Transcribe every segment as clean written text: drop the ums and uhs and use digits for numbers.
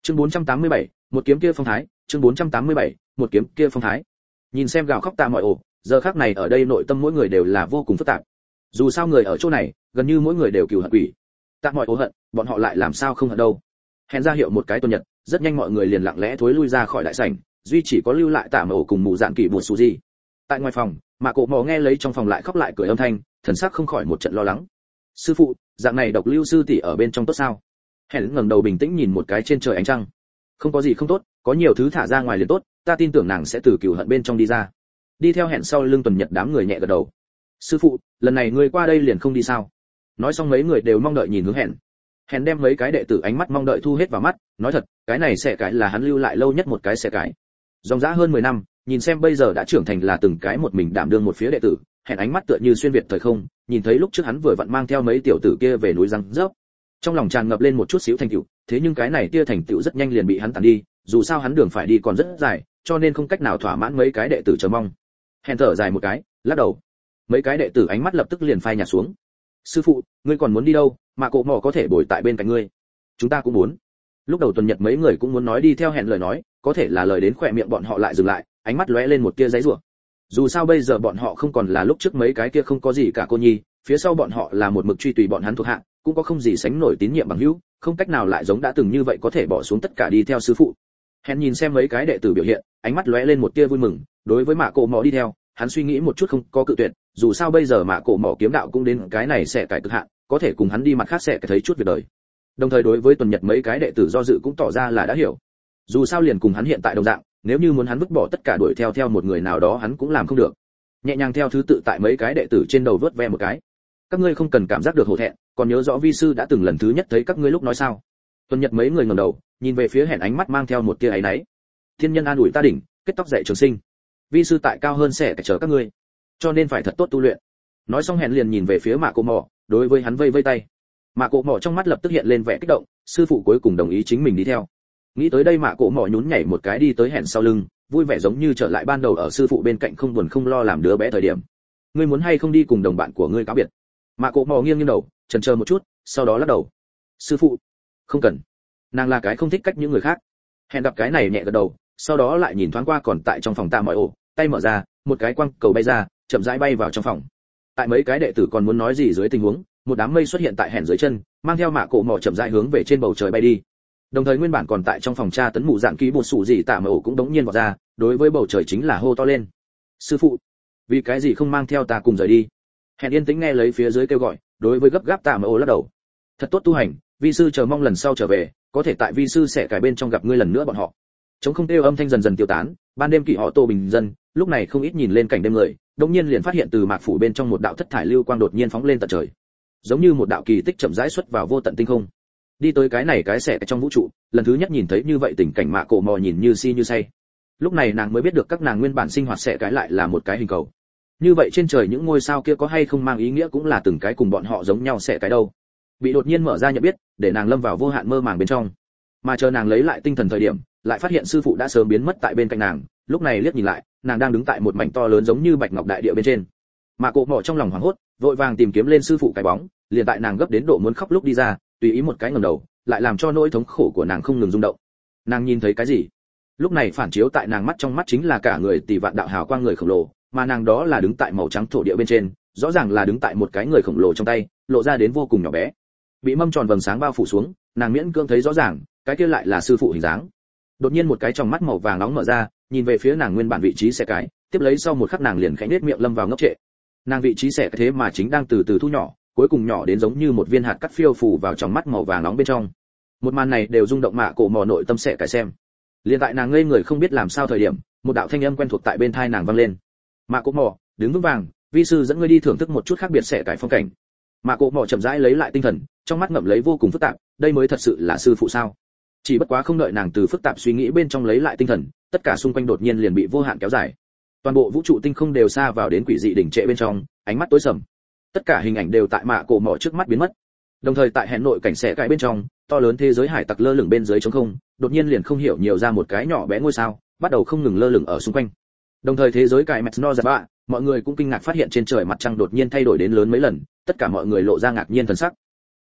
Chương 487, một kiếm kia phong thái, chương 487, một kiếm kia phong thái. Nhìn xem gào khóc tạ mọi ổ, giờ khắc này ở đây nội tâm mỗi người đều là vô cùng phức tạp. Dù sao người ở chỗ này, gần như mỗi người đều cừu hận quỷ. Tạ mọi ổ hận, bọn họ lại làm sao không hận đâu. Hẹn ra hiệu một cái tuần nhật, rất nhanh mọi người liền lặng lẽ thối lui ra khỏi đại sảnh, duy chỉ có lưu lại tạ mọi ổ cùng mù dạn kỳ buồn sù gì. Tại ngoài phòng, Mạ Cổ Mò nghe lấy trong phòng lại khóc lại cười âm thanh, thần sắc không khỏi một trận lo lắng. Sư phụ, dạng này độc lưu sư tỷ ở bên trong tốt sao? Hẹn ngẩng đầu bình tĩnh nhìn một cái trên trời ánh trăng. Không có gì không tốt, có nhiều thứ thả ra ngoài liền tốt, ta tin tưởng nàng sẽ từ cừu hận bên trong đi ra. Đi theo Hẹn sau lưng tuần nhật đám người nhẹ gật đầu. Sư phụ, lần này ngươi qua đây liền không đi sao? Nói xong mấy người đều mong đợi nhìn hướng Hẹn. Hẹn đem mấy cái đệ tử ánh mắt mong đợi thu hết vào mắt, nói thật, cái này sẽ cái là hắn lưu lại lâu nhất một cái sẽ cái. Dòng dã hơn 10 năm, nhìn xem bây giờ đã trưởng thành là từng cái một mình đảm đương một phía đệ tử, Hẹn ánh mắt tựa như xuyên việt thời không, nhìn thấy lúc trước hắn vừa vặn mang theo mấy tiểu tử kia về núi răng rớp. Trong lòng tràn ngập lên một chút xíu thành tựu, thế nhưng cái này tia thành tựu rất nhanh liền bị hắn tàn đi, dù sao hắn đường phải đi còn rất dài, cho nên không cách nào thỏa mãn mấy cái đệ tử chờ mong. Hẹn thở dài một cái, lắc đầu. Mấy cái đệ tử ánh mắt lập tức liền phai nhạt xuống. Sư phụ, ngươi còn muốn đi đâu? Mạ Cổ Mò có thể bồi tại bên cạnh ngươi. Chúng ta cũng muốn. Lúc đầu tuần nhật mấy người cũng muốn nói đi theo Hẹn lời nói, có thể là lời đến khỏe miệng bọn họ lại dừng lại, ánh mắt lóe lên một tia giấy rủa. Dù sao bây giờ bọn họ không còn là lúc trước mấy cái kia không có gì cả cô nhi, phía sau bọn họ là một mực truy tùy bọn hắn thuộc hạ, cũng có không gì sánh nổi tín nhiệm bằng hữu, không cách nào lại giống đã từng như vậy có thể bỏ xuống tất cả đi theo sư phụ. Hẹn nhìn xem mấy cái đệ tử biểu hiện, ánh mắt lóe lên một tia vui mừng, đối với Mạ Cổ Mò đi theo, hắn suy nghĩ một chút không có cự tuyệt, dù sao bây giờ Mạ Cổ Mò kiếm đạo cũng đến cái này sẽ cải cực hạn, có thể cùng hắn đi mặt khác sẽ thấy chút việc đời. Đồng thời đối với tuần nhật mấy cái đệ tử do dự cũng tỏ ra là đã hiểu. Dù sao liền cùng hắn hiện tại đồng dạng, nếu như muốn hắn vứt bỏ tất cả đuổi theo một người nào đó hắn cũng làm không được. Nhẹ nhàng theo thứ tự tại mấy cái đệ tử trên đầu vớt ve một cái. Các ngươi không cần cảm giác được hổ thẹn, còn nhớ rõ vi sư đã từng lần thứ nhất thấy các ngươi lúc nói sao? Tuần nhật mấy người ngẩng đầu, nhìn về phía Hẹn ánh mắt mang theo một tia áy náy. Thiên nhân an ủi ta đỉnh, kết tóc dạy trường sinh. Vi sư tại cao hơn sẽ chờ các ngươi, cho nên phải thật tốt tu luyện. Nói xong Hẹn liền nhìn về phía Mạ Cổ Mò, đối với hắn vây vây tay. Mạ Cổ Mò trong mắt lập tức hiện lên vẻ kích động, sư phụ cuối cùng đồng ý chính mình đi theo. Nghĩ tới đây Mạ Cổ Mò nhún nhảy một cái đi tới Hẹn sau lưng, vui vẻ giống như trở lại ban đầu ở sư phụ bên cạnh không buồn không lo làm đứa bé thời điểm. Ngươi muốn hay không đi cùng đồng bạn của ngươi cáo biệt? Mạ Cổ Mò nghiêng đầu, chần chờ một chút, sau đó lắc đầu. Sư phụ, không cần. Nàng là cái không thích cách những người khác. Hẹn gặp cái này nhẹ gật đầu, sau đó lại nhìn thoáng qua còn tại trong phòng Tạ Mọi ổ, tay mở ra, một cái quang cầu bay ra, chậm rãi bay vào trong phòng. Tại mấy cái đệ tử còn muốn nói gì dưới tình huống, một đám mây xuất hiện tại Hẹn dưới chân, mang theo Mạ Cổ Mò chậm rãi hướng về trên bầu trời bay đi. Đồng thời nguyên bản còn tại trong phòng tra tấn mù dạng ký bột sủ gì Tạ Mọi ổ cũng đống nhiên vọt ra, đối với bầu trời chính là hô to lên. Sư phụ, vì cái gì không mang theo ta cùng rời đi? Hẹn yên tĩnh nghe lấy phía dưới kêu gọi, đối với gấp gáp Tạ Mọi ổ lắc đầu. Thật tốt tu hành, vi sư chờ mong lần sau trở về, có thể tại vi sư sẽ cải bên trong gặp ngươi lần nữa bọn họ. Trống không kêu âm thanh dần dần tiêu tán, ban đêm kỵ họ Tô bình dân, lúc này không ít nhìn lên cảnh đêm người, đột nhiên liền phát hiện từ mạc phủ bên trong một đạo thất thải lưu quang đột nhiên phóng lên tận trời, giống như một đạo kỳ tích chậm rãi xuất vào vô tận tinh không. Đi tới cái này cái sẽ trong vũ trụ, lần thứ nhất nhìn thấy như vậy tình cảnh Mạ Cổ Mò nhìn như si như say. Lúc này nàng mới biết được các nàng nguyên bản sinh hoạt sẽ cái lại là một cái hình cầu. Như vậy trên trời những ngôi sao kia có hay không mang ý nghĩa cũng là từng cái cùng bọn họ giống nhau sẽ cái đâu. Bị đột nhiên mở ra nhận biết, để nàng lâm vào vô hạn mơ màng bên trong. Mà chờ nàng lấy lại tinh thần thời điểm, lại phát hiện sư phụ đã sớm biến mất tại bên cạnh nàng, lúc này liếc nhìn lại, nàng đang đứng tại một mảnh to lớn giống như bạch ngọc đại địa bên trên. Mạ Cổ Mò trong lòng hoảng hốt, vội vàng tìm kiếm lên sư phụ cái bóng, liền tại nàng gấp đến độ muốn khóc lúc đi ra, tùy ý một cái ngẩng đầu, lại làm cho nỗi thống khổ của nàng không ngừng rung động. Nàng nhìn thấy cái gì? Lúc này phản chiếu tại nàng mắt trong mắt chính là cả người tỷ vạn đạo hào quang người khổng lồ, mà nàng đó là đứng tại màu trắng thổ địa bên trên, rõ ràng là đứng tại một cái người khổng lồ trong tay, lộ ra đến vô cùng nhỏ bé. Bị mâm tròn vầng sáng bao phủ xuống, nàng miễn cưỡng thấy rõ ràng, cái kia lại là sư phụ hình dáng. Đột nhiên một cái tròng mắt màu vàng nóng mở ra, nhìn về phía nàng nguyên bản vị trí sẽ cái, tiếp lấy sau một khắc nàng liền khẽ nhếch miệng lâm vào ngốc trệ. Nàng vị trí sẽ thế mà chính đang từ từ thu nhỏ, cuối cùng nhỏ đến giống như một viên hạt cát phiêu phù vào trong mắt màu vàng nóng bên trong. Một màn này đều rung động Mạ Cổ Mò nội tâm sẽ cái xem. Liên tại nàng ngây người không biết làm sao thời điểm, một đạo thanh âm quen thuộc tại bên tai nàng vang lên. Mạ Cổ Mò, đứng vững vàng, vi sư dẫn ngươi đi thưởng thức một chút khác biệt sẽ cái phong cảnh. Mạ Cổ Mò chậm rãi lấy lại tinh thần, trong mắt ngậm lấy vô cùng phức tạp, đây mới thật sự là sư phụ sao? Chỉ bất quá không đợi nàng từ phức tạp suy nghĩ bên trong lấy lại tinh thần, tất cả xung quanh đột nhiên liền bị vô hạn kéo dài. Toàn bộ vũ trụ tinh không đều xa vào đến quỷ dị đỉnh trệ bên trong, ánh mắt tối sầm. Tất cả hình ảnh đều tại Mạ Cổ Mò trước mắt biến mất. Đồng thời tại Hẹn nội cảnh sẽ cái bên trong, to lớn thế giới hải tặc lơ lửng bên dưới trống không, đột nhiên liền không hiểu nhiều ra một cái nhỏ bé ngôi sao, bắt đầu không ngừng lơ lửng ở xung quanh. Đồng thời thế giới cải Metsnozaba, mọi người cũng kinh ngạc phát hiện trên trời mặt trăng đột nhiên thay đổi đến lớn mấy lần, tất cả mọi người lộ ra ngạc nhiên thần sắc.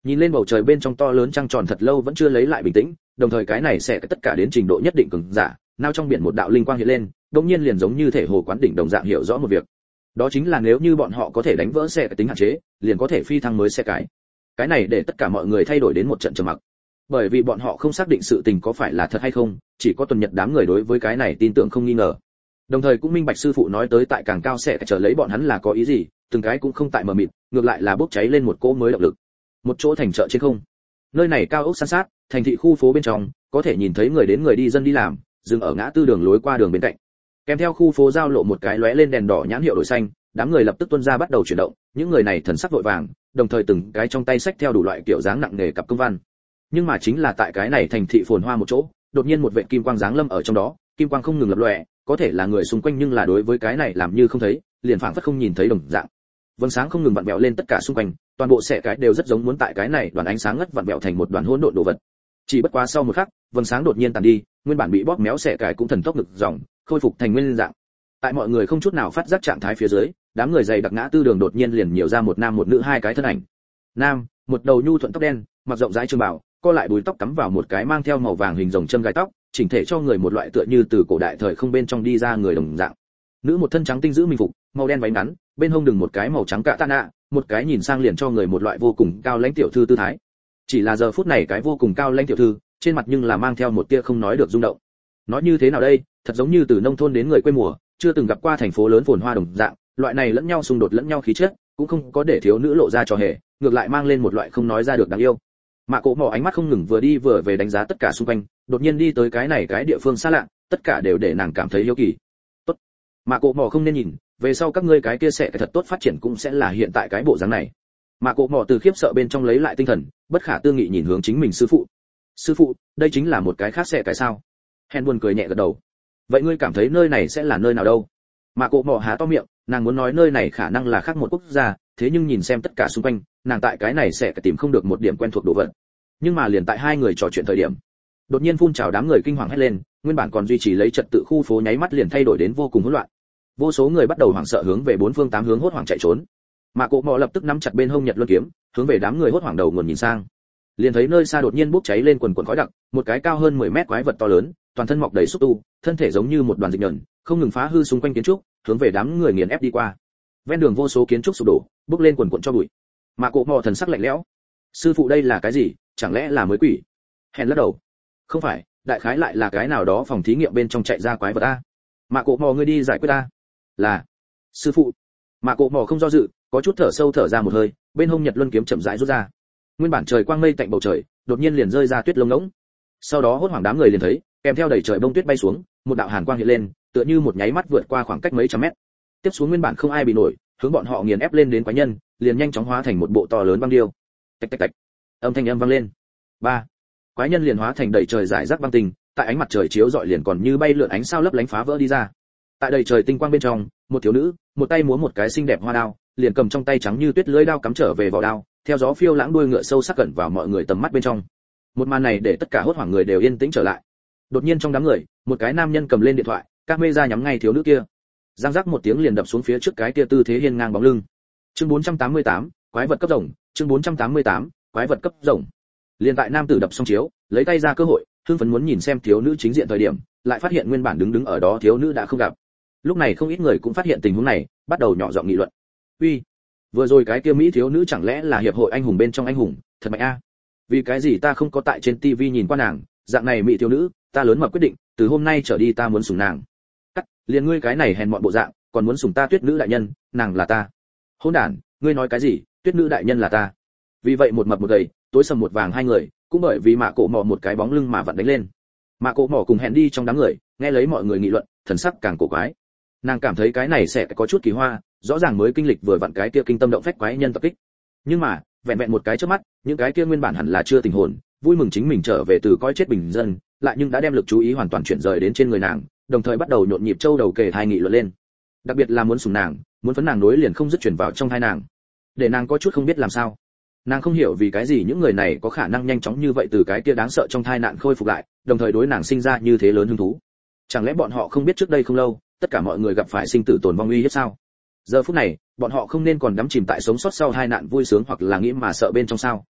Nhìn lên bầu trời bên trong to lớn trăng tròn thật lâu vẫn chưa lấy lại bình tĩnh, đồng thời cái này sẽ tất cả đến trình độ nhất định cường giả, nào trong biển một đạo linh quang hiện lên, đột nhiên liền giống như thể hồ quán đỉnh đồng dạng hiểu rõ một việc. Đó chính là nếu như bọn họ có thể đánh vỡ sẽ cái tính hạn chế, liền có thể phi thăng mới sẽ cái này để tất cả mọi người thay đổi đến một trận trầm mặc. Bởi vì bọn họ không xác định sự tình có phải là thật hay không, chỉ có tuần nhật đám người đối với cái này tin tưởng không nghi ngờ. Đồng thời cũng minh bạch sư phụ nói tới tại càng cao sẽ chờ lấy bọn hắn là có ý gì, từng cái cũng không tại mờ mịt, ngược lại là bốc cháy lên một cỗ mới động lực. Một chỗ thành chợ trên không, nơi này cao ốc san sát, thành thị khu phố bên trong có thể nhìn thấy người đến người đi dân đi làm, dừng ở ngã tư đường lối qua đường bên cạnh. Kèm theo khu phố giao lộ một cái lóe lên đèn đỏ nhãn hiệu đổi xanh, đám người lập tức tuôn ra bắt đầu chuyển động, những người này thần sắc vội vàng, đồng thời từng cái trong tay xách theo đủ loại kiểu dáng nặng nề cặp công văn. Nhưng mà chính là tại cái này thành thị phồn hoa một chỗ, đột nhiên một vệt kim quang giáng lâm ở trong đó, kim quang không ngừng lập lòe, có thể là người xung quanh nhưng là đối với cái này làm như không thấy, liền phảng phất không nhìn thấy đồng dạng. Vầng sáng không ngừng vặn vẹo lên tất cả xung quanh, toàn bộ xẻ cái đều rất giống muốn tại cái này đoàn ánh sáng ngất vặn vẹo thành một đoàn hỗn độn đồ vật. Chỉ bất quá sau một khắc, vầng sáng đột nhiên tàn đi, nguyên bản bị bóp méo xẻ cái cũng thần tốc ngực dòng, khôi phục thành nguyên dạng. Tại mọi người không chút nào phát giác trạng thái phía dưới, đám người dày đặc ngã tư đường đột nhiên liền nhiều ra một nam một nữ hai cái thân ảnh. Nam, một đầu nhu thuận tóc đen, mặc rộng rãi trường bào, co lại búi tóc cắm vào một cái mang theo màu vàng hình rồng châm gai tóc, chỉnh thể cho người một loại tựa như từ cổ đại thời không bên trong đi ra người đồng dạng. Nữ một thân trắng tinh giữ mình phục, màu đen váy ngắn, bên hông đừng một cái màu trắng cạ tạ nạ, một cái nhìn sang liền cho người một loại vô cùng cao lãnh tiểu thư tư thái. Chỉ là giờ phút này cái vô cùng cao lãnh tiểu thư, trên mặt nhưng là mang theo một tia không nói được rung động. Nói như thế nào đây, thật giống như từ nông thôn đến người quê mùa, chưa từng gặp qua thành phố lớn phồn hoa đồng dạng, loại này lẫn nhau xung đột lẫn nhau khí chất, cũng không có để thiếu nữ lộ ra cho hề, ngược lại mang lên một loại không nói ra được đáng yêu. Mạ Cổ Mỏ ánh mắt không ngừng vừa đi vừa về đánh giá tất cả xung quanh, đột nhiên đi tới cái này cái địa phương xa lạ, tất cả đều để nàng cảm thấy yêu kỳ. Tốt, Mạ Cổ Mỏ không nên nhìn, về sau các ngươi cái kia sẽ thật tốt phát triển cũng sẽ là hiện tại cái bộ dáng này. Mạ Cổ Mỏ từ khiếp sợ bên trong lấy lại tinh thần, bất khả tư nghị nhìn hướng chính mình sư phụ. Sư phụ, đây chính là một cái khác sẽ cái sao? Hèn buồn cười nhẹ gật đầu. Vậy ngươi cảm thấy nơi này sẽ là nơi nào đâu? Mạ Cổ Mỏ há to miệng, nàng muốn nói nơi này khả năng là khác một quốc gia, thế nhưng nhìn xem tất cả xung quanh, nàng tại cái này sẽ tìm không được một điểm quen thuộc đồ vật. Nhưng mà liền tại hai người trò chuyện thời điểm, đột nhiên phun trào đám người kinh hoàng hét lên, nguyên bản còn duy trì lấy trật tự khu phố nháy mắt liền thay đổi đến vô cùng hỗn loạn. Vô số người bắt đầu hoảng sợ hướng về bốn phương tám hướng hốt hoảng chạy trốn. Mạ Cổ Mỏ lập tức nắm chặt bên hông Nhật Luân kiếm, hướng về đám người hốt hoảng đầu nguồn nhìn sang. Liền thấy nơi xa đột nhiên bốc cháy lên quần quần khói đặc, một cái cao hơn 10 mét quái vật to lớn, toàn thân mọc đầy xúc tu, thân thể giống như một đoàn dịch nhẫn, không ngừng phá hư xung quanh kiến trúc, hướng về đám người nghiền ép đi qua. Ven đường vô số kiến trúc sụp đổ, bốc lên quần quần cho bụi. Mạ Cổ Mỏ thần sắc lạnh lẽo. Sư phụ đây là cái gì, chẳng lẽ là mới quỷ? Hèn lắc đầu. Không phải, đại khái lại là cái nào đó phòng thí nghiệm bên trong chạy ra quái vật a. Mạ Cổ Mỏ ngươi đi giải quyết ta. Là. Sư phụ. Mạ Cổ Mỏ không do dự, có chút thở sâu thở ra một hơi, bên hông Nhật Luân kiếm chậm rãi rút ra. Nguyên bản trời quang mây tạnh bầu trời, đột nhiên liền rơi ra tuyết lông ngỗng. Sau đó hốt hoảng đám người liền thấy, kèm theo đầy trời bông tuyết bay xuống, một đạo hàn quang hiện lên, tựa như một nháy mắt vượt qua khoảng cách mấy trăm mét. Tiếp xuống nguyên bản không ai bị nổi, hướng bọn họ nghiền ép lên đến quái nhân, liền nhanh chóng hóa thành một bộ to lớn băng điêu. Tạch tạch tạch. Âm thanh vang lên. Ba. Quái nhân liền hóa thành đầy trời rải rác băng tinh, tại ánh mặt trời chiếu rọi liền còn như bay lượn ánh sao lấp lánh phá vỡ đi ra. Tại đầy trời tinh quang bên trong, một thiếu nữ, một tay múa một cái xinh đẹp hoa đao, liền cầm trong tay trắng như tuyết lưỡi đao cắm trở về vỏ đao, theo gió phiêu lãng đuôi ngựa sâu sắc cận vào mọi người tầm mắt bên trong. Một màn này để tất cả hốt hoảng người đều yên tĩnh trở lại. Đột nhiên trong đám người, một cái nam nhân cầm lên điện thoại, camera nhắm ngay thiếu nữ kia. Giang giác một tiếng liền đập xuống phía trước cái kia tư thế hiên ngang bóng lưng. Chương 488, quái vật cấp rồng, chương 488, quái vật cấp rồng. Liên tại nam tử đập xong chiếu, lấy tay ra cơ hội, hưng phấn muốn nhìn xem thiếu nữ chính diện thời điểm, lại phát hiện nguyên bản đứng ở đó thiếu nữ đã không gặp. Lúc này không ít người cũng phát hiện tình huống này, bắt đầu nhỏ giọng nghị luận. Uy, vừa rồi cái kia mỹ thiếu nữ chẳng lẽ là hiệp hội anh hùng bên trong anh hùng, thật mạnh a. Vì cái gì ta không có tại trên tivi nhìn qua nàng, dạng này mỹ thiếu nữ, ta lớn mập quyết định, từ hôm nay trở đi ta muốn sủng nàng. Cắt, liền ngươi cái này hèn mọn bộ dạng, còn muốn sủng ta Tuyết nữ đại nhân, nàng là ta. Hỗn đản, ngươi nói cái gì, Tuyết nữ đại nhân là ta. Vì vậy một mập một gầy, tối sầm một vàng hai người, cũng bởi vì Mạ Cổ Mỏ một cái bóng lưng mà vặn đánh lên. Mạ Cổ Mỏ cùng hẹn đi trong đám người, nghe lấy mọi người nghị luận, thần sắc càng cổ quái. Nàng cảm thấy cái này sẽ có chút kỳ hoa, rõ ràng mới kinh lịch vừa vặn cái kia kinh tâm động phách quái nhân tập kích. Nhưng mà, vẹn vẹn một cái chớp mắt, những cái kia nguyên bản hẳn là chưa tình hồn, vui mừng chính mình trở về từ coi chết bình dân, lại nhưng đã đem lực chú ý hoàn toàn chuyển rời đến trên người nàng, đồng thời bắt đầu nhộn nhịp châu đầu kể hai nghị luận lên. Đặc biệt là muốn sủng nàng, muốn phấn nàng nối liền không dứt chuyển vào trong thai nàng, để nàng có chút không biết làm sao. Nàng không hiểu vì cái gì những người này có khả năng nhanh chóng như vậy từ cái kia đáng sợ trong thai nạn khôi phục lại, đồng thời đối nàng sinh ra như thế lớn hứng thú. Chẳng lẽ bọn họ không biết trước đây không lâu, tất cả mọi người gặp phải sinh tử tồn vong uy hiếp sao? Giờ phút này, bọn họ không nên còn đắm chìm tại sống sót sau hai nạn vui sướng hoặc là nghĩ mà sợ bên trong sao?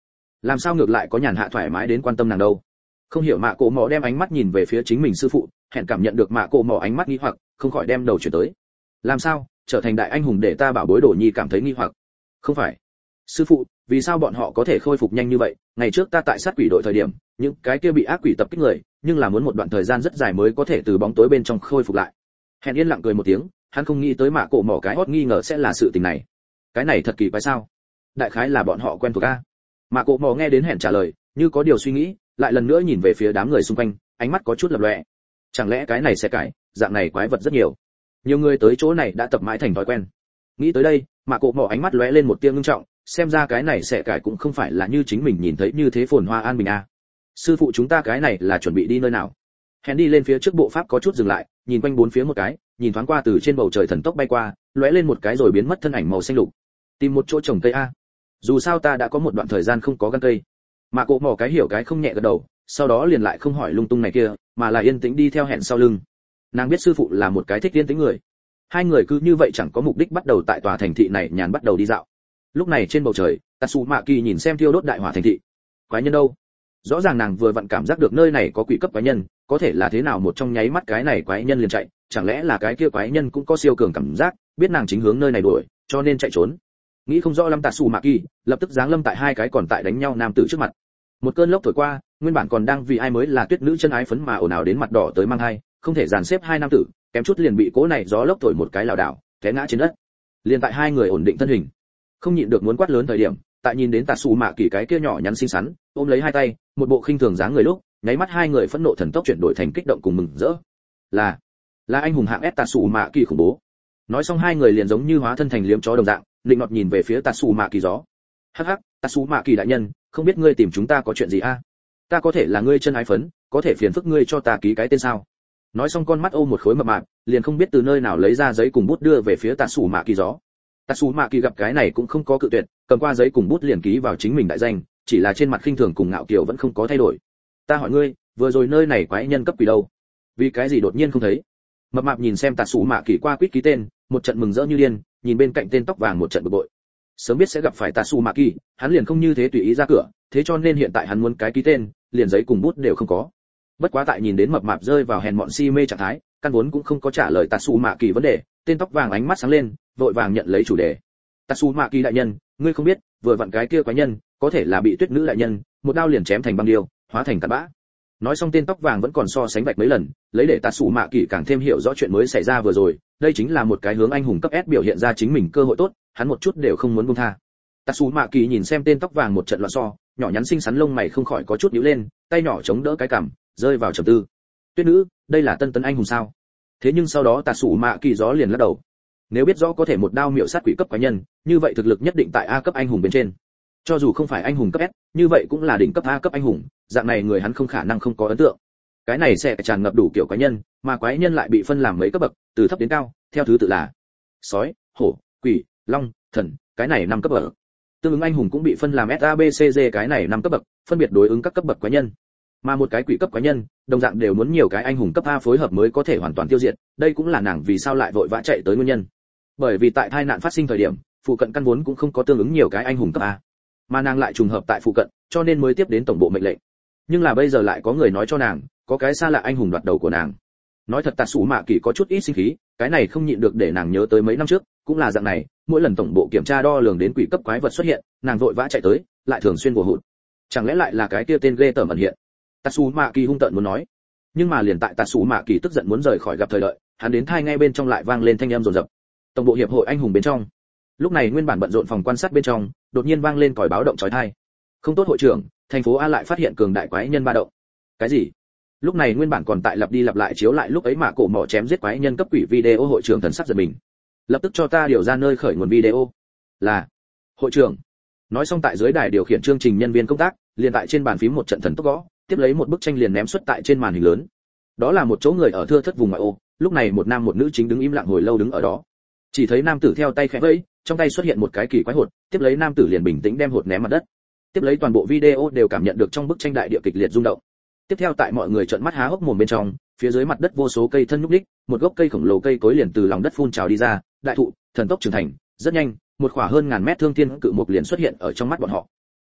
làm sao ngược lại có nhàn hạ thoải mái đến quan tâm nàng đâu. Không hiểu mạ cổ mỏ đem ánh mắt nhìn về phía chính mình sư phụ, hẹn cảm nhận được mạ cổ mỏ ánh mắt nghi hoặc, không khỏi đem đầu chuyển tới. Làm sao, trở thành đại anh hùng để ta bảo bối Đồ Nhi cảm thấy nghi hoặc? Không phải. Sư phụ, vì sao bọn họ có thể khôi phục nhanh như vậy? Ngày trước ta tại sát quỷ đội thời điểm, những cái kia bị ác quỷ tập kích người, nhưng là muốn một đoạn thời gian rất dài mới có thể từ bóng tối bên trong khôi phục lại. Hẹn yên lặng cười một tiếng, hắn không nghĩ tới mạ cổ mỏ cái hót nghi ngờ sẽ là sự tình này. Cái này thật kỳ quái sao? Đại khái là bọn họ quen thuộc a. Mạ cổ mỏ nghe đến hẹn trả lời, như có điều suy nghĩ, lại lần nữa nhìn về phía đám người xung quanh, ánh mắt có chút lập lòe. Chẳng lẽ cái này sẽ cải, dạng này quái vật rất nhiều. Nhiều người tới chỗ này đã tập mãi thành thói quen. Nghĩ tới đây, mạ cổ mỏ ánh mắt lóe lên một tia ngưng trọng, xem ra cái này sẽ cải cũng không phải là như chính mình nhìn thấy như thế phồn hoa an bình a. Sư phụ chúng ta cái này là chuẩn bị đi nơi nào? Hẹn đi lên phía trước bộ pháp có chút dừng lại, nhìn quanh bốn phía một cái, nhìn thoáng qua từ trên bầu trời thần tốc bay qua, lóe lên một cái rồi biến mất thân ảnh màu xanh lục. Tìm một chỗ trồng cây a. Dù sao ta đã có một đoạn thời gian không có gắn cây. Mạ cổ mỏ cái hiểu cái không nhẹ gật đầu, sau đó liền lại không hỏi lung tung này kia, mà là yên tĩnh đi theo hẹn sau lưng. Nàng biết sư phụ là một cái thích yên tĩnh người. Hai người cứ như vậy chẳng có mục đích bắt đầu tại tòa thành thị này nhàn bắt đầu đi dạo. Lúc này trên bầu trời, Tatsumaki nhìn xem thiêu đốt đại hỏa thành thị. Quái nhân đâu? Rõ ràng nàng vừa vặn cảm giác được nơi này có quỷ cấp quái nhân, có thể là thế nào một trong nháy mắt cái này quái nhân liền chạy, chẳng lẽ là cái kia quái nhân cũng có siêu cường cảm giác, biết nàng chính hướng nơi này đuổi, cho nên chạy trốn. Nghĩ không rõ lắm Tatsumaki, lập tức giáng lâm tại hai cái còn tại đánh nhau nam tử trước mặt. Một cơn lốc thổi qua, nguyên bản còn đang vì ai mới là tuyết nữ chân ái phấn mà ồn ào đến mặt đỏ tới mang hai, không thể dàn xếp hai nam tử, kém chút liền bị cỗ này gió lốc thổi một cái lảo đảo, té ngã trên đất. Liền tại hai người ổn định thân hình, không nhịn được muốn quát lớn thời điểm, tại nhìn đến Tatsumaki cái kia nhỏ nhắn xinh xắn, ôm lấy hai tay, một bộ khinh thường dáng người lúc, nháy mắt hai người phẫn nộ thần tốc chuyển đổi thành kích động cùng mừng rỡ. Là anh hùng hạng S Tatsumaki khủng bố. Nói xong hai người liền giống như hóa thân thành liếm chó đồng dạng, định nọt nhìn về phía Tatsumaki gió. Hắc hắc, Tatsumaki đại nhân, không biết ngươi tìm chúng ta có chuyện gì a? Ta có thể là ngươi chân ái phấn, có thể phiền phức ngươi cho ta ký cái tên sao? Nói xong con mắt ôm một khối mập mạp, liền không biết từ nơi nào lấy ra giấy cùng bút đưa về phía Tatsumaki gió. Tatsumaki gặp cái này cũng không có cự tuyệt, cầm qua giấy cùng bút liền ký vào chính mình đại danh, chỉ là trên mặt khinh thường cùng ngạo kiều vẫn không có thay đổi. Ta hỏi ngươi, vừa rồi nơi này quái nhân cấp quỷ đâu? Vì cái gì đột nhiên không thấy? Mập mạp nhìn xem Tatsumaki qua quýt ký tên, một trận mừng rỡ như điên, nhìn bên cạnh tên tóc vàng một trận bực bội. Sớm biết sẽ gặp phải Tatsumaki, hắn liền không như thế tùy ý ra cửa, thế cho nên hiện tại hắn muốn cái ký tên, liền giấy cùng bút đều không có. Bất quá tại nhìn đến mập mạp rơi vào hèn mọn si mê trạng thái, căn vốn cũng không có trả lời Tatsumaki vấn đề, tên tóc vàng ánh mắt sáng lên, vội vàng nhận lấy chủ đề. Tatsumaki đại nhân, ngươi không biết, vừa vặn cái kia quái nhân, có thể là bị tuyết nữ đại nhân, một đao liền chém thành băng điêu, hóa thành cát bã. Nói xong tên tóc vàng vẫn còn so sánh vạch mấy lần, lấy để Tatsumaki càng thêm hiểu rõ chuyện mới xảy ra vừa rồi, đây chính là một cái hướng anh hùng cấp S biểu hiện ra chính mình cơ hội tốt, hắn một chút đều không muốn buông tha. Tatsumaki nhìn xem tên tóc vàng một trận loạn so, nhỏ nhắn xinh xắn lông mày không khỏi có chút nhíu lên, tay nhỏ chống đỡ cái cằm, rơi vào trầm tư. Tuyết nữ, đây là tân tấn anh hùng sao? Thế nhưng sau đó Tatsumaki gió liền lắc đầu. Nếu biết rõ có thể một đao miệu sát quỷ cấp quái nhân, như vậy thực lực nhất định tại A cấp anh hùng bên trên. Cho dù không phải anh hùng cấp S, như vậy cũng là đỉnh cấp A cấp anh hùng, dạng này người hắn không khả năng không có ấn tượng. Cái này sẽ tràn ngập đủ kiểu quái nhân, mà quái nhân lại bị phân làm mấy cấp bậc, từ thấp đến cao, theo thứ tự là sói, hổ, quỷ, long, thần, cái này 5 cấp bậc. Tương ứng anh hùng cũng bị phân làm SABCD cái này 5 cấp bậc, phân biệt đối ứng các cấp bậc quái nhân. Mà một cái quỷ cấp quái nhân, đồng dạng đều muốn nhiều cái anh hùng cấp A phối hợp mới có thể hoàn toàn tiêu diệt, đây cũng là nàng vì sao lại vội vã chạy tới nguyên nhân. Bởi vì tại tai nạn phát sinh thời điểm, phụ cận căn vốn cũng không có tương ứng nhiều cái anh hùng cấp A, mà nàng lại trùng hợp tại phụ cận, cho nên mới tiếp đến tổng bộ mệnh lệnh. Nhưng là bây giờ lại có người nói cho nàng, có cái xa lạ anh hùng đoạt đầu của nàng. Nói thật Tatsumaki có chút ít sinh khí, cái này không nhịn được để nàng nhớ tới mấy năm trước, cũng là dạng này, mỗi lần tổng bộ kiểm tra đo lường đến quỷ cấp quái vật xuất hiện, nàng vội vã chạy tới, lại thường xuyên bùa hụt. Chẳng lẽ lại là cái kia tên ghê tởm ẩn hiện? Tatsumaki hung tợn muốn nói. Nhưng mà liền tại Tatsumaki tức giận muốn rời khỏi gặp thời đợi, hắn đến thai ngay bên trong lại vang lên thanh âm rồn rập. Tổng bộ hiệp hội anh hùng bên trong. Lúc này nguyên bản bận rộn phòng quan sát bên trong, đột nhiên vang lên còi báo động chói tai. Không tốt hội trưởng, thành phố A lại phát hiện cường đại quái nhân ba động. Cái gì? Lúc này nguyên bản còn tại lặp đi lặp lại chiếu lại lúc ấy mà cổ mỏ chém giết quái nhân cấp quỷ video hội trưởng thần sắc giật mình. Lập tức cho ta điều ra nơi khởi nguồn video. Là hội trưởng. Nói xong tại dưới đài điều khiển chương trình nhân viên công tác, liền tại trên bàn phím một trận thần tốc gõ, tiếp lấy một bức tranh liền ném xuất tại trên màn hình lớn. Đó là một chỗ người ở thưa thất vùng ngoại ô, lúc này một nam một nữ chính đứng im lặng hồi lâu đứng ở đó. Chỉ thấy nam tử theo tay khẽ vẫy, trong tay xuất hiện một cái kỳ quái hột, tiếp lấy nam tử liền bình tĩnh đem hột ném mặt đất. Tiếp lấy toàn bộ video đều cảm nhận được trong bức tranh đại địa kịch liệt rung động. Tiếp theo tại mọi người trợn mắt há hốc mồm bên trong, phía dưới mặt đất vô số cây thân nhúc nhích, một gốc cây khổng lồ cây cối liền từ lòng đất phun trào đi ra, đại thụ, thần tốc trưởng thành, rất nhanh, một khỏa hơn ngàn mét thương thiên cự mục liền xuất hiện ở trong mắt bọn họ.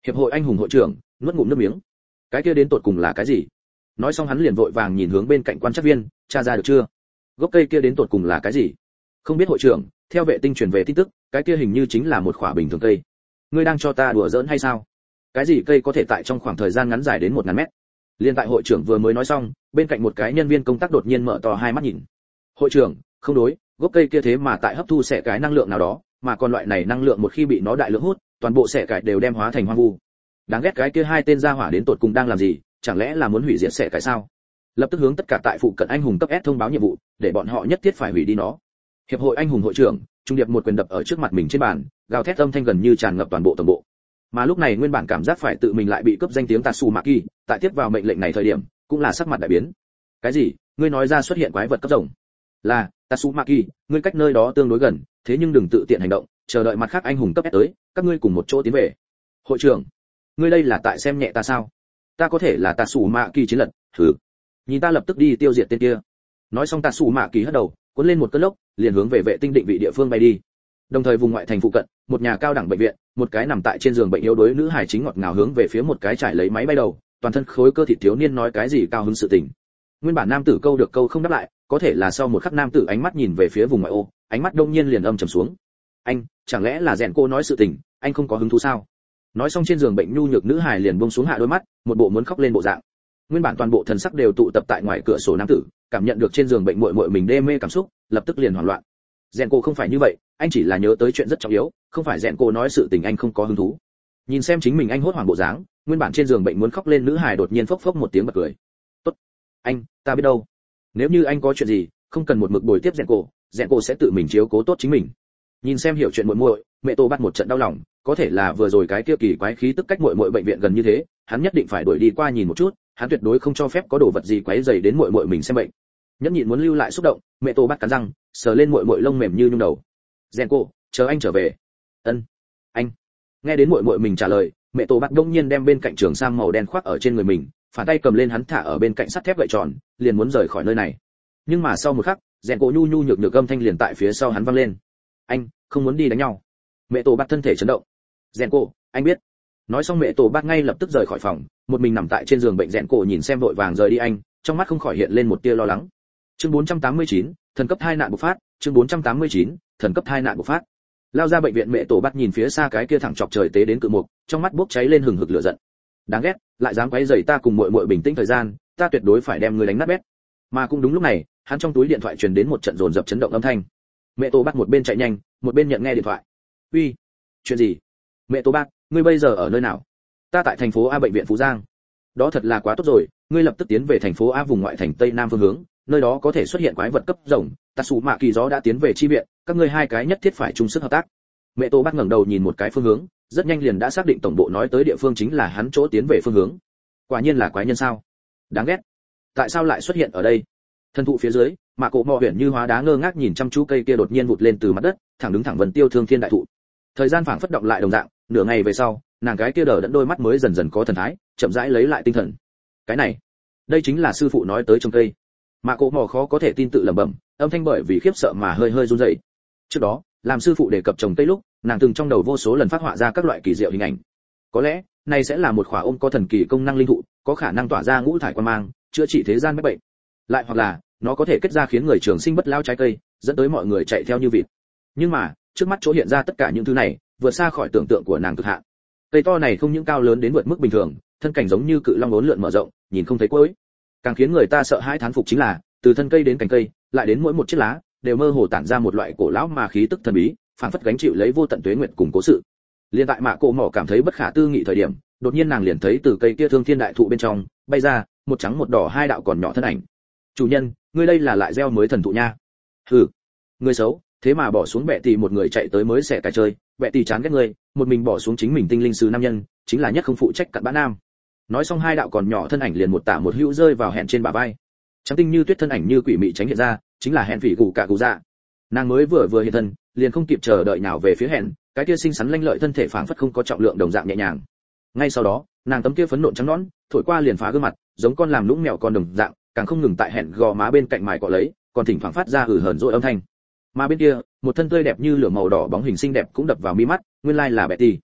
Hiệp hội anh hùng hội trưởng nuốt ngụm nước miếng. Cái kia đến tột cùng là cái gì? Nói xong hắn liền vội vàng nhìn hướng bên cạnh quan trắc viên, tra ra được chưa? Gốc cây kia đến tột cùng là cái gì? Không biết hội trưởng, theo vệ tinh truyền về tin tức, cái kia hình như chính là một khỏa bình thường cây. Ngươi đang cho ta đùa giỡn hay sao? Cái gì cây có thể tại trong khoảng thời gian ngắn dài đến 1000 mét? Liên tại hội trưởng vừa mới nói xong, bên cạnh một cái nhân viên công tác đột nhiên mở to hai mắt nhìn. Hội trưởng, không đối, gốc cây kia thế mà tại hấp thu xẻ cái năng lượng nào đó, mà còn loại này năng lượng một khi bị nó đại lượng hút, toàn bộ xẻ cải đều đem hóa thành hoang vu. Đáng ghét, cái kia hai tên gia hỏa đến tột cùng đang làm gì, chẳng lẽ là muốn hủy diệt xẻ cải sao? Lập tức hướng tất cả tại phụ cận anh hùng cấp S thông báo nhiệm vụ, để bọn họ nhất thiết phải hủy đi nó. Hiệp hội anh hùng hội trưởng trung điệp một quyền đập ở trước mặt mình trên bàn, gào thét âm thanh gần như tràn ngập toàn bộ tổng bộ. Mà lúc này nguyên bản cảm giác phải tự mình lại bị cướp danh tiếng Tatsumaki, tại tiếp vào mệnh lệnh này thời điểm, cũng là sắc mặt đại biến. Cái gì? Ngươi nói ra xuất hiện quái vật cấp rồng? Là Tatsumaki, ngươi cách nơi đó tương đối gần, thế nhưng đừng tự tiện hành động, chờ đợi mặt khác anh hùng cấp S tới, các ngươi cùng một chỗ tiến về. Hội trưởng, ngươi đây là tại xem nhẹ ta sao? Ta có thể là Tatsumaki chiến lật, thử. Nhìn ta lập tức đi tiêu diệt tên kia. Nói xong Tatsumaki hất đầu, cuốn lên một cơn lốc, liền hướng về vệ tinh định vị địa phương bay đi. Đồng thời vùng ngoại thành phụ cận, một nhà cao đẳng bệnh viện, một cái nằm tại trên giường bệnh yếu đuối nữ hài chính ngọt ngào hướng về phía một cái trải lấy máy bay đầu, toàn thân khối cơ thịt thiếu niên nói cái gì cao hứng sự tình. Nguyên bản nam tử câu được câu không đáp lại, có thể là sau một khắc nam tử ánh mắt nhìn về phía vùng ngoại ô, ánh mắt đông nhiên liền âm trầm xuống. Anh, chẳng lẽ là rèn cô nói sự tình, anh không có hứng thú sao? Nói xong trên giường bệnh nhu nhược nữ hài liền buông xuống hạ đôi mắt, một bộ muốn khóc lên bộ dạng. Nguyên bản toàn bộ thần sắc đều tụ tập tại ngoài cửa sổ nam tử, cảm nhận được trên giường bệnh muội muội mình đê mê cảm xúc, lập tức liền hoảng loạn. Rèn cô không phải như vậy, anh chỉ là nhớ tới chuyện rất trọng yếu, không phải rèn cô nói sự tình anh không có hứng thú. Nhìn xem chính mình anh hốt hoảng bộ dáng, nguyên bản trên giường bệnh muốn khóc lên nữ hài đột nhiên phốc phốc một tiếng bật cười. Tốt, anh, ta biết đâu. Nếu như anh có chuyện gì, không cần một mực bồi tiếp rèn cô sẽ tự mình chiếu cố tốt chính mình. Nhìn xem hiểu chuyện muội muội, mẹ Tô bắt một trận đau lòng, có thể là vừa rồi cái kia kỳ quái khí tức cách muội muội bệnh viện gần như thế, hắn nhất định phải đuổi đi qua nhìn một chút, hắn tuyệt đối không cho phép có đồ vật gì quấy rầy đến muội muội mình xem bệnh. Nhẫn nhịn muốn lưu lại xúc động, mẹ Tô bắt cắn răng, sờ lên muội muội lông mềm như nhung đầu. Rèn cô, chờ anh trở về. Ân, anh. Nghe đến muội muội mình trả lời, mẹ Tô bắt đông nhiên đem bên cạnh trường sam màu đen khoác ở trên người mình, phản tay cầm lên hắn thả ở bên cạnh sắt thép gậy tròn, liền muốn rời khỏi nơi này. Nhưng mà sau một khắc, rèn cô nhu nhu nhược nhược âm thanh liền tại phía sau hắn vang lên. Anh, không muốn đi đánh nhau. Mẹ Tô bắt thân thể chấn động. Rèn cô, anh biết. Nói xong mẹ Tô bắt ngay lập tức rời khỏi phòng, một mình nằm tại trên giường bệnh rèn cô nhìn xem vội vàng rời đi anh, trong mắt không khỏi hiện lên một tia lo lắng. Chương 489, thần cấp 2 nạn bộc phát, chương 489, thần cấp 2 nạn bộc phát. Lao ra bệnh viện mẹ Tổ bắt nhìn phía xa cái kia thẳng chọc trời tế đến cự mục, trong mắt bốc cháy lên hừng hực lửa giận. Đáng ghét, lại dám quấy rầy ta cùng muội muội bình tĩnh thời gian, ta tuyệt đối phải đem ngươi đánh nát bét. Mà cũng đúng lúc này, hắn trong túi điện thoại truyền đến một trận dồn dập chấn động âm thanh. Mẹ Tổ bắt một bên chạy nhanh, một bên nhận nghe điện thoại. Uy, chuyện gì? Mẹ Tổ bắt, ngươi bây giờ ở nơi nào? Ta tại thành phố A bệnh viện Phú Giang. Đó thật là quá tốt rồi, ngươi lập tức tiến về thành phố A vùng ngoại thành tây nam phương hướng, nơi đó có thể xuất hiện quái vật cấp rồng, Tatsumaki gió đã tiến về chi viện, các ngươi hai cái nhất thiết phải chung sức hợp tác. Mẹ Tô bắt ngẩng đầu nhìn một cái phương hướng, rất nhanh liền đã xác định tổng bộ nói tới địa phương chính là hắn chỗ tiến về phương hướng. Quả nhiên là quái nhân sao? Đáng ghét. Tại sao lại xuất hiện ở đây? Thân thụ phía dưới, Mạ Cổ Mọ Huyền như hóa đá ngơ ngác nhìn chăm chú cây kia đột nhiên vụt lên từ mặt đất, thẳng đứng thẳng vần tiêu thương thiên đại thụ. Thời gian phảng phất động lại đồng dạng, nửa ngày về sau, nàng cái kia đờ đẫn đôi mắt mới dần dần có thần thái, chậm rãi lấy lại tinh thần. Cái này, đây chính là sư phụ nói tới trồng cây. Mạ Cổ Mọ khó có thể tin tự lẩm bẩm, âm thanh bởi vì khiếp sợ mà hơi hơi run rẩy. Trước đó, làm sư phụ đề cập trồng cây lúc, nàng từng trong đầu vô số lần phát họa ra các loại kỳ diệu hình ảnh. Có lẽ, này sẽ là một khỏa ôm có thần kỳ công năng linh thụ, có khả năng tỏa ra ngũ thải quang mang, chữa trị thế gian bách bệnh. Lại hoặc là, nó có thể kết ra khiến người trường sinh bất lao trái cây, dẫn tới mọi người chạy theo như vịt. Nhưng mà, trước mắt chỗ hiện ra tất cả những thứ này, vượt xa khỏi tưởng tượng của nàng cực hạn. Cây to này không những cao lớn đến vượt mức bình thường, thân cảnh giống như cự long uốn lượn mở rộng, nhìn không thấy cuối. Càng khiến người ta sợ hãi thán phục chính là, từ thân cây đến cành cây, lại đến mỗi một chiếc lá, đều mơ hồ tản ra một loại cổ lão mà khí tức thần bí, phảng phất gánh chịu lấy vô tận tuế nguyệt cùng cố sự. Liên tại Mạ Cổ Mọ cảm thấy bất khả tư nghị thời điểm, đột nhiên nàng liền thấy từ cây kia thương thiên đại thụ bên trong bay ra một trắng một đỏ hai đạo còn nhỏ thân ảnh. Chủ nhân, ngươi đây là lại gieo mới thần thụ nha. Hừ, ngươi xấu, thế mà bỏ xuống bệ tỷ một người chạy tới mới xẻ cải chơi, bệ tỷ chán ghét ngươi, một mình bỏ xuống chính mình tinh linh sứ nam nhân, chính là nhất không phụ trách cặn bã nam. Nói xong hai đạo còn nhỏ thân ảnh liền một tả một hữu rơi vào hẹn trên bả vai. Trắng tinh như tuyết thân ảnh như quỷ mị tránh hiện ra, chính là hẹn vị gù cả gù dạ. Nàng mới vừa hiện thân, liền không kịp chờ đợi nào về phía hẹn, cái kia xinh xắn lanh lợi thân thể phảng phất không có trọng lượng đồng dạng nhẹ nhàng. Ngay sau đó, nàng tấm kia phấn nộn trắng nõn, thổi qua liền phá gương mặt, giống con làm lũng mèo con đồng dạng, càng không ngừng tại hẹn gò má bên cạnh mài cọ lấy, còn thỉnh thoảng phát ra hừ hờn dỗi âm thanh. Mà bên kia, một thân tươi đẹp như lửa màu đỏ bóng hình xinh đẹp cũng đập vào mi mắt, nguyên lai là Betty.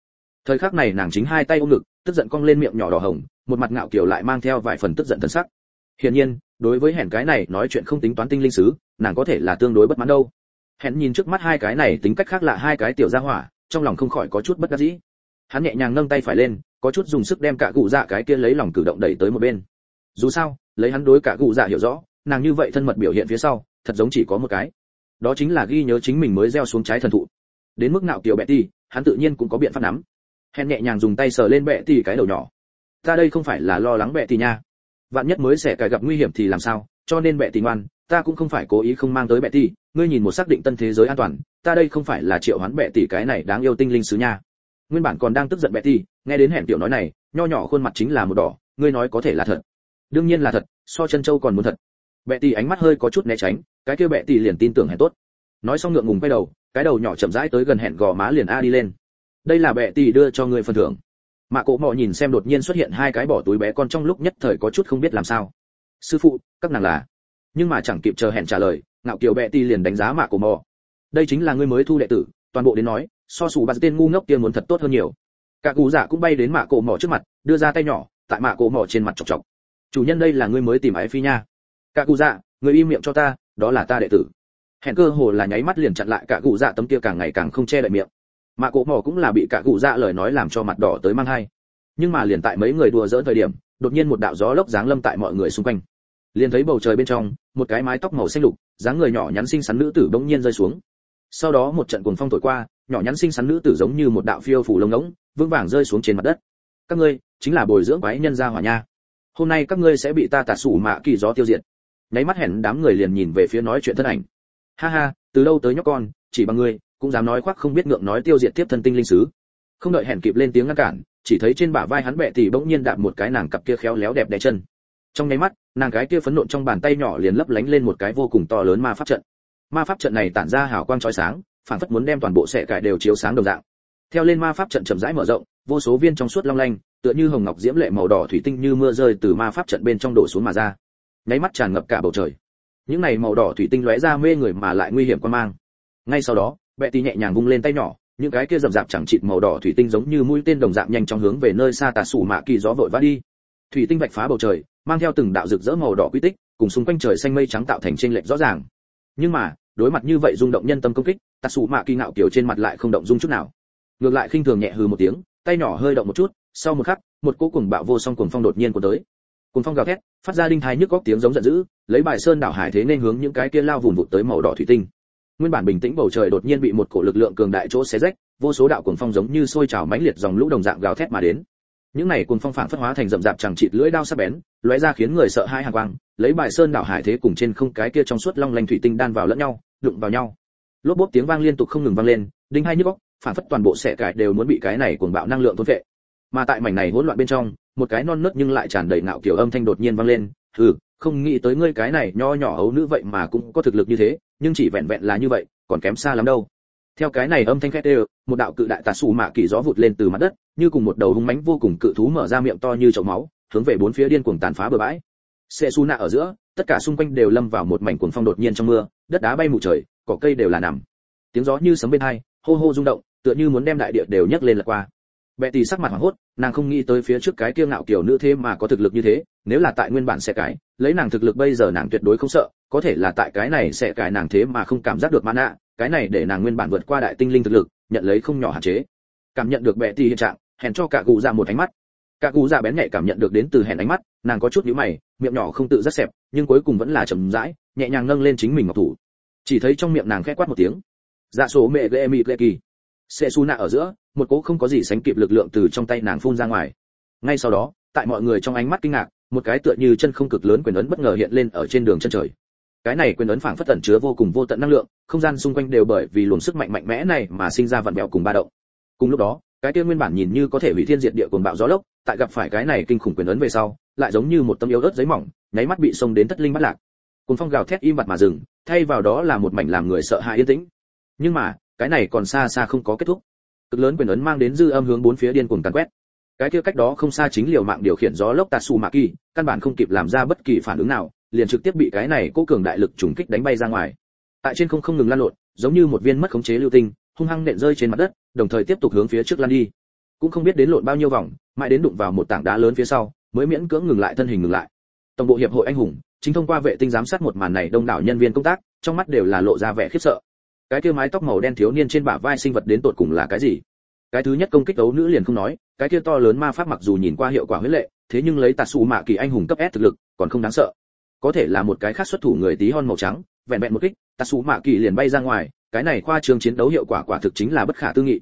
Thời khắc này nàng chính hai tay ôm ngực, tức giận cong lên miệng nhỏ đỏ hồng, một mặt ngạo kiều lại mang theo vài phần tức giận thần sắc. Hiển nhiên, đối với hẹn cái này nói chuyện không tính toán tinh linh sứ, nàng có thể là tương đối bất mãn đâu. Hẹn nhìn trước mắt hai cái này tính cách khác lạ hai cái tiểu gia hỏa, trong lòng không khỏi có chút bất đắc dĩ. Hắn nhẹ nhàng nâng tay phải lên, có chút dùng sức đem cả cụ dạ cái kia lấy lòng cử động đẩy tới một bên. Dù sao, lấy hắn đối cả cụ dạ hiểu rõ, nàng như vậy thân mật biểu hiện phía sau, thật giống chỉ có một cái. Đó chính là ghi nhớ chính mình mới gieo xuống trái thần thụ. Đến mức nạo kiều Betty, hắn tự nhiên cũng có biện pháp nắm. Hẹn nhẹ nhàng dùng tay sờ lên Betty cái đầu nhỏ. Ta đây không phải là lo lắng Betty nha. Vạn nhất mới sẽ cài gặp nguy hiểm thì làm sao, cho nên Betty ngoan, ta cũng không phải cố ý không mang tới Betty, ngươi nhìn một xác định tân thế giới an toàn, ta đây không phải là triệu hoán Betty cái này đáng yêu tinh linh sứ nha. Nguyên bản còn đang tức giận Betty, nghe đến hẹn tiểu nói này, nho nhỏ khuôn mặt chính là một đỏ, ngươi nói có thể là thật. Đương nhiên là thật, so chân châu còn muốn thật. Betty ánh mắt hơi có chút né tránh, cái kia Betty liền tin tưởng hẹn tốt. Nói xong ngượng ngùng quay đầu, cái đầu nhỏ chậm rãi tới gần hẹn gò má liền a đi lên. Đây là Betty đưa cho ngươi phần thưởng. Mạ Cổ Mọ nhìn xem đột nhiên xuất hiện hai cái bỏ túi bé con trong lúc nhất thời có chút không biết làm sao. Sư phụ, các nàng là. Nhưng mà chẳng kịp chờ hẹn trả lời, ngạo kiều Betty liền đánh giá Mạ Cổ Mọ. Đây chính là ngươi mới thu đệ tử, toàn bộ đến nói, so sủ bà tên ngu ngốc kia muốn thật tốt hơn nhiều. Cả cụ dạ cũng bay đến Mạ Cổ Mọ trước mặt, đưa ra tay nhỏ, tại Mạ Cổ Mọ trên mặt chọc chọc. Chủ nhân đây là ngươi mới tìm ái phi nha. Cả cụ dạ, ngươi im miệng cho ta, đó là ta đệ tử. Hẹn cơ hồ là nháy mắt liền chặn lại cả cụ dạ tấm kia càng ngày càng không che đậy miệng. Mạ Cổ Mọ cũng là bị cả cụ dạ lời nói làm cho mặt đỏ tới mang hai. Nhưng mà liền tại mấy người đùa giỡn thời điểm, đột nhiên một đạo gió lốc giáng lâm tại mọi người xung quanh. Liền thấy bầu trời bên trong, một cái mái tóc màu xanh lục, dáng người nhỏ nhắn xinh xắn nữ tử bỗng nhiên rơi xuống. Sau đó một trận cuồng phong thổi qua, nhỏ nhắn xinh xắn nữ tử giống như một đạo phiêu phù lông ngỗng, vững vàng rơi xuống trên mặt đất. Các ngươi chính là bồi dưỡng quái nhân gia hỏa nha. Hôm nay các ngươi sẽ bị ta tạt sủ mạ kỳ gió tiêu diệt. Nháy mắt hẹn đám người liền nhìn về phía nói chuyện thân ảnh. Ha ha, từ đâu tới nhóc con, chỉ bằng ngươi cũng dám nói khoác không biết ngượng nói tiêu diệt tiếp thân tinh linh sứ. Không đợi hẹn kịp lên tiếng ngăn cản, chỉ thấy trên bả vai hắn bẹ thì bỗng nhiên đạp một cái nàng cặp kia khéo léo đẹp đẽ chân. Trong nháy mắt, nàng cái kia phấn nộn trong bàn tay nhỏ liền lấp lánh lên một cái vô cùng to lớn ma pháp trận. Ma pháp trận này tản ra hào quang chói sáng, phản phất muốn đem toàn bộ sệ cải đều chiếu sáng đồng dạng. Theo lên ma pháp trận chậm rãi mở rộng, vô số viên trong suốt long lanh, tựa như hồng ngọc diễm lệ màu đỏ thủy tinh như mưa rơi từ ma pháp trận bên trong đổ xuống mà ra. Nháy mắt tràn ngập cả bầu trời. Những này màu đỏ thủy tinh lóe ra mê người mà lại nguy hiểm quan mang. Ngay sau đó, Betty nhẹ nhàng vung lên tay nhỏ, những cái kia rậm rạp chẳng chịt màu đỏ thủy tinh giống như mũi tên đồng dạng nhanh chóng hướng về nơi xa tà sủ mạ kỳ gió vội vã đi. Thủy tinh vạch phá bầu trời, mang theo từng đạo rực rỡ màu đỏ quy tích, cùng xung quanh trời xanh mây trắng tạo thành chênh lệch rõ ràng. Nhưng mà, đối mặt như vậy rung động nhân tâm công kích, tà sủ mạ kỳ ngạo kiều trên mặt lại không động dung chút nào. Ngược lại khinh thường nhẹ hừ một tiếng, tay nhỏ hơi động một chút, sau một khắc, một cỗ cuồng bạo vô song cuồng phong đột nhiên cuốn tới. Cuồng phong gào thét, phát ra đinh tai nhức óc tiếng giống giận dữ, lấy bài sơn đảo hải thế nên hướng những cái kia lao vụn vụt tới màu đỏ thủy tinh. Nguyên bản bình tĩnh bầu trời đột nhiên bị một cổ lực lượng cường đại chỗ xé rách, vô số đạo cuồng phong giống như sôi trào mãnh liệt dòng lũ đồng dạng gào thét mà đến. Những này cuồng phong phảng phất hóa thành rậm rạp chẳng chịt lưỡi đao sắc bén, lóe ra khiến người sợ hãi hàn quang, lấy bài sơn đảo hải thế cùng trên không cái kia trong suốt long lanh thủy tinh đan vào lẫn nhau, đụng vào nhau. Lốp bốp tiếng vang liên tục không ngừng vang lên, đinh hai nhức óc, phảng phất toàn bộ sệ cải đều muốn bị cái này cuồng bạo năng lượng thôn phệ. Mà tại mảnh này hỗn loạn bên trong, một cái non nớt nhưng lại tràn đầy ngạo kiểu âm thanh đột nhiên vang lên, không nghĩ tới ngươi cái này nho nhỏ ấu nữ vậy mà cũng có thực lực như thế, nhưng chỉ vẹn vẹn là như vậy, còn kém xa lắm đâu." Theo cái này âm thanh khét đều, một đạo cự đại tà sủ mạ kỳ gió vụt lên từ mặt đất, như cùng một đầu hung mãnh vô cùng cự thú mở ra miệng to như chậu máu, hướng về bốn phía điên cuồng tàn phá bờ bãi. Setsuna ở giữa, tất cả xung quanh đều lâm vào một mảnh cuồng phong đột nhiên trong mưa, đất đá bay mù trời, cỏ cây đều là nằm. Tiếng gió như sấm bên tai, hô hô rung động, tựa như muốn đem đại địa đều nhấc lên lật qua. Betty sắc mặt hoảng hốt, nàng không nghĩ tới phía trước cái kia ngạo kiểu nữ thế mà có thực lực như thế, nếu là tại nguyên bản sẽ cái, lấy nàng thực lực bây giờ nàng tuyệt đối không sợ, có thể là tại cái này sẽ cái nàng thế mà không cảm giác được mana, cái này để nàng nguyên bản vượt qua đại tinh linh thực lực, nhận lấy không nhỏ hạn chế. Cảm nhận được Betty hiện trạng, hèn cho cả cụ dạ một ánh mắt. Cả cụ dạ bén nhạy cảm nhận được đến từ hèn ánh mắt, nàng có chút nhíu mày, miệng nhỏ không tự giác xẹp, nhưng cuối cùng vẫn là chậm rãi, nhẹ nhàng nâng lên chính mình ngọc thủ. Chỉ thấy trong miệng nàng khẽ quát một tiếng. Dạ số mẹ lệ mị lệ kỳ. Setsuna ở giữa, một cỗ không có gì sánh kịp lực lượng từ trong tay nàng phun ra ngoài. Ngay sau đó, tại mọi người trong ánh mắt kinh ngạc, một cái tựa như chân không cực lớn quyền ấn bất ngờ hiện lên ở trên đường chân trời. Cái này quyền ấn phảng phất ẩn chứa vô cùng vô tận năng lượng, không gian xung quanh đều bởi vì luồng sức mạnh mạnh mẽ này mà sinh ra vặn vẹo cùng ba động. Cùng lúc đó, cái kia nguyên bản nhìn như có thể hủy thiên diệt địa cuồng bạo gió lốc, tại gặp phải cái này kinh khủng quyền ấn về sau, lại giống như một tấm yếu ớt giấy mỏng, nháy mắt bị xông đến thất linh bắt lạc. Cuồng phong gào thét im bặt mà dừng, thay vào đó là một mảnh làm người sợ hãi yên tĩnh. Nhưng mà, cái này còn xa xa không có kết thúc. Cực lớn quyền ấn mang đến dư âm hướng bốn phía điên cuồng càn quét. Cái kia cách đó không xa chính liều mạng điều khiển gió lốc Tatsumaki, căn bản không kịp làm ra bất kỳ phản ứng nào, liền trực tiếp bị cái này cố cường đại lực trùng kích đánh bay ra ngoài. Tại trên không ngừng lăn lộn, giống như một viên mất khống chế lưu tinh, hung hăng nện rơi trên mặt đất, đồng thời tiếp tục hướng phía trước lăn đi. cũng không biết đến lộn bao nhiêu vòng, mãi đến đụng vào một tảng đá lớn phía sau, mới miễn cưỡng ngừng lại thân hình ngừng lại. Tổng bộ hiệp hội anh hùng, chính thông qua vệ tinh giám sát một màn này, đông đảo nhân viên công tác, trong mắt đều là lộ ra vẻ khiếp sợ. Cái kia mái tóc màu đen thiếu niên trên bả vai sinh vật đến tột cùng là cái gì? Cái thứ nhất công kích đấu nữ liền không nói, cái kia to lớn ma pháp mặc dù nhìn qua hiệu quả huyết lệ, thế nhưng lấy Tatsu Mạ Kỳ anh hùng cấp S thực lực, còn không đáng sợ. Có thể là một cái khác xuất thủ người tí hon màu trắng, vẹn vẹn một kích, Tatsu Mạ Kỳ liền bay ra ngoài, cái này khoa trương chiến đấu hiệu quả quả thực chính là bất khả tư nghị.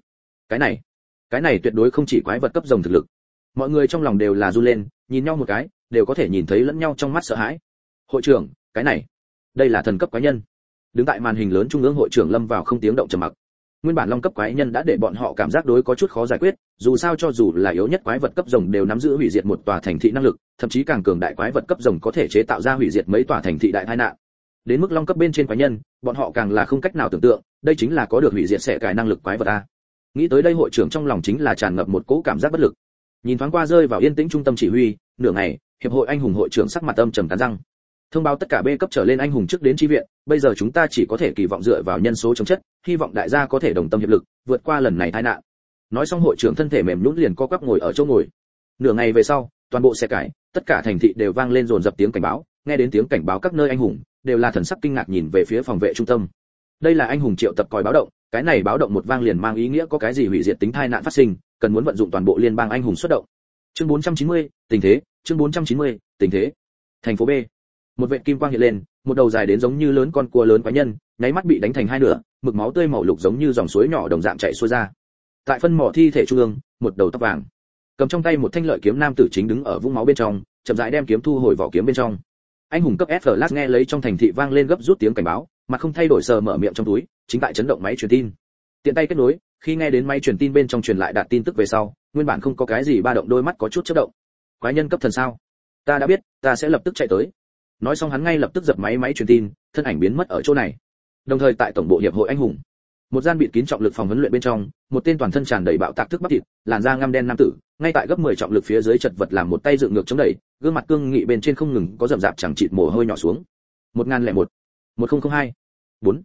Cái này tuyệt đối không chỉ quái vật cấp rồng thực lực. Mọi người trong lòng đều là run lên, nhìn nhau một cái, đều có thể nhìn thấy lẫn nhau trong mắt sợ hãi. Hội trưởng, cái này, đây là thần cấp quái nhân. Đứng tại màn hình lớn trung ương hội trưởng lâm vào không tiếng động trầm mặc. Nguyên bản long cấp quái nhân đã để bọn họ cảm giác đối có chút khó giải quyết, dù sao cho dù là yếu nhất quái vật cấp rồng đều nắm giữ hủy diệt một tòa thành thị năng lực, thậm chí càng cường đại quái vật cấp rồng có thể chế tạo ra hủy diệt mấy tòa thành thị đại tai nạn. Đến mức long cấp bên trên quái nhân, bọn họ càng là không cách nào tưởng tượng, đây chính là có được hủy diệt sẽ cải năng lực quái vật a. Nghĩ tới đây hội trưởng trong lòng chính là tràn ngập một cỗ cảm giác bất lực. Nhìn thoáng qua rơi vào yên tĩnh trung tâm chỉ huy, nửa ngày, hiệp hội anh hùng hội trưởng sắc mặt âm trầm cắn răng. Thông báo tất cả B cấp trở lên anh hùng trước đến chi viện, bây giờ chúng ta chỉ có thể kỳ vọng dựa vào nhân số chống chất, hy vọng đại gia có thể đồng tâm hiệp lực, vượt qua lần này tai nạn. Nói xong hội trưởng thân thể mềm nhũn liền co quắp ngồi ở chỗ ngồi. Nửa ngày về sau, toàn bộ xe cải, tất cả thành thị đều vang lên dồn dập tiếng cảnh báo, nghe đến tiếng cảnh báo các nơi anh hùng đều là thần sắc kinh ngạc nhìn về phía phòng vệ trung tâm. Đây là anh hùng triệu tập còi báo động, cái này báo động một vang liền mang ý nghĩa có cái gì hủy diệt tính tai nạn phát sinh, cần muốn vận dụng toàn bộ liên bang anh hùng xuất động. Chương 490, tình thế, chương 490, tình thế. Thành phố B. Một vệt kim quang hiện lên, một đầu dài đến giống như lớn con cua lớn quái nhân, nháy mắt bị đánh thành hai nửa, mực máu tươi màu lục giống như dòng suối nhỏ đồng dạng chảy xuôi ra. Tại phân mỏ thi thể trung ương, một đầu tóc vàng, cầm trong tay một thanh lợi kiếm nam tử chính đứng ở vũng máu bên trong, chậm rãi đem kiếm thu hồi vỏ kiếm bên trong. Anh hùng cấp S Flash nghe lấy trong thành thị vang lên gấp rút tiếng cảnh báo, mặt không thay đổi sờ mở miệng trong túi, chính tại chấn động máy truyền tin. Tiện tay kết nối, khi nghe đến máy truyền tin bên trong truyền lại đạt tin tức về sau, nguyên bản không có cái gì ba động đôi mắt có chút chớp động. Quái nhân cấp thần sao? Ta đã biết, ta sẽ lập tức chạy tới. Nói xong hắn ngay lập tức dập máy truyền tin, thân ảnh biến mất ở chỗ này. Đồng thời tại tổng bộ hiệp hội anh hùng, một gian bịt kín trọng lực phòng huấn luyện bên trong, một tên toàn thân tràn đầy bạo tạc thức bắp thịt, làn da ngăm đen nam tử, ngay tại gấp 10 trọng lực phía dưới chật vật làm một tay dựng ngược chống đẩy, gương mặt cương nghị bên trên không ngừng có rậm rạp chẳng chịt mồ hôi nhỏ xuống. 1001, 1002, 4,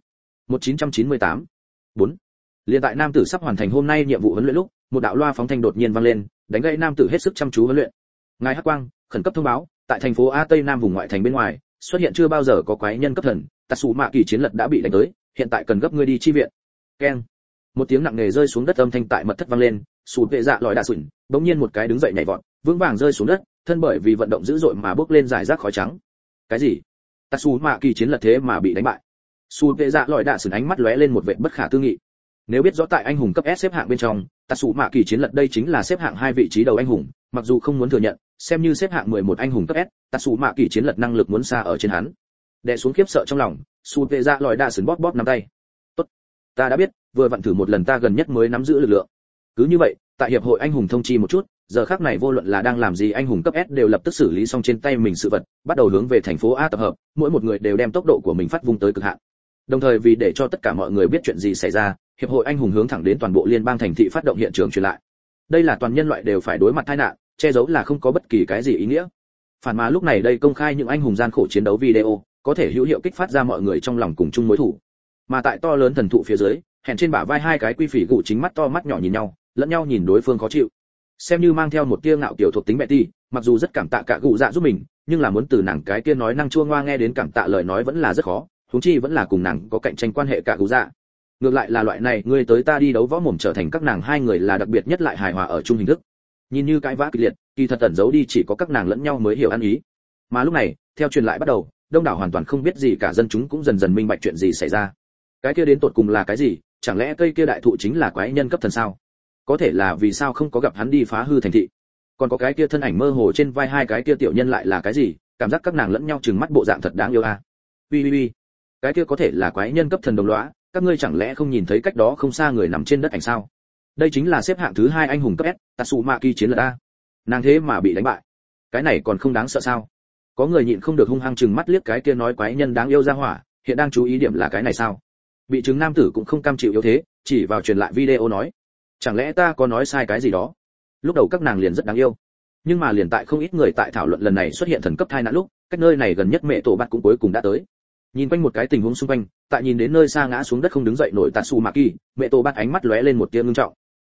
1998, 4. Liên tại nam tử sắp hoàn thành hôm nay nhiệm vụ huấn luyện lúc, một đạo loa phóng thanh đột nhiên vang lên, đánh gãy nam tử hết sức chăm chú huấn luyện. Ngài Hắc Quang, khẩn cấp thông báo, tại thành phố A Tây Nam vùng ngoại thành bên ngoài, xuất hiện chưa bao giờ có quái nhân cấp thần, Tatsu Mạ Kỳ chiến lật đã bị đánh tới, hiện tại cần gấp ngươi đi chi viện. Keng. Một tiếng nặng nề rơi xuống đất âm thanh tại mật thất vang lên, sụt vệ dạ lòi đạ sủn, bỗng nhiên một cái đứng dậy nhảy vọt, vững vàng rơi xuống đất, thân bởi vì vận động dữ dội mà bốc lên giải rác khói trắng. Cái gì? Tatsu Mạ Kỳ chiến lật thế mà bị đánh bại. Sụt vệ dạ lòi đạ sủn ánh mắt lóe lên một vẻ bất khả tư nghị. Nếu biết rõ tại anh hùng cấp S xếp hạng bên trong, Tatsu Mạ Kỳ chiến lật đây chính là xếp hạng 2 vị trí đầu anh hùng, mặc dù không muốn thừa nhận, xem như xếp hạng 11 anh hùng cấp S, Tatsu Mạ Kỳ chiến lật năng lực muốn xa ở trên hắn. Đè xuống khiếp sợ trong lòng, sụt vệ dạ lòi đạ sủn bóp bóp nắm tay. Tốt, ta đã biết, vừa vặn thử một lần ta gần nhất mới nắm giữ lực lượng. Cứ như vậy, tại hiệp hội anh hùng thông chi một chút, giờ khắc này vô luận là đang làm gì anh hùng cấp S đều lập tức xử lý xong trên tay mình sự vật, bắt đầu hướng về thành phố A tập hợp, mỗi một người đều đem tốc độ của mình phát vung tới cực hạn. Đồng thời vì để cho tất cả mọi người biết chuyện gì xảy ra, hiệp hội anh hùng hướng thẳng đến toàn bộ liên bang thành thị phát động hiện trường truyền lại. Đây là toàn nhân loại đều phải đối mặt tai nạn, che giấu là không có bất kỳ cái gì ý nghĩa. Phản mà lúc này đây công khai những anh hùng gian khổ chiến đấu video, có thể hữu hiệu kích phát ra mọi người trong lòng cùng chung mối thù. Mà tại to lớn thần thụ phía dưới, hèn trên bả vai hai cái quy phỉ gụ chính mắt to mắt nhỏ nhìn nhau, lẫn nhau nhìn đối phương khó chịu. Xem như mang theo một tia ngạo kiểu thuộc tính Betty, mặc dù rất cảm tạ cả gụ dạ giúp mình, nhưng là muốn từ nàng cái kia nói năng chua ngoa nghe đến cảm tạ lời nói vẫn là rất khó, huống chi vẫn là cùng nàng có cạnh tranh quan hệ cả gụ dạ. Ngược lại là loại này ngươi tới ta đi đấu võ mồm trở thành các nàng hai người là đặc biệt nhất lại hài hòa ở chung hình thức. Nhìn như cãi vã kịch liệt, kỳ thật ẩn giấu đi chỉ có các nàng lẫn nhau mới hiểu ăn ý. Mà lúc này, theo truyền lại bắt đầu, đông đảo hoàn toàn không biết gì cả dân chúng cũng dần dần minh bạch chuyện gì xảy ra. Cái kia đến tột cùng là cái gì? Chẳng lẽ cây kia đại thụ chính là quái nhân cấp thần sao? Có thể là vì sao không có gặp hắn đi phá hư thành thị? Còn có cái kia thân ảnh mơ hồ trên vai hai cái kia tiểu nhân lại là cái gì? Cảm giác các nàng lẫn nhau trừng mắt bộ dạng thật đáng yêu a. Ui, cái kia có thể là quái nhân cấp thần đồng lõa, các ngươi chẳng lẽ không nhìn thấy cách đó không xa người nằm trên đất ảnh sao? Đây chính là xếp hạng thứ 2 anh hùng cấp S, Tatsu Mạ Kỳ chiến lược a. Nàng thế mà bị đánh bại. Cái này còn không đáng sợ sao? Có người nhịn không được hung hăng trừng mắt liếc cái kia nói quái nhân đáng yêu ra hỏa, hiện đang chú ý điểm là cái này sao? Bị chứng nam tử cũng không cam chịu yếu thế, chỉ vào truyền lại video nói, chẳng lẽ ta có nói sai cái gì đó? Lúc đầu các nàng liền rất đáng yêu, nhưng mà liền tại không ít người tại thảo luận lần này xuất hiện thần cấp thai nạn lúc, cách nơi này gần nhất mẹ tổ bạt cũng cuối cùng đã tới. Nhìn quanh một cái tình huống xung quanh, tại nhìn đến nơi xa ngã xuống đất không đứng dậy nổi Tatsu Mạ Kỳ, mẹ tổ bạt ánh mắt lóe lên một tia ngưng trọng.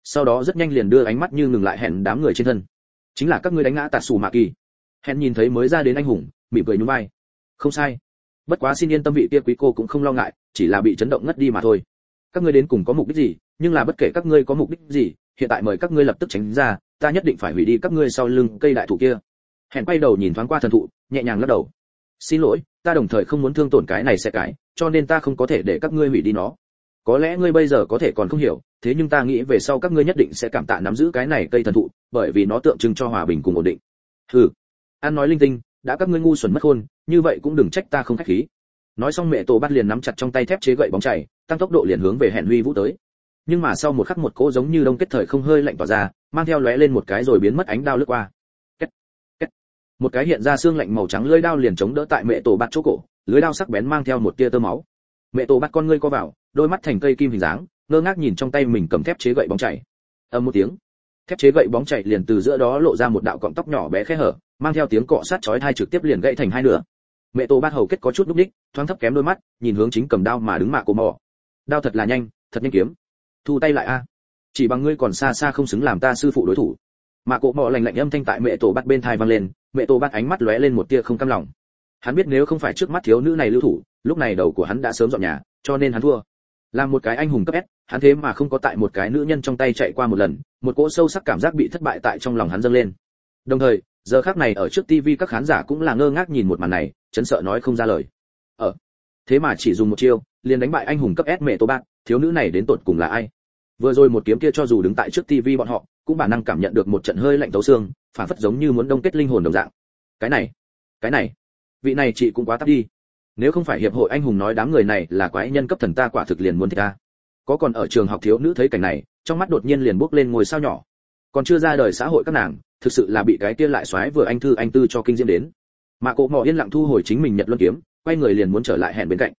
sau đó rất nhanh liền đưa ánh mắt như ngừng lại hẹn đám người trên thân. Chính là các ngươi đánh ngã Tạ Sủ Mạ Kỳ. Hẹn nhìn thấy mới ra đến anh hùng, mỉm cười nhún vai. Không sai. Bất quá xin yên tâm, vị kia quý cô cũng không lo ngại, chỉ là bị chấn động ngất đi mà thôi. Các ngươi đến cùng có mục đích gì? Nhưng là bất kể các ngươi có mục đích gì, hiện tại mời các ngươi lập tức tránh ra, ta nhất định phải hủy đi các ngươi sau lưng cây đại thụ kia. Hẹn quay đầu nhìn thoáng qua thần thụ, nhẹ nhàng lắc đầu. Xin lỗi, ta đồng thời không muốn thương tổn cái này sẽ cái, cho nên ta không có thể để các ngươi hủy đi nó. Có lẽ ngươi bây giờ có thể còn không hiểu, thế nhưng ta nghĩ về sau các ngươi nhất định sẽ cảm tạ nắm giữ cái này cây thần thụ, bởi vì nó tượng trưng cho hòa bình cùng ổn định. Hừ, ăn nói linh tinh, đã các ngươi ngu xuẩn mất khôn, như vậy cũng đừng trách ta không khách khí. Nói xong mẹ tổ bắt liền nắm chặt trong tay thép chế gậy bóng chảy, tăng tốc độ liền hướng về hẹn huy vũ tới. Nhưng mà sau một khắc một cỗ giống như đông kết thời không hơi lạnh tỏa ra, mang theo lóe lên một cái rồi biến mất ánh đao lướt qua. Kết, kết. Một cái hiện ra xương lạnh màu trắng lưỡi đao liền chống đỡ tại mẹ tổ bắt chỗ cổ, lưỡi đao sắc bén mang theo một tia tơ máu. Mẹ tổ bắt con ngươi co vào, đôi mắt thành cây kim hình dáng, ngơ ngác nhìn trong tay mình cầm thép chế gậy bóng chảy. Ầm một tiếng, thép chế gậy bóng chảy liền từ giữa đó lộ ra một đạo cọng tóc nhỏ bé khe hở, mang theo tiếng cọ sát chói tai trực tiếp liền gãy thành hai nửa. Mẹ tổ bắt hầu kết có chút lúc đích, thoáng thấp kém đôi mắt, nhìn hướng chính cầm đao mà đứng Mạ Cổ Mò. Đao thật là nhanh, thật nhanh kiếm. Thu tay lại a. Chỉ bằng ngươi còn xa xa không xứng làm ta sư phụ đối thủ. Mạ Cổ Mò lạnh lạnh âm thanh tại mẹ tổ bắt bên tai vang lên, mẹ tổ bắt ánh mắt lóe lên một tia không cam lòng. Hắn biết nếu không phải trước mắt thiếu nữ này lưu thủ, lúc này đầu của hắn đã sớm dọn nhà, cho nên hắn thua. Làm một cái anh hùng cấp S, hắn thế mà không có tại một cái nữ nhân trong tay chạy qua một lần, một cỗ sâu sắc cảm giác bị thất bại tại trong lòng hắn dâng lên. Đồng thời, giờ khắc này ở trước TV các khán giả cũng là ngơ ngác nhìn một màn này, chấn sợ nói không ra lời. Thế mà chỉ dùng một chiêu, liền đánh bại anh hùng cấp S mẹ Tô Bác, thiếu nữ này đến tột cùng là ai? Vừa rồi một kiếm kia cho dù đứng tại trước TV bọn họ, cũng bản năng cảm nhận được một trận hơi lạnh tấu xương, phản phất giống như muốn đông kết linh hồn đồng dạng. Cái này, vị này chị cũng quá tắt đi. Nếu không phải hiệp hội anh hùng nói đám người này là quái nhân cấp thần, ta quả thực liền muốn thích ta. Có còn ở trường học thiếu nữ thấy cảnh này, trong mắt đột nhiên liền bốc lên ngôi sao nhỏ. Còn chưa ra đời xã hội các nàng, thực sự là bị cái kia lại xoái vừa anh thư anh tư cho kinh diễm đến. Mạ Cổ Mò yên lặng thu hồi chính mình Nhật Luân kiếm, quay người liền muốn trở lại hẹn bên cạnh.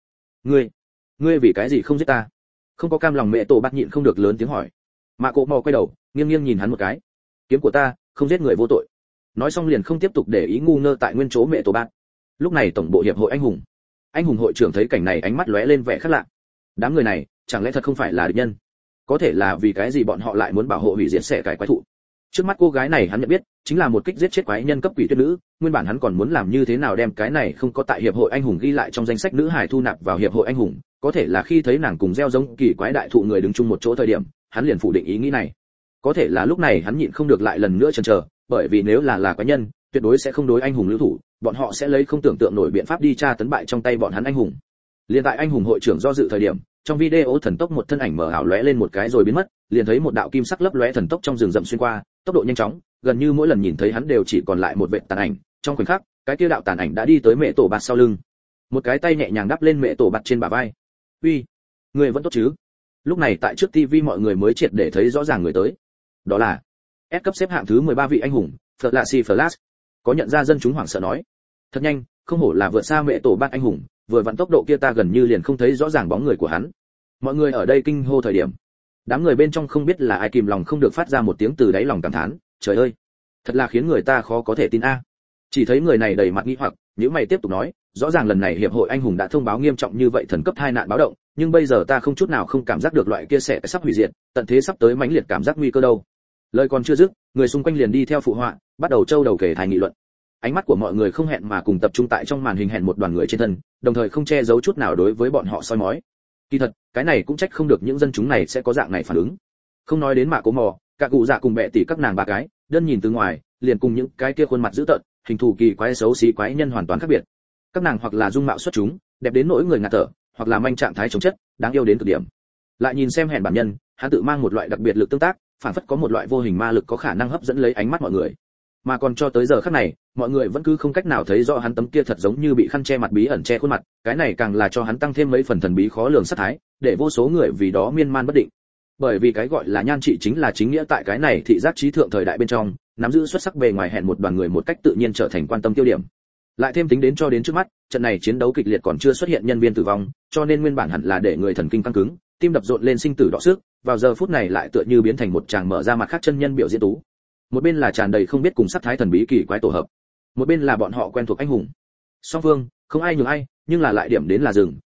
Ngươi vì cái gì không giết ta? Không có cam lòng mẹ tổ bắt nhịn không được lớn tiếng hỏi. Mạ Cổ Mò quay đầu, nghiêng nghiêng nhìn hắn một cái. Kiếm của ta, không giết người vô tội. Nói xong liền không tiếp tục để ý ngu ngơ tại nguyên chỗ mẹ tổ bắt. Lúc này tổng bộ hiệp hội anh hùng hội trưởng thấy cảnh này ánh mắt lóe lên vẻ khác lạ. Đám người này, chẳng lẽ thật không phải là địch nhân? Có thể là vì cái gì bọn họ lại muốn bảo hộ hủy diệt xẻ cải quái thụ? Trước mắt cô gái này hắn nhận biết, chính là một kích giết chết quái nhân cấp quỷ tuyết nữ, nguyên bản hắn còn muốn làm như thế nào đem cái này không có tại hiệp hội anh hùng ghi lại trong danh sách nữ hài thu nạp vào hiệp hội anh hùng, có thể là khi thấy nàng cùng gieo giống kỳ quái đại thụ người đứng chung một chỗ thời điểm, hắn liền phủ định ý nghĩ này. Có thể là lúc này hắn nhịn không được lại lần nữa chần chờ, bởi vì nếu là quái nhân, tuyệt đối sẽ không đối anh hùng lưu thủ, bọn họ sẽ lấy không tưởng tượng nổi biện pháp đi tra tấn bại trong tay bọn hắn anh hùng. Liên tại anh hùng hội trưởng do dự thời điểm, trong video thần tốc một thân ảnh mờ ảo lóe lên một cái rồi biến mất, liền thấy một đạo kim sắc lấp lóe thần tốc trong rừng rậm xuyên qua, tốc độ nhanh chóng, gần như mỗi lần nhìn thấy hắn đều chỉ còn lại một vệt tàn ảnh, trong khoảnh khắc, cái kia đạo tàn ảnh đã đi tới mẹ tổ bạt sau lưng. Một cái tay nhẹ nhàng đắp lên mẹ tổ bạt trên bả vai. "Uy, người vẫn tốt chứ?" Lúc này tại trước TV mọi người mới triệt để thấy rõ ràng người tới. Đó là S cấp xếp hạng thứ 13 vị anh hùng, Flash. Có nhận ra dân chúng hoảng sợ nói: "Thật nhanh, không hổ là vượt xa mẹ tổ bạt anh hùng, vừa vặn tốc độ kia ta gần như liền không thấy rõ ràng bóng người của hắn." Mọi người ở đây kinh hô thời điểm, đám người bên trong không biết là ai kìm lòng không được phát ra một tiếng từ đáy lòng cảm thán: "Trời ơi, thật là khiến người ta khó có thể tin a." Chỉ thấy người này đầy mặt nghi hoặc, nếu mày tiếp tục nói: "Rõ ràng lần này hiệp hội anh hùng đã thông báo nghiêm trọng như vậy thần cấp tai nạn báo động, nhưng bây giờ ta không chút nào không cảm giác được loại kia sẽ sắp hủy diệt, tận thế sắp tới mãnh liệt cảm giác nguy cơ đâu." Lời còn chưa dứt, người xung quanh liền đi theo phụ họa, bắt đầu châu đầu kể thành nghị luận. Ánh mắt của mọi người không hẹn mà cùng tập trung tại trong màn hình hẹn một đoàn người trên thân, đồng thời không che giấu chút nào đối với bọn họ soi mói. Kỳ thật, cái này cũng trách không được những dân chúng này sẽ có dạng này phản ứng. Không nói đến Mạ Cổ Mò, cả cụ dạ cùng bệ tỷ các nàng ba cái, đơn nhìn từ ngoài, liền cùng những cái kia khuôn mặt dữ tợn, hình thù kỳ quái xấu xí quái nhân hoàn toàn khác biệt. Các nàng hoặc là dung mạo xuất chúng, đẹp đến nỗi người ngạt thở, hoặc là manh trạng thái chống chất, đáng yêu đến cực điểm. Lại nhìn xem hẹn bản nhân, hắn tự mang một loại đặc biệt lực tương tác, phản phất có một loại vô hình ma lực có khả năng hấp dẫn lấy ánh mắt mọi người. Mà còn cho tới giờ khắc này, mọi người vẫn cứ không cách nào thấy rõ hắn tấm kia thật giống như bị khăn che mặt bí ẩn che khuôn mặt, cái này càng là cho hắn tăng thêm mấy phần thần bí khó lường sát thái, để vô số người vì đó miên man bất định. Bởi vì cái gọi là nhan trị chính là chính nghĩa tại cái này thị giác trí thượng thời đại bên trong, nắm giữ xuất sắc bề ngoài hẹn một đoàn người một cách tự nhiên trở thành quan tâm tiêu điểm. Lại thêm tính đến cho đến trước mắt, trận này chiến đấu kịch liệt còn chưa xuất hiện nhân viên tử vong, cho nên nguyên bản hẳn là để người thần kinh căng cứng, tim đập rộn lên sinh tử đỏ sức, vào giờ phút này lại tựa như biến thành một tràng mở ra mặt khác chân nhân biểu diễn tú. Một bên là tràn đầy không biết cùng sắc thái thần bí kỳ quái tổ hợp, một bên là bọn họ quen thuộc anh hùng. Song phương không ai nhường ai, nhưng là lại điểm đến là rừng,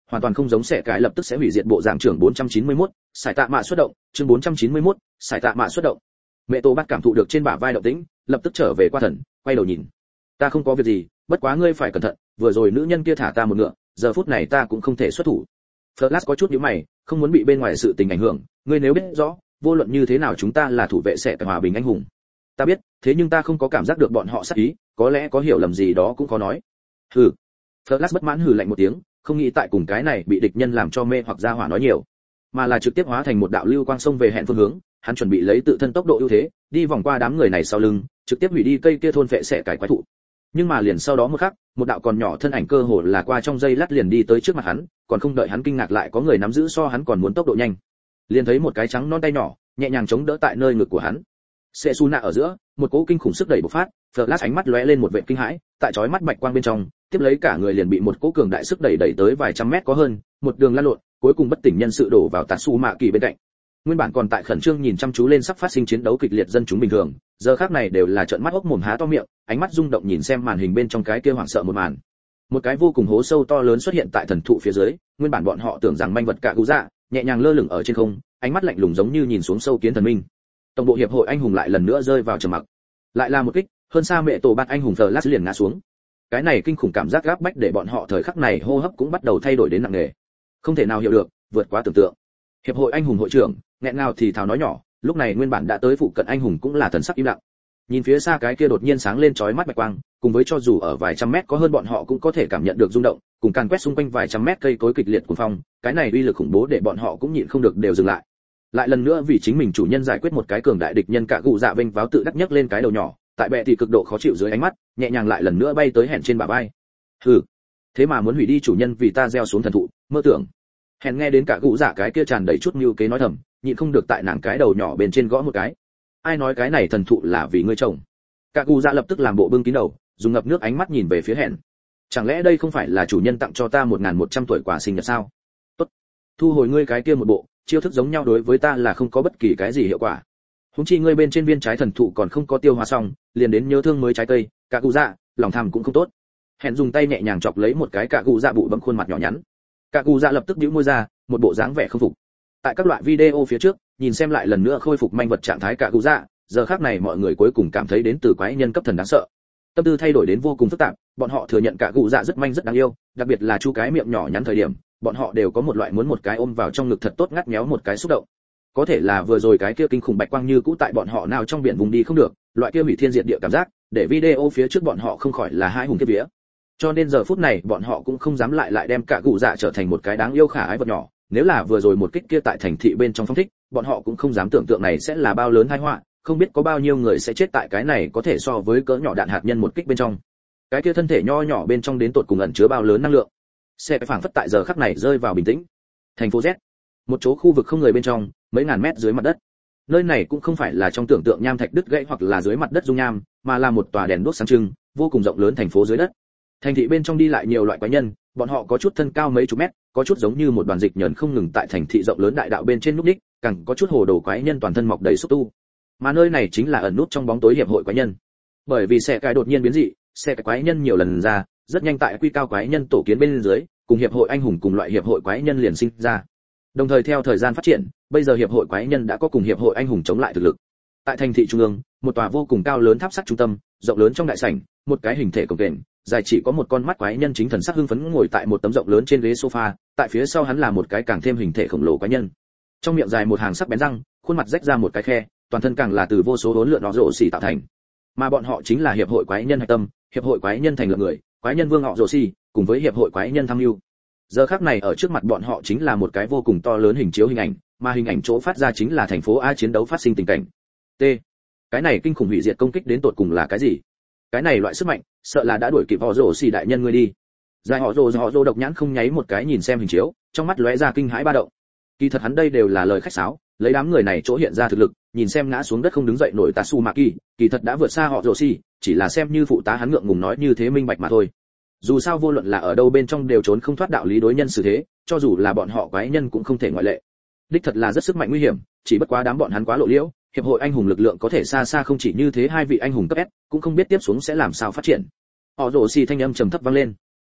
hoàn toàn không giống sẽ cái lập tức sẽ hủy diệt bộ dạng trưởng 491, sải tạ mạ xuất động, chương 491, sải tạ mạ xuất động. Mẹ Tô bắt cảm thụ được trên bả vai động tĩnh, lập tức trở về qua thần, quay đầu nhìn. Ta không có việc gì, bất quá ngươi phải cẩn thận, vừa rồi nữ nhân kia thả ta một ngựa, giờ phút này ta cũng không thể xuất thủ. Flash có chút nhíu mày, không muốn bị bên ngoài sự tình ảnh hưởng, ngươi nếu biết rõ, vô luận như thế nào chúng ta là thủ vệ sẽ phải hòa bình anh hùng. Ta biết, thế nhưng ta không có cảm giác được bọn họ sát ý, có lẽ có hiểu lầm gì đó cũng khó nói. Hừ. Flash bất mãn hừ lạnh một tiếng, không nghĩ tại cùng cái này bị địch nhân làm cho mê hoặc ra hỏa nói nhiều, mà là trực tiếp hóa thành một đạo lưu quang xông về hẹn phương hướng. Hắn chuẩn bị lấy tự thân tốc độ ưu thế, đi vòng qua đám người này sau lưng, trực tiếp hủy đi cây kia thôn vệ sẽ cái quái thụ. Nhưng mà liền sau đó một khắc, một đạo còn nhỏ thân ảnh cơ hồ là qua trong giây lát liền đi tới trước mặt hắn, còn không đợi hắn kinh ngạc lại có người nắm giữ so hắn còn muốn tốc độ nhanh. Liền thấy một cái trắng non tay nhỏ, nhẹ nhàng chống đỡ tại nơi ngực của hắn. Setsuna ở giữa, một cỗ kinh khủng sức đẩy bộc phát, Flash ánh mắt lóe lên một vẻ kinh hãi, tại chói mắt bạch quang bên trong, tiếp lấy cả người liền bị một cỗ cường đại sức đẩy đẩy tới vài trăm mét có hơn, một đường lăn lộn, cuối cùng bất tỉnh nhân sự đổ vào Tatsumaki bên cạnh. Nguyên bản còn tại khẩn trương nhìn chăm chú lên sắp phát sinh chiến đấu kịch liệt dân chúng bình thường, giờ khắc này đều là trợn mắt hốc mồm há to miệng, ánh mắt rung động nhìn xem màn hình bên trong cái kia hoảng sợ một màn. Một cái vô cùng hố sâu to lớn xuất hiện tại thần thụ phía dưới, nguyên bản bọn họ tưởng rằng manh vật cả cụ dạ, nhẹ nhàng lơ lửng ở trên không, ánh mắt lạnh lùng giống như nhìn xuống sâu kiến thần minh. Tổng bộ hiệp hội anh hùng lại lần nữa rơi vào trầm mặc. Lại là một kích, hơn xa mẹ tổ bát anh hùng Flash liền ngã xuống. Cái này kinh khủng cảm giác gáp bách để bọn họ thời khắc này hô hấp cũng bắt đầu thay đổi đến nặng nề. Không thể nào hiểu được, vượt quá tưởng tượng. Hiệp hội anh hùng hội trưởng, nghẹn ngào thì thào nói nhỏ, lúc này nguyên bản đã tới phụ cận anh hùng cũng là thần sắc im lặng. Nhìn phía xa cái kia đột nhiên sáng lên chói mắt bạch quang, cùng với cho dù ở vài trăm mét có hơn bọn họ cũng có thể cảm nhận được rung động, cùng càn quét xung quanh vài trăm mét cây cối kịch liệt cuồng phong, cái này uy lực khủng bố để bọn họ cũng nhịn không được đều dừng lại. Lại lần nữa vì chính mình chủ nhân giải quyết một cái cường đại địch nhân cả cụ dạ vênh váo tự đắc nhấc lên cái đầu nhỏ, tại bệ thì cực độ khó chịu dưới ánh mắt, nhẹ nhàng lại lần nữa bay tới hẹn trên bả vai. Hừ, thế mà muốn hủy đi chủ nhân vì ta gieo xuống thần thụ, mơ tưởng. Hẹn nghe đến cả cụ dạ cái kia tràn đầy chút mưu kế nói thầm, nhịn không được tại nàng cái đầu nhỏ bên trên gõ một cái. Ai nói cái này thần thụ là vì ngươi trồng? Cả cụ dạ lập tức làm bộ bưng kín đầu, dùng ngập nước ánh mắt nhìn về phía hẹn. Chẳng lẽ đây không phải là chủ nhân tặng cho ta 1100 tuổi quà sinh nhật sao? Tốt, thu hồi ngươi cái kia một bộ, chiêu thức giống nhau đối với ta là không có bất kỳ cái gì hiệu quả. Huống chi ngươi bên trên viên trái thần thụ còn không có tiêu hóa xong, liền đến nhớ thương mới trái cây, cả cụ dạ, lòng tham cũng không tốt. Hẹn dùng tay nhẹ nhàng chọc lấy một cái cả cụ dạ bụ bấm khuôn mặt nhỏ nhắn. Cả cụ dạ lập tức nhíu môi ra, một bộ dáng vẻ không phục. Tại các loại video phía trước, nhìn xem lại lần nữa khôi phục manh vật trạng thái cả cụ dạ, giờ khắc này mọi người cuối cùng cảm thấy đến từ quái nhân cấp thần đáng sợ. Tâm tư thay đổi đến vô cùng phức tạp, bọn họ thừa nhận cả cụ dạ rất manh rất đáng yêu, đặc biệt là chu cái miệng nhỏ nhắn thời điểm, bọn họ đều có một loại muốn một cái ôm vào trong ngực thật tốt ngắt méo một cái xúc động. Có thể là vừa rồi cái kia kinh khủng bạch quang như cũ tại bọn họ nào trong biển vùng đi không được, loại kia hủy thiên diệt địa cảm giác, để video phía trước bọn họ không khỏi là hai hùng kiếp vía. Cho nên giờ phút này bọn họ cũng không dám lại đem cả cụ dạ trở thành một cái đáng yêu khả ái vật nhỏ, nếu là vừa rồi một kích kia tại thành thị bên trong phong thích, bọn họ cũng không dám tưởng tượng này sẽ là bao lớn tai họa, không biết có bao nhiêu người sẽ chết tại cái này có thể so với cỡ nhỏ đạn hạt nhân một kích bên trong. Cái kia thân thể nho nhỏ bên trong đến tột cùng ẩn chứa bao lớn năng lượng. Xe phảng phất tại giờ khắc này rơi vào bình tĩnh. Thành phố Z, một chỗ khu vực không người bên trong, mấy ngàn mét dưới mặt đất. Nơi này cũng không phải là trong tưởng tượng nham thạch đứt gãy hoặc là dưới mặt đất dung nham, mà là một tòa đèn đuốc sáng trưng, vô cùng rộng lớn thành phố dưới đất. Thành thị bên trong đi lại nhiều loại quái nhân, bọn họ có chút thân cao mấy chục mét, có chút giống như một đoàn dịch nhờn không ngừng tại thành thị rộng lớn đại đạo bên trên núp đích, càng có chút hồ đồ quái nhân toàn thân mọc đầy xúc tu. Mà nơi này chính là ẩn nút trong bóng tối hiệp hội quái nhân. Bởi vì xe cái đột nhiên biến dị, xe cái quái nhân nhiều lần ra, rất nhanh tại quy cao quái nhân tổ kiến bên dưới, cùng hiệp hội anh hùng cùng loại hiệp hội quái nhân liền sinh ra. Đồng thời theo thời gian phát triển, bây giờ hiệp hội quái nhân đã có cùng hiệp hội anh hùng chống lại thực lực. Tại thành thị trung ương, một tòa vô cùng cao lớn tháp sắt trung tâm, rộng lớn trong đại sảnh, một cái hình thể cồng kềnh, dài chỉ có một con mắt quái nhân chính thần sắc hưng phấn ngồi tại một tấm rộng lớn trên ghế sofa, tại phía sau hắn là một cái càng thêm hình thể khổng lồ quái nhân. Trong miệng dài một hàng sắc bén răng, khuôn mặt rách ra một cái khe, toàn thân càng là từ vô số hỗn lượn nó rồ xì tạo thành. Mà bọn họ chính là hiệp hội quái nhân hạch tâm, hiệp hội quái nhân thành lượng người, quái nhân vương họ rồ xì, cùng với hiệp hội quái nhân tham lưu. Giờ khắc này ở trước mặt bọn họ chính là một cái vô cùng to lớn hình chiếu hình ảnh, mà hình ảnh chỗ phát ra chính là thành phố A chiến đấu phát sinh tình cảnh. T. Cái này kinh khủng hủy diệt công kích đến tột cùng là cái gì? Cái này loại sức mạnh, sợ là đã đuổi kịp họ rồ xì đại nhân ngươi đi. Dài họ rồ độc nhãn không nháy một cái nhìn xem hình chiếu, trong mắt lóe ra kinh hãi ba động. Kỳ thật hắn đây đều là lời khách sáo, lấy đám người này chỗ hiện ra thực lực, nhìn xem ngã xuống đất không đứng dậy nổi Tatsumaki, kỳ thật đã vượt xa họ rồ xì, chỉ là xem như phụ tá hắn ngượng ngùng nói như thế minh bạch mà thôi. Dù sao vô luận là ở đâu bên trong đều trốn không thoát đạo lý đối nhân xử thế, cho dù là bọn họ quái nhân cũng không thể ngoại lệ. Đích thật là rất sức mạnh nguy hiểm, chỉ bất quá đám bọn hắn quá lộ liễu, hiệp hội anh hùng lực lượng có thể xa xa không chỉ như thế hai vị anh hùng cấp S, cũng không biết tiếp xuống sẽ làm sao phát triển. Họ rồ xì thanh âm trầm thấp vang lên.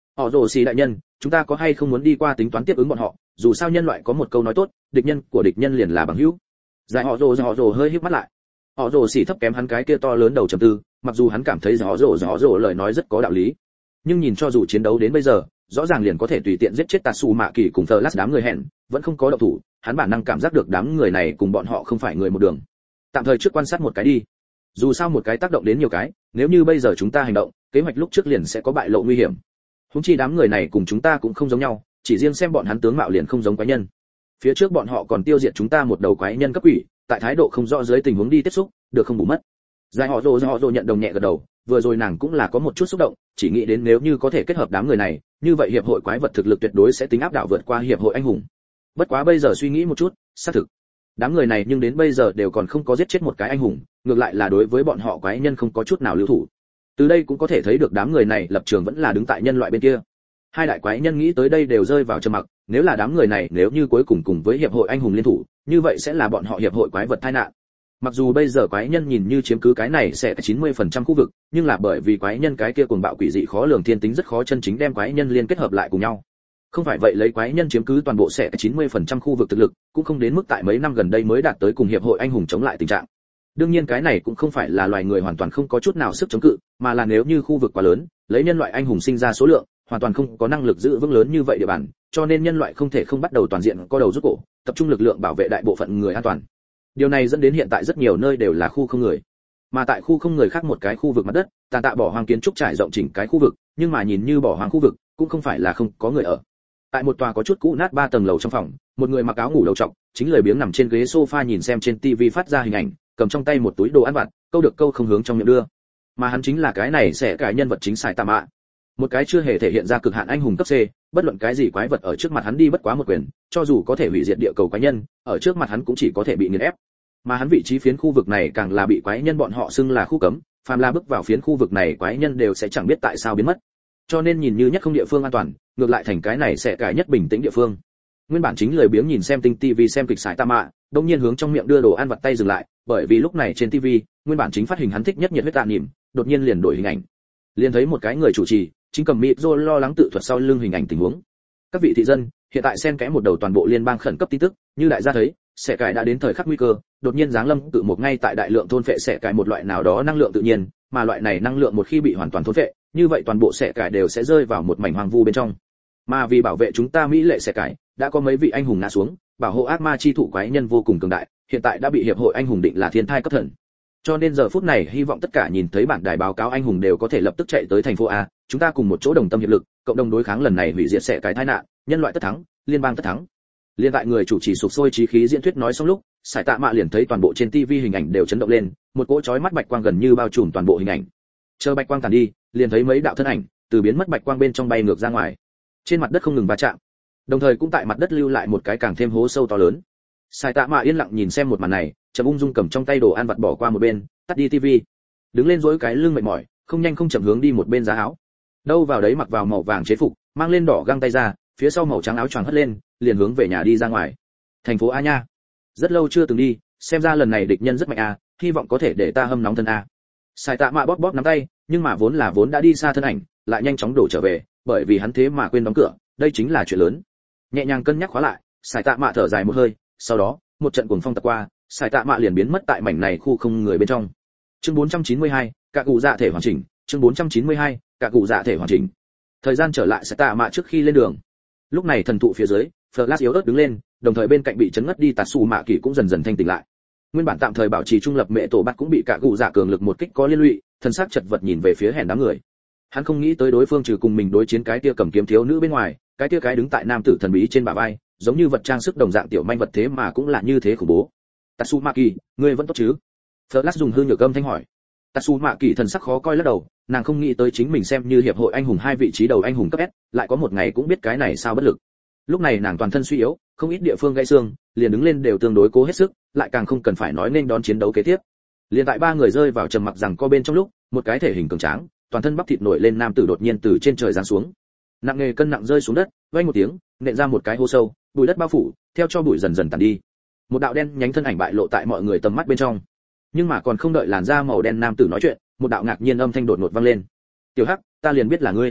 Họ rồ xì đại nhân, chúng ta có hay không muốn đi qua tính toán tiếp ứng bọn họ, dù sao nhân loại có một câu nói tốt, địch nhân của địch nhân liền là bằng hữu. Giải họ rồ hơi híp mắt lại. Họ rồ xì thấp kém hắn cái kia to lớn đầu trầm tư, mặc dù hắn cảm thấy họ rồ lời nói rất có đạo lý, nhưng nhìn cho dù chiến đấu đến bây giờ, rõ ràng liền có thể tùy tiện giết chết Tatsu Mạ Kỳ cùng Flash đám người hẹn, vẫn không có động thủ, hắn bản năng cảm giác được đám người này cùng bọn họ không phải người một đường. Tạm thời trước quan sát một cái đi. Dù sao một cái tác động đến nhiều cái, nếu như bây giờ chúng ta hành động, kế hoạch lúc trước liền sẽ có bại lộ nguy hiểm. Huống chi đám người này cùng chúng ta cũng không giống nhau, chỉ riêng xem bọn hắn tướng mạo liền không giống quái nhân. Phía trước bọn họ còn tiêu diệt chúng ta một đầu quái nhân cấp quỷ, tại thái độ không rõ dưới tình huống đi tiếp xúc, được không bù mất. Giải họ rồ nhận đồng nhẹ gật đầu, vừa rồi nàng cũng là có một chút xúc động, chỉ nghĩ đến nếu như có thể kết hợp đám người này, như vậy hiệp hội quái vật thực lực tuyệt đối sẽ tính áp đảo vượt qua hiệp hội anh hùng. Bất quá bây giờ suy nghĩ một chút, xác thực, đám người này nhưng đến bây giờ đều còn không có giết chết một cái anh hùng, ngược lại là đối với bọn họ quái nhân không có chút nào lưu thủ. Từ đây cũng có thể thấy được đám người này lập trường vẫn là đứng tại nhân loại bên kia. Hai đại quái nhân nghĩ tới đây đều rơi vào trầm mặc, nếu là đám người này nếu như cuối cùng cùng với hiệp hội anh hùng liên thủ, như vậy sẽ là bọn họ hiệp hội quái vật tai nạn. Mặc dù bây giờ quái nhân nhìn như chiếm cứ cái này sẽ cả 90% khu vực, nhưng là bởi vì quái nhân cái kia cuồng bạo quỷ dị khó lường thiên tính rất khó chân chính đem quái nhân liên kết hợp lại cùng nhau. Không phải vậy lấy quái nhân chiếm cứ toàn bộ sẽ cả 90% khu vực thực lực, cũng không đến mức tại mấy năm gần đây mới đạt tới cùng hiệp hội anh hùng chống lại tình trạng. Đương nhiên cái này cũng không phải là loài người hoàn toàn không có chút nào sức chống cự, mà là nếu như khu vực quá lớn, lấy nhân loại anh hùng sinh ra số lượng, hoàn toàn không có năng lực giữ vững lớn như vậy địa bàn, cho nên nhân loại không thể không bắt đầu toàn diện co đầu rút cổ, tập trung lực lượng bảo vệ đại bộ phận người an toàn. Điều này dẫn đến hiện tại rất nhiều nơi đều là khu không người. Mà tại khu không người khác một cái khu vực mặt đất, tàn tạ bỏ hoang kiến trúc trải rộng chỉnh cái khu vực, nhưng mà nhìn như bỏ hoang khu vực, cũng không phải là không có người ở. Tại một tòa có chút cũ nát 3 tầng lầu trong phòng, một người mặc áo ngủ đầu trọc, chính lười biếng nằm trên ghế sofa nhìn xem trên TV phát ra hình ảnh, cầm trong tay một túi đồ ăn vặt, câu được câu không hướng trong miệng đưa. Mà hắn chính là cái này sẽ cái nhân vật chính Sai Tama. Một cái chưa hề thể hiện ra cực hạn anh hùng cấp C, bất luận cái gì quái vật ở trước mặt hắn đi bất quá một quyền, cho dù có thể hủy diệt địa cầu quái nhân, ở trước mặt hắn cũng chỉ có thể bị nghiền ép. Mà hắn vị trí phiến khu vực này càng là bị quái nhân bọn họ xưng là khu cấm, phàm là bước vào phiến khu vực này quái nhân đều sẽ chẳng biết tại sao biến mất. Cho nên nhìn như nhất không địa phương an toàn, ngược lại thành cái này sẽ cải nhất bình tĩnh địa phương. Nguyên bản chính lười biếng nhìn xem tinh TV xem kịch Sai Tama, đột nhiên hướng trong miệng đưa đồ ăn vặt tay dừng lại, bởi vì lúc này trên TV, nguyên bản chính phát hình hắn thích nhất nhiệt huyết tạ niệm, đột nhiên liền đổi hình ảnh. Liền thấy một cái người chủ trì, chính cầm micro lo lắng tự thuật sau lưng hình ảnh tình huống. Các vị thị dân, hiện tại xen kẽ một đầu toàn bộ liên bang khẩn cấp tin tức, như đại gia thấy, sẽ cải đã đến thời khắc nguy cơ, đột nhiên giáng lâm tự một ngay tại đại lượng thôn phệ sẽ cải một loại nào đó năng lượng tự nhiên, mà loại này năng lượng một khi bị hoàn toàn thôn phệ, như vậy toàn bộ sẽ cải đều sẽ rơi vào một mảnh hoang vu bên trong. Mà vì bảo vệ chúng ta mỹ lệ sẽ cải, đã có mấy vị anh hùng ngã xuống, bảo hộ ác ma chi thủ quái nhân vô cùng cường đại, hiện tại đã bị hiệp hội anh hùng định là thiên thai cấp thần. Cho nên giờ phút này hy vọng tất cả nhìn thấy bản đài báo cáo anh hùng đều có thể lập tức chạy tới thành phố A, chúng ta cùng một chỗ đồng tâm hiệp lực, cộng đồng đối kháng lần này hủy diệt sẽ cải tai nạn, nhân loại tất thắng, liên bang tất thắng. Liên tại người chủ trì sục sôi chí khí diễn thuyết nói xong lúc, Sải Tạ Mạ liền thấy toàn bộ trên TV hình ảnh đều chấn động lên, một cỗ chói mắt bạch quang gần như bao trùm toàn bộ hình ảnh. Chờ bạch quang tàn đi, liền thấy mấy đạo thân ảnh từ biến mất bạch quang bên trong bay ngược ra ngoài. Trên mặt đất không ngừng va chạm, đồng thời cũng tại mặt đất lưu lại một cái càng thêm hố sâu to lớn. Sải Tạ Mạ yên lặng nhìn xem một màn này, chậm ung dung cầm trong tay đồ ăn vặt bỏ qua một bên, tắt đi TV, đứng lên duỗi cái lưng mệt mỏi, không nhanh không chậm hướng đi một bên giá áo. Đâu vào đấy mặc vào màu vàng chế phục, mang lên đỏ găng tay ra, phía sau màu trắng áo choàng hất lên, liền hướng về nhà đi ra ngoài. Thành phố A nha, rất lâu chưa từng đi, xem ra lần này địch nhân rất mạnh a, hy vọng có thể để ta hâm nóng thân a. Sải Tạ Mạ bóp bóp nắm tay, nhưng mà vốn đã đi xa thân ảnh, lại nhanh chóng đổ trở về, bởi vì hắn thế mà quên đóng cửa, đây chính là chuyện lớn. Nhẹ nhàng cân nhắc khóa lại, Sải Tạ Mạ thở dài một hơi, sau đó, một trận cuồng phong tập qua, Sải Tạ Mạ liền biến mất tại mảnh này khu không người bên trong. Chương 492, cả cụ dạ thể hoàn chỉnh, chương 492, cả cụ dạ thể hoàn chỉnh. Thời gian trở lại Sải Tạ Mạ trước khi lên đường. Lúc này thần thụ phía dưới, Flash yếu ớt đứng lên, đồng thời bên cạnh bị chấn ngất đi Tatsu Mạ Kỳ cũng dần dần thanh tỉnh lại. Nguyên bản tạm thời bảo trì trung lập mẹ tổ bắt cũng bị cả cụ dạ cường lực một kích có liên lụy, thân xác chật vật nhìn về phía hẻn đám người. Hắn không nghĩ tới đối phương trừ cùng mình đối chiến cái kia cầm kiếm thiếu nữ bên ngoài, cái kia cái đứng tại nam tử thần bí trên bả vai, giống như vật trang sức đồng dạng tiểu manh vật thế mà cũng là như thế khủng bố. Tatsu Mạ Kỳ, ngươi vẫn tốt chứ? Flash dùng hư nhược âm thanh hỏi. Tatsu Mạ Kỳ thần sắc khó coi lắc đầu, nàng không nghĩ tới chính mình xem như hiệp hội anh hùng hai vị trí đầu anh hùng cấp S, lại có một ngày cũng biết cái này sao bất lực. Lúc này nàng toàn thân suy yếu, không ít địa phương gãy xương, liền đứng lên đều tương đối cố hết sức, lại càng không cần phải nói nên đón chiến đấu kế tiếp. Liền tại ba người rơi vào trầm mặc rằng co bên trong lúc, một cái thể hình cường tráng, toàn thân bắp thịt nổi lên nam tử đột nhiên từ trên trời giáng xuống. Nặng nghề cân nặng rơi xuống đất, vang một tiếng, nện ra một cái hố sâu, bụi đất bao phủ, theo cho bụi dần dần tàn đi. Một đạo đen nhánh thân ảnh bại lộ tại mọi người tầm mắt bên trong. Nhưng mà còn không đợi làn da màu đen nam tử nói chuyện, một đạo ngạc nhiên âm thanh đột ngột vang lên. "Tiểu Hắc, ta liền biết là ngươi."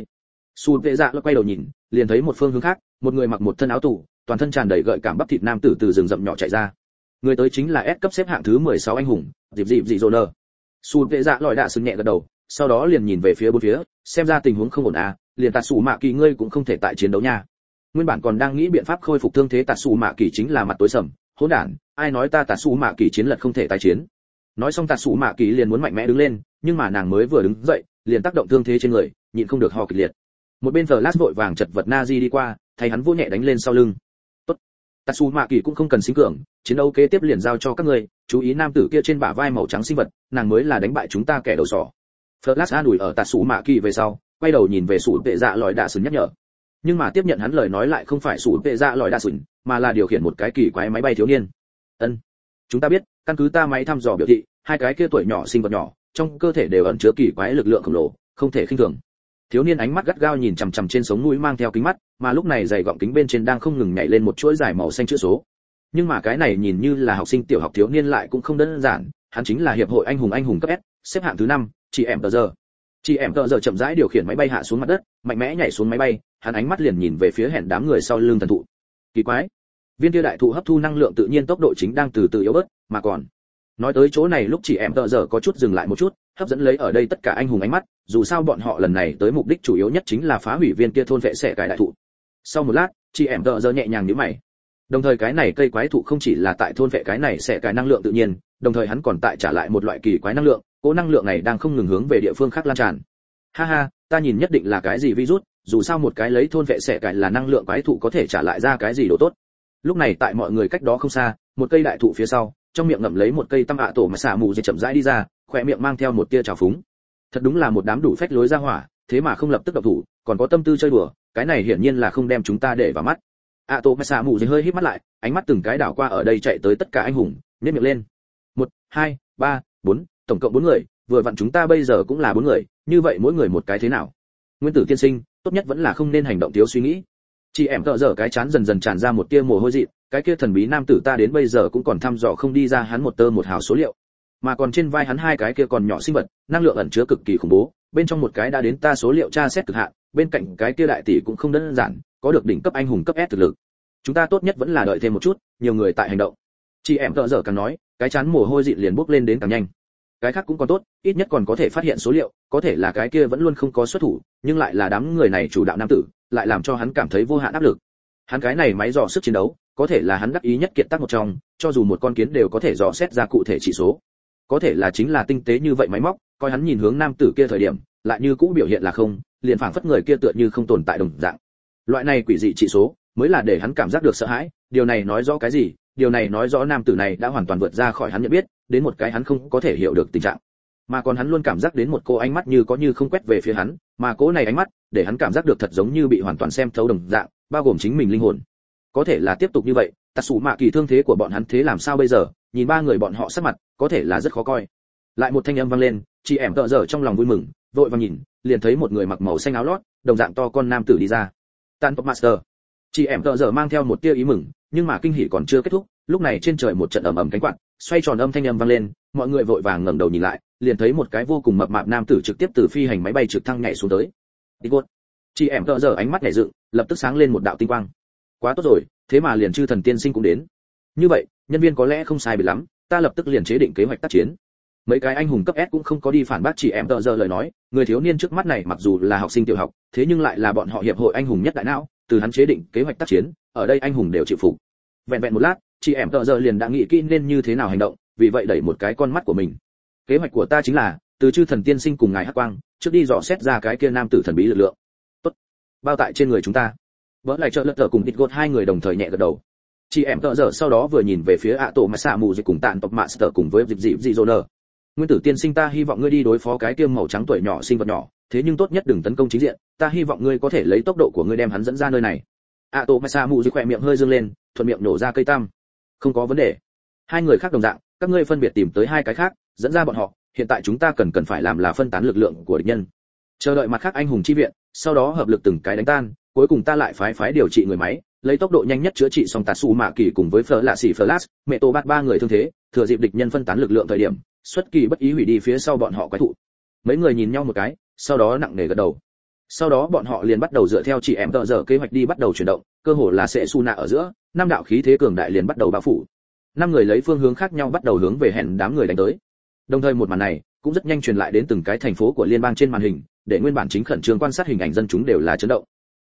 Sùn vệ dạ quay đầu nhìn, liền thấy một phương hướng khác, một người mặc một thân áo tù, toàn thân tràn đầy gợi cảm bắp thịt nam tử từ rừng rậm nhỏ chạy ra. Người tới chính là S cấp xếp hạng thứ 16 anh hùng, dịp dị Joner. Sùn vệ dạ lòi đạ sừng nhẹ gật đầu, sau đó liền nhìn về phía bốn phía, xem ra tình huống không ổn à, liền Tạt Sủ Mạ Kỳ ngươi cũng không thể tại chiến đấu nha. Nguyên bản còn đang nghĩ biện pháp khôi phục thương thế Tạt Sủ Mạ Kỳ chính là mặt tối sầm, hỗn đản, ai nói ta Tạt Sủ Mạ Kỳ chiến lật không thể tái chiến. Nói xong Tạt Sủ Mạ Kỳ liền muốn mạnh mẽ đứng lên, nhưng mà nàng mới vừa đứng dậy, liền tác động thương thế trên người, nhịn không được ho kịch liệt. Một bên Flash vội vàng chật vật Nazi đi qua, thấy hắn vỗ nhẹ đánh lên sau lưng. Tốt, Tạt Sủ Mạ Kỳ cũng không cần sinh cường, chiến đấu kế tiếp liền giao cho các ngươi, chú ý nam tử kia trên bả vai màu trắng sinh vật, nàng mới là đánh bại chúng ta kẻ đầu sỏ. Flash an ủi ở Tạt Sủ Mạ Kỳ về sau, quay đầu nhìn về Sủ Vệ Dạ lòi đạ sừng nhắc nhở. Nhưng mà tiếp nhận hắn lời nói lại không phải Sủ Vệ Dạ lòi đạ sừng, mà là điều khiển một cái kỳ quái máy bay thiếu niên. Ân, chúng ta biết, căn cứ ta máy thăm dò biểu thị, hai cái kia tuổi nhỏ sinh vật nhỏ, trong cơ thể đều ẩn chứa kỳ quái lực lượng khổng lồ, không thể khinh thường. Thiếu niên ánh mắt gắt gao nhìn chằm chằm trên sống mũi mang theo kính mắt, mà lúc này dày gọng kính bên trên đang không ngừng nhảy lên một chuỗi dài màu xanh chữ số. Nhưng mà cái này nhìn như là học sinh tiểu học thiếu niên lại cũng không đơn giản, hắn chính là hiệp hội anh hùng cấp S, xếp hạng thứ 5, chị em tờ giờ. Chị em tờ giờ chậm rãi điều khiển máy bay hạ xuống mặt đất, mạnh mẽ nhảy xuống máy bay, hắn ánh mắt liền nhìn về phía hẹn đám người sau lưng thần thụ. Kỳ quái, viên kia đại thụ hấp thu năng lượng tự nhiên tốc độ chính đang từ từ yếu bớt, mà còn nói tới chỗ này lúc chị em tờ giờ có chút dừng lại một chút, hấp dẫn lấy ở đây tất cả anh hùng ánh mắt, dù sao bọn họ lần này tới mục đích chủ yếu nhất chính là phá hủy viên kia thôn vệ xẻ cải đại thụ. Sau một lát, chị em tờ giờ nhẹ nhàng nhíu mày. Đồng thời cái này cây quái thụ không chỉ là tại thôn vệ cái này xẻ cải năng lượng tự nhiên, đồng thời hắn còn tại trả lại một loại kỳ quái năng lượng, cỗ năng lượng này đang không ngừng hướng về địa phương khác lan tràn. Ha ha, ta nhìn nhất định là cái gì virus, dù sao một cái lấy thôn vệ xẻ cải là năng lượng quái thụ có thể trả lại ra cái gì đồ tốt. Lúc này tại mọi người cách đó không xa, một cây đại thụ phía sau, trong miệng ngậm lấy một cây tăm ạ tổ mà xả mù dây chậm rãi đi ra, khỏe miệng mang theo một tia trào phúng. Thật đúng là một đám đủ phách lối ra hỏa, thế mà không lập tức động thủ, còn có tâm tư chơi đùa, cái này hiển nhiên là không đem chúng ta để vào mắt. ạ tổ mà xả mù dây hơi híp mắt lại, ánh mắt từng cái đảo qua ở đây chạy tới tất cả anh hùng, nhếch miệng lên. 1, 2, 3, 4, tổng cộng 4 người, vừa vặn chúng ta bây giờ cũng là 4 người, như vậy mỗi người một cái thế nào? Nguyên tử tiên sinh, tốt nhất vẫn là không nên hành động thiếu suy nghĩ. Chị em tợ dở cái chán dần dần tràn ra một tia mồ hôi dị, cái kia thần bí nam tử ta đến bây giờ cũng còn thăm dò không đi ra hắn một tơ một hào số liệu, mà còn trên vai hắn hai cái kia còn nhỏ sinh vật, năng lượng ẩn chứa cực kỳ khủng bố, bên trong một cái đã đến ta số liệu tra xét cực hạn, bên cạnh cái kia đại tỷ cũng không đơn giản, có được đỉnh cấp anh hùng cấp S thực lực. Chúng ta tốt nhất vẫn là đợi thêm một chút, nhiều người tại hành động. Chị em tợ dở càng nói, cái chán mồ hôi dị liền bốc lên đến càng nhanh. Cái khác cũng còn tốt, ít nhất còn có thể phát hiện số liệu, có thể là cái kia vẫn luôn không có xuất thủ, nhưng lại là đám người này chủ đạo nam tử, lại làm cho hắn cảm thấy vô hạn áp lực. Hắn cái này máy dò sức chiến đấu, có thể là hắn đắc ý nhất kiện tác một trong, cho dù một con kiến đều có thể dò xét ra cụ thể chỉ số. Có thể là chính là tinh tế như vậy máy móc, coi hắn nhìn hướng nam tử kia thời điểm, lại như cũ biểu hiện là không, liền phảng phất người kia tựa như không tồn tại đồng dạng. Loại này quỷ dị chỉ số, mới là để hắn cảm giác được sợ hãi, điều này nói rõ cái gì? Điều này nói rõ nam tử này đã hoàn toàn vượt ra khỏi hắn nhận biết, đến một cái hắn không có thể hiểu được tình trạng. Mà còn hắn luôn cảm giác đến một cô ánh mắt như có như không quét về phía hắn, mà cô này ánh mắt, để hắn cảm giác được thật giống như bị hoàn toàn xem thấu đồng dạng, bao gồm chính mình linh hồn. Có thể là tiếp tục như vậy, Tạt Sủ Mạ Kỳ thương thế của bọn hắn thế làm sao bây giờ? Nhìn ba người bọn họ sắc mặt, có thể là rất khó coi. Lại một thanh âm vang lên, chị em tợ dở trong lòng vui mừng, vội vàng nhìn, liền thấy một người mặc màu xanh áo lót, đồng dạng to con nam tử đi ra. Tan Top Master. Chị em tợ dở mang theo một tia ý mừng, nhưng mà kinh hỉ còn chưa kết thúc, lúc này trên trời một trận ầm ầm cánh quạt, xoay tròn âm thanh âm vang lên, mọi người vội vàng ngẩng đầu nhìn lại, liền thấy một cái vô cùng mập mạp nam tử trực tiếp từ phi hành máy bay trực thăng nhảy xuống tới. Đi cốt. Chị em tợ dở ánh mắt nhảy dựng, lập tức sáng lên một đạo tinh quang. Quá tốt rồi, thế mà liền chư thần tiên sinh cũng đến. Như vậy, nhân viên có lẽ không sai biệt lắm, ta lập tức liền chế định kế hoạch tác chiến. Mấy cái anh hùng cấp S cũng không có đi phản bác chị em tợ dở lời nói, người thiếu niên trước mắt này mặc dù là học sinh tiểu học, thế nhưng lại là bọn họ hiệp hội anh hùng nhất đại não, từ hắn chế định kế hoạch tác chiến, ở đây anh hùng đều chịu phục. Vẹn vẹn một lát, chị em tợ dở liền đã nghĩ kỹ nên như thế nào hành động, vì vậy đẩy một cái con mắt của mình. Kế hoạch của ta chính là từ chư thần tiên sinh cùng ngài hắc quang trước đi dò xét ra cái kia nam tử thần bí lực lượng. Tốt, bao tại trên người chúng ta. Vỡ lại trợ lật tờ cùng thịt gột hai người đồng thời nhẹ gật đầu. Chị em tợ dở sau đó vừa nhìn về phía ạ tổ mà xạ mù dịch cùng tạn tộc master cùng với dịp dị Joner. Nguyên tử tiên sinh ta hy vọng ngươi đi đối phó cái kia màu trắng tuổi nhỏ sinh vật nhỏ, thế nhưng tốt nhất đừng tấn công chính diện, ta hy vọng ngươi có thể lấy tốc độ của ngươi đem hắn dẫn ra nơi này. ạ tổ mà xạ mù dịch khỏe miệng hơi dương lên, thuận miệng nổ ra cây tam. Không có vấn đề. Hai người khác đồng dạng, các ngươi phân biệt tìm tới hai cái khác, dẫn ra bọn họ, hiện tại chúng ta cần phải làm là phân tán lực lượng của địch nhân, chờ đợi mặt khác anh hùng chi viện, sau đó hợp lực từng cái đánh tan, cuối cùng ta lại phái điều trị người máy, lấy tốc độ nhanh nhất chữa trị xong Tạt Sủ Mạ Kỳ cùng với Flash, mẹ tổ bát ba người thương thế, thừa dịp địch nhân phân tán lực lượng thời điểm, xuất kỳ bất ý hủy đi phía sau bọn họ quái thụ. Mấy người nhìn nhau một cái, sau đó nặng nề gật đầu. Sau đó bọn họ liền bắt đầu dựa theo chị em tợ giờ kế hoạch đi bắt đầu chuyển động, cơ hồ là sẽ su nạ ở giữa, năm đạo khí thế cường đại liền bắt đầu bao phủ. Năm người lấy phương hướng khác nhau bắt đầu hướng về hẹn đám người đánh tới. Đồng thời một màn này cũng rất nhanh truyền lại đến từng cái thành phố của liên bang trên màn hình, để nguyên bản chính khẩn trương quan sát hình ảnh dân chúng đều là chấn động.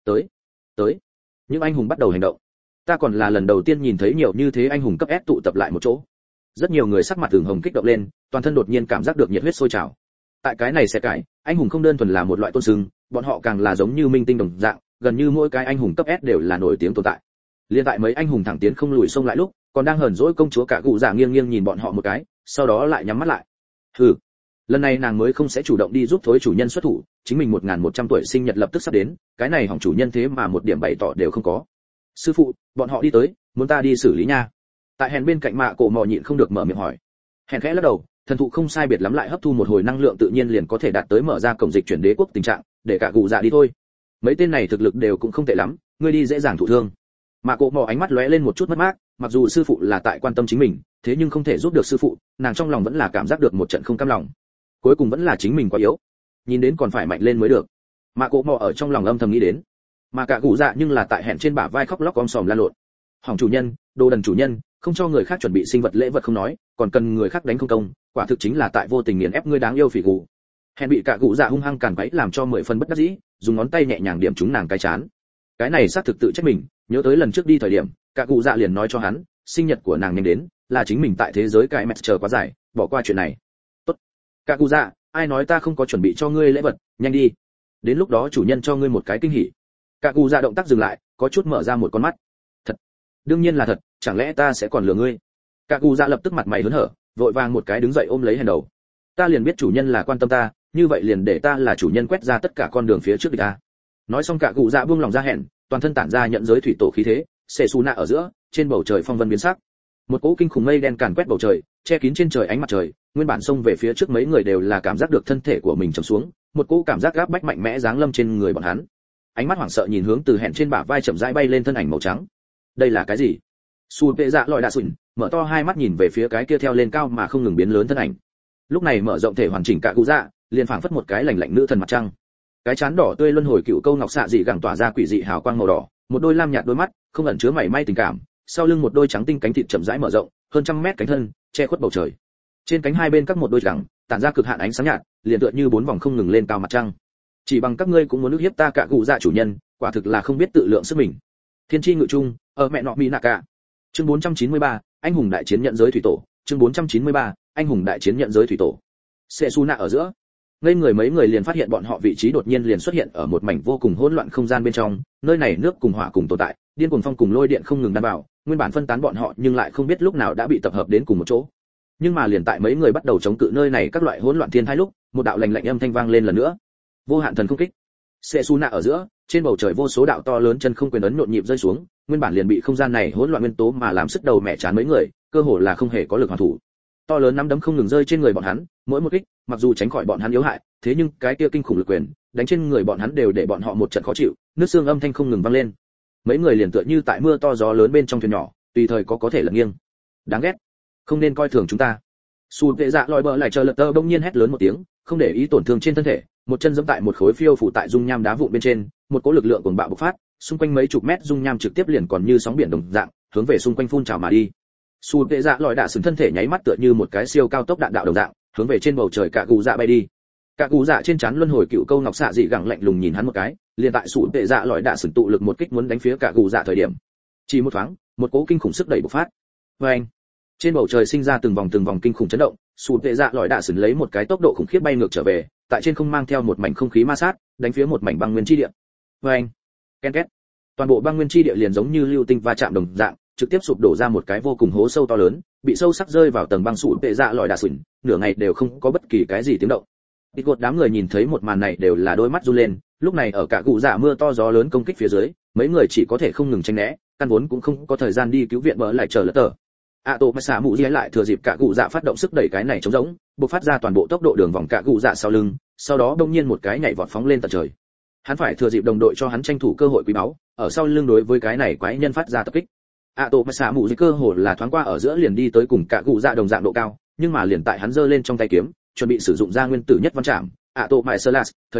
Tới, những anh hùng bắt đầu hành động. Ta còn là lần đầu tiên nhìn thấy nhiều như thế anh hùng cấp S tụ tập lại một chỗ. Rất nhiều người sắc mặt thường hồng kích động lên, toàn thân đột nhiên cảm giác được nhiệt huyết sôi trào. Tại cái này sẽ cải, anh hùng không đơn thuần là một loại tôn xưng, bọn họ càng là giống như minh tinh đồng dạng, gần như mỗi cái anh hùng cấp S đều là nổi tiếng tồn tại. Liên tại mấy anh hùng thẳng tiến không lùi xông lại lúc, còn đang hờn dỗi công chúa cả cụ dạ nghiêng nghiêng nhìn bọn họ một cái, sau đó lại nhắm mắt lại. Hừ, lần này nàng mới không sẽ chủ động đi giúp thối chủ nhân xuất thủ, chính mình 1100 tuổi sinh nhật lập tức sắp đến, cái này hỏng chủ nhân thế mà một điểm bày tỏ đều không có. Sư phụ, bọn họ đi tới, muốn ta đi xử lý nha. Tại hèn bên cạnh mạ cổ mò nhịn không được mở miệng hỏi. Hèn khẽ lắc đầu, thần thụ không sai biệt lắm lại hấp thu một hồi năng lượng tự nhiên liền có thể đạt tới mở ra cổng dịch chuyển đế quốc tình trạng, để cả cụ dạ đi thôi. Mấy tên này thực lực đều cũng không tệ lắm, ngươi đi dễ dàng thụ thương. Mạ cổ mò ánh mắt lóe lên một chút mất mát, mặc dù sư phụ là tại quan tâm chính mình, thế nhưng không thể giúp được sư phụ, nàng trong lòng vẫn là cảm giác được một trận không cam lòng. Cuối cùng vẫn là chính mình quá yếu, nhìn đến còn phải mạnh lên mới được. Mạ cổ mò ở trong lòng âm thầm nghĩ đến. Mà cả cụ dạ nhưng là tại hẹn trên bả vai khóc lóc om sòm la lộn. Hỏng chủ nhân, đồ đần chủ nhân, không cho người khác chuẩn bị sinh vật lễ vật không nói, còn cần người khác đánh không công, quả thực chính là tại vô tình nghiền ép ngươi đáng yêu phỉ gù. Hẹn bị cả cụ dạ hung hăng càn quấy làm cho 10 phần bất đắc dĩ, dùng ngón tay nhẹ nhàng điểm trúng nàng cái chán. Cái này xác thực tự trách mình, nhớ tới lần trước đi thời điểm, cả cụ dạ liền nói cho hắn, sinh nhật của nàng nhanh đến, là chính mình tại thế giới cái mẹ chờ quá dài, bỏ qua chuyện này. Tốt. Cả cụ dạ, ai nói ta không có chuẩn bị cho ngươi lễ vật, nhanh đi. Đến lúc đó chủ nhân cho ngươi một cái kinh hỉ. Cả cụ dạ động tác dừng lại, có chút mở ra một con mắt. Thật, đương nhiên là thật, chẳng lẽ ta sẽ còn lừa ngươi? Cả cụ dạ lập tức mặt mày hớn hở, vội vàng một cái đứng dậy ôm lấy hèn đầu. Ta liền biết chủ nhân là quan tâm ta, như vậy liền để ta là chủ nhân quét ra tất cả con đường phía trước địch ta. Nói xong cả cụ dạ buông lòng ra hẹn, toàn thân tản ra nhận giới thủy tổ khí thế, xệ xù nạ ở giữa, trên bầu trời phong vân biến sắc. Một cỗ kinh khủng mây đen càn quét bầu trời, che kín trên trời ánh mặt trời, nguyên bản xông về phía trước mấy người đều là cảm giác được thân thể của mình trầm xuống, một cỗ cảm giác gáp bách mạnh mẽ giáng lâm trên người bọn hắn. Ánh mắt hoảng sợ nhìn hướng từ hẹn trên bả vai chậm rãi bay lên thân ảnh màu trắng. Đây là cái gì? Su Vệ Dạ lọi đạ sụn, mở to hai mắt nhìn về phía cái kia theo lên cao mà không ngừng biến lớn thân ảnh. Lúc này mở rộng thể hoàn chỉnh cả cụ dạ, liền phảng phất một cái lạnh lạnh nữ thần mặt trăng. Cái chán đỏ tươi luân hồi cựu câu ngọc xạ dị gẳng tỏa ra quỷ dị hào quang màu đỏ, một đôi lam nhạt đôi mắt, không ẩn chứa mảy may tình cảm, sau lưng một đôi trắng tinh cánh thịt chậm rãi mở rộng, hơn trăm mét cánh thân, che khuất bầu trời. Trên cánh hai bên các một đôi gẳng, tản ra cực hạn ánh sáng nhạt, liền tựa như bốn vòng không ngừng lên cao mặt trăng. Chỉ bằng các ngươi cũng muốn ức hiếp ta cả cụ dạ chủ nhân, quả thực là không biết tự lượng sức mình. Thiên chi ngự trung, ở mẹ nọ mỹ nạ cả. Chương 493, anh hùng đại chiến nhận giới thủy tổ. Chương 493, anh hùng đại chiến nhận giới thủy tổ. Sệ su nạ ở giữa, ngây người mấy người liền phát hiện bọn họ vị trí đột nhiên liền xuất hiện ở một mảnh vô cùng hỗn loạn không gian bên trong, nơi này nước cùng hỏa cùng tồn tại, điên cuồng phong cùng lôi điện không ngừng đan vào, nguyên bản phân tán bọn họ nhưng lại không biết lúc nào đã bị tập hợp đến cùng một chỗ. Nhưng mà liền tại mấy người bắt đầu chống cự nơi này các loại hỗn loạn thiên thai lúc, một đạo lạnh lạnh âm thanh vang lên lần nữa. Vô hạn thần không kích. Sệ su nạ ở giữa, trên bầu trời vô số đạo to lớn chân không quyền ấn nhộn nhịp rơi xuống, nguyên bản liền bị không gian này hỗn loạn nguyên tố mà làm sức đầu mẹ chán mấy người, cơ hồ là không hề có lực hoàn thủ. To lớn nắm đấm không ngừng rơi trên người bọn hắn, mỗi một kích, mặc dù tránh khỏi bọn hắn yếu hại, thế nhưng cái kia kinh khủng lực quyền, đánh trên người bọn hắn đều để bọn họ một trận khó chịu, nước xương âm thanh không ngừng vang lên. Mấy người liền tựa như tại mưa to gió lớn bên trong thuyền nhỏ, tùy thời có thể lật nghiêng. Đáng ghét, không nên coi thường chúng ta. Su Vệ Dạ lòi bờ lại chờ lật tơ bỗng nhiên hét lớn một tiếng, không để ý tổn thương trên thân thể, một chân giẫm tại một khối phiêu phủ tại dung nham đá vụn bên trên, một cỗ lực lượng cuồng bạo bộc phát, xung quanh mấy chục mét dung nham trực tiếp liền còn như sóng biển đồng dạng, hướng về xung quanh phun trào mà đi. Su Vệ Dạ lòi đạ sừng thân thể nháy mắt tựa như một cái siêu cao tốc đạn đạo đồng dạng, hướng về trên bầu trời cả cụ dạ bay đi. Cả cụ dạ trên trán luân hồi cựu câu ngọc xạ dị gẳng lạnh lùng nhìn hắn một cái, liền tại Su Vệ Dạ lòi đạ sừng tụ lực một kích muốn đánh phía cả cụ dạ thời điểm, chỉ một thoáng, một cỗ kinh khủng sức đẩy bộc phát. Oeng! Trên bầu trời sinh ra từng vòng kinh khủng chấn động, Su Vệ Dạ lòi đạ sừng lấy một cái tốc độ khủng khiếp bay ngược trở về, tại trên không mang theo một mảnh không khí ma sát, đánh phía một mảnh băng nguyên chi địa. Oeng! Ken két! Toàn bộ băng nguyên chi địa liền giống như lưu tinh va chạm đồng dạng, trực tiếp sụp đổ ra một cái vô cùng hố sâu to lớn, bị sâu sắc rơi vào tầng băng Su Vệ Dạ lòi đạ sừng, nửa ngày đều không có bất kỳ cái gì tiếng động. Ít gột đám người nhìn thấy một màn này đều là đôi mắt run lên, lúc này ở cả cụ dạ mưa to gió lớn công kích phía dưới, mấy người chỉ có thể không ngừng tránh né, căn vốn cũng không có thời gian đi cứu viện bỡ lại chờ lỡ tờ. Tô Mã Xạ Mụ Di lại thừa dịp cả cụ dạ phát động sức đẩy cái này trống rỗng, bộc phát ra toàn bộ tốc độ đường vòng cả cụ dạ sau lưng, sau đó đông nhiên một cái nhảy vọt phóng lên tận trời. Hắn phải thừa dịp đồng đội cho hắn tranh thủ cơ hội quý báu, ở sau lưng đối với cái này quái nhân phát ra tập kích. Tô Mã Xạ Mụ Di cơ hồ là thoáng qua ở giữa liền đi tới cùng cả cụ dạ đồng dạng độ cao, nhưng mà liền tại hắn giơ lên trong tay kiếm, chuẩn bị sử dụng ra nguyên tử nhất văn trảm, Tô Mã Sơ Lạt, thời điểm,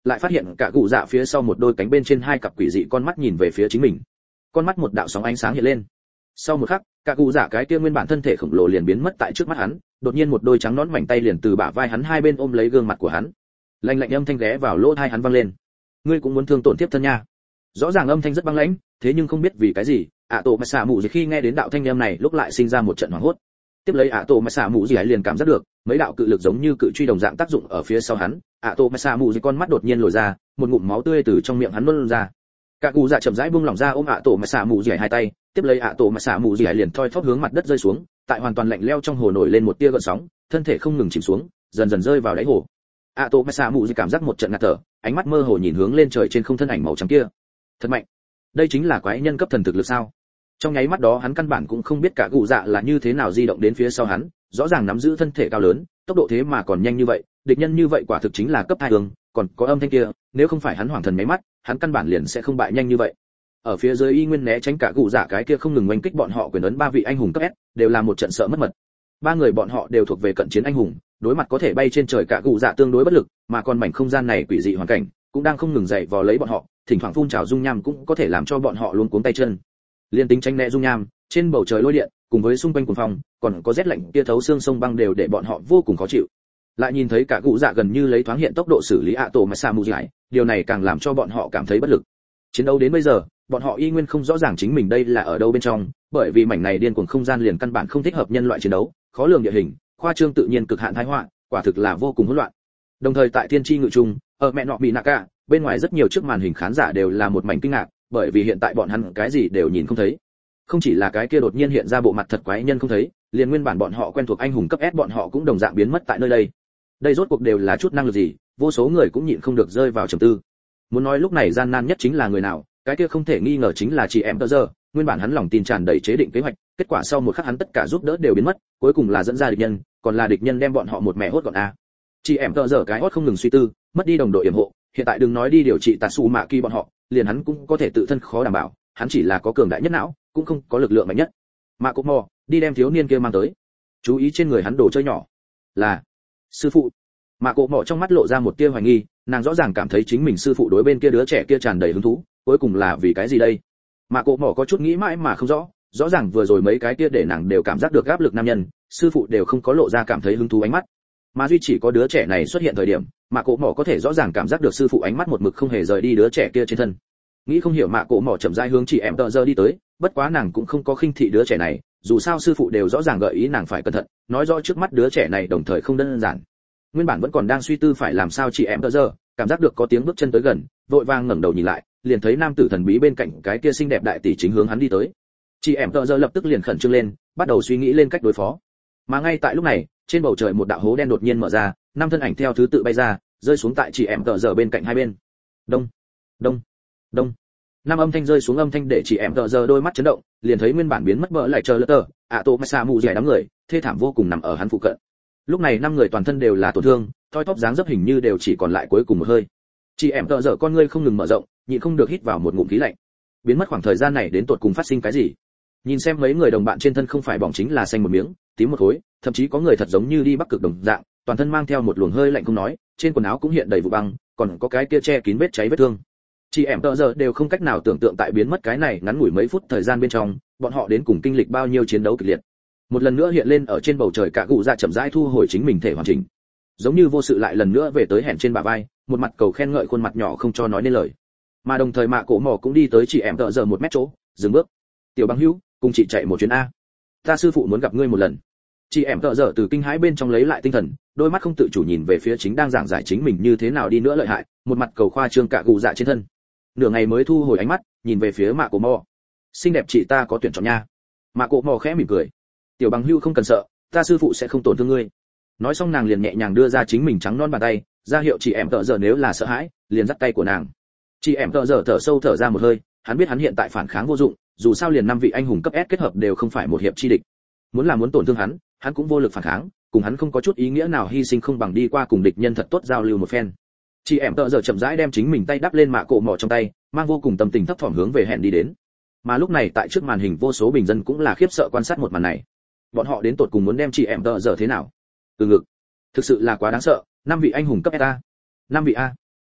lại phát hiện cả cụ dạ phía sau một đôi cánh bên trên hai cặp quỷ dị con mắt nhìn về phía chính mình. Con mắt một đạo sóng ánh sáng hiện lên. Sau một khắc, cả cụ dạ cái kia nguyên bản thân thể khổng lồ liền biến mất tại trước mắt hắn, đột nhiên một đôi trắng nõn mảnh tay liền từ bả vai hắn hai bên ôm lấy gương mặt của hắn. Lạnh lạnh âm thanh ghé vào lỗ tai hắn vang lên. Ngươi cũng muốn thương tổn tiếp thân nha. Rõ ràng âm thanh rất băng lãnh, thế nhưng không biết vì cái gì, tổ mà xả mụ gì khi nghe đến đạo thanh âm này lúc lại sinh ra một trận hoảng hốt. Tiếp lấy tổ mà xả mụ gì liền cảm giác được mấy đạo cự lực giống như cự truy đồng dạng tác dụng ở phía sau hắn. Tổ mà xả mụ gì con mắt đột nhiên lồi ra, một ngụm máu tươi từ trong miệng hắn tuôn ra. Cả cụ dạ chậm rãi buông lỏng ra ôm tổ mà xả mụ gì hai tay, tiếp lấy tổ mà xả mụ gì liền thoi thóp hướng mặt đất rơi xuống, tại hoàn toàn lạnh lẽo trong hồ nổi lên một tia gợn sóng, thân thể không ngừng chìm xuống, dần dần rơi vào đáy hồ. Tổ mà xả mụ gì cảm giác một trận ngạt thở, ánh mắt mơ hồ nhìn hướng lên trời trên không thân ảnh màu trắng kia. Thật mạnh. Đây chính là quái nhân cấp thần thực lực sao? Trong nháy mắt đó hắn căn bản cũng không biết cả cụ dạ là như thế nào di động đến phía sau hắn, rõ ràng nắm giữ thân thể cao lớn, tốc độ thế mà còn nhanh như vậy, địch nhân như vậy quả thực chính là cấp hai hướng, còn có âm thanh kia, nếu không phải hắn hoàng thần mấy mắt, hắn căn bản liền sẽ không bại nhanh như vậy. Ở phía dưới y nguyên né tránh cả cụ dạ cái kia không ngừng oanh kích bọn họ quyền ấn ba vị anh hùng cấp S, đều là một trận sợ mất mật. Ba người bọn họ đều thuộc về cận chiến anh hùng, đối mặt có thể bay trên trời cả cụ dạ tương đối bất lực, mà còn mảnh không gian này quỷ dị hoàn cảnh cũng đang không ngừng dậy vò lấy bọn họ, thỉnh thoảng phun trào dung nham cũng có thể làm cho bọn họ luống cuống tay chân. Liên tính tranh né dung nham, trên bầu trời lôi điện, cùng với xung quanh cuồng phong, còn có rét lạnh kia thấu xương sông băng đều để bọn họ vô cùng khó chịu. Lại nhìn thấy cả cụ dạ gần như lấy thoáng hiện tốc độ xử lý tổ mà sa mù giải, điều này càng làm cho bọn họ cảm thấy bất lực. Chiến đấu đến bây giờ, bọn họ y nguyên không rõ ràng chính mình đây là ở đâu bên trong, bởi vì mảnh này điên cuồng không gian liền căn bản không thích hợp nhân loại chiến đấu, khó lường địa hình, khoa trương tự nhiên cực hạn thái họa, quả thực là vô cùng hỗn loạn. Đồng thời tại thiên tri ngự trung, ở mẹ nọ bị naka, bên ngoài rất nhiều trước màn hình khán giả đều là một mảnh kinh ngạc, bởi vì hiện tại bọn hắn cái gì đều nhìn không thấy. Không chỉ là cái kia đột nhiên hiện ra bộ mặt thật quái nhân không thấy, liền nguyên bản bọn họ quen thuộc anh hùng cấp S bọn họ cũng đồng dạng biến mất tại nơi đây. Đây rốt cuộc đều là chút năng lực gì, vô số người cũng nhịn không được rơi vào trầm tư. Muốn nói lúc này gian nan nhất chính là người nào, cái kia không thể nghi ngờ chính là chị em giờ. Nguyên bản hắn lòng tin tràn đầy chế định kế hoạch, kết quả sau một khắc hắn tất cả giúp đỡ đều biến mất, cuối cùng là dẫn ra địch nhân, còn là địch nhân đem bọn họ một mẹ hốt gọn a. Chị em giờ cái hốt không ngừng suy tư, mất đi đồng đội yểm hộ, hiện tại đừng nói đi điều trị Tatsu Mạ Kỳ bọn họ, liền hắn cũng có thể tự thân khó đảm bảo, hắn chỉ là có cường đại nhất não, cũng không có lực lượng mạnh nhất. Mạ Cốt Mò, đi đem thiếu niên kia mang tới. Chú ý trên người hắn đồ chơi nhỏ. Là sư phụ. Mạ Cốt Mò trong mắt lộ ra một tia hoài nghi, nàng rõ ràng cảm thấy chính mình sư phụ đối bên kia đứa trẻ kia tràn đầy hứng thú, cuối cùng là vì cái gì đây? Mạ Cốt Mò có chút nghĩ mãi mà không rõ, rõ ràng vừa rồi mấy cái kia để nàng đều cảm giác được áp lực nam nhân, sư phụ đều không có lộ ra cảm thấy hứng thú ánh mắt. Mà duy chỉ có đứa trẻ này xuất hiện thời điểm, Mạ Cốt Mò có thể rõ ràng cảm giác được sư phụ ánh mắt một mực không hề rời đi đứa trẻ kia trên thân. Nghĩ không hiểu Mạ Cốt Mò chậm rãi hướng chị em tợ giờ đi tới, bất quá nàng cũng không có khinh thị đứa trẻ này, dù sao sư phụ đều rõ ràng gợi ý nàng phải cẩn thận, nói rõ trước mắt đứa trẻ này đồng thời không đơn giản. Nguyên bản vẫn còn đang suy tư phải làm sao chị em tợ giờ, cảm giác được có tiếng bước chân tới gần, vội vàng ngẩng đầu nhìn lại, liền thấy nam tử thần bí bên cạnh cái kia xinh đẹp đại tỷ chính hướng hắn đi tới. Chị em tợ giờ lập tức liền khẩn trương lên, bắt đầu suy nghĩ lên cách đối phó. Mà ngay tại lúc này, trên bầu trời một đạo hố đen đột nhiên mở ra, năm thân ảnh theo thứ tự bay ra, rơi xuống tại chị em tợ giờ bên cạnh hai bên. Đông, đông, đông. Năm âm thanh rơi xuống âm thanh để chị em tợ giờ đôi mắt chấn động, liền thấy nguyên bản biến mất vỡ lại chờ lỡ tờ, tổ masa mù rẻ đám người, thê thảm vô cùng nằm ở hắn phụ cận. Lúc này năm người toàn thân đều là tổn thương, thoi thóp dáng dấp hình như đều chỉ còn lại cuối cùng một hơi. Chị em tợ giờ con ngươi không ngừng mở rộng, nhịn không được hít vào một ngụm khí lạnh. Biến mất khoảng thời gian này đến tột cùng phát sinh cái gì? Nhìn xem mấy người đồng bạn trên thân không phải bỏng chính là xanh một miếng, tím một khối, thậm chí có người thật giống như đi Bắc Cực đồng dạng, toàn thân mang theo một luồng hơi lạnh không nói, trên quần áo cũng hiện đầy vụ băng, còn có cái kia che kín vết cháy vết thương. Chị em tợ giờ đều không cách nào tưởng tượng tại biến mất cái này ngắn ngủi mấy phút thời gian bên trong, bọn họ đến cùng kinh lịch bao nhiêu chiến đấu kịch liệt. Một lần nữa hiện lên ở trên bầu trời cả cụ dạ chậm rãi thu hồi chính mình thể hoàn chỉnh, giống như vô sự lại lần nữa về tới hẻn trên bả vai, một mặt cầu khen ngợi khuôn mặt nhỏ không cho nói nên lời. Mà đồng thời Mạ Cổ Mỏ cũng đi tới chị em tợ giờ 1 mét chỗ, dừng bước. Tiểu Băng Hữu, cùng chị chạy một chuyến a. Ta sư phụ muốn gặp ngươi một lần. Chị em tợ giờ từ kinh hãi bên trong lấy lại tinh thần, đôi mắt không tự chủ nhìn về phía chính đang giảng giải chính mình như thế nào đi nữa lợi hại, một mặt cầu khoa trương cả cụ dạ trên thân. Nửa ngày mới thu hồi ánh mắt, nhìn về phía Mạ Cổ Mỏ. Xinh đẹp chị ta có tuyển chọn nha. Mạ Cổ Mỏ khẽ mỉm cười. Tiểu Băng Hữu không cần sợ, ta sư phụ sẽ không tổn thương ngươi. Nói xong nàng liền nhẹ nhàng đưa ra chính mình trắng non bàn tay, ra hiệu chị em tợ giờ nếu là sợ hãi, liền dắt tay của nàng. Chị em tợ giờ thở sâu thở ra một hơi, hắn biết hắn hiện tại phản kháng vô dụng, dù sao liền 5 vị anh hùng cấp S kết hợp đều không phải một hiệp chi địch. Muốn tổn thương hắn cũng vô lực phản kháng, cùng hắn không có chút ý nghĩa nào hy sinh không bằng đi qua cùng địch nhân thật tốt giao lưu một phen. Chị em tợ giờ chậm rãi đem chính mình tay đắp lên Mạ Cổ Mỏ trong tay, mang vô cùng tâm tình thấp thỏm hướng về hẹn đi đến. Mà lúc này tại trước màn hình vô số bình dân cũng là khiếp sợ quan sát một màn này. Bọn họ đến tột cùng muốn đem chị em tợ giờ thế nào? Từ ngực, thực sự là quá đáng sợ, 5 vị anh hùng cấp S a. 5 vị a.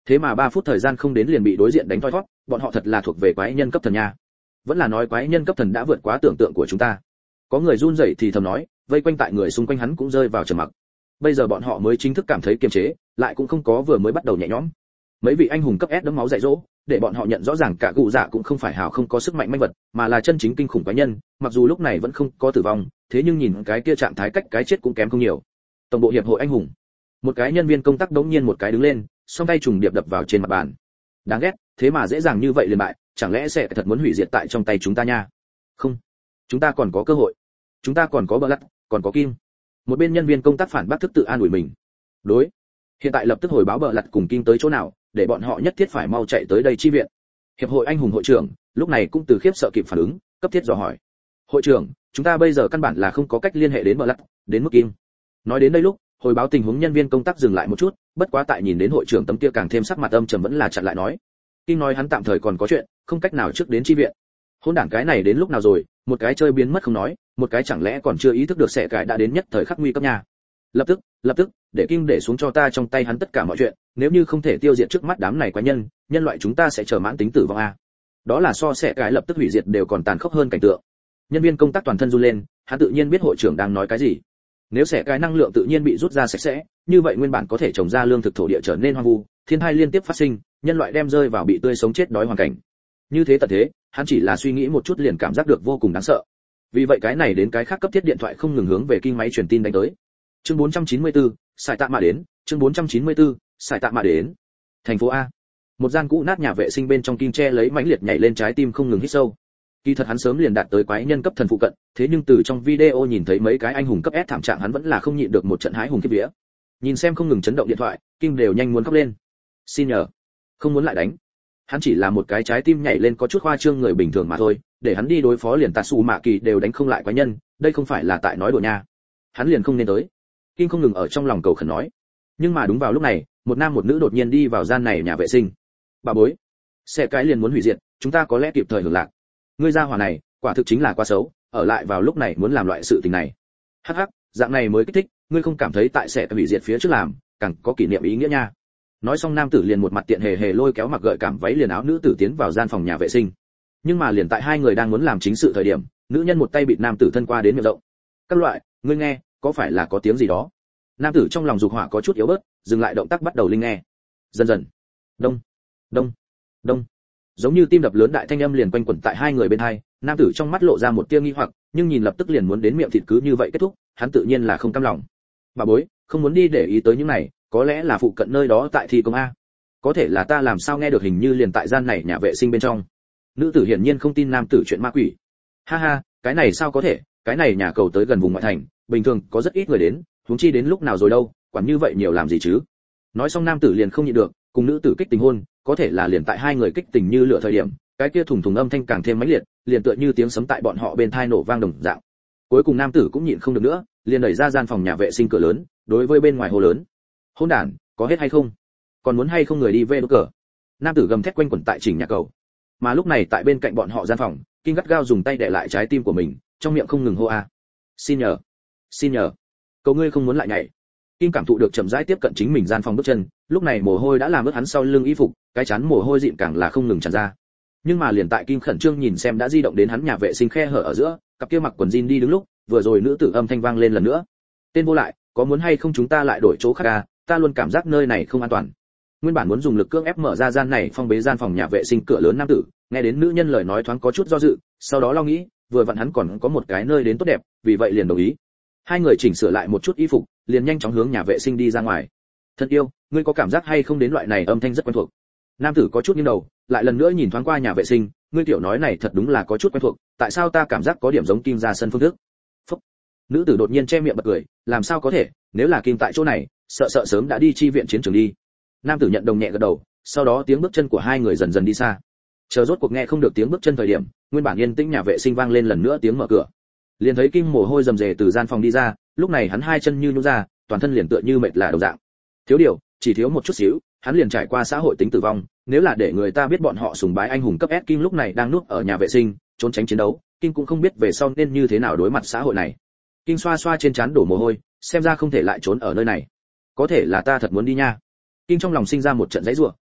Thế mà 3 phút thời gian không đến liền bị đối diện đánh thoi thoát, bọn họ thật là thuộc về quái nhân cấp thần nha. Vẫn là nói quái nhân cấp thần đã vượt quá tưởng tượng của chúng ta. Có người run rẩy thì thầm nói, vây quanh tại người xung quanh hắn cũng rơi vào trầm mặc. Bây giờ bọn họ mới chính thức cảm thấy kiềm chế, lại cũng không có vừa mới bắt đầu nhẹ nhõm. Mấy vị anh hùng cấp S đấm máu dạy dỗ, để bọn họ nhận rõ ràng cả cụ dạ cũng không phải hào không có sức mạnh manh vật, mà là chân chính kinh khủng quái nhân, mặc dù lúc này vẫn không có tử vong, thế nhưng nhìn cái kia trạng thái cách cái chết cũng kém không nhiều. Tổng bộ hiệp hội anh hùng. Một cái nhân viên công tác đống nhiên một cái đứng lên, song tay trùng điệp đập vào trên mặt bàn. Đáng ghét, thế mà dễ dàng như vậy liền bại, chẳng lẽ sẽ thật muốn hủy diệt tại trong tay chúng ta nha? Không, chúng ta còn có cơ hội. Chúng ta còn có bờ lắc, còn có kim. Một bên nhân viên công tác phản bác thức tự an ủi mình. Đối, hiện tại lập tức hồi báo bờ lặt cùng kim tới chỗ nào, để bọn họ nhất thiết phải mau chạy tới đây chi viện. Hiệp hội anh hùng hội trưởng lúc này cũng từ khiếp sợ kịp phản ứng, cấp thiết dò hỏi. Hội trưởng, chúng ta bây giờ căn bản là không có cách liên hệ đến bờ lặt, đến mức kim. Nói đến đây lúc, hồi báo tình huống nhân viên công tác dừng lại một chút, bất quá tại nhìn đến hội trưởng tấm kia càng thêm sắc mặt âm trầm vẫn là chặn lại nói. Kim nói hắn tạm thời còn có chuyện, không cách nào trước đến chi viện. Hỗn đản cái này đến lúc nào rồi, một cái chơi biến mất không nói, một cái chẳng lẽ còn chưa ý thức được sẽ cải đã đến nhất thời khắc nguy cấp nhà. Lập tức, để Kim để xuống cho ta trong tay hắn tất cả mọi chuyện, nếu như không thể tiêu diệt trước mắt đám này quái nhân, nhân loại chúng ta sẽ chờ mãn tính tử vong a. Đó là so sẽ cải lập tức hủy diệt đều còn tàn khốc hơn cảnh tượng. Nhân viên công tác toàn thân run lên, hắn tự nhiên biết hội trưởng đang nói cái gì. Nếu sẽ cải năng lượng tự nhiên bị rút ra sạch sẽ, như vậy nguyên bản có thể trồng ra lương thực thổ địa trở nên hoang vu, thiên tai liên tiếp phát sinh, nhân loại đem rơi vào bị tươi sống chết đói hoàn cảnh. Như thế tận thế, hắn chỉ là suy nghĩ một chút liền cảm giác được vô cùng đáng sợ. Vì vậy cái này đến cái khác cấp thiết điện thoại không ngừng hướng về kinh máy truyền tin đánh tới. Chương 494, Sải Tạ Mạ đến, chương 494, Sải Tạ Mạ đến. Thành phố A. Một gian cũ nát nhà vệ sinh bên trong Kim che lấy mãnh liệt nhảy lên trái tim không ngừng hít sâu. Kỳ thật hắn sớm liền đạt tới quái nhân cấp thần phụ cận, thế nhưng từ trong video nhìn thấy mấy cái anh hùng cấp S thảm trạng hắn vẫn là không nhịn được một trận hái hùng kiếp vía. Nhìn xem không ngừng chấn động điện thoại, Kim đều nhanh muốn khóc lên. Xin nhờ, không muốn lại đánh. Hắn chỉ là một cái trái tim nhảy lên có chút khoa trương người bình thường mà thôi, để hắn đi đối phó liền Tatsu Mạ Kỳ đều đánh không lại quái nhân, đây không phải là tại nói đùa nha. Hắn liền không nên tới. Kim không ngừng ở trong lòng cầu khẩn nói. Nhưng mà đúng vào lúc này, một nam một nữ đột nhiên đi vào gian này nhà vệ sinh. Bà bối, xe cái liền muốn hủy diệt, chúng ta có lẽ kịp thời hưởng lạc. Ngươi gia hỏa này, quả thực chính là quá xấu, ở lại vào lúc này muốn làm loại sự tình này. Hắc hắc, dạng này mới kích thích, ngươi không cảm thấy tại sẽ hủy diệt phía trước làm, càng có kỷ niệm ý nghĩa nha. Nói xong nam tử liền một mặt tiện hề hề lôi kéo mặc gợi cảm váy liền áo nữ tử tiến vào gian phòng nhà vệ sinh. Nhưng mà liền tại hai người đang muốn làm chính sự thời điểm, nữ nhân một tay bịt nam tử thân qua đến miệng rộng. Các loại, ngươi nghe, có phải là có tiếng gì đó? Nam tử trong lòng dục hỏa có chút yếu bớt, dừng lại động tác bắt đầu linh nghe. Dần dần, đông, đông, đông, giống như tim đập lớn đại thanh âm liền quanh quẩn tại hai người bên hai. Nam tử trong mắt lộ ra một tia nghi hoặc, nhưng nhìn lập tức liền muốn đến miệng thịt cứ như vậy kết thúc, hắn tự nhiên là không cam lòng. Bà bối, không muốn đi để ý tới những này, có lẽ là phụ cận nơi đó tại thi công a. Có thể là ta làm sao nghe được hình như liền tại gian này nhà vệ sinh bên trong. Nữ tử hiển nhiên không tin nam tử chuyện ma quỷ. Ha ha, cái này sao có thể, cái này nhà cầu tới gần vùng ngoại thành, bình thường có rất ít người đến, huống chi đến lúc nào rồi đâu, quản như vậy nhiều làm gì chứ. Nói xong nam tử liền không nhịn được, cùng nữ tử kích tình hôn, có thể là liền tại hai người kích tình như lửa thời điểm, cái kia thùng thùng âm thanh càng thêm mãnh liệt, liền tựa như tiếng sấm tại bọn họ bên tai nổ vang đồng dạng. Cuối cùng nam tử cũng nhịn không được nữa, liền đẩy ra gian phòng nhà vệ sinh cửa lớn, đối với bên ngoài hô lớn. Hỗn đản, có hết hay không? Còn muốn hay không người đi về đốt cờ? Nam tử gầm thét quanh quẩn tại chỉnh nhà cầu. Mà lúc này tại bên cạnh bọn họ gian phòng, Kim gắt gao dùng tay đè lại trái tim của mình, trong miệng không ngừng hô a. Xin nhờ, xin nhờ, cầu ngươi không muốn lại nhảy. Kim cảm thụ được chậm rãi tiếp cận chính mình gian phòng bước chân, lúc này mồ hôi đã làm ướt hắn sau lưng y phục, cái chán mồ hôi dịn càng là không ngừng tràn ra. Nhưng mà liền tại Kim khẩn trương nhìn xem đã di động đến hắn nhà vệ sinh khe hở ở giữa, cặp kia mặc quần jean đi đứng lúc, vừa rồi nữ tử âm thanh vang lên lần nữa. Tên vô lại, có muốn hay không chúng ta lại đổi chỗ khác à, ta luôn cảm giác nơi này không an toàn. Nguyên bản muốn dùng lực cưỡng ép mở ra gian này phong bế gian phòng nhà vệ sinh cửa lớn nam tử, nghe đến nữ nhân lời nói thoáng có chút do dự, sau đó lo nghĩ, vừa vặn hắn còn có một cái nơi đến tốt đẹp, vì vậy liền đồng ý. Hai người chỉnh sửa lại một chút y phục, liền nhanh chóng hướng nhà vệ sinh đi ra ngoài. Thân yêu, ngươi có cảm giác hay không đến loại này âm thanh rất quen thuộc? Nam tử có chút nghiêng đầu, lại lần nữa nhìn thoáng qua nhà vệ sinh, ngươi tiểu nói này thật đúng là có chút quen thuộc, tại sao ta cảm giác có điểm giống Kim ra sân phương thức? Phúc. Nữ tử đột nhiên che miệng bật cười, làm sao có thể, nếu là Kim tại chỗ này, sợ sớm đã đi chi viện chiến trường đi. Nam tử nhận đồng nhẹ gật đầu, sau đó tiếng bước chân của hai người dần dần đi xa. Chờ rốt cuộc nghe không được tiếng bước chân thời điểm, nguyên bản yên tĩnh nhà vệ sinh vang lên lần nữa tiếng mở cửa. Liền thấy Kim mồ hôi rầm rề từ gian phòng đi ra, lúc này hắn hai chân như nhũn ra, toàn thân liền tựa như mệt là đồng dạng. Thiếu điều, chỉ thiếu một chút xíu, hắn liền trải qua xã hội tính tử vong, nếu là để người ta biết bọn họ sùng bái anh hùng cấp S Kim lúc này đang núp ở nhà vệ sinh, trốn tránh chiến đấu, Kim cũng không biết về sau nên như thế nào đối mặt xã hội này. Kim xoa xoa trên trán đổ mồ hôi, xem ra không thể lại trốn ở nơi này. Có thể là ta thật muốn đi nha. Kim trong lòng sinh ra một trận giãy giụa,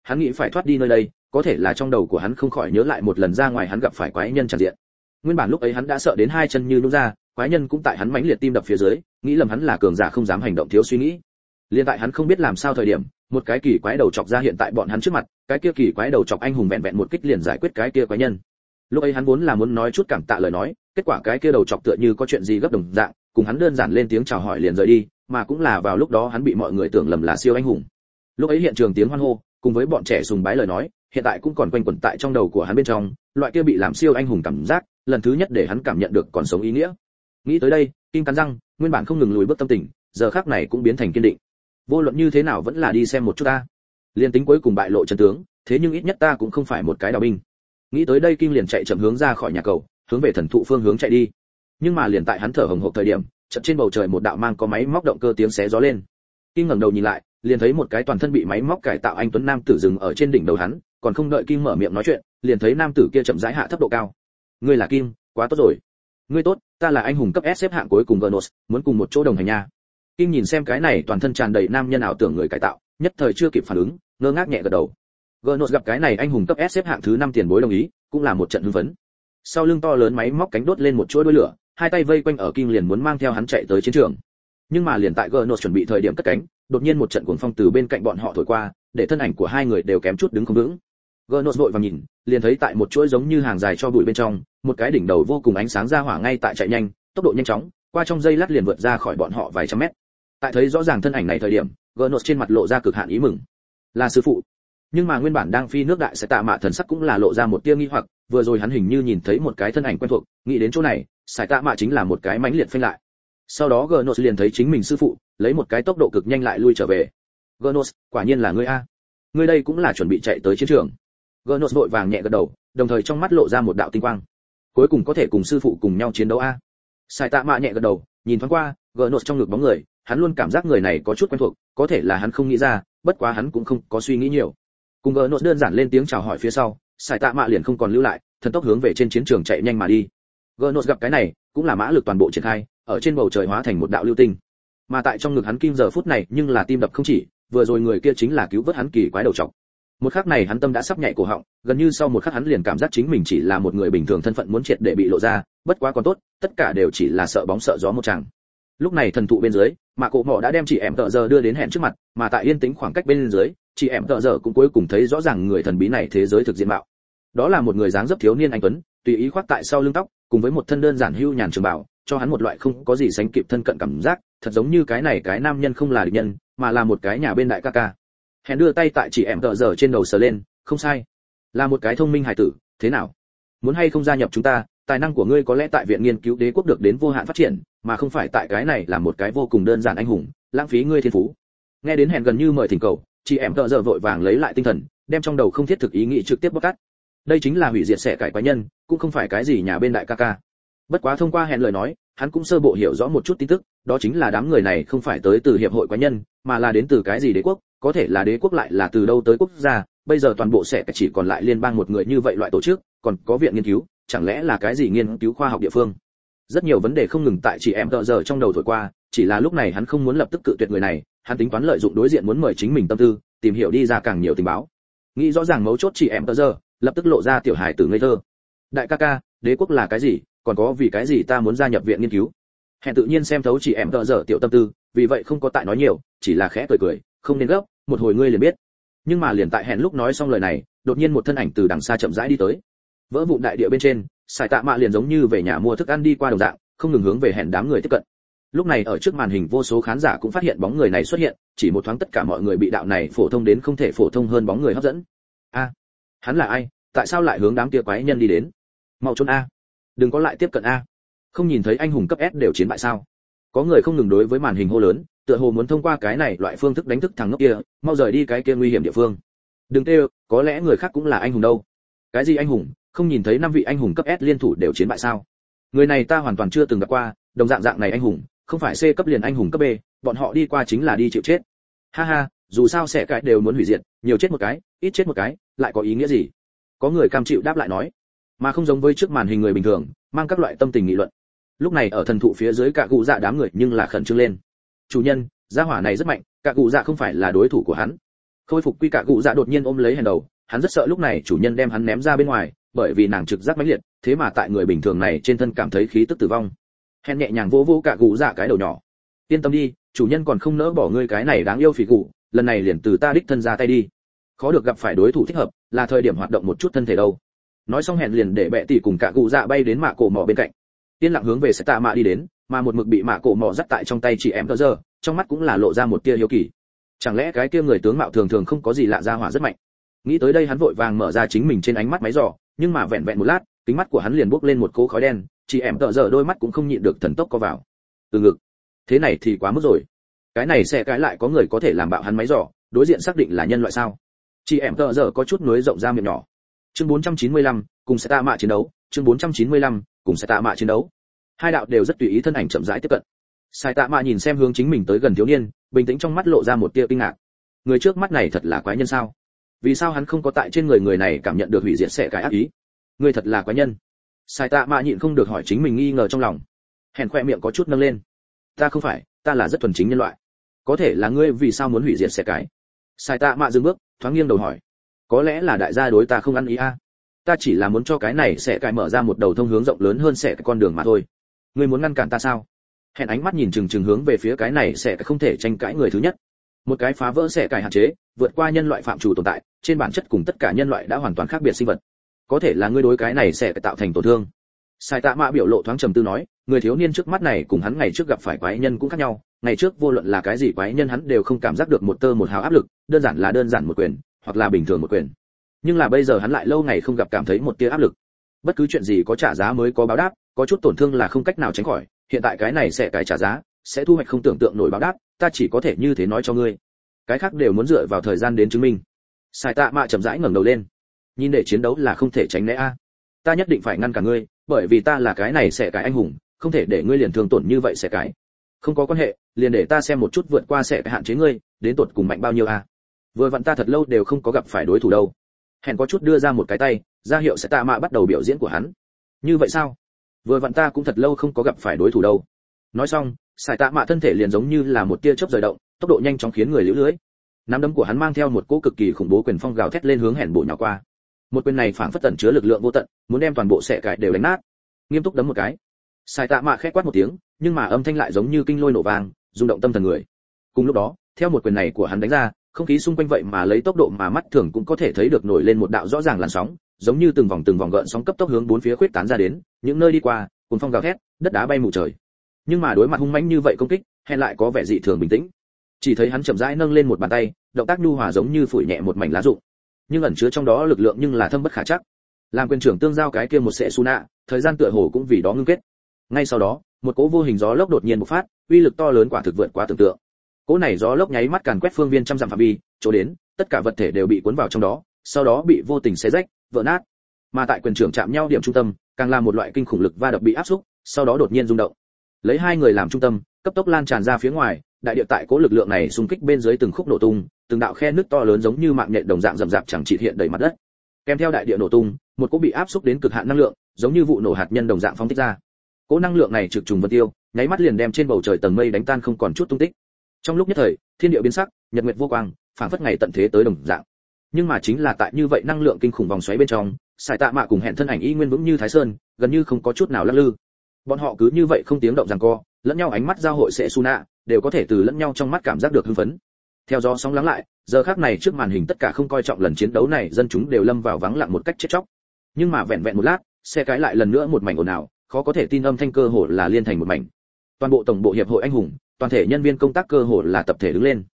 hắn nghĩ phải thoát đi nơi đây, có thể là trong đầu của hắn không khỏi nhớ lại một lần ra ngoài hắn gặp phải quái nhân tràn diện. Nguyên bản lúc ấy hắn đã sợ đến hai chân như nhũn ra, quái nhân cũng tại hắn mãnh liệt tim đập phía dưới, nghĩ lầm hắn là cường giả không dám hành động thiếu suy nghĩ. Liên tại hắn không biết làm sao thời điểm, một cái kỳ quái đầu chọc ra hiện tại bọn hắn trước mặt, cái kia kỳ quái đầu chọc anh hùng vẹn vẹn một kích liền giải quyết cái kia quái nhân. Lúc ấy hắn vốn là muốn nói chút cảm tạ lời nói, kết quả cái kia đầu chọc tựa như có chuyện gì gấp đồng dạng, cùng hắn đơn giản lên tiếng chào hỏi liền rời đi, mà cũng là vào lúc đó hắn bị mọi người tưởng lầm là siêu anh hùng. Lúc ấy hiện trường tiếng hoan hô, cùng với bọn trẻ sùng bái lời nói, hiện tại cũng còn quanh quẩn tại trong đầu của hắn bên trong, loại kia bị làm siêu anh hùng cảm giác, lần thứ nhất để hắn cảm nhận được còn sống ý nghĩa. Nghĩ tới đây, Kim cắn răng, nguyên bản không ngừng lùi bước tâm tình, giờ khắc này cũng biến thành kiên định. Vô luận như thế nào vẫn là đi xem một chút ta. Liên tính cuối cùng bại lộ chân tướng, thế nhưng ít nhất ta cũng không phải một cái đào binh. Nghĩ tới đây Kim liền chạy chậm hướng ra khỏi nhà cầu, hướng về thần thụ phương hướng chạy đi. Nhưng mà liền tại hắn thở hổn hển thời điểm, chợt trên bầu trời một đạo mang có máy móc động cơ tiếng xé gió lên. Kim ngẩng đầu nhìn lại, liền thấy một cái toàn thân bị máy móc cải tạo anh tuấn nam tử dừng ở trên đỉnh đầu hắn, còn không đợi Kim mở miệng nói chuyện, liền thấy nam tử kia chậm rãi hạ thấp độ cao. Ngươi là Kim, quá tốt rồi. Ngươi tốt, ta là anh hùng cấp S xếp hạng cuối cùng Genos, muốn cùng một chỗ đồng hành nha. Kim nhìn xem cái này toàn thân tràn đầy nam nhân ảo tưởng người cải tạo, nhất thời chưa kịp phản ứng, ngơ ngác nhẹ gật đầu. Genos gặp cái này anh hùng cấp S xếp hạng thứ 5 tiền bối đồng ý, cũng là một trận hưng phấn. Sau lưng to lớn máy móc cánh đốt lên một chuỗi đuôi lửa, hai tay vây quanh ở Kim liền muốn mang theo hắn chạy tới chiến trường. Nhưng mà liền tại Genos chuẩn bị thời điểm cất cánh, đột nhiên một trận cuồng phong từ bên cạnh bọn họ thổi qua, để thân ảnh của hai người đều kém chút đứng không vững. Genos vội vàng nhìn, liền thấy tại một chuỗi giống như hàng dài cho bụi bên trong, một cái đỉnh đầu vô cùng ánh sáng ra hỏa ngay tại chạy nhanh, tốc độ nhanh chóng, qua trong giây lát liền vượt ra khỏi bọn họ vài trăm mét. Tại thấy rõ ràng thân ảnh này thời điểm, Genos trên mặt lộ ra cực hạn ý mừng. Là sư phụ. Nhưng mà nguyên bản đang phi nước đại sẽ tạ mạ thần sắc cũng là lộ ra một tia nghi hoặc, vừa rồi hắn hình như nhìn thấy một cái thân ảnh quen thuộc, nghĩ đến chỗ này, sải tạ mạ chính là một cái mãnh liệt phanh lại. Sau đó Genos liền thấy chính mình sư phụ, lấy một cái tốc độ cực nhanh lại lui trở về. Genos, quả nhiên là ngươi a. Ngươi đây cũng là chuẩn bị chạy tới chiến trường. Genos vội vàng nhẹ gật đầu, đồng thời trong mắt lộ ra một đạo tinh quang. Cuối cùng có thể cùng sư phụ cùng nhau chiến đấu a. Sải tạ mạ nhẹ gật đầu, nhìn thoáng qua, Genos trong ngực bóng người, hắn luôn cảm giác người này có chút quen thuộc, có thể là hắn không nghĩ ra, bất quá hắn cũng không có suy nghĩ nhiều. Cùng Genos đơn giản lên tiếng chào hỏi phía sau, Sải tạ mạ liền không còn lưu lại, thần tốc hướng về trên chiến trường chạy nhanh mà đi. Genos gặp cái này, cũng là mã lực toàn bộ triển khai, ở trên bầu trời hóa thành một đạo lưu tinh. Mà tại trong ngực hắn Kim giờ phút này nhưng là tim đập không chỉ, vừa rồi người kia chính là cứu vớt hắn kỳ quái đầu trọc. Một khắc này hắn tâm đã sắp nhạy cổ họng, gần như sau một khắc hắn liền cảm giác chính mình chỉ là một người bình thường thân phận muốn triệt để bị lộ ra, bất quá còn tốt, tất cả đều chỉ là sợ bóng sợ gió một chàng. Lúc này thần thụ bên dưới, Mạ Cổ Mỏ đã đem chị em tợ giờ đưa đến hẹn trước mặt, mà tại yên tĩnh khoảng cách bên dưới, chị em tợ giờ cũng cuối cùng thấy rõ ràng người thần bí này thế giới thực diện mạo. Đó là một người dáng dấp thiếu niên anh tuấn, tùy ý khoác tại sau lưng tóc, cùng với một thân đơn giản hưu nhàn trường bào, cho hắn một loại không có gì sánh kịp thân cận cảm giác, thật giống như cái này cái nam nhân không là địch nhân, mà là một cái nhà bên đại ca ca. Hẹn đưa tay tại chị em tợ giờ trên đầu sờ lên, không sai, là một cái thông minh hài tử, thế nào? Muốn hay không gia nhập chúng ta? Tài năng của ngươi có lẽ tại viện nghiên cứu đế quốc được đến vô hạn phát triển, mà không phải tại cái này là một cái vô cùng đơn giản anh hùng, lãng phí ngươi thiên phú. Nghe đến Hẹn gần như mời thỉnh cầu, chị em tợ giờ vội vàng lấy lại tinh thần, đem trong đầu không thiết thực ý nghĩ trực tiếp bóc cắt. Đây chính là hủy diệt sẽ cải quái nhân, cũng không phải cái gì nhà bên đại ca ca. Bất quá thông qua Hẹn lời nói, hắn cũng sơ bộ hiểu rõ một chút tin tức, đó chính là đám người này không phải tới từ hiệp hội quái nhân, mà là đến từ cái gì đế quốc, có thể là đế quốc lại là từ đâu tới quốc gia, bây giờ toàn bộ sẽ chỉ còn lại liên bang một người như vậy loại tổ chức, còn có viện nghiên cứu, chẳng lẽ là cái gì nghiên cứu khoa học địa phương. Rất nhiều vấn đề không ngừng tại chị em tợ giờ trong đầu thổi qua, chỉ là lúc này hắn không muốn lập tức cự tuyệt người này, hắn tính toán lợi dụng đối diện muốn mời chính mình tâm tư, tìm hiểu đi ra càng nhiều tình báo. Nghĩ rõ ràng mấu chốt chị em tợ giờ, lập tức lộ ra tiểu hài tử ngây thơ. Đại ca ca, đế quốc là cái gì, còn có vì cái gì ta muốn gia nhập viện nghiên cứu. Hẹn tự nhiên xem thấu chị em tợ giờ tiểu tâm tư, vì vậy không có tại nói nhiều, chỉ là khẽ cười cười, không nên gấp, một hồi ngươi liền biết. Nhưng mà liền tại Hẹn lúc nói xong lời này, đột nhiên một thân ảnh từ đằng xa chậm rãi đi tới. Vỡ vụn đại địa bên trên, Sải Tạ Mạ liền giống như về nhà mua thức ăn đi qua đồng dạng, không ngừng hướng về Hẹn đám người tiếp cận. Lúc này ở trước màn hình vô số khán giả cũng phát hiện bóng người này xuất hiện, chỉ một thoáng tất cả mọi người bị đạo này phổ thông đến không thể phổ thông hơn bóng người hấp dẫn. A, hắn là ai? Tại sao lại hướng đám kia quái nhân đi đến? Mau trốn a! Đừng có lại tiếp cận a! Không nhìn thấy anh hùng cấp S đều chiến bại sao? Có người không ngừng đối với màn hình hô lớn, tựa hồ muốn thông qua cái này loại phương thức đánh thức thằng ngốc kia, mau rời đi cái kia nguy hiểm địa phương. Đừng kêu, có lẽ người khác cũng là anh hùng đâu. Cái gì anh hùng? Không nhìn thấy 5 vị anh hùng cấp S liên thủ đều chiến bại sao? Người này ta hoàn toàn chưa từng gặp qua, đồng dạng này anh hùng, không phải C cấp liền anh hùng cấp B, bọn họ đi qua chính là đi chịu chết. Ha ha, dù sao sẽ cái đều muốn hủy diệt, nhiều chết một cái, ít chết một cái, lại có ý nghĩa gì? Có người cam chịu đáp lại nói, mà không giống với trước màn hình người bình thường, mang các loại tâm tình nghị luận. Lúc này ở thần thụ phía dưới cả cụ dạ đám người nhưng là khẩn trương lên. Chủ nhân, gia hỏa này rất mạnh, cả cụ dạ không phải là đối thủ của hắn. Khôi phục quy cả cụ dạ đột nhiên ôm lấy hèn đầu, hắn rất sợ lúc này chủ nhân đem hắn ném ra bên ngoài, bởi vì nàng trực giác mãnh liệt, thế mà tại người bình thường này trên thân cảm thấy khí tức tử vong. Hèn nhẹ nhàng vỗ vỗ cả cụ dạ cái đầu nhỏ. Yên tâm đi, chủ nhân còn không nỡ bỏ ngươi cái này đáng yêu phỉ cụ, lần này liền từ ta đích thân ra tay đi. Khó được gặp phải đối thủ thích hợp, là thời điểm hoạt động một chút thân thể đâu. Nói xong hèn liền để bệ tỷ cùng cả cụ dạ bay đến mạ cổ mỏ bên cạnh. Tiên lặng hướng về sẽ tạ mạ đi đến, mà một mực bị mạ cổ mỏ dắt tại trong tay chị em giờ, trong mắt cũng là lộ ra một tia hiếu kỳ. Chẳng lẽ cái kia người tướng mạo thường thường không có gì lạ, ra hỏa rất mạnh. Nghĩ tới đây hắn vội vàng mở ra chính mình trên ánh mắt máy dò, nhưng mà vẹn vẹn một lát, kính mắt của hắn liền bốc lên một cỗ khói đen, chị em giờ đôi mắt cũng không nhịn được thần tốc co vào. Từ ngực. Thế này thì quá mức rồi. Cái này sẽ cái lại có người có thể làm bạo hắn máy dò, đối diện xác định là nhân loại sao? Chị em giờ có chút nối rộng ra miệng nhỏ. Chương 495, cùng sẽ tạ mạ chiến đấu, chương 495, cùng sẽ tạ mạ chiến đấu. Hai đạo đều rất tùy ý thân ảnh chậm rãi tiếp cận. Sai tạ mạ nhìn xem hướng chính mình tới gần thiếu niên, bình tĩnh trong mắt lộ ra một tia kinh ngạc. Người trước mắt này thật là quái nhân sao? Vì sao hắn không có tại trên người này cảm nhận được hủy diệt sẽ cái ác ý? Người thật là quái nhân. Sai tạ mạ nhịn không được hỏi chính mình nghi ngờ trong lòng. Hèn khoe miệng có chút nâng lên. Ta không phải, ta là rất thuần chính nhân loại. Có thể là ngươi vì sao muốn hủy diệt sẽ cái? Sai tạ mạ dừng bước, thoáng nghiêng đầu hỏi. Có lẽ là đại gia đối ta không ăn ý a. Ta chỉ là muốn cho cái này sẽ cái mở ra một đầu thông hướng rộng lớn hơn sẽ cái con đường mà thôi. Ngươi muốn ngăn cản ta sao? Hẹn ánh mắt nhìn chừng hướng về phía cái này sẽ không thể tranh cãi người thứ nhất. Một cái phá vỡ sẽ cải hạn chế, vượt qua nhân loại phạm chủ tồn tại, trên bản chất cùng tất cả nhân loại đã hoàn toàn khác biệt sinh vật. Có thể là ngươi đối cái này sẽ tạo thành tổn thương. Sai tạ mạ biểu lộ thoáng trầm tư nói, người thiếu niên trước mắt này cùng hắn ngày trước gặp phải quái nhân cũng khác nhau, ngày trước vô luận là cái gì quái nhân hắn đều không cảm giác được một tơ một hào áp lực, đơn giản một quyền, hoặc là bình thường một quyền. Nhưng là bây giờ hắn lại lâu ngày không gặp cảm thấy một tia áp lực. Bất cứ chuyện gì có trả giá mới có báo đáp, có chút tổn thương là không cách nào tránh khỏi, hiện tại cái này sẽ cái trả giá, sẽ thu hoạch không tưởng tượng nổi báo đáp, ta chỉ có thể như thế nói cho ngươi. Cái khác đều muốn dựa vào thời gian đến chứng minh. Sai tạ mạ chậm rãi ngẩng đầu lên. Nhìn để chiến đấu là không thể tránh né a. Ta nhất định phải ngăn cả ngươi, bởi vì ta là cái này sẽ cái anh hùng, không thể để ngươi liền thương tổn như vậy sẽ cái. Không có quan hệ, liền để ta xem một chút vượt qua sẽ cái hạn chế ngươi, đến tột cùng mạnh bao nhiêu a. Vừa vặn ta thật lâu đều không có gặp phải đối thủ đâu. Hèn có chút đưa ra một cái tay, ra hiệu sẽ tạ mạ bắt đầu biểu diễn của hắn. Như vậy sao? Vừa vặn ta cũng thật lâu không có gặp phải đối thủ đâu. Nói xong, Sải tạ mạ thân thể liền giống như là một tia chớp rời động, tốc độ nhanh chóng khiến người liễu lưới. Nắm đấm của hắn mang theo một cỗ cực kỳ khủng bố quyền phong gào thét lên hướng hèn bổ nhào qua. Một quyền này phảng phất tẩn chứa lực lượng vô tận, muốn đem toàn bộ xẻ cải đều đánh nát. Nghiêm túc đấm một cái. Sải tạ mạ khẽ quát một tiếng, nhưng mà âm thanh lại giống như kinh lôi nổ vang, rung động tâm thần người. Cùng lúc đó, theo một quyền này của hắn đánh ra, không khí xung quanh vậy mà lấy tốc độ mà mắt thường cũng có thể thấy được nổi lên một đạo rõ ràng làn sóng, giống như từng vòng gợn sóng cấp tốc hướng bốn phía khuếch tán ra đến, những nơi đi qua, cuồng phong gào thét, đất đá bay mù trời. Nhưng mà đối mặt hung mãnh như vậy công kích, Hèn lại có vẻ dị thường bình tĩnh. Chỉ thấy hắn chậm rãi nâng lên một bàn tay, động tác nhu hòa giống như phủi nhẹ một mảnh lá rụng, nhưng ẩn chứa trong đó lực lượng nhưng là thâm bất khả trắc. Làm quyền trưởng tương giao cái kia một sệ su nạ, thời gian tựa hồ cũng vì đó ngưng kết. Ngay sau đó, một cỗ vô hình gió lốc đột nhiên bộc phát, uy lực to lớn quả thực vượt quá tưởng tượng. Cỗ này gió lốc nháy mắt càn quét phương viên trăm dặm phạm vi, chỗ đến, tất cả vật thể đều bị cuốn vào trong đó, sau đó bị vô tình xé rách, vỡ nát. Mà tại quyền trưởng chạm nhau điểm trung tâm, càng là một loại kinh khủng lực va đập bị áp xúc, sau đó đột nhiên rung động. Lấy hai người làm trung tâm, cấp tốc lan tràn ra phía ngoài, đại địa tại cỗ lực lượng này xung kích bên dưới từng khúc nổ tung, từng đạo khe nứt to lớn giống như mạng nhện đồng dạng rậm rạp chẳng chịt hiện đầy mặt đất. Kèm theo đại địa nổ tung, một cỗ bị áp xúc đến cực hạn năng lượng, giống như vụ nổ hạt nhân đồng dạng phóng thích ra. Cỗ năng lượng này trực trùng vân tiêu, nháy mắt liền đem trên bầu trời tầng mây đánh tan không còn chút tung tích. Trong lúc nhất thời, thiên địa biến sắc, nhật nguyệt vô quang, phảng phất ngày tận thế tới đồng dạng. Nhưng mà chính là tại như vậy năng lượng kinh khủng vòng xoáy bên trong, Sải tạ mạ cùng Hẹn thân ảnh y nguyên vững như Thái Sơn, gần như không có chút nào lắc lư. Bọn họ cứ như vậy không tiếng động giằng co, lẫn nhau ánh mắt giao hội sẽ Suna, đều có thể từ lẫn nhau trong mắt cảm giác được hưng phấn. Theo gió sóng lắng lại, giờ khắc này trước màn hình tất cả không coi trọng lần chiến đấu này, dân chúng đều lâm vào vắng lặng một cách chết chóc. Nhưng mà vẹn vẹn một lát, xe cái lại lần nữa một mảnh ồn ào, khó có thể tin âm thanh cơ hồ là liên thành một mảnh. Toàn bộ tổng bộ hiệp hội anh hùng, toàn thể nhân viên công tác cơ hồ là tập thể đứng lên.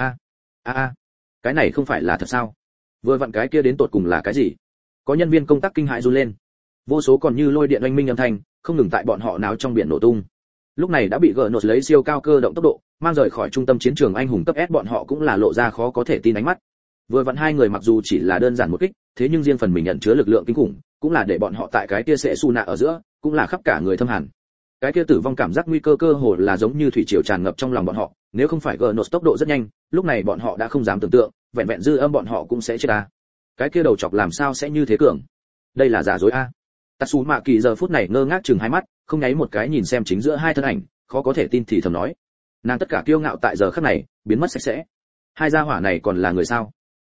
Cái này không phải là thật sao? Vừa vặn cái kia đến tột cùng là cái gì? Có nhân viên công tác kinh hãi run lên. Vô số còn như lôi điện oanh minh âm thanh, không ngừng tại bọn họ náo trong biển nổ tung. Lúc này đã bị gỡ nột lấy siêu cao cơ động tốc độ, mang rời khỏi trung tâm chiến trường anh hùng cấp S, bọn họ cũng là lộ ra khó có thể tin ánh mắt. Vừa vặn hai người mặc dù chỉ là đơn giản một kích, thế nhưng riêng phần mình nhận chứa lực lượng kinh khủng, cũng là để bọn họ tại cái kia sẽ su nạ ở giữa, cũng là khắp cả người thâm hàn. Cái kia tử vong cảm giác nguy cơ cơ hồ là giống như thủy triều tràn ngập trong lòng bọn họ, nếu không phải gỡ nột tốc độ rất nhanh, lúc này bọn họ đã không dám tưởng tượng, vẹn vẹn dư âm bọn họ cũng sẽ chết à. Cái kia đầu chọc làm sao sẽ như thế cường? Đây là giả dối a. Tatsu Mạ Kỳ giờ phút này ngơ ngác chừng hai mắt, không nháy một cái nhìn xem chính giữa hai thân ảnh, khó có thể tin thì thầm nói. Nàng tất cả kiêu ngạo tại giờ khắc này biến mất sạch sẽ. Hai gia hỏa này còn là người sao?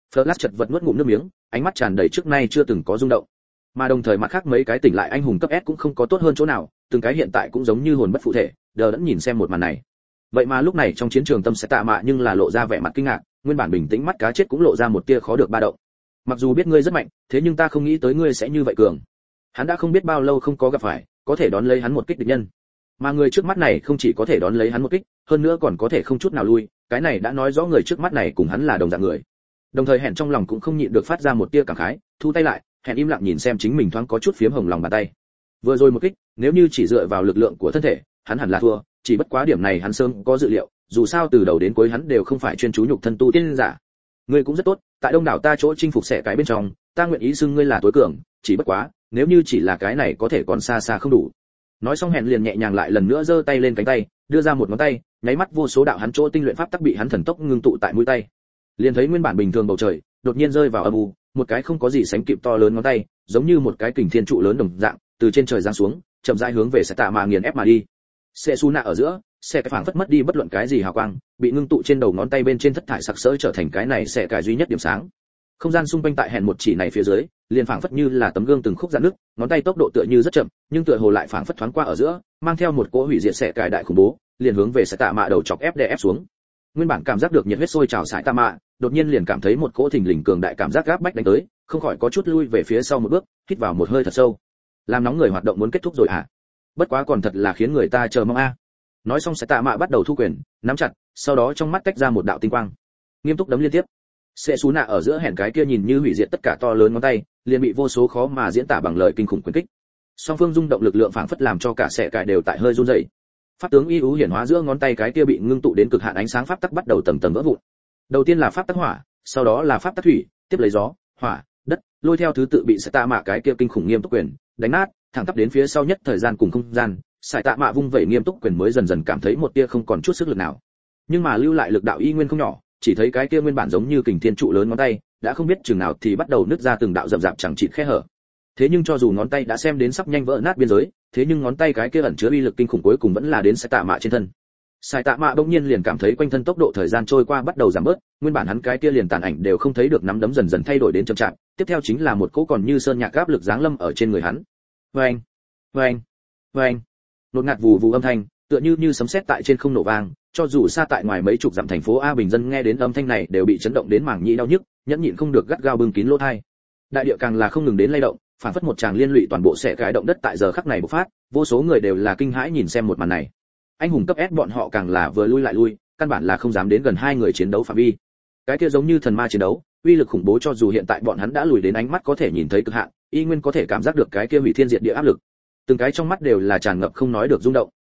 Flash chật vật nuốt ngụm nước miếng, ánh mắt tràn đầy trước nay chưa từng có rung động. Mà đồng thời mặt khác mấy cái tỉnh lại anh hùng cấp S cũng không có tốt hơn chỗ nào, từng cái hiện tại cũng giống như hồn bất phụ thể, đờ đẫn nhìn xem một màn này. Vậy mà lúc này trong chiến trường tâm sẽ tạ mạ nhưng là lộ ra vẻ mặt kinh ngạc, nguyên bản bình tĩnh mắt cá chết cũng lộ ra một tia khó được ba động. Mặc dù biết ngươi rất mạnh, thế nhưng ta không nghĩ tới ngươi sẽ như vậy cường. Hắn đã không biết bao lâu không có gặp phải, có thể đón lấy hắn một kích địch nhân. Mà người trước mắt này không chỉ có thể đón lấy hắn một kích, hơn nữa còn có thể không chút nào lui, cái này đã nói rõ người trước mắt này cùng hắn là đồng dạng người. Đồng thời hẹn trong lòng cũng không nhịn được phát ra một tia cảm khái, thu tay lại, hẹn im lặng nhìn xem chính mình thoáng có chút phiếm hồng lòng bàn tay. Vừa rồi một kích, nếu như chỉ dựa vào lực lượng của thân thể, hắn hẳn là thua, chỉ bất quá điểm này hắn sớm có dự liệu, dù sao từ đầu đến cuối hắn đều không phải chuyên chú nhục thân tu tiên giả. Ngươi cũng rất tốt, tại đông đảo ta chỗ chinh phục sẽ cái bên trong, ta nguyện ý xưng ngươi là tối cường, chỉ bất quá, nếu như chỉ là cái này có thể còn xa xa không đủ. Nói xong hẹn liền nhẹ nhàng lại lần nữa giơ tay lên cánh tay, đưa ra một ngón tay, nháy mắt vô số đạo hắn chỗ tinh luyện pháp tắc bị hắn thần tốc ngưng tụ tại mũi tay. Liền thấy nguyên bản bình thường bầu trời, đột nhiên rơi vào âm u, một cái không có gì sánh kịp to lớn ngón tay, giống như một cái kình thiên trụ lớn đồng dạng, từ trên trời giáng xuống, chậm rãi hướng về sẽ tạ mà nghiền ép mà đi. Sẽ su nạ ở giữa, sẽ cái phảng phất mất đi bất luận cái gì hào quang, bị ngưng tụ trên đầu ngón tay bên trên thất thải sặc sỡ trở thành cái này sẽ cái duy nhất điểm sáng. Không gian xung quanh tại hẹn một chỉ này phía dưới, liền phảng phất như là tấm gương từng khúc rạn nứt, ngón tay tốc độ tựa như rất chậm, nhưng tựa hồ lại phảng phất thoáng qua ở giữa, mang theo một cỗ hủy diệt sẽ cải đại khủng bố, liền hướng về sẽ tạ mạ đầu chọc ép đè ép xuống. Nguyên bản cảm giác được nhiệt huyết sôi trào sải tạ mạ, đột nhiên liền cảm thấy một cỗ thình lình cường đại cảm giác gáp bách đánh tới, không khỏi có chút lui về phía sau một bước, hít vào một hơi thật sâu. Làm nóng người hoạt động muốn kết thúc rồi à? Bất quá còn thật là khiến người ta chờ mong a. Nói xong sẽ tạ mạ bắt đầu thu quyền, nắm chặt, sau đó trong mắt tách ra một đạo tinh quang, nghiêm túc đấm liên tiếp. Sẽ sú nạ ở giữa hẹn cái kia nhìn như hủy diệt tất cả to lớn ngón tay, liền bị vô số khó mà diễn tả bằng lời kinh khủng quyền kích. Song phương rung động lực lượng phảng phất làm cho cả sẽ cải đều tại hơi run rẩy. Pháp tướng y ú hiển hóa giữa ngón tay cái kia bị ngưng tụ đến cực hạn ánh sáng pháp tắc bắt đầu tầng tầng vỡ vụn. Đầu tiên là pháp tắc hỏa, sau đó là pháp tắc thủy, tiếp lấy gió, hỏa, đất, lôi theo thứ tự bị sẽ tạ mạ cái kia kinh khủng nghiêm túc quyền đánh nát, thẳng tắp đến phía sau nhất thời gian cùng không gian, sải tạ mạ vung vẩy nghiêm túc quyền mới dần dần cảm thấy một tia không còn chút sức lực nào. Nhưng mà lưu lại lực đạo y nguyên không nhỏ, chỉ thấy cái kia nguyên bản giống như kình thiên trụ lớn ngón tay, đã không biết chừng nào thì bắt đầu nứt ra từng đạo rậm rạp chẳng chịt khe hở. Thế nhưng cho dù ngón tay đã xem đến sắp nhanh vỡ nát biên giới, thế nhưng ngón tay cái kia ẩn chứa uy lực kinh khủng cuối cùng vẫn là đến sải tạ mạ trên thân. Sải tạ mạ bỗng nhiên liền cảm thấy quanh thân tốc độ thời gian trôi qua bắt đầu giảm bớt, nguyên bản hắn cái kia liền tàn ảnh đều không thấy được, nắm đấm dần dần thay đổi đến chậm chạp, tiếp theo chính là một cỗ còn như sơn nhạc áp lực giáng lâm ở trên người hắn. Oeng, oeng, oeng. Nột ngạt vù vù âm thanh, tựa như sấm sét tại trên không nổ vang, cho dù xa tại ngoài mấy chục dặm thành phố A bình dân nghe đến âm thanh này đều bị chấn động đến màng nhĩ đau nhức, nhẫn nhịn không được gắt gao bưng kín lỗ tai. Đại địa càng là không ngừng đến lay động, phản phất một tràng liên lụy toàn bộ sẽ cái động đất tại giờ khắc này bộc phát, vô số người đều là kinh hãi nhìn xem một màn này. Anh hùng cấp S bọn họ càng là vừa lui lại lui, căn bản là không dám đến gần hai người chiến đấu phạm vi. Cái kia giống như thần ma chiến đấu, uy lực khủng bố cho dù hiện tại bọn hắn đã lùi đến ánh mắt có thể nhìn thấy cực hạn, y nguyên có thể cảm giác được cái kia hủy thiên diệt địa áp lực. Từng cái trong mắt đều là tràn ngập không nói được rung động.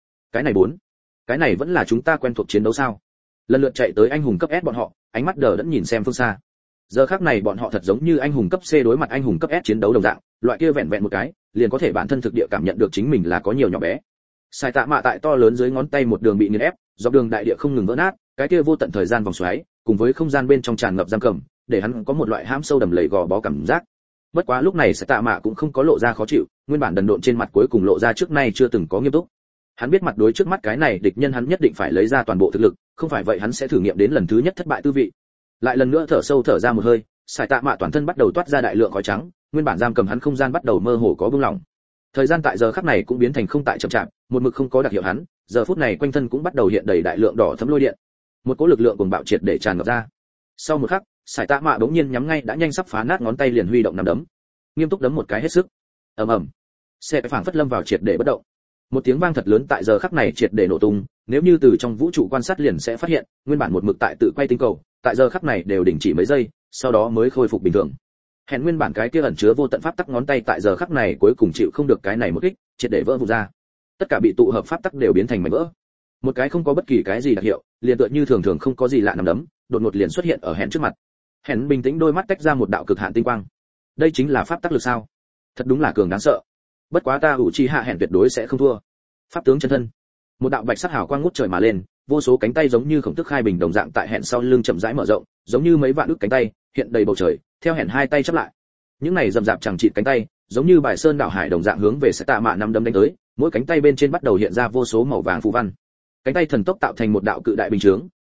Cái này vẫn là chúng ta quen thuộc chiến đấu sao? Lần lượt chạy tới anh hùng cấp S bọn họ, ánh mắt đờ đẫn nhìn xem phương xa. Giờ khắc này bọn họ thật giống như anh hùng cấp C đối mặt anh hùng cấp S chiến đấu đồng dạng, loại kia vẹn vẹn một cái, liền có thể bản thân thực địa cảm nhận được chính mình là có nhiều nhỏ bé. Sai tạ mạ tại to lớn dưới ngón tay một đường bị nghiền ép, dọc đường đại địa không ngừng vỡ nát, cái kia vô tận thời gian vòng xoáy, cùng với không gian bên trong tràn ngập giam cầm, để hắn có một loại hãm sâu đầm lầy gò bó cảm giác. Bất quá lúc này Sai tạ mạ cũng không có lộ ra khó chịu, nguyên bản đần độn trên mặt cuối cùng lộ ra trước nay chưa từng có nghiêm túc. Hắn biết mặt đối trước mắt cái này địch nhân hắn nhất định phải lấy ra toàn bộ thực lực, không phải vậy hắn sẽ thử nghiệm đến lần thứ nhất thất bại tư vị. Lại lần nữa thở sâu thở ra một hơi, Sai tạ mạ toàn thân bắt đầu toát ra đại lượng khói trắng, nguyên bản giam cầm hắn không gian bắt đầu mơ hồ có bừng lỏng. Thời gian tại giờ khắc này cũng biến thành không tại chậm chạp, một mực không có đặc hiệu hắn, giờ phút này quanh thân cũng bắt đầu hiện đầy đại lượng đỏ thấm lôi điện. Một cỗ lực lượng cuồng bạo triệt để tràn ngập ra. Sau một khắc, Sai tạ mạ bỗng nhiên nhắm ngay đã nhanh sắp phá nát ngón tay liền huy động nắm đấm, nghiêm túc đấm một cái hết sức. Ầm ầm. Xe phảng phất lâm vào triệt để bất động. Một tiếng vang thật lớn tại giờ khắc này triệt để nổ tung, nếu như từ trong vũ trụ quan sát liền sẽ phát hiện, nguyên bản một mực tại tự quay tinh cầu, tại giờ khắc này đều đình chỉ mấy giây, sau đó mới khôi phục bình thường. Hẹn nguyên bản cái kia ẩn chứa vô tận pháp tắc ngón tay tại giờ khắc này cuối cùng chịu không được cái này một kích, triệt để vỡ vụn ra. Tất cả bị tụ hợp pháp tắc đều biến thành mảnh vỡ. Một cái không có bất kỳ cái gì đặc hiệu, liền tựa như thường thường không có gì lạ nằm đấm, đột ngột liền xuất hiện ở hẹn trước mặt. Hẹn bình tĩnh đôi mắt tách ra một đạo cực hạn tinh quang. Đây chính là pháp tắc lực sao? Thật đúng là cường đáng sợ. Bất quá ta ủ chi hạ hẹn tuyệt đối sẽ không thua. Pháp tướng chân thân. Một đạo bạch sắc hào quang ngút trời mà lên, vô số cánh tay giống như khổng tức khai bình đồng dạng tại hẹn sau lưng chậm rãi mở rộng, giống như mấy vạn ức cánh tay hiện đầy bầu trời, theo hẹn hai tay chắp lại. Những này rậm rạp chẳng chịt cánh tay, giống như bài sơn đảo hải đồng dạng hướng về Sai tạ mạ năm đấm đánh tới, mỗi cánh tay bên trên bắt đầu hiện ra vô số màu vàng phù văn. Cánh tay thần tốc tạo thành một đạo cự đại bình chướng,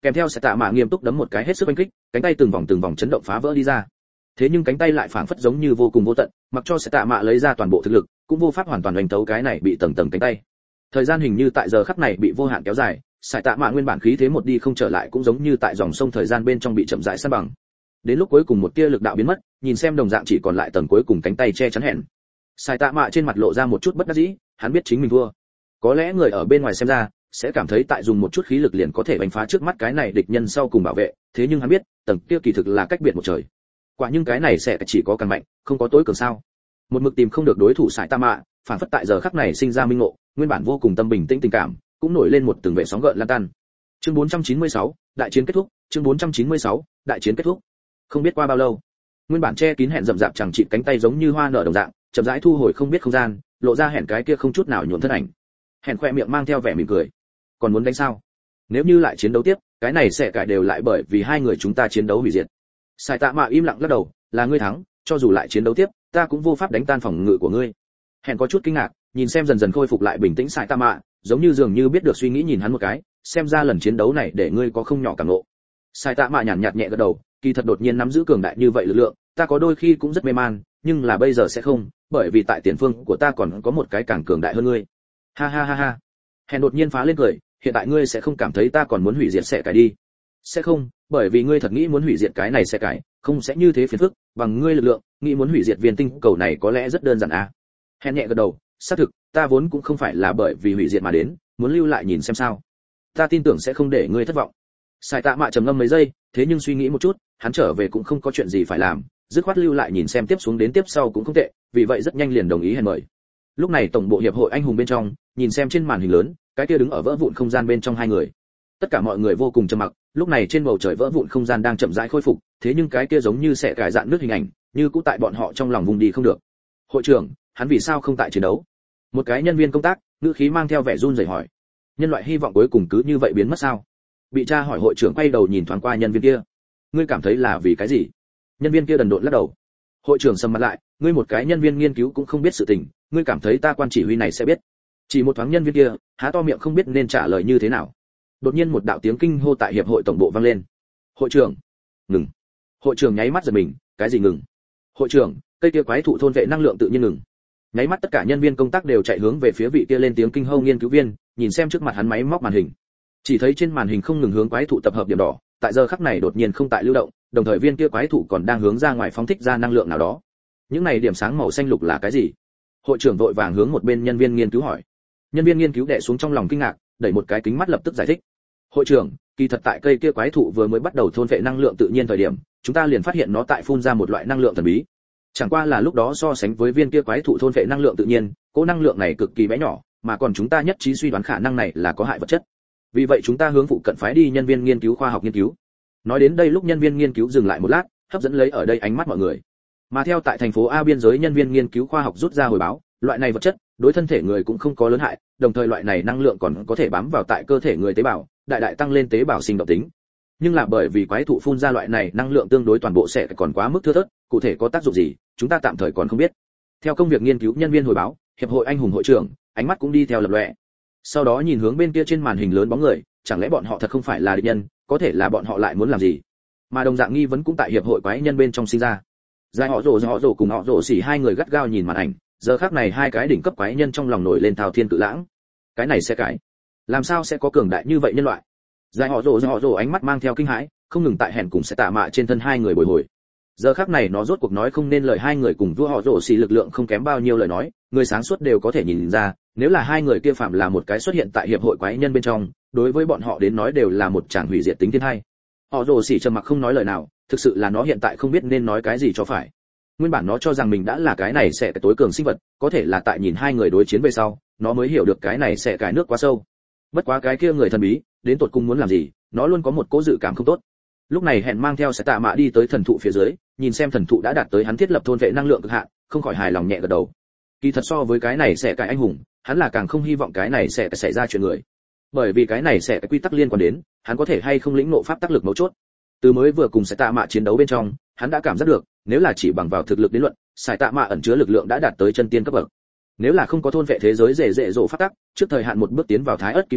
kèm theo sẽ tạ mạ nghiêm túc đấm một cái hết sức oanh kích, cánh tay từng vòng chấn động phá vỡ đi ra. Thế nhưng cánh tay lại phảng phất giống như vô cùng vô tận, mặc cho sẽ tạ mạ lấy ra toàn bộ thực lực, cũng vô pháp hoàn toàn đánh tấu cái này bị tầng tầng cánh tay. Thời gian hình như tại giờ khắc này bị vô hạn kéo dài, sẽ tạ mạ nguyên bản khí thế một đi không trở lại cũng giống như tại dòng sông thời gian bên trong bị chậm rãi san bằng. Đến lúc cuối cùng một tia lực đạo biến mất, nhìn xem đồng dạng chỉ còn lại tầng cuối cùng cánh tay che chắn hẹn. Sai tạ mạ trên mặt lộ ra một chút bất đắc dĩ, hắn biết chính mình thua. Có lẽ người ở bên ngoài xem ra sẽ cảm thấy tại dùng một chút khí lực liền có thể đánh phá trước mắt cái này địch nhân sau cùng bảo vệ, thế nhưng hắn biết, tầng kia kỳ thực là cách biệt một trời. Quả nhưng cái này sẽ chỉ có càng mạnh, không có tối cường sao? Một mực tìm không được đối thủ Sai tạ mạ, phản phất tại giờ khắc này sinh ra minh ngộ, nguyên bản vô cùng tâm bình tĩnh tình cảm, cũng nổi lên một từng vệ sóng gợn lan tan. Chương 496, đại chiến kết thúc, chương 496, đại chiến kết thúc. Không biết qua bao lâu, nguyên bản che kín hẹn rậm rạp chẳng chịt cánh tay giống như hoa nở đồng dạng, chậm rãi thu hồi không biết không gian, lộ ra hẹn cái kia không chút nào nhuộm thân ảnh. Hẹn khoe miệng mang theo vẻ mỉm cười. Còn muốn đánh sao? Nếu như lại chiến đấu tiếp, cái này sẽ cải đều lại bởi vì hai người chúng ta chiến đấu hủy diệt. Sai tạ mạ im lặng lắc đầu, là ngươi thắng, cho dù lại chiến đấu tiếp, ta cũng vô pháp đánh tan phòng ngự của ngươi. Hẹn có chút kinh ngạc, nhìn xem dần dần khôi phục lại bình tĩnh Sai tạ mạ, giống như dường như biết được suy nghĩ nhìn hắn một cái, xem ra lần chiến đấu này để ngươi có không nhỏ cảm ngộ. Sai tạ mạ nhàn nhạt nhẹ gật đầu, kỳ thật đột nhiên nắm giữ cường đại như vậy lực lượng, ta có đôi khi cũng rất mê man, nhưng là bây giờ sẽ không, bởi vì tại tiền phương của ta còn có một cái càng cường đại hơn ngươi. Ha ha ha ha. Hẹn đột nhiên phá lên cười, hiện tại ngươi sẽ không cảm thấy ta còn muốn hủy diệt sẽ cải đi. Sẽ không, bởi vì ngươi thật nghĩ muốn hủy diệt cái này sẽ cải, không sẽ như thế phiền phức, bằng ngươi lực lượng, nghĩ muốn hủy diệt viên tinh cầu này có lẽ rất đơn giản à. Hẹn nhẹ gật đầu, xác thực, ta vốn cũng không phải là bởi vì hủy diệt mà đến, muốn lưu lại nhìn xem sao. Ta tin tưởng sẽ không để ngươi thất vọng. Sai tạ mạ trầm ngâm mấy giây, thế nhưng suy nghĩ một chút, hắn trở về cũng không có chuyện gì phải làm, dứt khoát lưu lại nhìn xem tiếp xuống đến tiếp sau cũng không tệ, vì vậy rất nhanh liền đồng ý hẹn mời. Lúc này tổng bộ hiệp hội anh hùng bên trong, nhìn xem trên màn hình lớn, cái kia đứng ở vỡ vụn không gian bên trong hai người. Tất cả mọi người vô cùng trầm mặc, lúc này trên bầu trời vỡ vụn không gian đang chậm rãi khôi phục, thế nhưng cái kia giống như sẽ cải dạn nước hình ảnh, như cũ tại bọn họ trong lòng vùng đi không được. Hội trưởng, hắn vì sao không tại chiến đấu? Một cái nhân viên công tác, ngữ khí mang theo vẻ run rẩy hỏi. Nhân loại hy vọng cuối cùng cứ như vậy biến mất sao? Bị tra hỏi hội trưởng quay đầu nhìn thoáng qua nhân viên kia. Ngươi cảm thấy là vì cái gì? Nhân viên kia đần độn lắc đầu. Hội trưởng sầm mặt lại, ngươi một cái nhân viên nghiên cứu cũng không biết sự tình, ngươi cảm thấy ta quan chỉ huy này sẽ biết? Chỉ một thoáng nhân viên kia há to miệng không biết nên trả lời như thế nào. Đột nhiên một đạo tiếng kinh hô tại hiệp hội tổng bộ vang lên. Hội trưởng, ngừng. Hội trưởng nháy mắt giật mình, cái gì ngừng? Hội trưởng, cây kia quái thụ thôn vệ năng lượng tự nhiên ngừng. Nháy mắt tất cả nhân viên công tác đều chạy hướng về phía vị kia lên tiếng kinh hô nghiên cứu viên, nhìn xem trước mặt hắn máy móc màn hình. Chỉ thấy trên màn hình không ngừng hướng quái thụ tập hợp điểm đỏ, tại giờ khắc này đột nhiên không tại lưu động, đồng thời viên kia quái thụ còn đang hướng ra ngoài phóng thích ra năng lượng nào đó. Những này điểm sáng màu xanh lục là cái gì? Hội trưởng vội vàng hướng một bên nhân viên nghiên cứu hỏi. Nhân viên nghiên cứu đè xuống trong lòng kinh ngạc, đẩy một cái kính mắt lập tức giải thích. Hội trưởng, kỳ thật tại cây kia quái thụ vừa mới bắt đầu thôn vệ năng lượng tự nhiên thời điểm, chúng ta liền phát hiện nó tại phun ra một loại năng lượng thần bí. Chẳng qua là lúc đó so sánh với viên kia quái thụ thôn vệ năng lượng tự nhiên, cỗ năng lượng này cực kỳ bé nhỏ, mà còn chúng ta nhất trí suy đoán khả năng này là có hại vật chất. Vì vậy chúng ta hướng phụ cận phái đi nhân viên nghiên cứu khoa học nghiên cứu. Nói đến đây lúc nhân viên nghiên cứu dừng lại một lát, hấp dẫn lấy ở đây ánh mắt mọi người. Mà theo tại thành phố A biên giới nhân viên nghiên cứu khoa học rút ra hồi báo, loại này vật chất đối thân thể người cũng không có lớn hại, đồng thời loại này năng lượng còn có thể bám vào tại cơ thể người tế bào, đại đại tăng lên tế bào sinh động tính. Nhưng là bởi vì quái thụ phun ra loại này năng lượng tương đối toàn bộ sẽ còn quá mức thưa thớt, cụ thể có tác dụng gì, chúng ta tạm thời còn không biết. Theo công việc nghiên cứu nhân viên hồi báo, hiệp hội anh hùng hội trưởng, ánh mắt cũng đi theo lập lòe. Sau đó nhìn hướng bên kia trên màn hình lớn bóng người, chẳng lẽ bọn họ thật không phải là địch nhân, có thể là bọn họ lại muốn làm gì? Mà đồng dạng nghi vấn cũng tại hiệp hội quái nhân bên trong sinh ra. Giải họ rồ cùng họ rồ xỉ hai người gắt gao nhìn màn ảnh, giờ khắc này hai cái đỉnh cấp quái nhân trong lòng nổi lên thao thiên cự lãng. Cái này sẽ cái, làm sao sẽ có cường đại như vậy nhân loại? Giải họ rồ ánh mắt mang theo kinh hãi, không ngừng tại hẹn cùng sẽ tạ mạ trên thân hai người bồi hồi. Giờ khắc này nó rốt cuộc nói không nên lời, hai người cùng vua họ rồ xỉ lực lượng không kém bao nhiêu lời nói, người sáng suốt đều có thể nhìn ra, nếu là hai người kia phạm là một cái xuất hiện tại hiệp hội quái nhân bên trong, đối với bọn họ đến nói đều là một tràng hủy diệt tính thiên hai. Họ rồ xỉ trầm mặc không nói lời nào, thực sự là nó hiện tại không biết nên nói cái gì cho phải. Nguyên bản nó cho rằng mình đã là cái này sẽ cái tối cường sinh vật, có thể là tại nhìn hai người đối chiến về sau, nó mới hiểu được cái này sẽ cái nước quá sâu. Bất quá cái kia người thần bí, đến tột cùng muốn làm gì, nó luôn có một cố dự cảm không tốt. Lúc này hẹn mang theo sẽ tạ mạ đi tới thần thụ phía dưới, nhìn xem thần thụ đã đạt tới hắn thiết lập thôn vệ năng lượng cực hạn, không khỏi hài lòng nhẹ gật đầu. Kỳ thật so với cái này sẽ cái anh hùng, hắn là càng không hy vọng cái này sẽ xảy ra chuyện người. Bởi vì cái này sẽ cái quy tắc liên quan đến, hắn có thể hay không lĩnh ngộ pháp tác lực mấu chốt. Từ mới vừa cùng sẽ tạ mạ chiến đấu bên trong, hắn đã cảm giác được, nếu là chỉ bằng vào thực lực đến luận, Sải Tạ Mạ ẩn chứa lực lượng đã đạt tới chân tiên cấp bậc. Nếu là không có thôn vệ thế giới rễ rộ pháp tắc, trước thời hạn một bước tiến vào thái ớt kim tiên,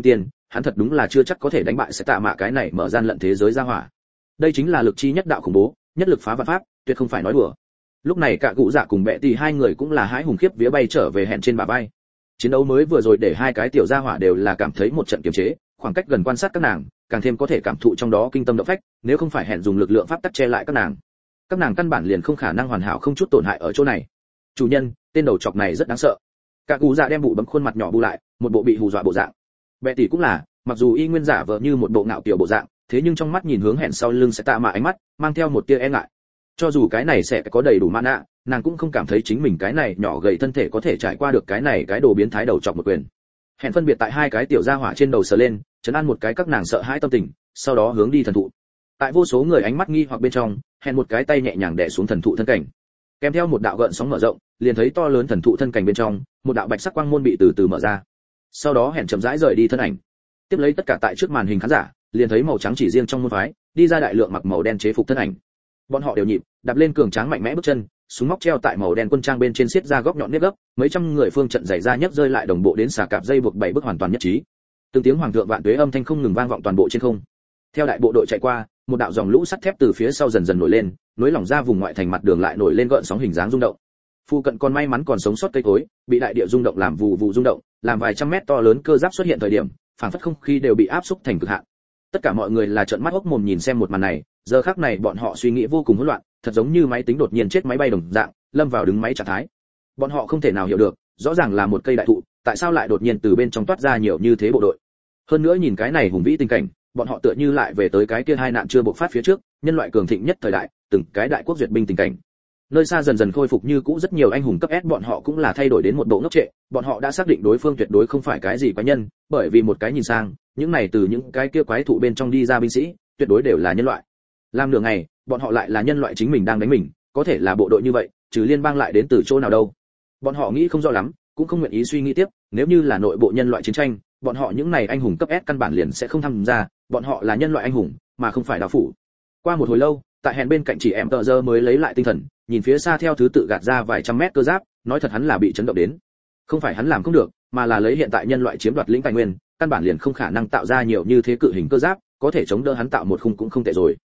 hắn thật đúng là chưa chắc có thể đánh bại sẽ tạ mạ cái này mở gian lận thế giới ra hỏa. Đây chính là lực chi nhất đạo khủng bố, nhất lực phá vạn pháp, tuyệt không phải nói đùa. Lúc này cả cụ dạ cùng bệ tỷ hai người cũng là hãi hùng khiếp vía bay trở về hẹn trên bả vai. Chiến đấu mới vừa rồi để hai cái tiểu gia hỏa đều là cảm thấy một trận kiềm chế, khoảng cách gần quan sát các nàng, càng thêm có thể cảm thụ trong đó kinh tâm động phách, nếu không phải hẹn dùng lực lượng pháp tắc che lại các nàng căn bản liền không khả năng hoàn hảo không chút tổn hại ở chỗ này. Chủ nhân, tên đầu chọc này rất đáng sợ. Cả cụ dạ đem bụ bấm khuôn mặt nhỏ bu lại, một bộ bị hù dọa bộ dạng. Bệ tỷ cũng là, mặc dù y nguyên giả vờ như một bộ ngạo kiều bộ dạng, thế nhưng trong mắt nhìn hướng hẹn sau lưng sẽ tạ mạ ánh mắt mang theo một tia e ngại. Cho dù cái này sẽ có đầy đủ mana, nàng cũng không cảm thấy chính mình cái này nhỏ gầy thân thể có thể trải qua được cái này cái đồ biến thái đầu chọc một quyền. Hẹn phân biệt tại hai cái tiểu gia hỏa trên đầu sờ lên, trấn an một cái các nàng sợ hãi tâm tình, sau đó hướng đi thần thụ. Tại vô số người ánh mắt nghi hoặc bên trong, hẹn một cái tay nhẹ nhàng đè xuống thần thụ thân cảnh, kèm theo một đạo gợn sóng mở rộng, liền thấy to lớn thần thụ thân cảnh bên trong, một đạo bạch sắc quang môn bị từ từ mở ra. Sau đó hẹn chậm rãi rời đi thân ảnh. Tiếp lấy tất cả tại trước màn hình khán giả, liền thấy màu trắng chỉ riêng trong môn phái, đi ra đại lượng mặc màu đen chế phục thân ảnh. Bọn họ đều nhịp, đạp lên cường tráng mạnh mẽ bước chân, súng móc treo tại màu đen quân trang bên trên xiết ra góc nhọn nếp gấp, mấy trăm người phương trận giày ra nhấc rơi lại đồng bộ đến xả cạp dây buộc bảy bước hoàn toàn nhất trí. Từng tiếng hoàng thượng vạn tuế âm thanh không ngừng vang vọng toàn bộ trên không. Theo đại bộ đội chạy qua, một đạo dòng lũ sắt thép từ phía sau dần dần nổi lên, nối lỏng ra vùng ngoại thành mặt đường lại nổi lên gợn sóng hình dáng rung động. Phu cận còn may mắn còn sống sót cây cối, bị đại địa rung động làm vù vù rung động, làm vài trăm mét to lớn cơ giáp xuất hiện thời điểm, phảng phất không khí đều bị áp xúc thành cực hạn. Tất cả mọi người là trợn mắt hốc mồm nhìn xem một màn này, giờ khắc này bọn họ suy nghĩ vô cùng hỗn loạn, thật giống như máy tính đột nhiên chết máy bay đồng dạng, lâm vào đứng máy trạng thái. Bọn họ không thể nào hiểu được, rõ ràng là một cây đại thụ, tại sao lại đột nhiên từ bên trong toát ra nhiều như thế bộ đội. Hơn nữa nhìn cái này hùng vĩ tình cảnh, bọn họ tựa như lại về tới cái kia hai nạn chưa bộc phát phía trước, nhân loại cường thịnh nhất thời đại, từng cái đại quốc duyệt binh tình cảnh. Nơi xa dần dần khôi phục như cũ rất nhiều anh hùng cấp S, bọn họ cũng là thay đổi đến một bộ ngốc trệ, bọn họ đã xác định đối phương tuyệt đối không phải cái gì quái nhân, bởi vì một cái nhìn sang, những này từ những cái kia quái thụ bên trong đi ra binh sĩ, tuyệt đối đều là nhân loại. Làm nửa ngày, bọn họ lại là nhân loại chính mình đang đánh mình, có thể là bộ đội như vậy, trừ liên bang lại đến từ chỗ nào đâu. Bọn họ nghĩ không rõ lắm, cũng không nguyện ý suy nghĩ tiếp, nếu như là nội bộ nhân loại chiến tranh, bọn họ những này anh hùng cấp S căn bản liền sẽ không tham gia, bọn họ là nhân loại anh hùng, mà không phải đạo phủ. Qua một hồi lâu, tại hẹn bên cạnh chỉ em tợ giờ mới lấy lại tinh thần, nhìn phía xa theo thứ tự gạt ra vài trăm mét cơ giáp, nói thật hắn là bị chấn động đến. Không phải hắn làm không được, mà là lấy hiện tại nhân loại chiếm đoạt lĩnh tài nguyên, căn bản liền không khả năng tạo ra nhiều như thế cự hình cơ giáp, có thể chống đỡ hắn tạo một khung cũng không tệ rồi.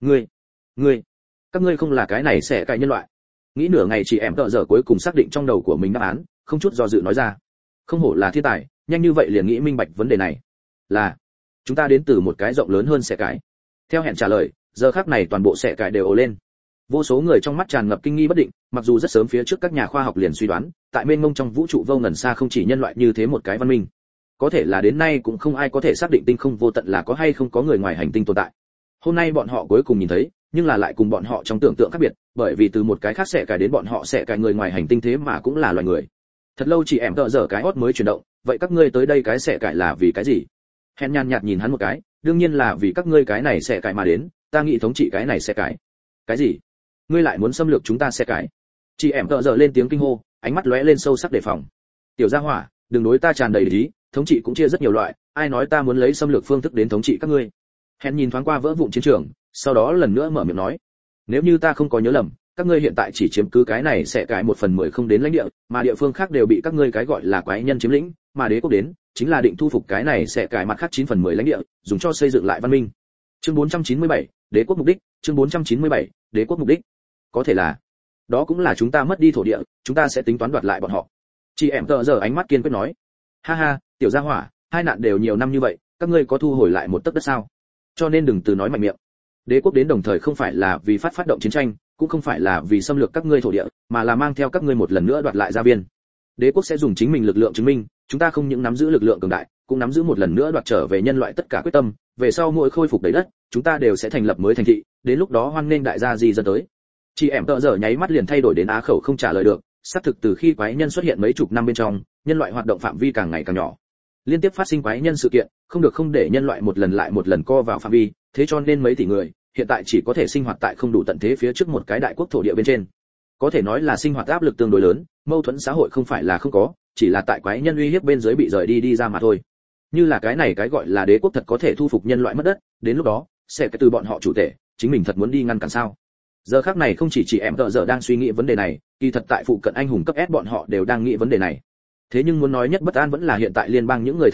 Ngươi, các ngươi không là cái này sẽ cãi nhân loại. Nghĩ nửa ngày chỉ em tợ giờ cuối cùng xác định trong đầu của mình đáp án, không chút do dự nói ra. Không hổ là thiên tài, nhanh như vậy liền nghĩ minh bạch vấn đề này. Là, chúng ta đến từ một cái rộng lớn hơn sẽ cãi. Theo hẹn trả lời, giờ khắc này toàn bộ sẽ cãi đều ồ lên. Vô số người trong mắt tràn ngập kinh nghi bất định, mặc dù rất sớm phía trước các nhà khoa học liền suy đoán, tại mênh mông trong vũ trụ vô ngần xa không chỉ nhân loại như thế một cái văn minh. Có thể là đến nay cũng không ai có thể xác định tinh không vô tận là có hay không có người ngoài hành tinh tồn tại. Hôm nay bọn họ cuối cùng nhìn thấy, nhưng là lại cùng bọn họ trong tưởng tượng khác biệt, bởi vì từ một cái khác sẽ cài đến bọn họ sẽ cài người ngoài hành tinh thế mà cũng là loài người. Thật lâu chỉ em tợ dở cái hót mới chuyển động, vậy các ngươi tới đây cái sẽ cài là vì cái gì? Hèn nhàn nhạt nhìn hắn một cái, đương nhiên là vì các ngươi cái này sẽ cài mà đến, ta nghĩ thống trị cái này sẽ cài. Cái gì? Ngươi lại muốn xâm lược chúng ta sẽ cài? Chị em tợ dở lên tiếng kinh hô, ánh mắt lóe lên sâu sắc đề phòng. Tiểu gia hỏa, đừng đối ta tràn đầy lý, thống trị cũng chia rất nhiều loại, ai nói ta muốn lấy xâm lược phương thức đến thống trị các ngươi? Hèn nhìn thoáng qua vỡ vụn chiến trường, sau đó lần nữa mở miệng nói, nếu như ta không có nhớ lầm, các ngươi hiện tại chỉ chiếm cứ cái này sẽ cài 1/10 không đến lãnh địa, mà địa phương khác đều bị các ngươi cái gọi là quái nhân chiếm lĩnh, mà đế quốc đến, chính là định thu phục cái này sẽ cài mặt khác 9/10 lãnh địa, dùng cho xây dựng lại văn minh. Chương 497, đế quốc mục đích, chương 497, đế quốc mục đích. Có thể là, đó cũng là chúng ta mất đi thổ địa, chúng ta sẽ tính toán đoạt lại bọn họ. Chị em tợ giờ ánh mắt kiên quyết nói, ha ha, tiểu gia hỏa, hai nạn đều nhiều năm như vậy, các ngươi có thu hồi lại một tấc đất sao? Cho nên đừng từ nói mạnh miệng. Đế quốc đến đồng thời không phải là vì phát động chiến tranh, cũng không phải là vì xâm lược các ngươi thổ địa, mà là mang theo các ngươi một lần nữa đoạt lại gia viên. Đế quốc sẽ dùng chính mình lực lượng chứng minh, chúng ta không những nắm giữ lực lượng cường đại, cũng nắm giữ một lần nữa đoạt trở về nhân loại tất cả quyết tâm, về sau mỗi khôi phục đầy đất, chúng ta đều sẽ thành lập mới thành thị, đến lúc đó hoan nghênh đại gia di dân tới. Chị em tợ dở nháy mắt liền thay đổi đến á khẩu không trả lời được, xác thực từ khi quái nhân xuất hiện mấy chục năm bên trong, nhân loại hoạt động phạm vi càng ngày càng nhỏ. Liên tiếp phát sinh quái nhân sự kiện, không để nhân loại một lần lại một lần co vào phạm vi, thế cho nên mấy tỷ người hiện tại chỉ có thể sinh hoạt tại không đủ tận thế phía trước một cái đại quốc thổ địa bên trên. Có thể nói là sinh hoạt áp lực tương đối lớn, mâu thuẫn xã hội không phải là không có, chỉ là tại quái nhân uy hiếp bên dưới bị rời đi ra mà thôi. Như là cái này cái gọi là đế quốc thật có thể thu phục nhân loại mất đất, đến lúc đó sẽ cái từ bọn họ chủ thể, chính mình thật muốn đi ngăn cản sao? Giờ khắc này không chỉ em tợ dở đang suy nghĩ vấn đề này, kỳ thật tại phụ cận anh hùng cấp S bọn họ đều đang nghĩ vấn đề này. Thế nhưng muốn nói nhất bất an vẫn là hiện tại liên bang những người thống trị,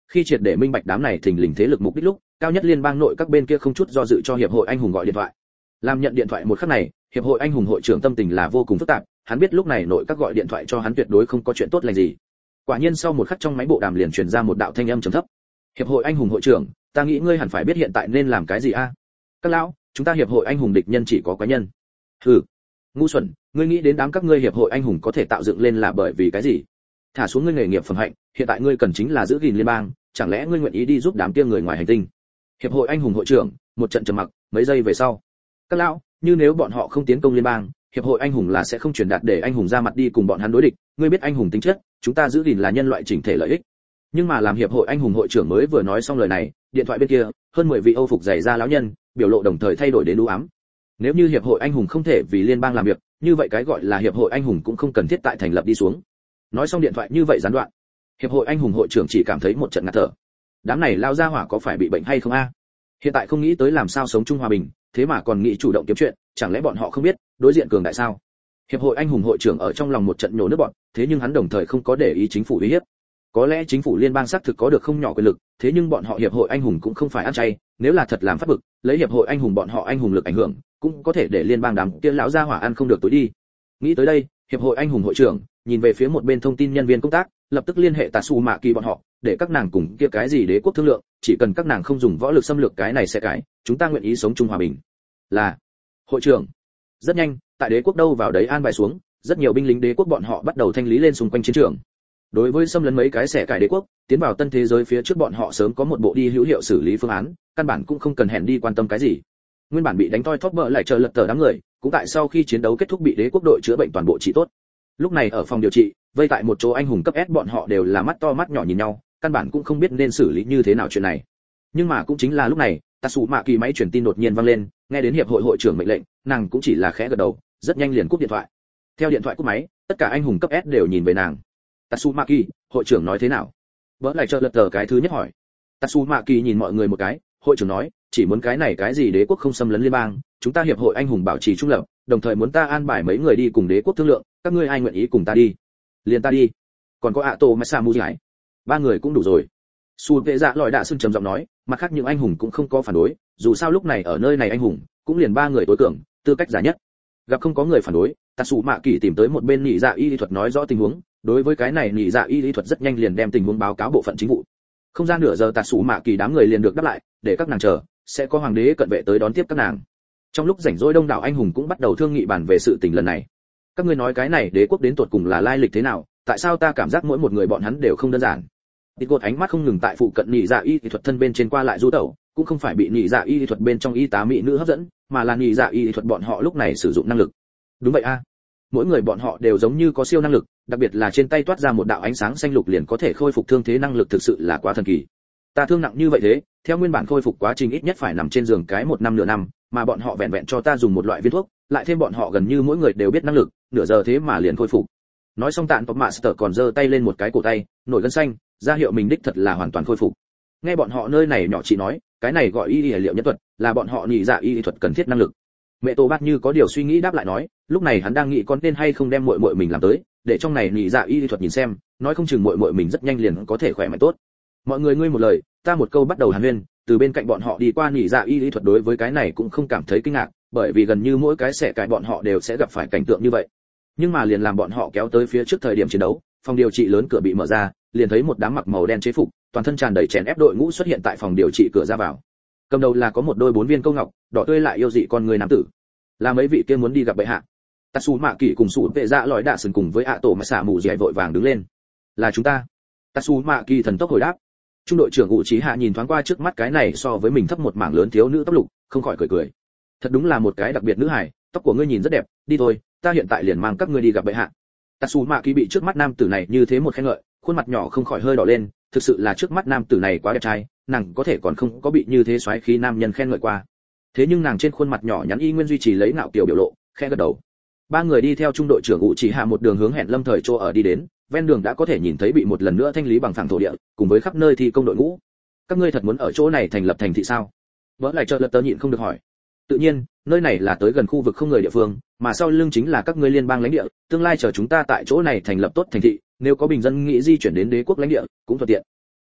khi triệt để minh bạch đám này thình lình thế lực mục đích lúc, cao nhất liên bang nội các bên kia không chút do dự cho hiệp hội anh hùng gọi điện thoại. Làm nhận điện thoại một khắc này, hiệp hội anh hùng hội trưởng tâm tình là vô cùng phức tạp, hắn biết lúc này nội các gọi điện thoại cho hắn tuyệt đối không có chuyện tốt lành gì. Quả nhiên sau một khắc trong máy bộ đàm liền truyền ra một đạo thanh âm trầm thấp. Hiệp hội anh hùng hội trưởng, ta nghĩ ngươi hẳn phải biết hiện tại nên làm cái gì a? Các lão, chúng ta hiệp hội anh hùng địch nhân chỉ có quái nhân. Hừ, ngu xuẩn, ngươi nghĩ đến đám các ngươi hiệp hội anh hùng có thể tạo dựng lên là bởi vì cái gì? Thả xuống ngươi nghề nghiệp phẩm hạnh, hiện tại ngươi cần chính là giữ gìn liên bang, chẳng lẽ ngươi nguyện ý đi giúp đám kia người ngoài hành tinh? Hiệp hội anh hùng hội trưởng, một trận trầm mặc, mấy giây về sau. Các lão, như nếu bọn họ không tiến công liên bang, hiệp hội anh hùng là sẽ không truyền đạt để anh hùng ra mặt đi cùng bọn hắn đối địch, ngươi biết anh hùng tính chất, chúng ta giữ gìn là nhân loại chỉnh thể lợi ích. Nhưng mà làm hiệp hội anh hùng hội trưởng mới vừa nói xong lời này, điện thoại bên kia, hơn 10 vị Âu phục dày da lão nhân, biểu lộ đồng thời thay đổi đến u ám. Nếu như hiệp hội anh hùng không thể vì liên bang làm việc, như vậy cái gọi là hiệp hội anh hùng cũng không cần thiết tại thành lập đi xuống. Nói xong điện thoại như vậy gián đoạn, hiệp hội anh hùng hội trưởng chỉ cảm thấy một trận ngạt thở. Đám này lao ra hỏa có phải bị bệnh hay không a? Hiện tại không nghĩ tới làm sao sống chung hòa bình, thế mà còn nghĩ chủ động kiếm chuyện, chẳng lẽ bọn họ không biết đối diện cường đại sao? Hiệp hội anh hùng hội trưởng ở trong lòng một trận nhổ nước bọt, thế nhưng hắn đồng thời không có để ý chính phủ uy hiếp. Có lẽ chính phủ liên bang xác thực có được không nhỏ quyền lực, thế nhưng bọn họ hiệp hội anh hùng cũng không phải ăn chay, nếu là thật làm phát bực, lấy hiệp hội anh hùng bọn họ anh hùng lực ảnh hưởng, cũng có thể để liên bang đám kia lão gia hỏa ăn không được tối đi. Nghĩ tới đây, hiệp hội anh hùng hội trưởng nhìn về phía một bên thông tin nhân viên công tác, lập tức liên hệ Tatsu Mạ Kỳ bọn họ, để các nàng cùng kia cái gì đế quốc thương lượng, chỉ cần các nàng không dùng võ lực xâm lược cái này sẽ cái, chúng ta nguyện ý sống chung hòa bình. Là hội trưởng. Rất nhanh, tại đế quốc đâu vào đấy an bài xuống, rất nhiều binh lính đế quốc bọn họ bắt đầu thanh lý lên xung quanh chiến trường. Đối với xâm lấn mấy cái xẻ cải đế quốc, tiến vào tân thế giới phía trước bọn họ sớm có một bộ đi hữu hiệu xử lý phương án, căn bản cũng không cần hẹn đi quan tâm cái gì. Nguyên bản bị đánh toi thóp bợ lại chờ lật tờ đám người, cũng tại sau khi chiến đấu kết thúc bị đế quốc đội chữa bệnh toàn bộ trị tốt. Lúc này ở phòng điều trị, vây tại một chỗ anh hùng cấp S bọn họ đều là mắt to mắt nhỏ nhìn nhau, căn bản cũng không biết nên xử lý như thế nào chuyện này. Nhưng mà cũng chính là lúc này, Tatsu Mạ Kỳ máy truyền tin đột nhiên vang lên, nghe đến hiệp hội hội trưởng mệnh lệnh, nàng cũng chỉ là khẽ gật đầu, rất nhanh liền cúp điện thoại. Theo điện thoại cúp máy, tất cả anh hùng cấp S đều nhìn về nàng. Tatsu Mạ Kỳ, hội trưởng nói thế nào? Vỡ lại chờ lật tờ cái thứ nhất hỏi. Tatsu Mạ Kỳ nhìn mọi người một cái, hội trưởng nói, chỉ muốn cái này cái gì đế quốc không xâm lấn liên bang, chúng ta hiệp hội anh hùng bảo trì trung lập, đồng thời muốn ta an bài mấy người đi cùng đế quốc thương lượng, các ngươi ai nguyện ý cùng ta đi? Liền ta đi. Còn có Ato Masamu giải. Ba người cũng đủ rồi. Su vệ dạ lòi đạ sưng trầm giọng nói, mặt khác những anh hùng cũng không có phản đối, dù sao lúc này ở nơi này anh hùng cũng liền ba người tối cường, tư cách giả nhất. Gặp không có người phản đối, Tatsu Mạ Kỳ tìm tới một bên nhị dạ y lý thuật nói rõ tình huống, đối với cái này nhị dạ y lý thuật rất nhanh liền đem tình huống báo cáo bộ phận chính vụ. Không gian nửa giờ Tatsu Mạ Kỳ đám người liền được đáp lại, để các nàng chờ, sẽ có hoàng đế cận vệ tới đón tiếp các nàng. Trong lúc rảnh rỗi đông đảo anh hùng cũng bắt đầu thương nghị bàn về sự tình lần này. Các ngươi nói cái này đế quốc đến tột cùng là lai lịch thế nào, tại sao ta cảm giác mỗi một người bọn hắn đều không đơn giản. Tịt gột ánh mắt không ngừng tại phụ cận nhị dạ y thuật thân bên trên qua lại du tẩu, cũng không phải bị nhị dạ y thuật bên trong y tá mỹ nữ hấp dẫn, mà là nhị dạ y thuật bọn họ lúc này sử dụng năng lực. Đúng vậy a, mỗi người bọn họ đều giống như có siêu năng lực, đặc biệt là trên tay toát ra một đạo ánh sáng xanh lục liền có thể khôi phục thương thế năng lực thực sự là quá thần kỳ. Ta thương nặng như vậy thế, theo nguyên bản khôi phục quá trình ít nhất phải nằm trên giường cái 1 năm nửa năm, mà bọn họ vẹn vẹn cho ta dùng một loại viên thuốc, lại thêm bọn họ gần như mỗi người đều biết năng lực, nửa giờ thế mà liền khôi phục. Nói xong Tạn Top Master còn giơ tay lên một cái cổ tay, nổi gân xanh, ra hiệu mình đích thật là hoàn toàn khôi phục. Nghe bọn họ nơi này nhỏ chị nói, cái này gọi y liệu nhân thuật, là bọn họ nhị dạ y thuật cần thiết năng lực. Mẹ Tô Bát như có điều suy nghĩ đáp lại nói, lúc này hắn đang nghĩ con nên hay không đem muội muội mình làm tới, để trong này nhị dạ y thuật nhìn xem, nói không chừng muội muội mình rất nhanh liền có thể khỏe mạnh tốt. Mọi người ngươi một lời, ta một câu bắt đầu hàn huyên, từ bên cạnh bọn họ đi qua nhị dạ y thuật đối với cái này cũng không cảm thấy kinh ngạc, bởi vì gần như mỗi cái xẻ cái bọn họ đều sẽ gặp phải cảnh tượng như vậy. Nhưng mà liền làm bọn họ kéo tới phía trước thời điểm chiến đấu, phòng điều trị lớn cửa bị mở ra, liền thấy một đám mặc màu đen chế phục, toàn thân tràn đầy chèn ép đội ngũ xuất hiện tại phòng điều trị cửa ra vào. Cầm đầu là có một đôi 4 viên câu ngọc, đỏ tươi lại yêu dị con người nam tử. Là mấy vị kia muốn đi gặp bệ hạ. Tatsu Mạ Kỳ cùng Sủ Vệ Dạ lòi đạ sừng cùng với ạ tổ mà xả mù dẻ vội vàng đứng lên. Là chúng ta. Tatsu Mạ Kỳ thần tốc hồi đáp. Trung đội trưởng Uchiha nhìn thoáng qua trước mắt cái này so với mình thấp một mảng lớn thiếu nữ tóc lục, không khỏi cười cười. Thật đúng là một cái đặc biệt nữ hài, tóc của ngươi nhìn rất đẹp, đi thôi, ta hiện tại liền mang các ngươi đi gặp bệ hạ. Tatsu Mạ Kỳ bị trước mắt nam tử này như thế một khen ngợi, khuôn mặt nhỏ không khỏi hơi đỏ lên, thực sự là trước mắt nam tử này quá đẹp trai, nàng có thể còn không có bị như thế xoáy khí nam nhân khen ngợi qua. Thế nhưng nàng trên khuôn mặt nhỏ nhắn y nguyên duy trì lấy ngạo kiều biểu lộ, khẽ gật đầu. Ba người đi theo trung đội trưởng Uchiha một đường hướng hẹn lâm thời chỗ ở đi đến, ven đường đã có thể nhìn thấy bị một lần nữa thanh lý bằng phẳng thổ địa, cùng với khắp nơi thi công đội ngũ. Các ngươi thật muốn ở chỗ này thành lập thành thị sao? Vỡ lại chợt lật tớ nhịn không được hỏi. Tự nhiên, nơi này là tới gần khu vực không người địa phương, mà sau lưng chính là các ngươi liên bang lãnh địa, tương lai chờ chúng ta tại chỗ này thành lập tốt thành thị, nếu có bình dân nghĩ di chuyển đến đế quốc lãnh địa, cũng thuận tiện.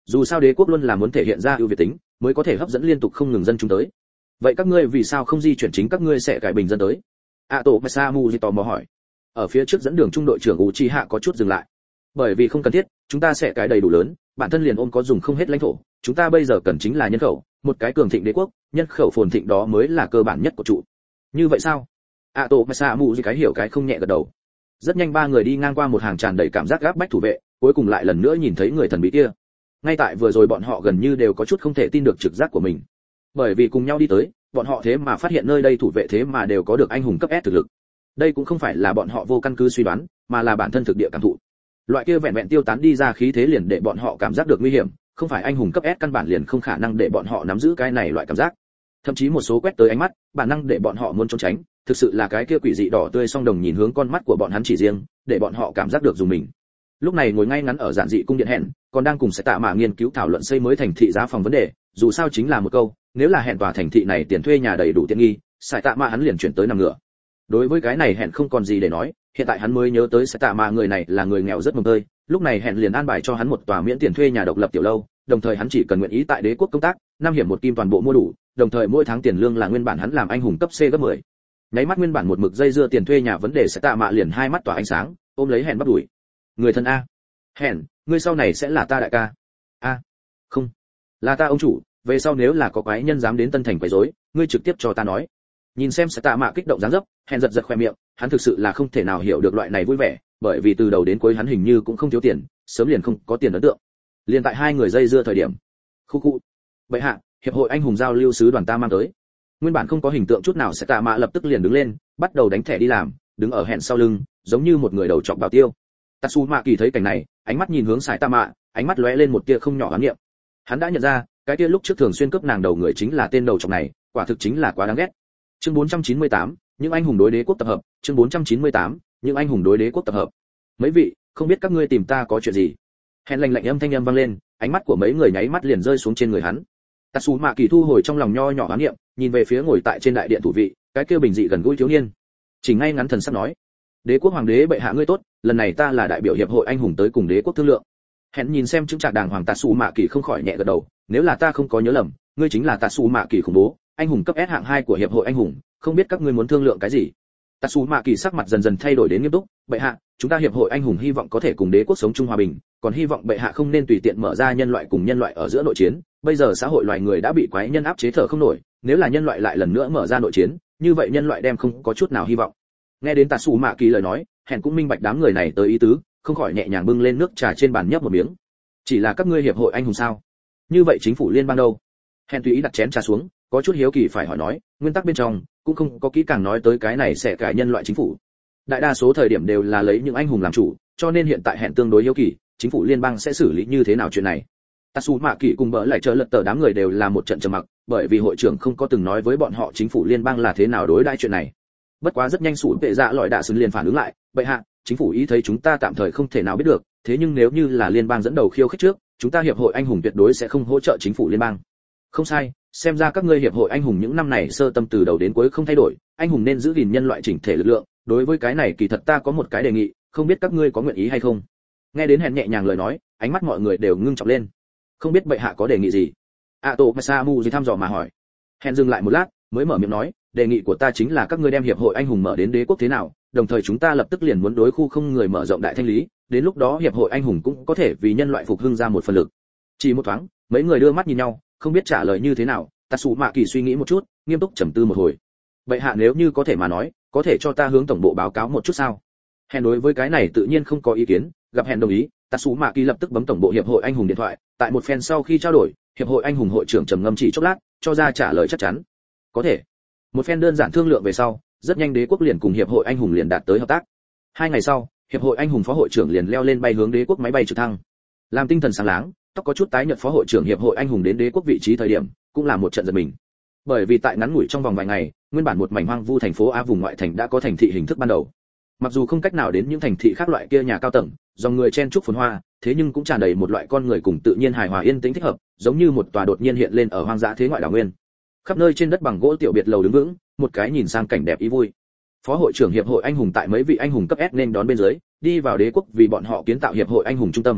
Dù sao đế quốc luôn là muốn thể hiện ra ưu việt tính, mới có thể hấp dẫn liên tục không ngừng dân chúng tới. Vậy các ngươi vì sao không di chuyển chính các ngươi sẽ cải bình dân tới? Tổ Masamu tò mò hỏi. Ở phía trước dẫn đường trung đội trưởng Uchiha có chút dừng lại. Bởi vì không cần thiết, chúng ta sẽ cái đầy đủ lớn, bản thân liền ôm có dùng không hết lãnh thổ, chúng ta bây giờ cần chính là nhân khẩu, một cái cường thịnh đế quốc, nhân khẩu phồn thịnh đó mới là cơ bản nhất của trụ. Như vậy sao? Tổ Masamu cái hiểu cái không nhẹ gật đầu. Rất nhanh ba người đi ngang qua một hàng tràn đầy cảm giác gáp bách thủ vệ, cuối cùng lại lần nữa nhìn thấy người thần bí kia. Ngay tại vừa rồi bọn họ gần như đều có chút không thể tin được trực giác của mình. Bởi vì cùng nhau đi tới, bọn họ thế mà phát hiện nơi đây thủ vệ thế mà đều có được anh hùng cấp S thực lực. Đây cũng không phải là bọn họ vô căn cứ suy đoán, mà là bản thân thực địa cảm thụ. Loại kia vẹn vẹn tiêu tán đi ra khí thế liền để bọn họ cảm giác được nguy hiểm, không phải anh hùng cấp S căn bản liền không khả năng để bọn họ nắm giữ cái này loại cảm giác. Thậm chí một số quét tới ánh mắt, bản năng để bọn họ muốn trốn tránh, thực sự là cái kia quỷ dị đỏ tươi song đồng nhìn hướng con mắt của bọn hắn chỉ riêng, để bọn họ cảm giác được dùng mình. Lúc này ngồi ngay ngắn ở giản dị cung điện hẹn, còn đang cùng sẽ tạ mà nghiên cứu thảo luận xây mới thành thị giá phòng vấn đề, dù sao chính là một câu, nếu là hẹn tòa thành thị này tiền thuê nhà đầy đủ tiện nghi, sẽ tạ mà hắn liền chuyển tới nằm ngửa. Đối với cái này hẹn không còn gì để nói, hiện tại hắn mới nhớ tới sẽ tạ mà người này là người nghèo rất mồng tơi, lúc này hẹn liền an bài cho hắn một tòa miễn tiền thuê nhà độc lập tiểu lâu, đồng thời hắn chỉ cần nguyện ý tại đế quốc công tác, năm hiểm một kim toàn bộ mua đủ, đồng thời mỗi tháng tiền lương là nguyên bản hắn làm anh hùng cấp C gấp 10. Nháy mắt nguyên bản một mực dây dưa tiền thuê nhà vấn đề sẽ tạ mạ liền hai mắt tỏa ánh sáng, ôm lấy hẹn bắt đuổi. Người thân a, hẹn, ngươi sau này sẽ là ta đại ca. A, không, là ta ông chủ, về sau nếu là có quái nhân dám đến Tân Thành quấy rối, ngươi trực tiếp cho ta nói. Nhìn xem sẽ tạ mạ kích động dáng dấp, hẹn giật giật khoe miệng, hắn thực sự là không thể nào hiểu được loại này vui vẻ, bởi vì từ đầu đến cuối hắn hình như cũng không thiếu tiền, sớm liền không có tiền ấn tượng. Liên tại hai người dây dưa thời điểm, khu bệ hạ, hiệp hội anh hùng giao lưu sứ đoàn ta mang tới. Nguyên bản không có hình tượng chút nào sẽ tạ mạ lập tức liền đứng lên, bắt đầu đánh thẻ đi làm, đứng ở hẹn sau lưng, giống như một người đầu trọc bảo tiêu. Tatsuma Kỳ thấy cảnh này, ánh mắt nhìn hướng Sải Tạ Mạ, ánh mắt lóe lên một tia không nhỏ ám niệm. Hắn đã nhận ra, cái kia lúc trước thường xuyên cướp nàng đầu người chính là tên đầu trọc này, quả thực chính là quá đáng ghét. Chương 498, những anh hùng đối đế quốc tập hợp, chương 498, những anh hùng đối đế quốc tập hợp. Mấy vị, không biết các ngươi tìm ta có chuyện gì? Hẹn lạnh lạnh âm thanh âm vang lên, ánh mắt của mấy người nháy mắt liền rơi xuống trên người hắn. Tatsuma Kỳ thu hồi trong lòng nho nhỏ ám niệm, nhìn về phía ngồi tại trên đại điện thủ vị, cái kia bình dị gần gũi thiếu niên. Chỉ ngay ngắn thần sắc nói: "Đế quốc hoàng đế bệ hạ ngươi tốt, lần này ta là đại biểu hiệp hội anh hùng tới cùng đế quốc thương lượng." Hẹn nhìn xem chứng trạc đàng hoàng Tatsuma Kỳ không khỏi nhẹ gật đầu, nếu là ta không có nhớ lầm, ngươi chính là Tatsuma Kỳ khủng bố, anh hùng cấp S hạng 2 của hiệp hội anh hùng, không biết các ngươi muốn thương lượng cái gì? Tatsuma Kỳ sắc mặt dần dần thay đổi đến nghiêm túc, bệ hạ, chúng ta hiệp hội anh hùng hy vọng có thể cùng đế quốc sống chung hòa bình, còn hy vọng bệ hạ không nên tùy tiện mở ra nhân loại cùng nhân loại ở giữa nội chiến, bây giờ xã hội loài người đã bị quái nhân áp chế thở không nổi, nếu là nhân loại lại lần nữa mở ra nội chiến, như vậy nhân loại đem không có chút nào hy vọng. Nghe đến Tatsuma Kỳ lời nói, Hẹn cũng minh bạch đám người này tới ý tứ, không khỏi nhẹ nhàng bưng lên nước trà trên bàn nhấp một miếng. Chỉ là các ngươi hiệp hội anh hùng sao? Như vậy chính phủ liên bang đâu? Hẹn tùy ý đặt chén trà xuống, có chút hiếu kỳ phải hỏi nói, nguyên tắc bên trong cũng không có kỹ càng nói tới cái này sẽ cải nhân loại chính phủ. Đại đa số thời điểm đều là lấy những anh hùng làm chủ, cho nên hiện tại Hẹn tương đối hiếu kỳ, chính phủ liên bang sẽ xử lý như thế nào chuyện này. Tatsuma Kỳ cùng bỡ lại chờ lật tờ đám người đều là một trận trầm mặc, bởi vì hội trưởng không có từng nói với bọn họ chính phủ liên bang là thế nào đối đãi chuyện này. Bất quá rất nhanh sủ vệ dạ lọi đạ xứng liền phản ứng lại, bệ hạ, chính phủ ý thấy chúng ta tạm thời không thể nào biết được, thế nhưng nếu như là liên bang dẫn đầu khiêu khích trước, chúng ta hiệp hội anh hùng tuyệt đối sẽ không hỗ trợ chính phủ liên bang. Không sai, xem ra các ngươi hiệp hội anh hùng những năm này sơ tâm từ đầu đến cuối không thay đổi, anh hùng nên giữ gìn nhân loại chỉnh thể lực lượng, đối với cái này kỳ thật ta có một cái đề nghị, không biết các ngươi có nguyện ý hay không. Nghe đến Hẹn nhẹ nhàng lời nói, ánh mắt mọi người đều ngưng trọng lên. Không biết bệ hạ có đề nghị gì? Tổ Masamu thăm dò mà hỏi. Hẹn dừng lại một lát, mới mở miệng nói, đề nghị của ta chính là các ngươi đem hiệp hội anh hùng mở đến đế quốc thế nào, đồng thời chúng ta lập tức liền muốn đối khu không người mở rộng đại thanh lý, đến lúc đó hiệp hội anh hùng cũng có thể vì nhân loại phục hưng ra một phần lực. Chỉ một thoáng, mấy người đưa mắt nhìn nhau, không biết trả lời như thế nào. Tatsuma Kỳ suy nghĩ một chút, nghiêm túc trầm tư một hồi. Bệ hạ nếu như có thể mà nói, có thể cho ta hướng tổng bộ báo cáo một chút sao? Hẹn đối với cái này tự nhiên không có ý kiến, gặp Hẹn đồng ý, Tatsuma Kỳ lập tức bấm tổng bộ hiệp hội anh hùng điện thoại, tại một phen sau khi trao đổi, hiệp hội anh hùng hội trưởng trầm ngâm chỉ chốc lát, cho ra trả lời chắc chắn. Có thể. Một phen đơn giản thương lượng về sau, rất nhanh đế quốc liền cùng hiệp hội anh hùng liền đạt tới hợp tác. 2 ngày sau, hiệp hội anh hùng phó hội trưởng liền leo lên bay hướng đế quốc máy bay trực thăng. Làm tinh thần sáng láng, tóc có chút tái nhợt phó hội trưởng hiệp hội anh hùng đến đế quốc vị trí thời điểm, cũng là một trận giật mình. Bởi vì tại ngắn ngủi trong vòng vài ngày, nguyên bản một mảnh hoang vu thành phố A vùng ngoại thành đã có thành thị hình thức ban đầu. Mặc dù không cách nào đến những thành thị khác loại kia nhà cao tầng, dòng người chen chúc phồn hoa, thế nhưng cũng tràn đầy một loại con người cùng tự nhiên hài hòa yên tĩnh thích hợp, giống như một tòa đột nhiên hiện lên ở hoang dã thế ngoại đảo nguyên. Khắp nơi trên đất bằng gỗ tiểu biệt lầu đứng vững, một cái nhìn sang cảnh đẹp ý vui. Phó hội trưởng hiệp hội anh hùng tại mấy vị anh hùng cấp S nên đón bên dưới, đi vào đế quốc vì bọn họ kiến tạo hiệp hội anh hùng trung tâm.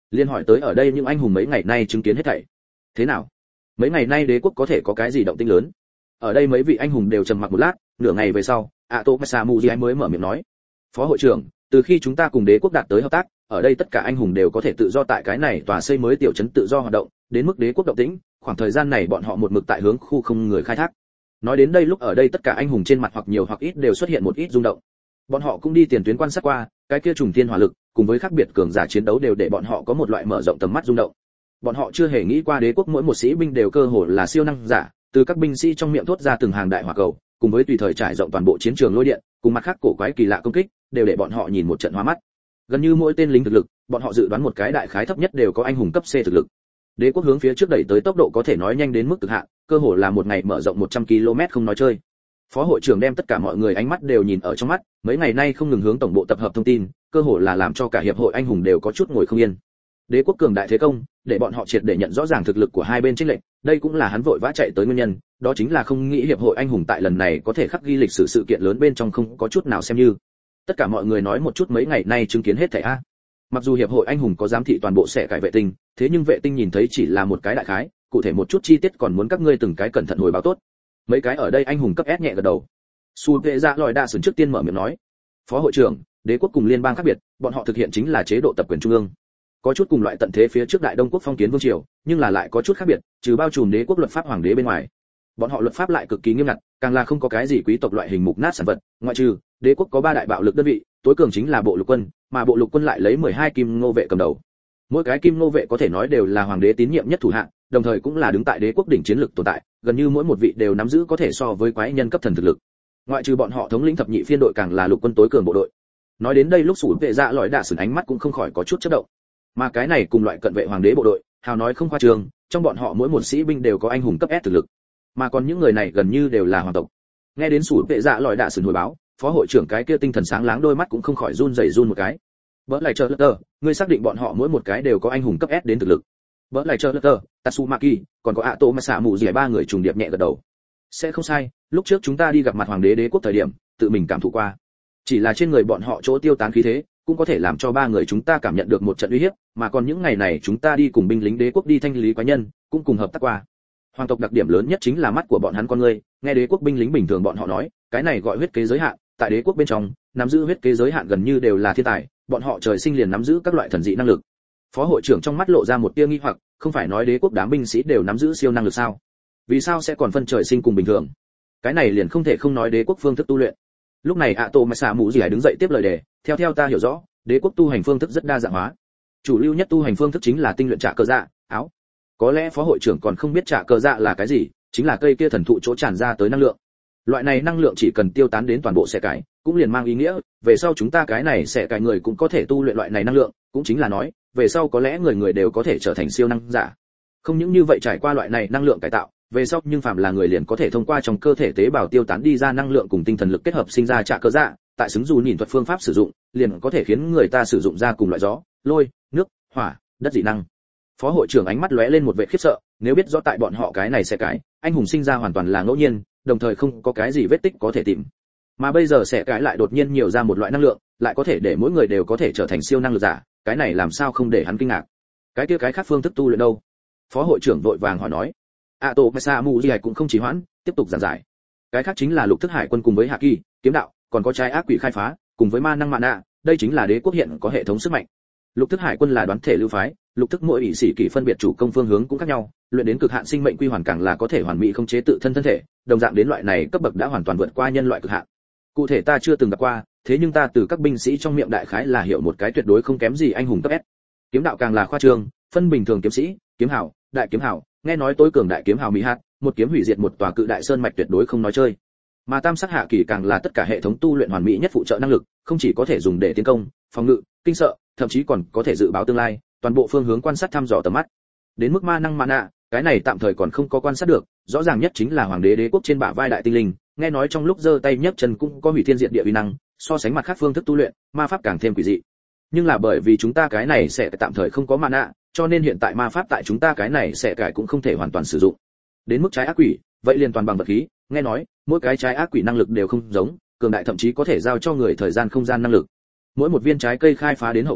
Liên hỏi tới ở đây những anh hùng mấy ngày nay chứng kiến hết thảy. Thế nào? Mấy ngày nay đế quốc có thể có cái gì động tĩnh lớn? Ở đây mấy vị anh hùng đều trầm mặc một lát, nửa ngày về sau, Atomasamuji mới mở miệng nói: "Phó hội trưởng, từ khi chúng ta cùng đế quốc đạt tới hợp tác, ở đây tất cả anh hùng đều có thể tự do tại cái này tòa xây mới tiểu trấn tự do hoạt động, đến mức đế quốc động tĩnh, khoảng thời gian này bọn họ một mực tại hướng khu không người khai thác." Nói đến đây lúc ở đây tất cả anh hùng trên mặt hoặc nhiều hoặc ít đều xuất hiện một ít rung động. Bọn họ cũng đi tiền tuyến quan sát qua, cái kia trùng thiên hỏa lực, cùng với khác biệt cường giả chiến đấu đều để bọn họ có một loại mở rộng tầm mắt rung động. Bọn họ chưa hề nghĩ qua đế quốc mỗi một sĩ binh đều cơ hồ là siêu năng giả, từ các binh sĩ trong miệng thốt ra từng hàng đại hỏa cầu, cùng với tùy thời trải rộng toàn bộ chiến trường lôi điện, cùng mặt khác cổ quái kỳ lạ công kích, đều để bọn họ nhìn một trận hoa mắt. Gần như mỗi tên lính thực lực, bọn họ dự đoán một cái đại khái thấp nhất đều có anh hùng cấp C thực lực. Đế quốc hướng phía trước đẩy tới tốc độ có thể nói nhanh đến mức cực hạn, cơ hồ là một ngày mở rộng 100 km không nói chơi. Phó hội trưởng đem tất cả mọi người ánh mắt đều nhìn ở trong mắt, mấy ngày nay không ngừng hướng tổng bộ tập hợp thông tin, cơ hồ là làm cho cả hiệp hội anh hùng đều có chút ngồi không yên. Đế quốc cường đại thế công, để bọn họ triệt để nhận rõ ràng thực lực của hai bên chênh lệch, đây cũng là hắn vội vã chạy tới nguyên nhân, đó chính là không nghĩ hiệp hội anh hùng tại lần này có thể khắc ghi lịch sử sự kiện lớn bên trong không có chút nào xem như. Tất cả mọi người nói một chút mấy ngày nay chứng kiến hết thảy a. Mặc dù hiệp hội anh hùng có giám thị toàn bộ sẽ cải vệ tinh, thế nhưng vệ tinh nhìn thấy chỉ là một cái đại khái, cụ thể một chút chi tiết còn muốn các ngươi từng cái cẩn thận hồi báo tốt. Mấy cái ở đây anh hùng cấp S nhẹ gật đầu. Su Vệ Dạ lòi đa sừng trước tiên mở miệng nói: "Phó hội trưởng, đế quốc cùng liên bang khác biệt, bọn họ thực hiện chính là chế độ tập quyền trung ương. Có chút cùng loại tận thế phía trước đại Đông quốc phong kiến vương triều, nhưng là lại có chút khác biệt, trừ bao trùm đế quốc luật pháp hoàng đế bên ngoài. Bọn họ luật pháp lại cực kỳ nghiêm ngặt, càng là không có cái gì quý tộc loại hình mục nát sản vật, ngoại trừ đế quốc có 3 đại bạo lực đơn vị, tối cường chính là bộ lục quân, mà bộ lục quân lại lấy 12 kim ngô vệ cầm đầu. Mỗi cái kim ngô vệ có thể nói đều là hoàng đế tín nhiệm nhất thủ hạ, đồng thời cũng là đứng tại đế quốc đỉnh chiến lực tồn tại, gần như mỗi một vị đều nắm giữ có thể so với quái nhân cấp thần thực lực. Ngoại trừ bọn họ thống lĩnh thập nhị phiên đội càng là lục quân tối cường bộ đội." Nói đến đây lúc Sủ Vệ Dạ lòi đạ sừng ánh mắt cũng không khỏi có chút chớp động. Mà cái này cùng loại cận vệ hoàng đế bộ đội, hào nói không khoa trương, trong bọn họ mỗi một sĩ binh đều có anh hùng cấp S thực lực, mà còn những người này gần như đều là hoàng tộc. Nghe đến Sủ Vệ Dạ lòi đạ sừng hồi báo, phó hội trưởng cái kia tinh thần sáng láng đôi mắt cũng không khỏi run rẩy một cái. Bỡ lại chờ lơ, ngươi xác định bọn họ mỗi một cái đều có anh hùng cấp S đến thực lực? Bỡ lại chờ lơ, Tatsumaki, còn có Atomasamuji 3 người trùng điệp nhẹ gật đầu. Sẽ không sai, lúc trước chúng ta đi gặp mặt hoàng đế đế quốc thời điểm, tự mình cảm thụ qua. Chỉ là trên người bọn họ chỗ tiêu tán khí thế, cũng có thể làm cho 3 người chúng ta cảm nhận được một trận uy hiếp, mà còn những ngày này chúng ta đi cùng binh lính đế quốc đi thanh lý quái nhân, cũng cùng hợp tác qua. Hoàng tộc đặc điểm lớn nhất chính là mắt của bọn hắn con người, nghe đế quốc binh lính bình thường bọn họ nói, cái này gọi huyết kế giới hạn, tại đế quốc bên trong, nắm giữ huyết kế giới hạn gần như đều là thiên tài, bọn họ trời sinh liền nắm giữ các loại thần dị năng lực. Phó hội trưởng trong mắt lộ ra một tia nghi hoặc, không phải nói đế quốc đám binh sĩ đều nắm giữ siêu năng lực sao? Vì sao sẽ còn phân trời sinh cùng bình thường? Cái này liền không thể không nói đế quốc phương thức tu luyện. Lúc này Atomasamuji đứng dậy tiếp lời đề, theo ta hiểu rõ, đế quốc tu hành phương thức rất đa dạng hóa. Chủ lưu nhất tu hành phương thức chính là tinh luyện trả cơ dạ, áo. Có lẽ phó hội trưởng còn không biết trả cơ dạ là cái gì, chính là cây kia thần thụ chỗ tràn ra tới năng lượng. Loại này năng lượng chỉ cần tiêu tán đến toàn bộ sẽ cải, cũng liền mang ý nghĩa, về sau chúng ta cái này sẽ cải người cũng có thể tu luyện loại này năng lượng, cũng chính là nói, về sau có lẽ người người đều có thể trở thành siêu năng giả. Không những như vậy trải qua loại này năng lượng cải tạo, về sau nhưng phàm là người liền có thể thông qua trong cơ thể tế bào tiêu tán đi ra năng lượng cùng tinh thần lực kết hợp sinh ra trả cơ dạ, tại xứng dù nhìn thuật phương pháp sử dụng, liền có thể khiến người ta sử dụng ra cùng loại gió, lôi, nước, hỏa, đất dị năng. Phó hội trưởng ánh mắt lóe lên một vẻ khiếp sợ, nếu biết rõ tại bọn họ cái này sẽ cái, anh hùng sinh ra hoàn toàn là ngẫu nhiên, đồng thời không có cái gì vết tích có thể tìm. Mà bây giờ sẽ cái lại đột nhiên nhiều ra một loại năng lượng, lại có thể để mỗi người đều có thể trở thành siêu năng lực giả, cái này làm sao không để hắn kinh ngạc. Cái kia cái khác phương thức tu luyện đâu? Phó hội trưởng vội vàng hỏi nói. Atomasamuji cũng không trì hoãn, tiếp tục giảng giải. Cái khác chính là lục thức hải quân cùng với hạ kỳ, kiếm đạo, còn có trái ác quỷ khai phá, cùng với ma năng mạn nạ, đây chính là đế quốc hiện có hệ thống sức mạnh. Lục thức hải quân là đoán thể lưu phái, lục thức mỗi ủy sĩ kỳ phân biệt chủ công phương hướng cũng khác nhau, luyện đến cực hạn sinh mệnh quy hoàn càng là có thể hoàn mỹ khống chế tự thân thân thể, đồng dạng đến loại này cấp bậc đã hoàn toàn vượt qua nhân loại cực hạn. Cụ thể ta chưa từng gặp qua, thế nhưng ta từ các binh sĩ trong miệng đại khái là hiểu một cái tuyệt đối không kém gì anh hùng cấp S. Kiếm đạo càng là khoa trương, phân bình thường kiếm sĩ, kiếm hảo, đại kiếm hảo, nghe nói tối cường đại kiếm hảo mỹ hạt, một kiếm hủy diệt một tòa cự đại sơn mạch tuyệt đối không nói chơi. Mà tam sắc hạ kỳ càng là tất cả hệ thống tu luyện hoàn mỹ nhất phụ trợ năng lực, không chỉ có thể dùng để tiến công, phòng ngự, kinh sợ, thậm chí còn có thể dự báo tương lai, toàn bộ phương hướng quan sát thăm dò tầm mắt. Đến mức ma năng nạ, cái này tạm thời còn không có quan sát được, rõ ràng nhất chính là hoàng đế đế quốc trên bả vai đại tinh linh, nghe nói trong lúc giơ tay nhấc chân cũng có hủy thiên diệt địa uy năng, so sánh mặt khác phương thức tu luyện, ma pháp càng thêm quỷ dị. Nhưng là bởi vì chúng ta cái này sẽ tạm thời không có nạ, cho nên hiện tại ma pháp tại chúng ta cái này sẽ cải cũng không thể hoàn toàn sử dụng. Đến mức trái ác quỷ, vậy liền toàn bằng vật khí, nghe nói, mỗi cái trái ác quỷ năng lực đều không giống, cường đại thậm chí có thể giao cho người thời gian không gian năng lực. Mỗi một viên trái cây khai phá đến hậu kỳ,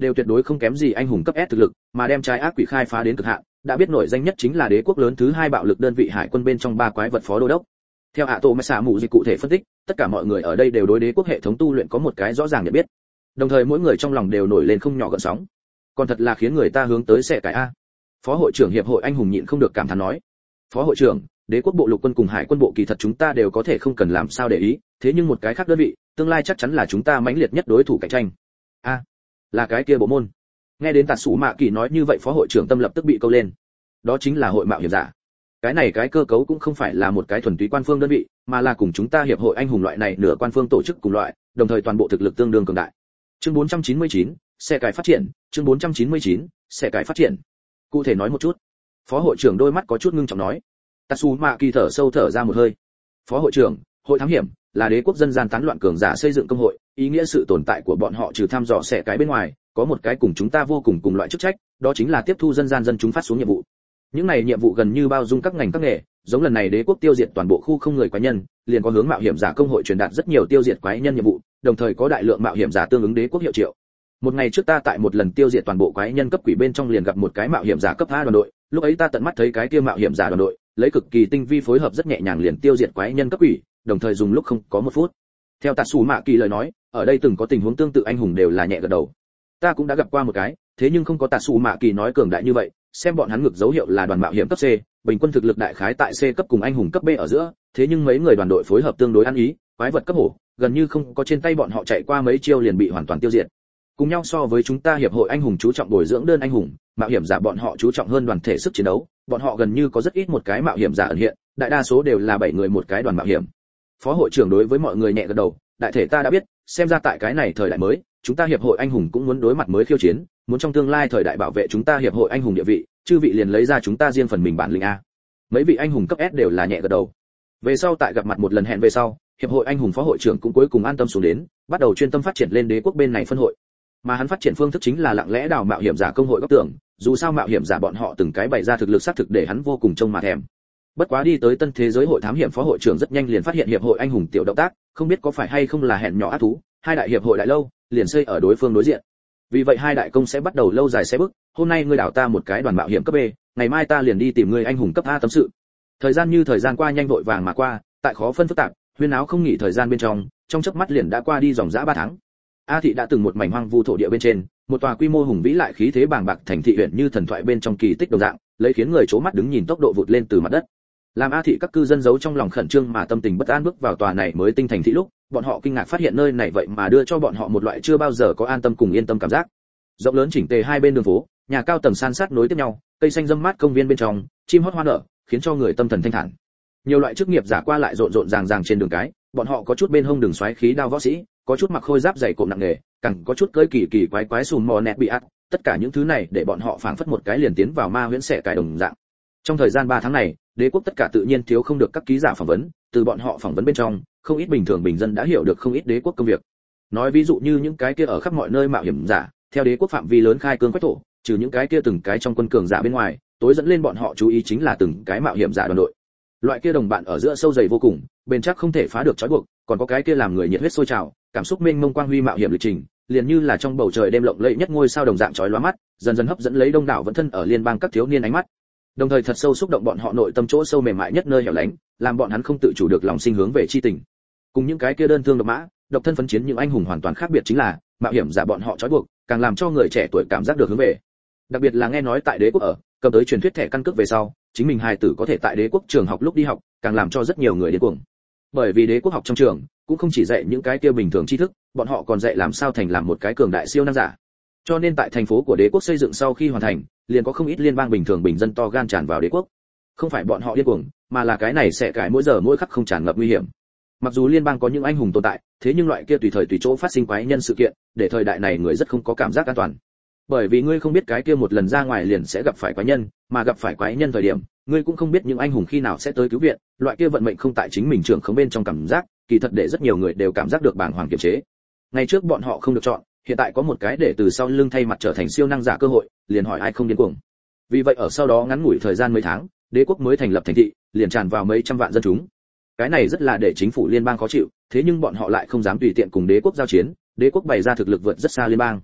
đều tuyệt đối không kém gì anh hùng cấp S thực lực, mà đem trái ác quỷ khai phá đến cực hạn, đã biết nổi danh nhất chính là đế quốc lớn thứ hai bạo lực đơn vị hải quân bên trong ba quái vật phó đô đốc. Theo ạ tổ mà xả mù dịch cụ thể phân tích, tất cả mọi người ở đây đều đối đế quốc hệ thống tu luyện có một cái rõ ràng nhận biết. Đồng thời mỗi người trong lòng đều nổi lên không nhỏ gợn sóng. Còn thật là khiến người ta hướng tới sẽ cái a. Phó hội trưởng hiệp hội anh hùng nhịn không được cảm thán nói. Phó hội trưởng, đế quốc bộ lục quân cùng hải quân bộ kỳ thật chúng ta đều có thể không cần làm sao để ý, thế nhưng một cái khác đơn vị, tương lai chắc chắn là chúng ta mãnh liệt nhất đối thủ cạnh tranh. A, là cái kia bộ môn. Nghe đến Tạt Sủ Mạ Kỳ nói như vậy, phó hội trưởng tâm lập tức bị câu lên. Đó chính là hội mạo hiểm giả. Cái này cái cơ cấu cũng không phải là một cái thuần túy quan phương đơn vị, mà là cùng chúng ta hiệp hội anh hùng loại này nửa quan phương tổ chức cùng loại, đồng thời toàn bộ thực lực tương đương cường đại. Chương 499, xe cải phát triển, chương 499, xe cải phát triển. Cụ thể nói một chút. Phó hội trưởng đôi mắt có chút ngưng trọng nói. Tatsu Mạ Kỳ thở sâu thở ra một hơi. Phó hội trưởng, hội thám hiểm là đế quốc dân gian tán loạn cường giả xây dựng công hội, ý nghĩa sự tồn tại của bọn họ trừ thăm dò xe cái bên ngoài, có một cái cùng chúng ta vô cùng cùng loại chức trách, đó chính là tiếp thu dân gian dân chúng phát xuống nhiệm vụ. Những này nhiệm vụ gần như bao dung các ngành các nghề, giống lần này đế quốc tiêu diệt toàn bộ khu không người quái nhân, liền có hướng mạo hiểm giả công hội truyền đạt rất nhiều tiêu diệt quái nhân nhiệm vụ, đồng thời có đại lượng mạo hiểm giả tương ứng đế quốc hiệu triệu. Một ngày trước ta tại một lần tiêu diệt toàn bộ quái nhân cấp quỷ bên trong liền gặp một cái mạo hiểm giả cấp A đoàn đội, lúc ấy ta tận mắt thấy cái kia mạo hiểm giả đoàn đội, lấy cực kỳ tinh vi phối hợp rất nhẹ nhàng liền tiêu diệt quái nhân cấp quỷ, đồng thời dùng lúc không có một phút. Theo Tatsu Mạ Kỳ lời nói, ở đây từng có tình huống tương tự anh hùng đều là nhẹ gật đầu. Ta cũng đã gặp qua một cái, thế nhưng không có Tatsu Mạ Kỳ nói cường đại như vậy, xem bọn hắn ngược dấu hiệu là đoàn mạo hiểm cấp C, bình quân thực lực đại khái tại C cấp cùng anh hùng cấp B ở giữa, thế nhưng mấy người đoàn đội phối hợp tương đối ăn ý, quái vật cấp hổ, gần như không có trên tay bọn họ chạy qua mấy chiêu liền bị hoàn toàn tiêu diệt. Cùng nhau so với chúng ta hiệp hội anh hùng chú trọng bồi dưỡng đơn anh hùng, mạo hiểm giả bọn họ chú trọng hơn đoàn thể sức chiến đấu, bọn họ gần như có rất ít một cái mạo hiểm giả ẩn hiện, đại đa số đều là 7 người một cái đoàn mạo hiểm. Phó hội trưởng đối với mọi người nhẹ gật đầu, đại thể ta đã biết, xem ra tại cái này thời đại mới, chúng ta hiệp hội anh hùng cũng muốn đối mặt mới khiêu chiến, muốn trong tương lai thời đại bảo vệ chúng ta hiệp hội anh hùng địa vị, chư vị liền lấy ra chúng ta riêng phần mình bản lĩnh a. Mấy vị anh hùng cấp S đều là nhẹ gật đầu. Về sau tại gặp mặt một lần hẹn về sau, hiệp hội anh hùng phó hội trưởng cũng cuối cùng an tâm xuống đến, bắt đầu chuyên tâm phát triển lên đế quốc bên này phân hội. Mà hắn phát triển phương thức chính là lặng lẽ đào mạo hiểm giả công hội góc tường, dù sao mạo hiểm giả bọn họ từng cái bày ra thực lực xác thực để hắn vô cùng trông mà thèm. Bất quá đi tới tân thế giới hội thám hiểm phó hội trưởng rất nhanh liền phát hiện hiệp hội anh hùng tiểu động tác, không biết có phải hay không là hẹn nhỏ ác thú, hai đại hiệp hội đại lâu liền xây ở đối phương đối diện. Vì vậy hai đại công sẽ bắt đầu lâu dài xe bước, hôm nay ngươi đào ta một cái đoàn mạo hiểm cấp B, ngày mai ta liền đi tìm ngươi anh hùng cấp A tâm sự. Thời gian như thời gian qua nhanh vội vàng mà qua, tại khó phân phức tạp, huyên áo không nghỉ thời gian bên trong chớp mắt liền đã qua đi dòng dã 3 tháng. A thị đã từng một mảnh hoang vu thổ địa bên trên, một tòa quy mô hùng vĩ lại khí thế bàng bạc thành thị huyện như thần thoại bên trong kỳ tích đồng dạng, lấy khiến người chố mắt đứng nhìn tốc độ vụt lên từ mặt đất. Làm A thị các cư dân giấu trong lòng khẩn trương mà tâm tình bất an bước vào tòa này mới tinh thành thị lúc, bọn họ kinh ngạc phát hiện nơi này vậy mà đưa cho bọn họ một loại chưa bao giờ có an tâm cùng yên tâm cảm giác. Rộng lớn chỉnh tề hai bên đường phố, nhà cao tầng san sát nối tiếp nhau, cây xanh râm mát công viên bên trong, chim hót hoa nở, khiến cho người tâm thần thanh thản. Nhiều loại chức nghiệp giả qua lại rộn rộn ràng ràng trên đường cái, bọn họ có chút bên hông đường xoáy khí đao võ sĩ, có chút mặc khôi giáp dày cộm nặng nề, càng có chút cưỡi kỳ kỳ quái quái sùn mò nẹt bị ắt, tất cả những thứ này để bọn họ phảng phất một cái liền tiến vào ma huyễn xẻ cài đồng dạng. Trong thời gian 3 tháng này, đế quốc tất cả tự nhiên thiếu không được các ký giả phỏng vấn, từ bọn họ phỏng vấn bên trong, không ít bình thường bình dân đã hiểu được không ít đế quốc công việc. Nói ví dụ như những cái kia ở khắp mọi nơi mạo hiểm giả, theo đế quốc phạm vi lớn khai cương quét thổ, trừ những cái kia từng cái trong quân cường giả bên ngoài, tối dẫn lên bọn họ chú ý chính là từng cái mạo hiểm giả đoàn đội. Loại kia đồng bạn ở giữa sâu dày vô cùng, bền chắc không thể phá được trói buộc, còn có cái kia làm người nhiệt huyết sôi trào, cảm xúc mênh mông quang huy mạo hiểm lịch trình, liền như là trong bầu trời đêm lộng lẫy nhất ngôi sao đồng dạng chói lóa mắt, dần dần hấp dẫn lấy đông đảo vẫn thân ở liên bang các thiếu niên ánh mắt. Đồng thời thật sâu xúc động bọn họ nội tâm chỗ sâu mềm mại nhất nơi hẻo lánh, làm bọn hắn không tự chủ được lòng sinh hướng về chi tình. Cùng những cái kia đơn thương độc mã, độc thân phấn chiến những anh hùng hoàn toàn khác biệt chính là, mạo hiểm giả bọn họ trói buộc, càng làm cho người trẻ tuổi cảm giác được hướng về. Đặc biệt là nghe nói tại đế quốc ở, cầm tới truyền thuyết thẻ căn cước về sau, chính mình hài tử có thể tại đế quốc trường học lúc đi học, càng làm cho rất nhiều người điên cuồng. Bởi vì đế quốc học trong trường cũng không chỉ dạy những cái kia bình thường tri thức, bọn họ còn dạy làm sao thành làm một cái cường đại siêu năng giả. Cho nên tại thành phố của đế quốc xây dựng sau khi hoàn thành, liền có không ít liên bang bình thường bình dân to gan tràn vào đế quốc. Không phải bọn họ điên cuồng, mà là cái này sẽ cải mỗi giờ mỗi khắc không tràn ngập nguy hiểm. Mặc dù liên bang có những anh hùng tồn tại, thế nhưng loại kia tùy thời tùy chỗ phát sinh quái nhân sự kiện, để thời đại này người rất không có cảm giác an toàn. Bởi vì ngươi không biết cái kia một lần ra ngoài liền sẽ gặp phải quái nhân, mà gặp phải quái nhân thời điểm, ngươi cũng không biết những anh hùng khi nào sẽ tới cứu viện, loại kia vận mệnh không tại chính mình trưởng không bên trong cảm giác, kỳ thật để rất nhiều người đều cảm giác được bàng hoàng kiềm chế. Ngày trước bọn họ không được chọn, hiện tại có một cái để từ sau lưng thay mặt trở thành siêu năng giả cơ hội, liền hỏi ai không điên cuồng. Vì vậy ở sau đó ngắn ngủi thời gian mấy tháng, đế quốc mới thành lập thành thị, liền tràn vào mấy trăm vạn dân chúng. Cái này rất là để chính phủ liên bang khó chịu, thế nhưng bọn họ lại không dám tùy tiện cùng đế quốc giao chiến, đế quốc bày ra thực lực vượt rất xa liên bang.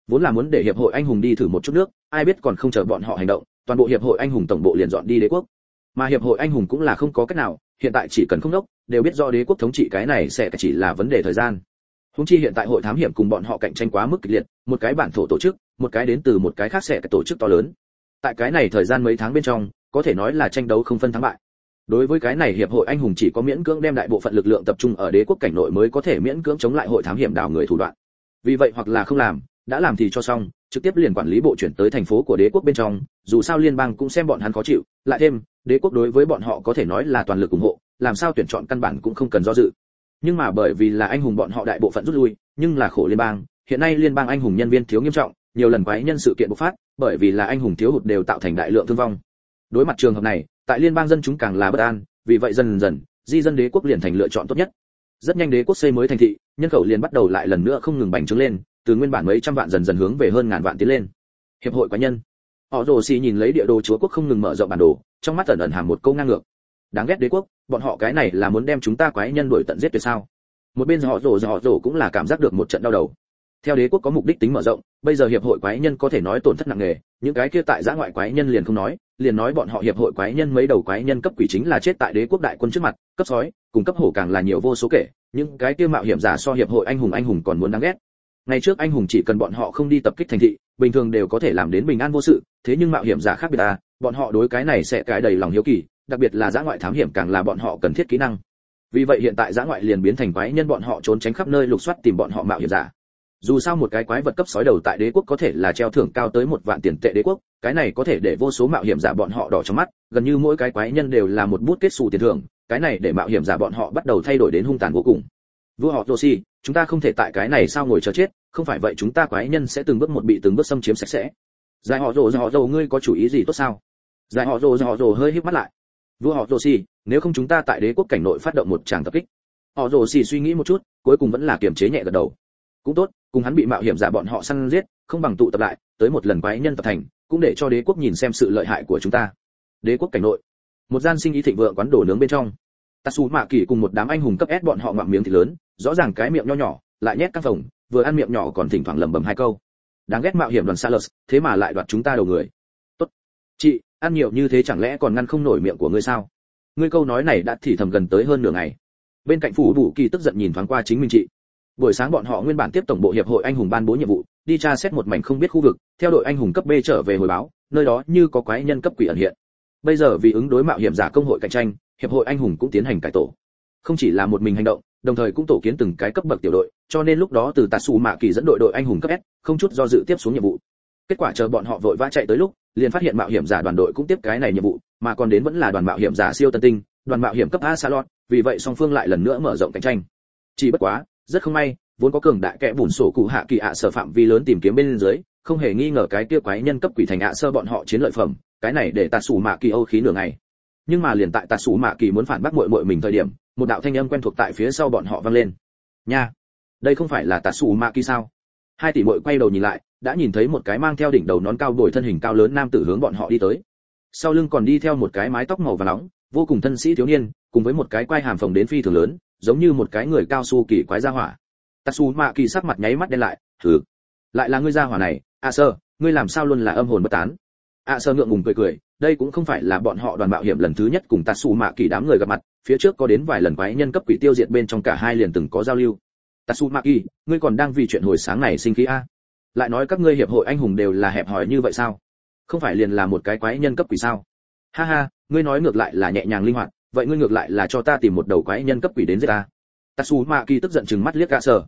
Vốn là muốn để hiệp hội anh hùng đi thử một chút nước, ai biết còn không chờ bọn họ hành động, toàn bộ hiệp hội anh hùng tổng bộ liền dọn đi đế quốc. Mà hiệp hội anh hùng cũng là không có cách nào, hiện tại chỉ cần không đốc, đều biết rõ đế quốc thống trị cái này sẽ chỉ là vấn đề thời gian. Huống chi hiện tại hội thám hiểm cùng bọn họ cạnh tranh quá mức kịch liệt, một cái bản thổ tổ chức, một cái đến từ một cái khác sẽ cái tổ chức to lớn. Tại cái này thời gian mấy tháng bên trong, có thể nói là tranh đấu không phân thắng bại. Đối với cái này hiệp hội anh hùng chỉ có miễn cưỡng đem đại bộ phận lực lượng tập trung ở đế quốc cảnh nội mới có thể miễn cưỡng chống lại hội thám hiểm đảo người thủ đoạn. Vì vậy hoặc là không làm, đã làm thì cho xong, trực tiếp liền quản lý bộ chuyển tới thành phố của đế quốc bên trong, dù sao liên bang cũng xem bọn hắn khó chịu, lại thêm, đế quốc đối với bọn họ có thể nói là toàn lực ủng hộ, làm sao tuyển chọn căn bản cũng không cần do dự. Nhưng mà bởi vì là anh hùng bọn họ đại bộ phận rút lui, nhưng là khổ liên bang, hiện nay liên bang anh hùng nhân viên thiếu nghiêm trọng, nhiều lần quái nhân sự kiện bộc phát, bởi vì là anh hùng thiếu hụt đều tạo thành đại lượng thương vong. Đối mặt trường hợp này, tại liên bang dân chúng càng là bất an, vì vậy dần dần, di dân đế quốc liền thành lựa chọn tốt nhất. Rất nhanh đế quốc xây mới thành thị, nhân khẩu liền bắt đầu lại lần nữa không ngừng bành trướng lên, từ nguyên bản mấy trăm vạn dần dần hướng về hơn ngàn vạn tiến lên. Hiệp hội quái nhân. Họ Rồ Xì nhìn lấy địa đồ chúa quốc không ngừng mở rộng bản đồ, trong mắt ẩn ẩn hàm một câu ngang ngược. Đáng ghét đế quốc, bọn họ cái này là muốn đem chúng ta quái nhân đuổi tận giết tuyệt sao? Một bên họ Rồ cũng là cảm giác được một trận đau đầu. Theo đế quốc có mục đích tính mở rộng, bây giờ hiệp hội quái nhân có thể nói tổn thất nặng nề, những cái kia tại giã ngoại quái nhân liền không nói, liền nói bọn họ hiệp hội quái nhân mấy đầu quái nhân cấp quỷ chính là chết tại đế quốc đại quân trước mặt, cấp sói, cùng cấp hổ càng là nhiều vô số kể, những cái kia mạo hiểm giả so hiệp hội anh hùng còn muốn đáng ghét. Ngày trước anh hùng chỉ cần bọn họ không đi tập kích thành thị, bình thường đều có thể làm đến bình an vô sự, thế nhưng mạo hiểm giả khác biệt à, bọn họ đối cái này sẽ cái đầy lòng hiếu kỳ, đặc biệt là giã ngoại thám hiểm càng là bọn họ cần thiết kỹ năng. Vì vậy hiện tại giã ngoại liền biến thành quái nhân bọn họ trốn tránh khắp nơi lục soát tìm bọn họ mạo hiểm giả. Dù sao một cái quái vật cấp sói đầu tại đế quốc có thể là treo thưởng cao tới 1 vạn tiền tệ đế quốc, cái này có thể để vô số mạo hiểm giả bọn họ đỏ trong mắt, gần như mỗi cái quái nhân đều là một bút kết xù tiền thưởng, cái này để mạo hiểm giả bọn họ bắt đầu thay đổi đến hung tàn vô cùng. Vua họ Roshi, chúng ta không thể tại cái này sao ngồi chờ chết, không phải vậy chúng ta quái nhân sẽ từng bước bị từng bước xâm chiếm sạch sẽ. Giải họ rồ ngươi có chủ ý gì tốt sao? Giải họ rồ hơi híp mắt lại. Vua họ Roshi, nếu không chúng ta tại đế quốc cảnh nội phát động một tràng tập kích. Họ Roshi suy nghĩ một chút, cuối cùng vẫn là kiềm chế nhẹ gật đầu. Cũng tốt, cùng hắn bị mạo hiểm giả bọn họ săn giết, không bằng tụ tập lại, tới một lần quái nhân tập thành, cũng để cho đế quốc nhìn xem sự lợi hại của chúng ta. Đế quốc cảnh nội, một gian sinh ý thịnh vượng quán đồ nướng bên trong, Tatsu Mạ Kỳ cùng một đám anh hùng cấp S bọn họ ngậm miếng thịt lớn, rõ ràng cái miệng nho nhỏ, lại nhét các phòng, vừa ăn miệng nhỏ còn thỉnh thoảng lẩm bẩm hai câu. Đáng ghét mạo hiểm đoàn Salus, thế mà lại đoạt chúng ta đầu người. Tốt, chị, ăn nhiều như thế chẳng lẽ còn ngăn không nổi miệng của ngươi sao? Ngươi câu nói này đã thì thầm gần tới hơn nửa ngày. Bên cạnh phủ Vũ Kỳ tức giận nhìn thoáng qua chính mình chị. Buổi sáng bọn họ nguyên bản tiếp tổng bộ hiệp hội anh hùng ban bố nhiệm vụ, đi tra xét một mảnh không biết khu vực, theo đội anh hùng cấp B trở về hồi báo, nơi đó như có quái nhân cấp quỷ ẩn hiện. Bây giờ vì ứng đối mạo hiểm giả công hội cạnh tranh, hiệp hội anh hùng cũng tiến hành cải tổ. Không chỉ là một mình hành động, đồng thời cũng tổ kiến từng cái cấp bậc tiểu đội, cho nên lúc đó từ Tatsu Mạ Kỳ dẫn đội anh hùng cấp S, không chút do dự tiếp xuống nhiệm vụ. Kết quả chờ bọn họ vội vã chạy tới lúc, liền phát hiện mạo hiểm giả đoàn đội cũng tiếp cái này nhiệm vụ, mà còn đến vẫn là đoàn mạo hiểm giả siêu tân tinh, đoàn mạo hiểm cấp A Salot, vì vậy song phương lại lần nữa mở rộng cạnh tranh. Chỉ bất quá, rất không may, vốn có cường đại kẻ bùn sổ cụ hạ kỳ ạ sở phạm vi lớn tìm kiếm bên dưới, không hề nghi ngờ cái kia quái nhân cấp quỷ thành ạ sơ bọn họ chiến lợi phẩm, cái này để Tatsu Mạ Kỳ âu khí nửa ngày. Nhưng mà liền tại Tatsu Mạ Kỳ muốn phản bác muội mình thời điểm, một đạo thanh âm quen thuộc tại phía sau bọn họ vang lên. Nha, đây không phải là Tatsu Mạ Kỳ sao? Hai tỷ muội quay đầu nhìn lại, đã nhìn thấy một cái mang theo đỉnh đầu nón cao bồi thân hình cao lớn nam tử hướng bọn họ đi tới. Sau lưng còn đi theo một cái mái tóc màu vàng nóng, vô cùng thân sĩ thiếu niên, cùng với một cái quai hàm phồng đến phi thường lớn, giống như một cái người cao su kỳ quái gia hỏa. Tatsu Mạ Kỳ sắc mặt nháy mắt đen lại, thử, lại là ngươi gia hỏa này, sơ, ngươi làm sao luôn là âm hồn bất tán? Sơ ngượng ngùng cười, đây cũng không phải là bọn họ đoàn mạo hiểm lần thứ nhất cùng Tatsu Mạ Kỳ đám người gặp mặt, phía trước có đến vài lần quái nhân cấp quỷ tiêu diệt bên trong cả hai liền từng có giao lưu. Tatsu Mạ Kỳ, ngươi còn đang vì chuyện hồi sáng này sinh khí a? Lại nói các ngươi hiệp hội anh hùng đều là hẹp hòi như vậy sao? Không phải liền là một cái quái nhân cấp quỷ sao? Ha ha, ngươi nói ngược lại là nhẹ nhàng linh hoạt, vậy ngươi ngược lại là cho ta tìm một đầu quái nhân cấp quỷ đến giết ta. Tatsu Mạ Kỳ tức giận trừng mắt liếc Sơ.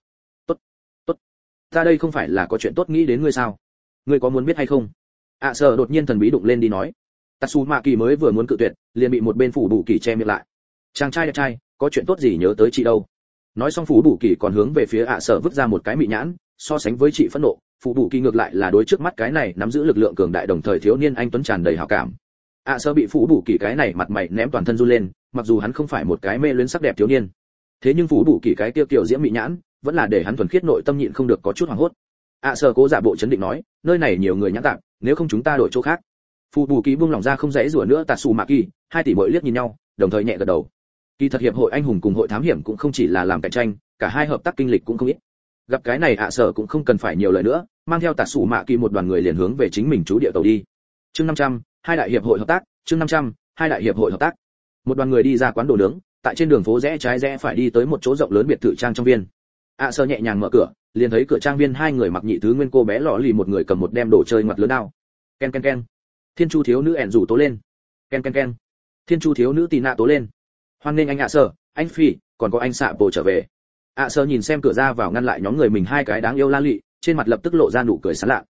Tốt, ta đây không phải là có chuyện tốt nghĩ đến ngươi sao? Ngươi có muốn biết hay không? Sơ đột nhiên thần bí đụng lên đi nói. Tatsu Mạ Kỳ mới vừa muốn cự tuyệt, liền bị một bên phủ bù kỳ che miệng lại. Chàng trai đẹp trai, có chuyện tốt gì nhớ tới chị đâu? Nói xong phủ bù kỳ còn hướng về phía Sơ vứt ra một cái mị nhãn, so sánh với chị phẫn nộ, phủ bù kỳ ngược lại là đối trước mắt cái này nắm giữ lực lượng cường đại đồng thời thiếu niên anh tuấn tràn đầy hảo cảm. Sơ bị phủ bù kỳ cái này mặt mày ném toàn thân run lên, mặc dù hắn không phải một cái mê luyến sắc đẹp thiếu niên, thế nhưng phủ bù kỳ cái tiêu kiểu diễm mị nhãn vẫn là để hắn thuần khiết nội tâm nhịn không được có chút hoảng hốt. Sơ cố giả bộ chấn định nói, nơi này nhiều người nhãn tạm, nếu không chúng ta đổi chỗ khác. Phủ bù kỳ buông lòng ra không dễ rủa nữa Tatsu Mạ Kỳ, hai tỷ muội liếc nhìn nhau, đồng thời nhẹ gật đầu. Kỳ thật hiệp hội anh hùng cùng hội thám hiểm cũng không chỉ là làm cạnh tranh, cả hai hợp tác kinh lịch cũng không ít. Gặp cái này ạ sở cũng không cần phải nhiều lời nữa, mang theo tạt sủ mạ kỳ một đoàn người liền hướng về chính mình trú địa tàu đi. Chương 500, hai đại hiệp hội hợp tác, chương 500, hai đại hiệp hội hợp tác. Một đoàn người đi ra quán đồ nướng, tại trên đường phố rẽ trái rẽ phải đi tới một chỗ rộng lớn biệt thự trang trong viên. ạ sở nhẹ nhàng mở cửa, liền thấy cửa trang viên hai người mặc nhị thứ nguyên cô bé lọ lì, một người cầm một đem đồ chơi ngoặt lớn đao. Ken ken ken. Thiên chu thiếu nữ ẻn rủ tố lên. Ken ken ken. Thiên chu thiếu nữ tì nạ tố lên. Hoan nghênh anh ạ sở, anh phi, còn có anh xạ bồ trở về. ạ sở nhìn xem cửa ra vào ngăn lại nhóm người mình hai cái đáng yêu la lị, trên mặt lập tức lộ ra nụ cười sảng lạ.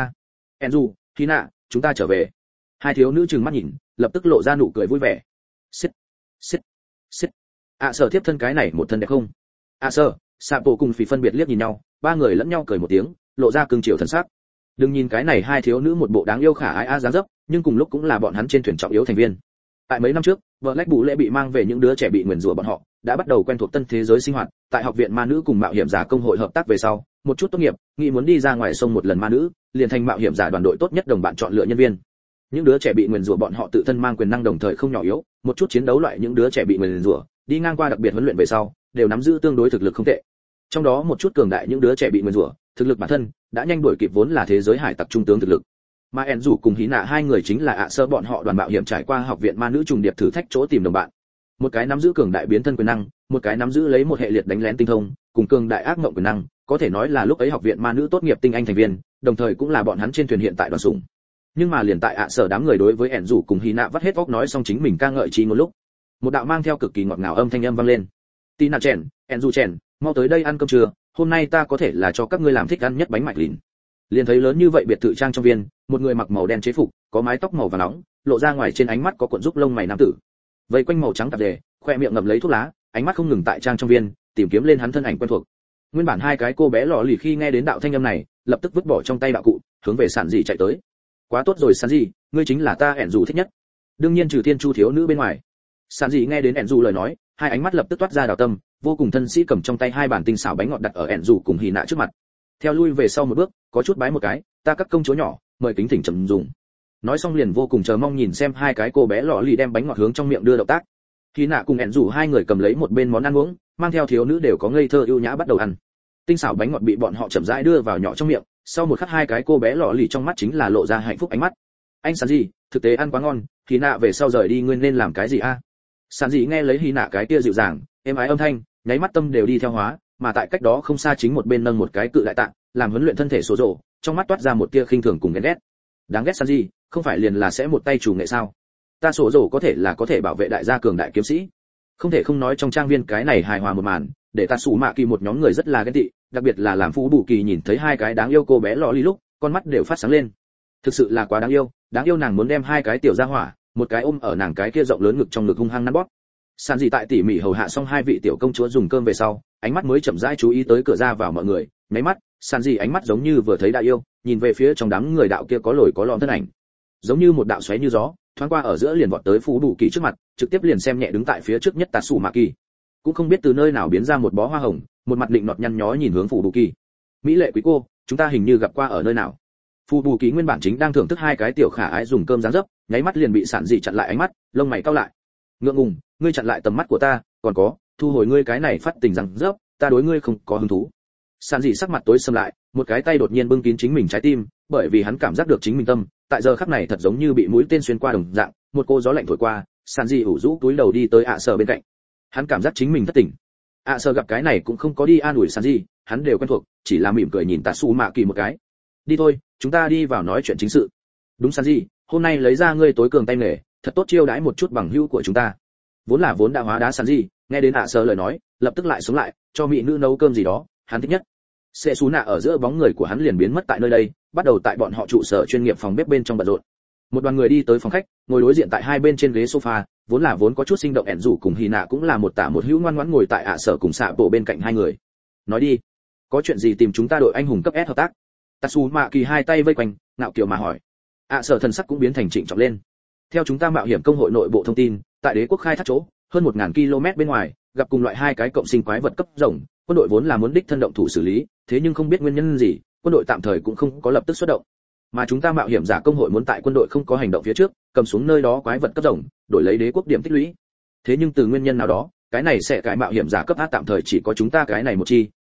ẻn rủ, khi nạ, chúng ta trở về. Hai thiếu nữ trừng mắt nhìn, lập tức lộ ra nụ cười vui vẻ. Xít, xít, xít. ạ sở tiếp thân cái này một thân đẹp không? ạ sở, xạ bồ cùng phỉ phân biệt liếc nhìn nhau, ba người lẫn nhau cười một tiếng, lộ ra cương chiều thần sắc. Đừng nhìn cái này hai thiếu nữ một bộ đáng yêu khả ái dáng dấp, nhưng cùng lúc cũng là bọn hắn trên thuyền trọng yếu thành viên. Tại mấy năm trước, vợ Lách Bù Lệ bị mang về những đứa trẻ bị nguyền rủa, bọn họ đã bắt đầu quen thuộc tân thế giới sinh hoạt. Tại học viện ma nữ cùng mạo hiểm giả công hội hợp tác về sau, một chút tốt nghiệp, nghĩ muốn đi ra ngoài sông một lần ma nữ, liền thành mạo hiểm giả đoàn đội tốt nhất đồng bạn chọn lựa nhân viên. Những đứa trẻ bị nguyền rủa bọn họ tự thân mang quyền năng đồng thời không nhỏ yếu, một chút chiến đấu loại những đứa trẻ bị nguyền rủa, đi ngang qua đặc biệt huấn luyện về sau, đều nắm giữ tương đối thực lực không tệ. Trong đó một chút cường đại những đứa trẻ bị nguyền rủa, thực lực bản thân đã nhanh đuổi kịp vốn là thế giới hải tặc trung tướng thực lực. Mà ẻn rủ cùng hí nạ hai người chính là ạ sơ bọn họ đoàn mạo hiểm trải qua học viện ma nữ trùng điệp thử thách chỗ tìm đồng bạn. Một cái nắm giữ cường đại biến thân quyền năng, một cái nắm giữ lấy một hệ liệt đánh lén tinh thông, cùng cường đại ác mộng quyền năng, có thể nói là lúc ấy học viện ma nữ tốt nghiệp tinh anh thành viên, đồng thời cũng là bọn hắn trên thuyền hiện tại đoàn sủng. Nhưng mà liền tại ạ sở đám người đối với ẻn rủ cùng hí nạ vắt hết óc nói xong chính mình ca ngợi chi một lúc, một đạo mang theo cực kỳ ngọt ngào âm thanh âm vang lên. Tina chèn, ẻn rủ chèn, mau tới đây ăn cơm trưa, hôm nay ta có thể là cho các ngươi làm thích ăn nhất bánh mạch lìn. Liền thấy lớn như vậy biệt thự trang trong viên, một người mặc màu đen chế phục, có mái tóc màu vàng nóng, lộ ra ngoài trên ánh mắt có cuộn giúp lông mày nam tử. Vây quanh màu trắng tạp dề, khoe miệng ngậm lấy thuốc lá, ánh mắt không ngừng tại trang trong viên, tìm kiếm lên hắn thân ảnh quen thuộc. Nguyên bản hai cái cô bé lọ lì khi nghe đến đạo thanh âm này, lập tức vứt bỏ trong tay đạo cụ, hướng về sản dị chạy tới. Quá tốt rồi sản dị, ngươi chính là ta ẻn dù thích nhất. Đương nhiên trừ thiên chu thiếu nữ bên ngoài. Sản dị nghe đến ẻn dù lời nói, hai ánh mắt lập tức toát ra đào tâm, vô cùng thân sĩ cầm trong tay hai bản tinh xảo bánh ngọt đặt ở ẻn dù cùng hì nạ trước mặt. Theo lui về sau một bước, có chút bái một cái, ta các công chúa nhỏ, mời kính thỉnh trầm dùng. Nói xong liền vô cùng chờ mong nhìn xem hai cái cô bé lọ lì đem bánh ngọt hướng trong miệng đưa động tác. Hì nạ cùng ẻn dù hai người cầm lấy một bên món ăn uống, mang theo thiếu nữ đều có ngây thơ yêu nhã bắt đầu ăn. Tinh xảo bánh ngọt bị bọn họ chậm rãi đưa vào nhỏ trong miệng, sau một khắc hai cái cô bé lọ lì trong mắt chính là lộ ra hạnh phúc ánh mắt. Anh sản gì, thực tế ăn quá ngon, Hì nạ về sau rời đi ngươi nên làm cái gì a? Sản gì nghe lấy Hì nạ cái kia dịu dàng, êm ái âm thanh, nháy mắt tâm đều đi theo hóa, mà tại cách đó không xa chính một bên nâng một cái cự đại tạng, làm huấn luyện thân thể số rồ, trong mắt toát ra một tia khinh thường cùng ghen ghét. Đáng ghét sản gì, không phải liền là sẽ một tay chủ nghệ sao? Ta số rồ có thể là có thể bảo vệ đại gia cường đại kiếm sĩ. Không thể không nói trong trang viên cái này hài hòa một màn, để ta sủ mạ kỳ một nhóm người rất là ghen tị, đặc biệt là làm Phú Bù Kỳ nhìn thấy hai cái đáng yêu cô bé lọ lì lúc, con mắt đều phát sáng lên. Thực sự là quá đáng yêu nàng muốn đem hai cái tiểu gia hỏa, một cái ôm ở nàng cái kia rộng lớn ngực trong ngực hung hăng nắn bóp. Sản dị tại tỉ mỉ hầu hạ xong hai vị tiểu công chúa dùng cơm về sau, ánh mắt mới chậm rãi chú ý tới cửa ra vào mọi người, nháy mắt, sản dị ánh mắt giống như vừa thấy đại yêu, nhìn về phía trong đám người đạo kia có lồi có lõm thân ảnh, giống như một đạo xoáy như gió, thoáng qua ở giữa liền vọt tới Phú Bù Kỳ trước mặt, trực tiếp liền xem nhẹ đứng tại phía trước nhất Tà Sủ Mạ Kỳ. Cũng không biết từ nơi nào biến ra một bó hoa hồng, một mặt định nọt nhăn nhó nhìn hướng Phú Bù Kỳ. Mỹ lệ quý cô, chúng ta hình như gặp qua ở nơi nào? Phú Bù Kỳ nguyên bản chính đang thưởng thức hai cái tiểu khả ái dùng cơm dáng dấp, nháy mắt liền bị sản dị chặn lại ánh mắt, lông mày cau lại. Ngượng ngùng, ngươi chặn lại tầm mắt của ta, còn có, thu hồi ngươi cái này phát tình rằng dấp, ta đối ngươi không có hứng thú. Sản dị sắc mặt tối sầm lại, một cái tay đột nhiên bưng kín chính mình trái tim, bởi vì hắn cảm giác được chính mình tâm, tại giờ khắc này thật giống như bị mũi tên xuyên qua đồng dạng, một cô gió lạnh thổi qua, sản dị ủ rũ túi đầu đi tới ạ sở bên cạnh. Hắn cảm giác chính mình thất tình. ạ sở gặp cái này cũng không có đi an ủi sản dị, hắn đều quen thuộc, chỉ là mỉm cười nhìn Tà Sủ Mạ Kỳ một cái. Đi thôi, chúng ta đi vào nói chuyện chính sự. Đúng sản dị, hôm nay lấy ra ngươi tối cường tay nghề, thật tốt chiêu đãi một chút bằng hữu của chúng ta. Vốn đã hóa đá sản dị, nghe đến ạ sở lời nói, lập tức lại sống lại, cho mỹ nữ nấu cơm gì đó, hắn thích nhất. Sẽ xú nạ ở giữa bóng người của hắn liền biến mất tại nơi đây, bắt đầu tại bọn họ trụ sở chuyên nghiệp phòng bếp bên trong bận rộn. Một đoàn người đi tới phòng khách, ngồi đối diện tại hai bên trên ghế sofa, vốn có chút sinh động ẻn rủ cùng Hì nạ cũng là một tả một hữu ngoan ngoãn ngồi tại ạ sở cùng xạ bộ bên cạnh hai người. Nói đi, có chuyện gì tìm chúng ta đội anh hùng cấp S hợp tác? Tatsu Mạ Kỳ hai tay vây quanh, ngạo kiều mà hỏi. ạ sở thần sắc cũng biến thành trịnh trọng lên. Theo chúng ta mạo hiểm công hội nội bộ thông tin, tại đế quốc khai thác chỗ, hơn 1000 km bên ngoài, gặp cùng loại hai cái cộng sinh quái vật cấp rồng, quân đội vốn là muốn đích thân động thủ xử lý, thế nhưng không biết nguyên nhân gì, quân đội tạm thời cũng không có lập tức xuất động. Mà chúng ta mạo hiểm giả công hội muốn tại quân đội không có hành động phía trước, cầm xuống nơi đó quái vật cấp rồng, đổi lấy đế quốc điểm tích lũy. Thế nhưng từ nguyên nhân nào đó, cái này sẽ cái mạo hiểm giả cấp A tạm thời chỉ có chúng ta cái này một chi,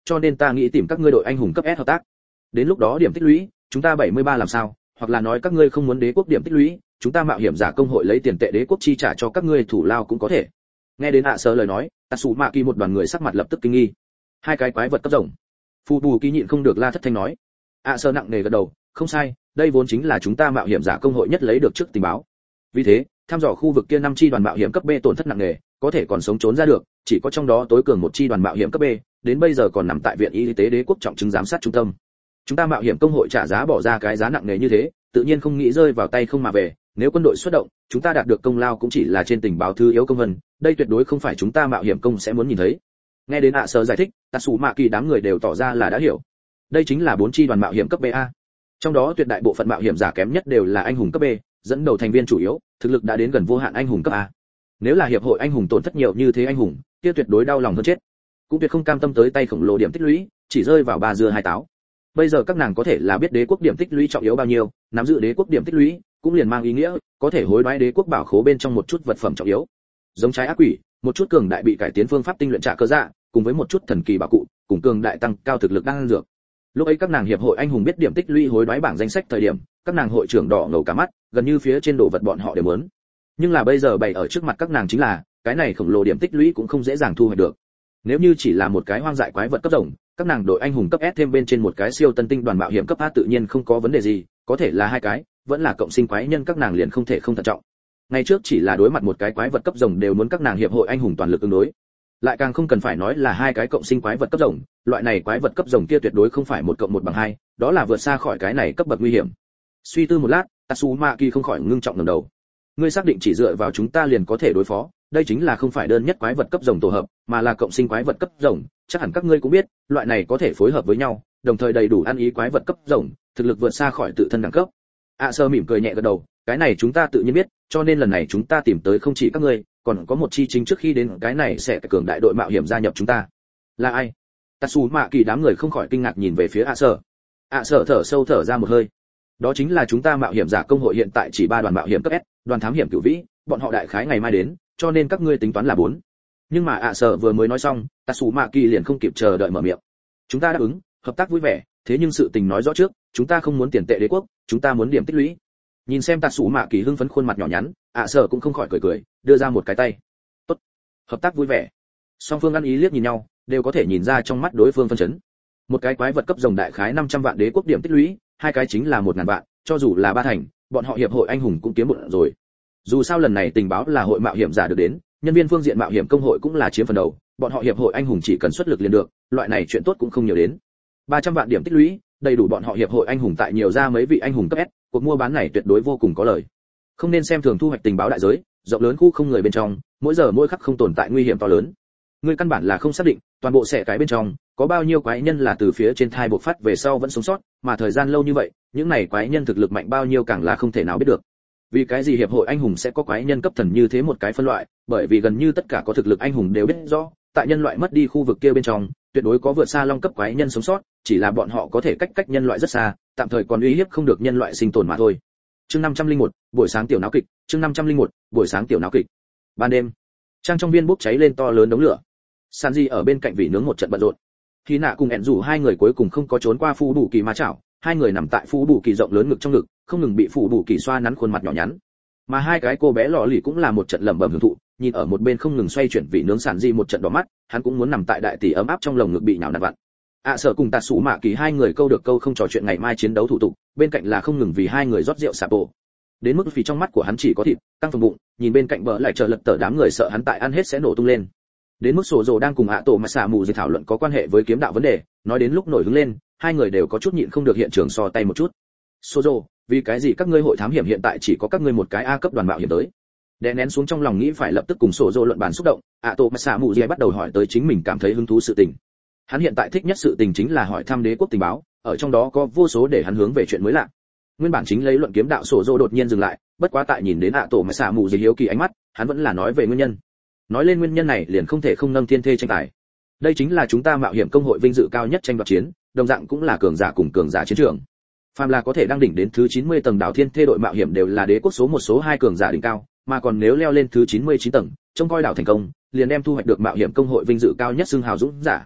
cho nên ta nghĩ tìm các ngươi đội anh hùng cấp S hợp tác. Đến lúc đó điểm tích lũy, chúng ta 73 làm sao, hoặc là nói các ngươi không muốn đế quốc điểm tích lũy, chúng ta mạo hiểm giả công hội lấy tiền tệ đế quốc chi trả cho các ngươi thủ lao cũng có thể. Nghe đến Sở lời nói, Tatsumaki một đoàn người sắc mặt lập tức kinh nghi. Hai cái quái vật cấp rồng. Phù Bù Kỳ nhịn không được la thất thanh nói. Sở nặng nề gật đầu, không sai, đây vốn chính là chúng ta mạo hiểm giả công hội nhất lấy được trước tình báo. Vì thế, thăm dò khu vực kia 5 chi đoàn mạo hiểm cấp B tổn thất nặng nề, có thể còn sống trốn ra được, chỉ có trong đó tối cường một chi đoàn mạo hiểm cấp B, đến bây giờ còn nằm tại viện y tế đế quốc trọng chứng giám sát trung tâm. Chúng ta mạo hiểm công hội trả giá bỏ ra cái giá nặng nề như thế, tự nhiên không nghĩ rơi vào tay không mà về, nếu quân đội xuất động, chúng ta đạt được công lao cũng chỉ là trên tình báo thứ yếu công vân, đây tuyệt đối không phải chúng ta mạo hiểm công sẽ muốn nhìn thấy. Nghe đến Sở giải thích, Tatsumaki đám người đều tỏ ra là đã hiểu. Đây chính là 4 chi đoàn mạo hiểm cấp BA. Trong đó tuyệt đại bộ phận mạo hiểm giả kém nhất đều là anh hùng cấp B, dẫn đầu thành viên chủ yếu, thực lực đã đến gần vô hạn anh hùng cấp A. Nếu là hiệp hội anh hùng tổn thất nhiều như thế anh hùng, kia tuyệt đối đau lòng hơn chết. Cũng tuyệt không cam tâm tới tay khổng lồ điểm tích lũy, chỉ rơi vào 3 dưa 2 táo. Bây giờ các nàng có thể là biết đế quốc điểm tích lũy trọng yếu bao nhiêu, nắm giữ đế quốc điểm tích lũy, cũng liền mang ý nghĩa có thể hối đoái đế quốc bảo khố bên trong một chút vật phẩm trọng yếu. Giống trái ác quỷ, một chút cường đại bị cải tiến phương pháp tinh luyện trả cơ dạ, cùng với một chút thần kỳ bảo cụ, cùng cường đại tăng cao thực lực đang dược. Lúc ấy các nàng hiệp hội anh hùng biết điểm tích lũy hối đoái bảng danh sách thời điểm, các nàng hội trưởng đỏ ngầu cả mắt, gần như phía trên đồ vật bọn họ đều muốn. Nhưng là bây giờ bày ở trước mặt các nàng chính là, cái này khổng lồ điểm tích lũy cũng không dễ dàng thu hoạch được. Nếu như chỉ là một cái hoang dại quái vật cấp rồng, các nàng đội anh hùng cấp S thêm bên trên một cái siêu tân tinh đoàn mạo hiểm cấp A tự nhiên không có vấn đề gì, có thể là 2 cái, vẫn là cộng sinh quái nhân các nàng liền không thể không thận trọng. Ngày trước chỉ là đối mặt một cái quái vật cấp rồng đều muốn các nàng hiệp hội anh hùng toàn lực ứng đối. Lại càng không cần phải nói là 2 cái cộng sinh quái vật cấp rồng, loại này quái vật cấp rồng kia tuyệt đối không phải 1 cộng 1 bằng 2, đó là vượt xa khỏi cái này cấp bậc nguy hiểm. Suy tư một lát, Tatsumaki không khỏi ngưng trọng ngẩng đầu. Ngươi xác định chỉ dựa vào chúng ta liền có thể đối phó, đây chính là không phải đơn nhất quái vật cấp rồng tổ hợp, mà là cộng sinh quái vật cấp rồng, chắc hẳn các ngươi cũng biết, loại này có thể phối hợp với nhau, đồng thời đầy đủ ăn ý quái vật cấp rồng, thực lực vượt xa khỏi tự thân đẳng cấp. Sở mỉm cười nhẹ gật đầu, cái này chúng ta tự nhiên biết, cho nên lần này chúng ta tìm tới không chỉ các ngươi, còn có một chi chính trước khi đến cái này sẽ cường đại đội mạo hiểm gia nhập chúng ta. Là ai? Tatsumaki đám người không khỏi kinh ngạc nhìn về phía Sở. Sở thở sâu thở ra một hơi. Đó chính là chúng ta mạo hiểm giả công hội hiện tại chỉ 3 đoàn mạo hiểm cấp S, đoàn thám hiểm cửu vĩ, bọn họ đại khái ngày mai đến, cho nên các ngươi tính toán là 4. Nhưng mà Sở vừa mới nói xong, Tatsumaki liền không kịp chờ đợi mở miệng. Chúng ta đáp ứng, hợp tác vui vẻ, thế nhưng sự tình nói rõ trước, chúng ta không muốn tiền tệ đế quốc, chúng ta muốn điểm tích lũy. Nhìn xem Tatsumaki hưng phấn khuôn mặt nhỏ nhắn, Sở cũng không khỏi cười cười, đưa ra một cái tay. Tốt, hợp tác vui vẻ. Song phương ăn ý liếc nhìn nhau, đều có thể nhìn ra trong mắt đối phương phân chấn. Một cái quái vật cấp rồng đại khái 500 vạn đế quốc điểm tích lũy, 2 cái chính là 1000 vạn, cho dù là 3 thành, bọn họ hiệp hội anh hùng cũng kiếm một rồi. Dù sao lần này tình báo là hội mạo hiểm giả được đến, nhân viên phương diện mạo hiểm công hội cũng là chiếm phần đầu, bọn họ hiệp hội anh hùng chỉ cần xuất lực liền được, loại này chuyện tốt cũng không nhiều đến. 300 vạn điểm tích lũy, đầy đủ bọn họ hiệp hội anh hùng tại nhiều ra mấy vị anh hùng cấp S, cuộc mua bán này tuyệt đối vô cùng có lời. Không nên xem thường thu hoạch tình báo đại giới, rộng lớn khu không người bên trong, mỗi giờ mỗi khắc không tồn tại nguy hiểm to lớn. Người căn bản là không xác định, toàn bộ xẻ cái bên trong có bao nhiêu quái nhân là từ phía trên thai bộc phát về sau vẫn sống sót, mà thời gian lâu như vậy, những này quái nhân thực lực mạnh bao nhiêu càng là không thể nào biết được. Vì cái gì hiệp hội anh hùng sẽ có quái nhân cấp thần như thế một cái phân loại, bởi vì gần như tất cả có thực lực anh hùng đều biết rõ, tại nhân loại mất đi khu vực kia bên trong, tuyệt đối có vượt xa long cấp quái nhân sống sót, chỉ là bọn họ có thể cách nhân loại rất xa, tạm thời còn uy hiếp không được nhân loại sinh tồn mà thôi. Chương 501, buổi sáng tiểu náo kịch, chương 501, buổi sáng tiểu náo kịch. Ban đêm, trang trong viên bốc cháy lên to lớn đống lửa. Sanji ở bên cạnh vị nướng một trận bận rộn. Khi nạ cùng ẹn rủ 2 người cuối cùng không có trốn qua Phù Bù Kỳ ma chảo, 2 người nằm tại Phù Bù Kỳ rộng lớn ngực trong ngực, không ngừng bị Phù Bù Kỳ xoa nắn khuôn mặt nhỏ nhắn. Mà 2 cái cô bé lọ lì cũng là một trận lẩm bẩm hưởng thụ, nhìn ở một bên không ngừng xoay chuyển vị nướng Sanji một trận đỏ mắt, hắn cũng muốn nằm tại đại tỷ ấm áp trong lồng ngực bị nhào nặn vặn. Sở cùng Tatsumaki 2 người câu được câu không trò chuyện ngày mai chiến đấu thủ tục, bên cạnh là không ngừng vì 2 người rót rượu sạp bộ. Đến mức vì trong mắt của hắn chỉ có thịt, tăng phần bụng, nhìn bên cạnh bờ lại chờ lật tở đám người sợ hắn tại ăn hết sẽ nổ tung lên. Đến mức sổ rồ đang cùng tổ mà xả mù gì thảo luận có quan hệ với kiếm đạo vấn đề, nói đến lúc nổi hứng lên, 2 người đều có chút nhịn không được hiện trường so tay một chút. Sổ rồ, vì cái gì các ngươi hội thám hiểm hiện tại chỉ có các ngươi một cái A cấp đoàn mạo hiểm tới? Đè nén xuống trong lòng nghĩ phải lập tức cùng sổ rồ luận bàn xúc động, tổ mà xả mù gì bắt đầu hỏi tới chính mình cảm thấy hứng thú sự tình. Hắn hiện tại thích nhất sự tình chính là hỏi thăm đế quốc tình báo, ở trong đó có vô số để hắn hướng về chuyện mới lạ. Nguyên bản chính lấy luận kiếm đạo sổ rồ đột nhiên dừng lại, bất quá tại nhìn đến tổ mà xả mù gì hiếu kỳ ánh mắt, hắn vẫn là nói về nguyên nhân. Nói lên nguyên nhân này liền không thể không nâng thiên thê tranh tài. Đây chính là chúng ta mạo hiểm công hội vinh dự cao nhất tranh đoạt chiến, đồng dạng cũng là cường giả cùng cường giả chiến trường. Phàm là có thể đăng đỉnh đến thứ 90 tầng đảo thiên thê đội mạo hiểm đều là đế quốc số 1 số 2 cường giả đỉnh cao, mà còn nếu leo lên thứ 99 tầng, trông coi đảo thành công, liền đem thu hoạch được mạo hiểm công hội vinh dự cao nhất xưng hào dũng giả.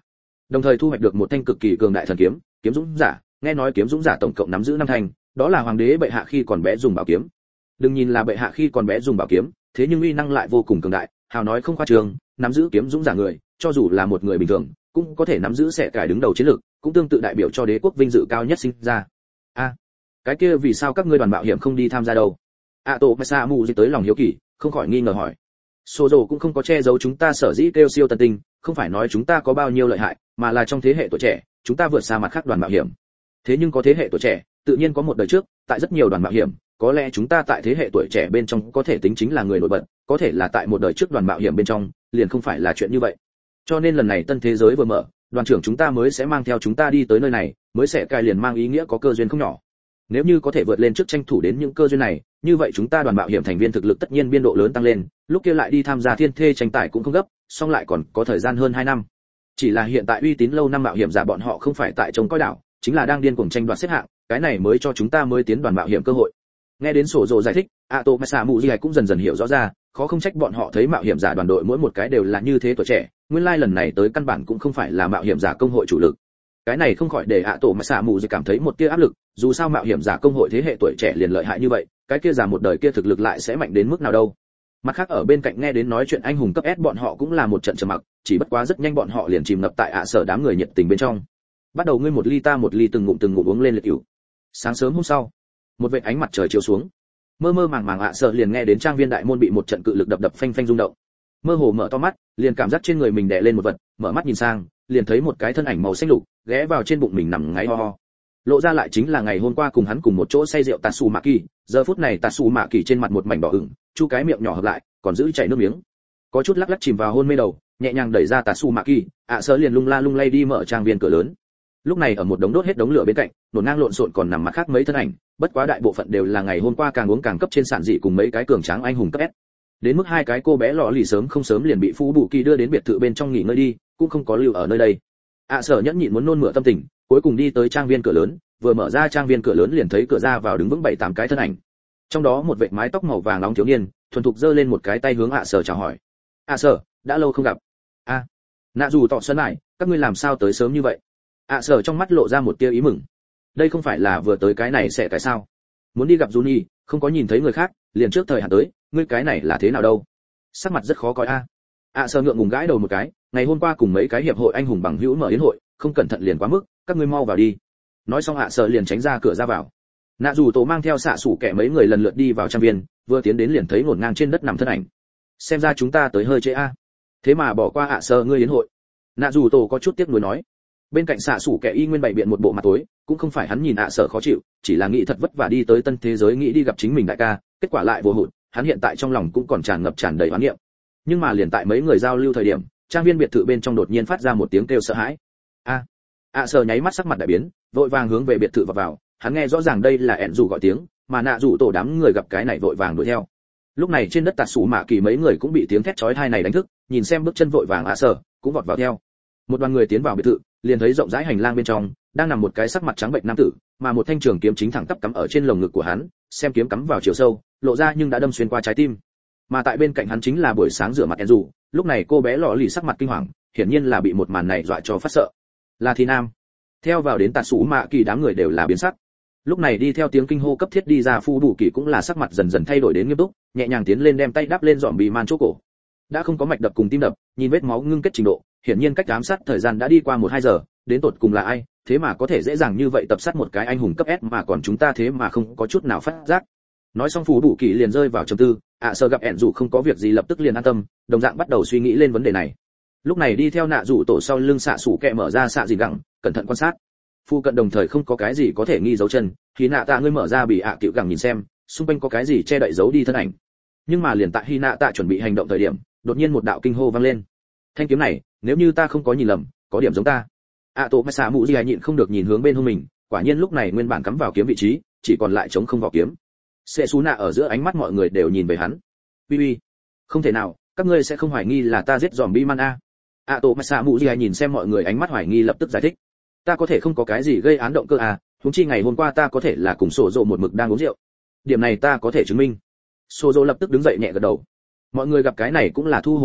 đồng thời thu hoạch được một thanh cực kỳ cường đại thần kiếm, kiếm dũng giả. Nghe nói kiếm dũng giả tổng cộng nắm giữ 5 thanh, đó là hoàng đế bệ hạ khi còn bé dùng bảo kiếm. Đừng nhìn là bệ hạ khi còn bé dùng bảo kiếm, thế nhưng uy năng lại vô cùng cường đại, hào nói không khoa trương, nắm giữ kiếm dũng giả người, cho dù là một người bình thường, cũng có thể nắm giữ sẽ cải đứng đầu chiến lược, cũng tương tự đại biểu cho đế quốc vinh dự cao nhất sinh ra. Cái kia vì sao các ngươi đoàn mạo hiểm không đi tham gia đâu? Tô Masa Mù tới lòng hiếu kỳ, không khỏi nghi ngờ hỏi. Sozo cũng không có che giấu chúng ta sở dĩ kêu siêu tân tinh, không phải nói chúng ta có bao nhiêu lợi hại, mà là trong thế hệ tuổi trẻ, chúng ta vượt xa mặt khác đoàn mạo hiểm. Thế nhưng có thế hệ tuổi trẻ, tự nhiên có một đời trước, tại rất nhiều đoàn mạo hiểm, có lẽ chúng ta tại thế hệ tuổi trẻ bên trong có thể tính chính là người nổi bật, có thể là tại một đời trước đoàn mạo hiểm bên trong, liền không phải là chuyện như vậy. Cho nên lần này tân thế giới vừa mở, đoàn trưởng chúng ta mới sẽ mang theo chúng ta đi tới nơi này, mới sẽ cài liền mang ý nghĩa có cơ duyên không nhỏ. Nếu như có thể vượt lên trước tranh thủ đến những cơ duyên này, như vậy chúng ta đoàn mạo hiểm thành viên thực lực tất nhiên biên độ lớn tăng lên, lúc kia lại đi tham gia thiên thê tranh tài cũng không gấp, song lại còn có thời gian hơn 2 năm. Chỉ là hiện tại uy tín lâu năm mạo hiểm giả bọn họ không phải tại trông coi đảo, chính là đang điên cuồng tranh đoạt xếp hạng, cái này mới cho chúng ta mới tiến đoàn mạo hiểm cơ hội. Nghe đến sổ rồ giải thích, Tô Masa Mù cũng dần dần hiểu rõ ra, khó không trách bọn họ thấy mạo hiểm giả đoàn đội mỗi một cái đều là như thế tuổi trẻ, nguyên lai lần này tới căn bản cũng không phải là mạo hiểm giả công hội chủ lực. Cái này không khỏi để Tô Masa Mù cảm thấy một tia áp lực, dù sao mạo hiểm giả công hội thế hệ tuổi trẻ liền lợi hại như vậy, cái kia giả một đời kia thực lực lại sẽ mạnh đến mức nào đâu. Mặt khác ở bên cạnh nghe đến nói chuyện anh hùng cấp S bọn họ cũng là một trận trầm mặc, chỉ bất quá rất nhanh bọn họ liền chìm ngập tại sở đám người nhiệt tình bên trong. Bắt đầu ngươi một ly ta một ly từng ngụm uống lên liệt rượu. Sáng sớm hôm sau, một vệt ánh mặt trời chiếu xuống, mơ mơ màng màng sở liền nghe đến trang viên đại môn bị một trận cự lực đập phanh phanh rung động. Mơ hồ mở to mắt, liền cảm giác trên người mình đè lên một vật, mở mắt nhìn sang, liền thấy một cái thân ảnh màu xanh lục ghé vào trên bụng mình nằm ngáy ho ho. Lộ ra lại chính là ngày hôm qua cùng hắn cùng một chỗ say rượu Tatsumaki, giờ phút này Tatsumaki trên mặt một mảnh đỏ ửng, chu cái miệng nhỏ hợp lại, còn giữ chảy nước miếng. Có chút lắc lắc chìm vào hôn mê đầu, nhẹ nhàng đẩy ra Tatsumaki, sở liền lung la lung lay đi mở trang viên cửa lớn. Lúc này ở một đống đốt hết đống lửa bên cạnh, nổn ngang lộn xộn còn nằm mặt khác mấy thân ảnh, bất quá đại bộ phận đều là ngày hôm qua càng uống càng cấp trên sản dị cùng mấy cái cường tráng anh hùng cấp S. Đến mức 2 cái cô bé lọ lì sớm không sớm liền bị Phú Bù Kỳ đưa đến biệt thự bên trong nghỉ ngơi đi, cũng không có lưu ở nơi đây. Sở nhẫn nhịn muốn nôn mửa tâm tình, cuối cùng đi tới trang viên cửa lớn, vừa mở ra trang viên cửa lớn liền thấy cửa ra vào đứng vững 7-8 cái thân ảnh. Trong đó một vệ mái tóc màu vàng nóng thiếu niên, thuần thục giơ lên một cái tay hướng Sở chào hỏi. Sở, đã lâu không gặp. Nạ dù tỏ sân lại, các ngươi làm sao tới sớm như vậy? Sở trong mắt lộ ra một tia ý mừng. Đây không phải là vừa tới cái này sẽ tại sao? Muốn đi gặp Juni, không có nhìn thấy người khác, liền trước thời hạn tới, ngươi cái này là thế nào đâu? Sắc mặt rất khó coi Sở ngượng ngùng gãi đầu một cái, ngày hôm qua cùng mấy cái hiệp hội anh hùng bằng hữu mở yến hội, không cẩn thận liền quá mức, các ngươi mau vào đi. Nói xong Sở liền tránh ra cửa ra vào. Nạ dù tổ mang theo xạ sủ kẻ mấy người lần lượt đi vào trang viên, vừa tiến đến liền thấy ngổn ngang trên đất nằm thân ảnh. Xem ra chúng ta tới hơi trễ thế mà bỏ qua Sở ngươi yến hội. Nạ dù tổ có chút tiếc nuối nói. Bên cạnh xạ sủ kẻ y nguyên bày biện một bộ mặt tối, cũng không phải hắn nhìn Sở khó chịu, chỉ là nghĩ thật vất vả đi tới tân thế giới nghĩ đi gặp chính mình đại ca, kết quả lại vô hụt, hắn hiện tại trong lòng cũng còn tràn đầy oán niệm. Nhưng mà liền tại mấy người giao lưu thời điểm, trang viên biệt thự bên trong đột nhiên phát ra một tiếng kêu sợ hãi. Sở nháy mắt sắc mặt đại biến, vội vàng hướng về biệt thự vào, hắn nghe rõ ràng đây là ẻn dù gọi tiếng, mà nạ dù tổ đám người gặp cái này vội vàng đuổi theo. Lúc này trên đất Tatsumaki mấy người cũng bị tiếng thét chói tai này đánh thức, nhìn xem bước chân vội vàng Sở, cũng vọt vào theo. Một đoàn người tiến vào biệt thự, liền thấy rộng rãi hành lang bên trong đang nằm một cái sắc mặt trắng bệnh nam tử, mà một thanh trường kiếm chính thẳng tắp cắm ở trên lồng ngực của hắn, xem kiếm cắm vào chiều sâu, lộ ra nhưng đã đâm xuyên qua trái tim. Mà tại bên cạnh hắn chính là buổi sáng rửa mặt Enzu, lúc này cô bé lọ lì sắc mặt kinh hoàng, hiển nhiên là bị một màn này dọa cho phát sợ. Là Thì Nam. Theo vào đến Tatsumaki đám người đều là biến sắc. Lúc này đi theo tiếng kinh hô cấp thiết đi ra Phu Bù Kỳ cũng là sắc mặt dần dần thay đổi đến nghiêm túc, nhẹ nhàng tiến lên đem tay đắp lên dòm bì man chỗ cổ. Đã không có mạch đập cùng tim đập, nhìn vết máu ngưng kết trình độ, hiển nhiên cách ám sát thời gian đã đi qua 1-2 giờ, đến tột cùng là ai, thế mà có thể dễ dàng như vậy tập sát một cái anh hùng cấp S mà còn chúng ta thế mà không có chút nào phát giác. Nói xong Phù Bù Kỳ liền rơi vào trầm tư, Sở gặp ẻn dù không có việc gì lập tức liền an tâm, đồng dạng bắt đầu suy nghĩ lên vấn đề này. Lúc này đi theo nạ dù tổ sau lưng xạ sủ kẹ mở ra xạ dìn gẳng, cẩn thận quan sát. Phu cận đồng thời không có cái gì có thể nghi dấu chân, thì nạ tạ ngươi mở ra bị cựu gẳng nhìn xem, xung quanh có cái gì che đậy giấu đi thân ảnh. Nhưng mà liền tại hy nạ tạ chuẩn bị hành động thời điểm, đột nhiên một đạo kinh hô vang lên. Thanh kiếm này, nếu như ta không có nhìn lầm, có điểm giống ta. Tô Masa Mù nhịn không được nhìn hướng bên hông mình, quả nhiên lúc này nguyên bản cắm vào kiếm vị trí, chỉ còn lại trống không vào kiếm. Sệ Sú Nạ ở giữa ánh mắt mọi người đều nhìn về hắn. Bibi, không thể nào, các ngươi sẽ không hoài nghi là ta giết zombie man Tô Masa Mù nhìn xem mọi người ánh mắt hoài nghi lập tức giải thích. Ta có thể không có cái gì gây án động cơ huống chi ngày hôm qua ta có thể là cùng Sổ Dỗ một mực đang uống rượu. Điểm này ta có thể chứng minh. Sổ Dỗ lập tức đứng dậy nhẹ gật đầu. Mọi người gặp cái này cũng là thu hồi ánh mắt,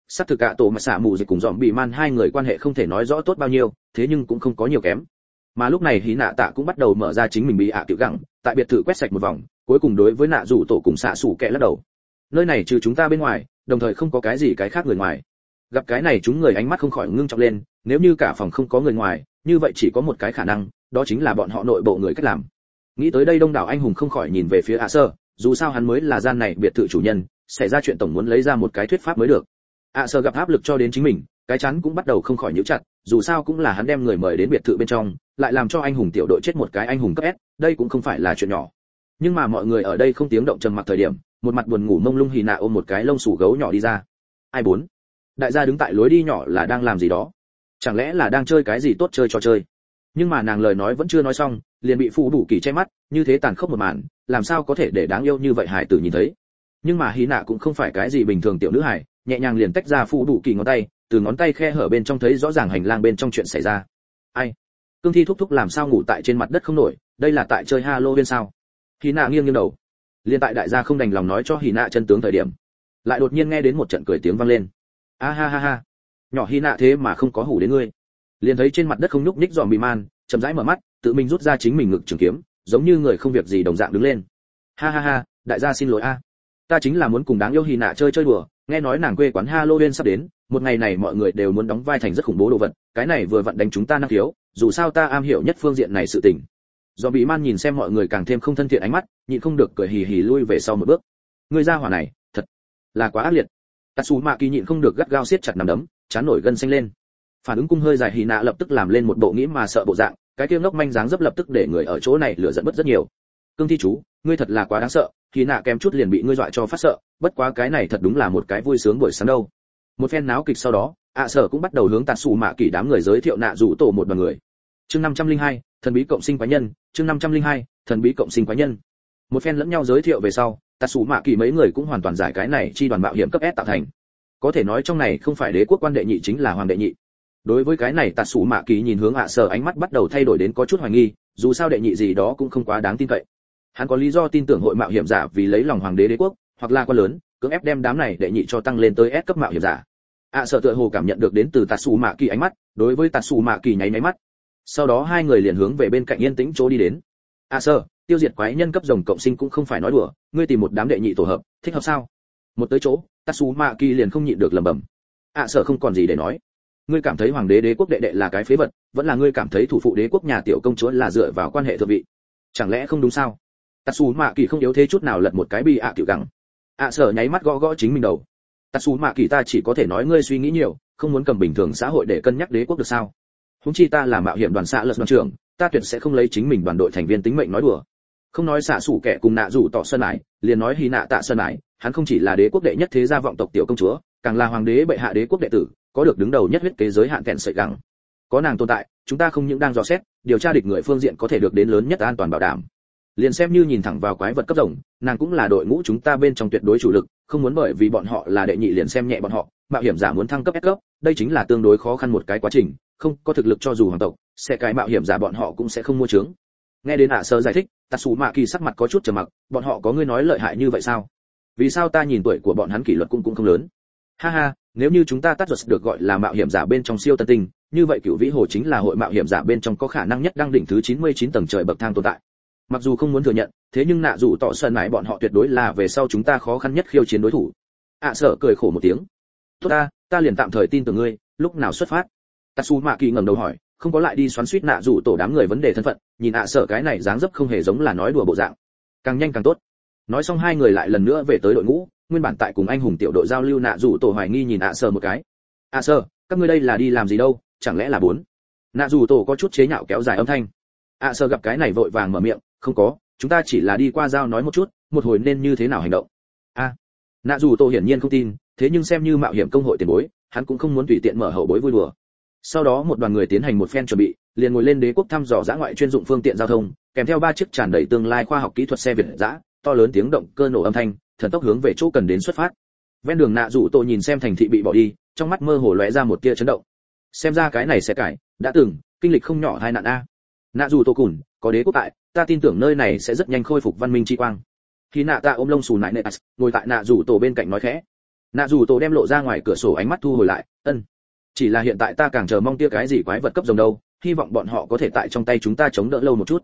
xác thực cả tổ mà xạ mù dịch cùng dòm bị man hai người quan hệ không thể nói rõ tốt bao nhiêu, thế nhưng cũng không có nhiều kém. Mà lúc này Hí Nạ Tạ cũng bắt đầu mở ra chính mình bị tiểu gẳng, tại biệt thự quét sạch một vòng, cuối cùng đối với nạ rủ tổ cùng xạ sủ kẹ lắc đầu. Nơi này trừ chúng ta bên ngoài, đồng thời không có cái gì cái khác người ngoài. Gặp cái này chúng người ánh mắt không khỏi ngưng trọng lên, nếu như cả phòng không có người ngoài, như vậy chỉ có một cái khả năng, đó chính là bọn họ nội bộ người cách làm. Nghĩ tới đây đông đảo anh hùng không khỏi nhìn về phía Sơ, dù sao hắn mới là gian này biệt thự chủ nhân, xảy ra chuyện tổng muốn lấy ra một cái thuyết pháp mới được. Sơ gặp áp lực cho đến chính mình, cái chắn cũng bắt đầu không khỏi nhíu chặt, dù sao cũng là hắn đem người mời đến biệt thự bên trong, lại làm cho anh hùng tiểu đội chết một cái anh hùng cấp S, đây cũng không phải là chuyện nhỏ. Nhưng mà mọi người ở đây không tiếng động trầm mặc thời điểm, một mặt buồn ngủ mông lung Hí Nạ ôm một cái lông sủ gấu nhỏ đi ra. Ai bốn? Đại gia đứng tại lối đi nhỏ là đang làm gì đó? Chẳng lẽ là đang chơi cái gì tốt chơi trò chơi? Nhưng mà nàng lời nói vẫn chưa nói xong, liền bị Phù Đủ Kỳ che mắt, như thế tàn khốc một màn, làm sao có thể để đáng yêu như vậy hải tử nhìn thấy. Nhưng mà Hí Nạ cũng không phải cái gì bình thường tiểu nữ hải, nhẹ nhàng liền tách ra Phù Đủ Kỳ ngón tay, từ ngón tay khe hở bên trong thấy rõ ràng hành lang bên trong chuyện xảy ra. Ai? Cương Thi thúc thúc làm sao ngủ tại trên mặt đất không nổi, đây là tại chơi Halloween sao? Hí Nạ nghiêng nghiêng đầu. Liên tại đại gia không đành lòng nói cho Hí Nạ chân tướng thời điểm, lại đột nhiên nghe đến một trận cười tiếng vang lên. A ha ha ha, nhỏ Hí Nạ thế mà không có hù đến ngươi. Liền thấy trên mặt đất không nhúc nhích dòm bị man, chậm rãi mở mắt, tự mình rút ra chính mình ngực trường kiếm, giống như người không việc gì đồng dạng đứng lên. Ha ha ha, đại gia xin lỗi a. Ta chính là muốn cùng đáng yêu Hí Nạ chơi chơi đùa, nghe nói nàng quê quán Halloween sắp đến, một ngày này mọi người đều muốn đóng vai thành rất khủng bố đồ vật, cái này vừa vặn đánh chúng ta năng khiếu, dù sao ta am hiểu nhất phương diện này sự tình. Do bị man nhìn xem mọi người càng thêm không thân thiện ánh mắt, nhịn không được cười hì hì lui về sau một bước. Người gia hỏa này, thật là quá ác liệt. Tatsumaki nhịn không được gắt gao siết chặt nắm đấm, chán nổi gân xanh lên. Phản ứng cung hơi dài Hí Nạ lập tức làm lên một bộ nghĩ mà sợ bộ dạng, cái kia ngốc manh dáng dấp lập tức để người ở chỗ này lửa giận bớt rất nhiều. Cương Thi chú, ngươi thật là quá đáng sợ, Hí Nạ kém chút liền bị ngươi dọa cho phát sợ, bất quá cái này thật đúng là một cái vui sướng buổi sáng đâu. Một phen náo kịch sau đó, Sở cũng bắt đầu hướng Tatsumaki đám người giới thiệu nạ rủ tổ một đoàn người. Chương 502, thần bí cộng sinh quái nhân, chương 502, thần bí cộng sinh quái nhân. Một phen lẫn nhau giới thiệu về sau, Tatsumaki mấy người cũng hoàn toàn giải cái này chi đoàn mạo hiểm cấp S tạo thành. Có thể nói trong này không phải đế quốc quan đệ nhị chính là hoàng đệ nhị. Đối với cái này Tatsumaki nhìn hướng Sở ánh mắt bắt đầu thay đổi đến có chút hoài nghi, dù sao đệ nhị gì đó cũng không quá đáng tin cậy. Hắn có lý do tin tưởng hội mạo hiểm giả vì lấy lòng hoàng đế đế quốc, hoặc là quan lớn, cưỡng ép đem đám này đệ nhị cho tăng lên tới S cấp mạo hiểm giả. Sở tựa hồ cảm nhận được đến từ Tatsumaki ánh mắt, đối với Tatsumaki nháy nháy mắt. Sau đó hai người liền hướng về bên cạnh yên tĩnh chỗ đi đến. Sở, tiêu diệt quái nhân cấp rồng cộng sinh cũng không phải nói đùa, ngươi tìm một đám đệ nhị tổ hợp, thích hợp sao? Một tới chỗ, Tatsumaki liền không nhịn được lẩm bẩm. Sở không còn gì để nói. Ngươi cảm thấy hoàng đế đế quốc đệ đệ là cái phế vật, vẫn là ngươi cảm thấy thủ phụ đế quốc nhà tiểu công chúa là dựa vào quan hệ thượng vị? Chẳng lẽ không đúng sao? Tatsumaki không yếu thế chút nào lật một cái bi tiểu gẳng. Sở nháy mắt gõ gõ chính mình đầu. Tatsumaki ta chỉ có thể nói ngươi suy nghĩ nhiều, không muốn cầm bình thường xã hội để cân nhắc đế quốc được sao? Huống chi ta là mạo hiểm đoàn xã lật đoàn trưởng, ta tuyệt sẽ không lấy chính mình đoàn đội thành viên tính mệnh nói đùa. Không nói xạ sủ kẻ cùng nạ rủ tỏ sơn ải, liền nói Hí Nạ Tạ sơn ải, hắn không chỉ là đế quốc đệ nhất thế gia vọng tộc tiểu công chúa, càng là hoàng đế bệ hạ đế quốc đệ tử, có được đứng đầu nhất huyết kế giới hạn kẹn sợi gẳng. Có nàng tồn tại, chúng ta không những đang dò xét, điều tra địch người phương diện có thể được đến lớn nhất an toàn bảo đảm. Liền xem như nhìn thẳng vào quái vật cấp rồng, nàng cũng là đội ngũ chúng ta bên trong tuyệt đối chủ lực, không muốn bởi vì bọn họ là đệ nhị liền xem nhẹ bọn họ, mạo hiểm giả muốn thăng cấp S cấp, đây chính là tương đối khó khăn một cái quá trình, không có thực lực cho dù hoàng tộc, sẽ cái mạo hiểm giả bọn họ cũng sẽ không mua trướng. Nghe đến Sở giải thích, Tatsumaki sắc mặt có chút trầm mặc, bọn họ có ngươi nói lợi hại như vậy sao? Vì sao ta nhìn tuổi của bọn hắn kỷ luật cũng không lớn? Ha ha, nếu như chúng ta tắt ruột được gọi là mạo hiểm giả bên trong siêu tân tinh, như vậy Cửu Vĩ Hồ chính là hội mạo hiểm giả bên trong có khả năng nhất đăng đỉnh thứ 99 tầng trời bậc thang tồn tại. Mặc dù không muốn thừa nhận, thế nhưng nạ rủ tỏ sơn mãi bọn họ tuyệt đối là về sau chúng ta khó khăn nhất khiêu chiến đối thủ. Sở cười khổ một tiếng. Tốt ta liền tạm thời tin tưởng ngươi, lúc nào xuất phát? Tatsumaki ngẩng đầu hỏi, không có lại đi xoắn xuýt nạ rủ tổ đám người vấn đề thân phận, nhìn Sở cái này dáng dấp không hề giống là nói đùa bộ dạng. Càng nhanh càng tốt. Nói xong hai người lại lần nữa về tới đội ngũ, nguyên bản tại cùng anh hùng tiểu đội giao lưu nạ rủ tổ hoài nghi nhìn Sở một cái. Sở, các ngươi đây là đi làm gì đâu, chẳng lẽ là bốn? Nạ rủ tổ có chút chế nhạo kéo dài âm thanh. Sở gặp cái này vội vàng mở miệng, không có, chúng ta chỉ là đi qua giao nói một chút, một hồi nên như thế nào hành động. Nạ rủ tổ hiển nhiên không tin, thế nhưng xem như mạo hiểm công hội tiền bối, hắn cũng không muốn tùy tiện mở hậu bối vui đùa. Sau đó một đoàn người tiến hành một phen chuẩn bị, liền ngồi lên đế quốc thăm dò dã ngoại chuyên dụng phương tiện giao thông, kèm theo 3 chiếc tràn đầy tương lai khoa học kỹ thuật xe Việt dã, to lớn tiếng động cơ nổ âm thanh, thần tốc hướng về chỗ cần đến xuất phát. Ven đường Nạ rủ tổ nhìn xem thành thị bị bỏ đi, trong mắt mơ hồ lóe ra một tia chấn động. Xem ra cái này sẽ cải, đã từng kinh lịch không nhỏ hai nạn a. Nạ rủ tổ cùn, có đế quốc tại, ta tin tưởng nơi này sẽ rất nhanh khôi phục văn minh chi quang. Khi Nạ Tạ ôm lông xù nại nệ ngồi tại Nạ rủ tổ bên cạnh nói khẽ. Nạ dù tổ đem lộ ra ngoài cửa sổ ánh mắt thu hồi lại, chỉ là hiện tại ta càng chờ mong tia cái gì quái vật cấp rồng đâu, hy vọng bọn họ có thể tại trong tay chúng ta chống đỡ lâu một chút.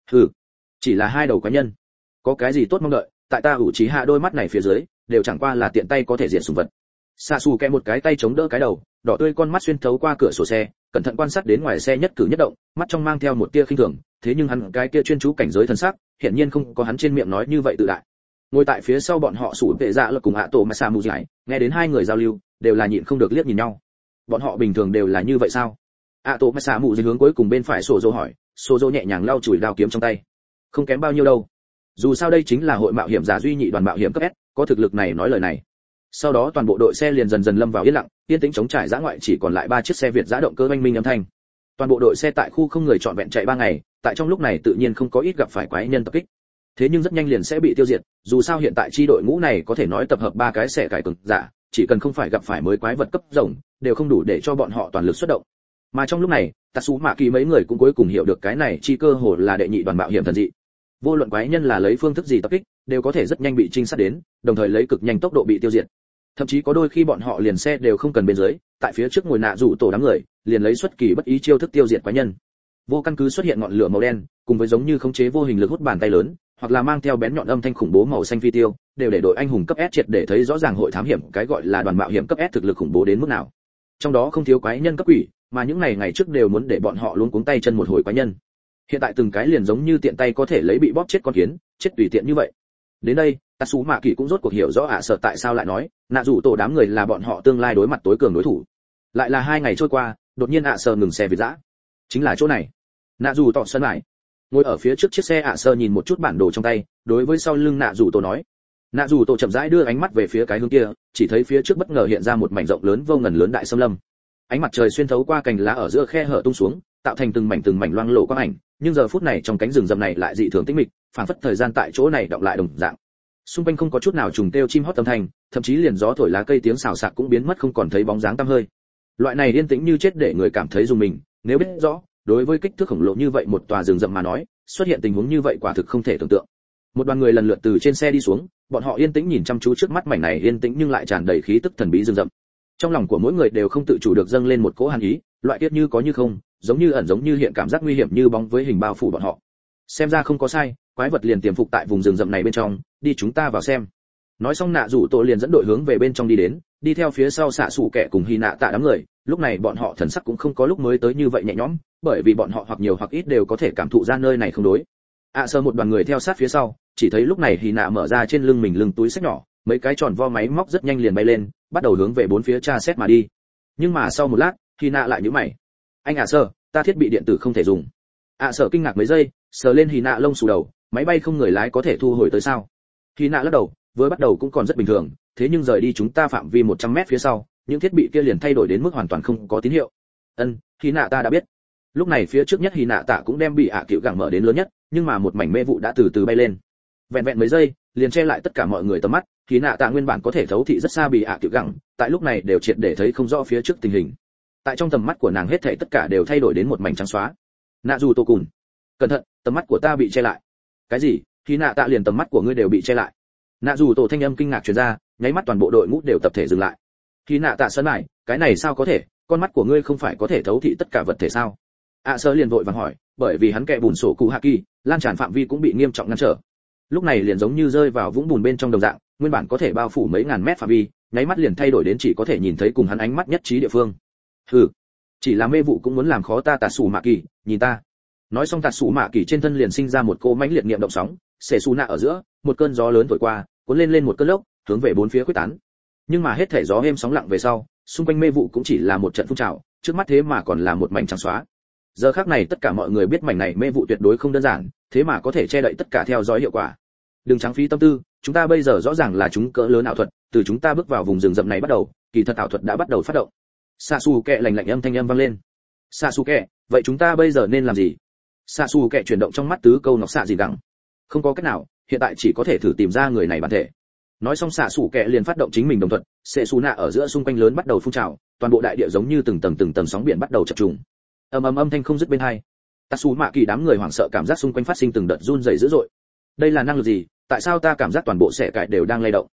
Chỉ là hai đầu quái nhân, có cái gì tốt mong đợi, tại ta ủ trí hạ đôi mắt này phía dưới đều chẳng qua là tiện tay có thể diệt sủng vật. Xạ xù kẹ một cái tay chống đỡ cái đầu, đỏ tươi con mắt xuyên thấu qua cửa sổ xe, cẩn thận quan sát đến ngoài xe nhất cử nhất động, mắt trong mang theo một tia khinh thường, thế nhưng hắn cái kia chuyên chú cảnh giới thần sắc, hiển nhiên không có hắn trên miệng nói như vậy tự đại. Ngồi tại phía sau bọn họ sủ vệ dạ là cùng ạ tổ mà xà mù giải, nghe đến hai người giao lưu, đều là nhịn không được liếc nhìn nhau. Bọn họ bình thường đều là như vậy sao? ạ tổ mà xà mù giải hướng cuối cùng bên phải sổ dô hỏi, sổ dô nhẹ nhàng lau chùi đao kiếm trong tay. Không kém bao nhiêu đâu. Dù sao đây chính là hội mạo hiểm giả duy nhị đoàn mạo hiểm cấp S, có thực lực này nói lời này. Sau đó toàn bộ đội xe liền dần dần lâm vào yên lặng, yên tĩnh trống trải dã ngoại, chỉ còn lại 3 chiếc xe Việt dã động cơ oanh minh âm thanh. Toàn bộ đội xe tại khu không người trọn vẹn chạy 3 ngày, tại trong lúc này tự nhiên không có ít gặp phải quái nhân tập kích. Thế nhưng rất nhanh liền sẽ bị tiêu diệt, dù sao hiện tại chi đội ngũ này có thể nói tập hợp 3 cái xe cải cường giả, chỉ cần không phải gặp phải mới quái vật cấp rồng, đều không đủ để cho bọn họ toàn lực xuất động. Mà trong lúc này, Tatsu Mạ Kỳ mấy người cũng cuối cùng hiểu được cái này chi cơ hồ là đệ nhị đoàn mạo hiểm thần dị. Vô luận quái nhân là lấy phương thức gì tập kích, đều có thể rất nhanh bị trinh sát đến, đồng thời lấy cực nhanh tốc độ bị tiêu diệt. Thậm chí có đôi khi bọn họ liền xe đều không cần bên dưới, tại phía trước ngồi nạ rủ tổ đám người, liền lấy xuất kỳ bất ý chiêu thức tiêu diệt quái nhân. Vô căn cứ xuất hiện ngọn lửa màu đen, cùng với giống như khống chế vô hình lực hút bàn tay lớn, hoặc là mang theo bén nhọn âm thanh khủng bố màu xanh phi tiêu, đều để đội anh hùng cấp S triệt để thấy rõ ràng hội thám hiểm cái gọi là đoàn mạo hiểm cấp S thực lực khủng bố đến mức nào. Trong đó không thiếu quái nhân cấp quỷ, mà những ngày trước đều muốn để bọn họ luống cuống tay chân một hồi quái nhân. Hiện tại từng cái liền giống như tiện tay có thể lấy bị bóp chết con kiến, chết tùy tiện như vậy. Đến đây, Tatsu Mạ Kỳ cũng rốt cuộc hiểu rõ sợ tại sao lại nói, nạ rủ tổ đám người là bọn họ tương lai đối mặt tối cường đối thủ. Lại là 2 ngày trôi qua, đột nhiên sợ ngừng xe Việt dã. Chính là chỗ này. Nạ rủ tỏ sân lại. Ngồi ở phía trước chiếc xe sợ nhìn một chút bản đồ trong tay, đối với sau lưng nạ rủ tổ nói. Nạ rủ tổ chậm rãi đưa ánh mắt về phía cái hướng kia, chỉ thấy phía trước bất ngờ hiện ra một mảnh rộng lớn vô ngần lớn đại sâm lâm. Ánh mặt trời xuyên thấu qua cành lá ở giữa khe hở tung xuống, tạo thành từng mảnh loang lổ quang ảnh, nhưng giờ phút này trong cánh rừng rậm này lại dị thường tĩnh mịch, phảng phất thời gian tại chỗ này đọng lại đồng dạng. Xung quanh không có chút nào trùng kêu chim hót âm thanh, thậm chí liền gió thổi lá cây tiếng xào xạc cũng biến mất không còn thấy bóng dáng tăm hơi. Loại này yên tĩnh như chết để người cảm thấy rùng mình, nếu biết rõ, đối với kích thước khổng lồ như vậy một tòa rừng rậm mà nói, xuất hiện tình huống như vậy quả thực không thể tưởng tượng. Một đoàn người lần lượt từ trên xe đi xuống, bọn họ yên tĩnh nhìn chăm chú trước mắt mảnh này yên tĩnh nhưng lại tràn đầy khí tức thần bí rừng rậm. Trong lòng của mỗi người đều không tự chủ được dâng lên một cỗ hàn ý, loại kiết như có như không, giống như ẩn giống như hiện, cảm giác nguy hiểm như bóng với hình bao phủ bọn họ. Xem ra không có sai, quái vật liền tiềm phục tại vùng rừng rậm này bên trong, đi chúng ta vào xem. Nói xong nạ rủ tổ liền dẫn đội hướng về bên trong đi đến, đi theo phía sau xạ sủ kẻ cùng hy nạ tạ đám người. Lúc này bọn họ thần sắc cũng không có lúc mới tới như vậy nhẹ nhõm, bởi vì bọn họ hoặc nhiều hoặc ít đều có thể cảm thụ ra nơi này không đối. Sơ một đoàn người theo sát phía sau, chỉ thấy lúc này hy nạ mở ra trên lưng mình lưng túi sách nhỏ, mấy cái tròn vo máy móc rất nhanh liền bay lên, bắt đầu hướng về bốn phía tra xét mà đi. Nhưng mà sau một lát, hy nạ lại nhíu mày. Anh Sơ, ta thiết bị điện tử không thể dùng. Sơ kinh ngạc mấy giây, sờ lên hy nạ lông xù đầu, máy bay không người lái có thể thu hồi tới sao? Hy nạ lắc đầu, với bắt đầu cũng còn rất bình thường, thế nhưng rời đi chúng ta phạm vi 100 mét phía sau, những thiết bị kia liền thay đổi đến mức hoàn toàn không có tín hiệu. Hy nạ ta đã biết. Lúc này phía trước nhất hy nạ tạ cũng đem bị cựu gẳng mở đến lớn nhất, nhưng mà một mảnh mê vụ đã từ từ bay lên. Vẹn vẹn mấy giây, liền che lại tất cả mọi người tầm mắt. Hy nạ tạ nguyên bản có thể thấu thị rất xa bị cựu gẳng, tại lúc này đều triệt để thấy không rõ phía trước tình hình. Tại trong tầm mắt của nàng hết thảy tất cả đều thay đổi đến một mảnh trắng xóa. Nạ dù tô cùn, cẩn thận, tầm mắt của ta bị che lại. Cái gì? Hy nạ tạ liền tầm mắt của ngươi đều bị che lại. Nạ dù tổ thanh âm kinh ngạc truyền ra, nháy mắt toàn bộ đội ngũ đều tập thể dừng lại. Hy nạ tạ sân lại, cái này sao có thể, con mắt của ngươi không phải có thể thấu thị tất cả vật thể sao? Sơ liền vội vàng hỏi, bởi vì hắn kẹ bùn sổ cụ hạ kỳ, lan tràn phạm vi cũng bị nghiêm trọng ngăn trở. Lúc này liền giống như rơi vào vũng bùn bên trong đồng dạng, nguyên bản có thể bao phủ mấy ngàn mét phạm vi, nháy mắt liền thay đổi đến chỉ có thể nhìn thấy cùng hắn ánh mắt nhất trí địa phương. Hừ, chỉ là mê vụ cũng muốn làm khó ta Tatsu Mạ Kỳ, nhìn ta. Nói xong Tatsu Mạ Kỳ trên thân liền sinh ra một cô mãnh liệt niệm động sóng, xệ xù nạ ở giữa, một cơn gió lớn thổi qua, cuốn lên một cơn lốc, hướng về bốn phía khuếch tán. Nhưng mà hết thể gió êm sóng lặng về sau, xung quanh mê vụ cũng chỉ là một trận phun trào, trước mắt thế mà còn là một mảnh trắng xóa. Giờ khắc này tất cả mọi người biết mảnh này mê vụ tuyệt đối không đơn giản, thế mà có thể che đậy tất cả theo dõi hiệu quả. Đừng trắng phí tâm tư, chúng ta bây giờ rõ ràng là chúng cỡ lớn ảo thuật, từ chúng ta bước vào vùng rừng rậm này bắt đầu, kỳ thật ảo thuật đã bắt đầu phát động. Sasuke lạnh lạnh âm thanh âm vang lên. Sasuke, vậy chúng ta bây giờ nên làm gì? Sasuke chuyển động trong mắt tứ câu nọc xạ gì gặng. Không có cách nào, hiện tại chỉ có thể thử tìm ra người này bản thể. Nói xong Sasuke liền phát động chính mình đồng thuận, xệ xù nạ ở giữa xung quanh lớn bắt đầu phun trào, toàn bộ đại địa giống như từng tầng sóng biển bắt đầu chập trùng. Ầm ầm âm thanh không dứt bên hai. Tatsu Mạ Kỳ đám người hoảng sợ cảm giác xung quanh phát sinh từng đợt run rẩy dữ dội. Đây là năng lực gì? Tại sao ta cảm giác toàn bộ xẻ cải đều đang lay động?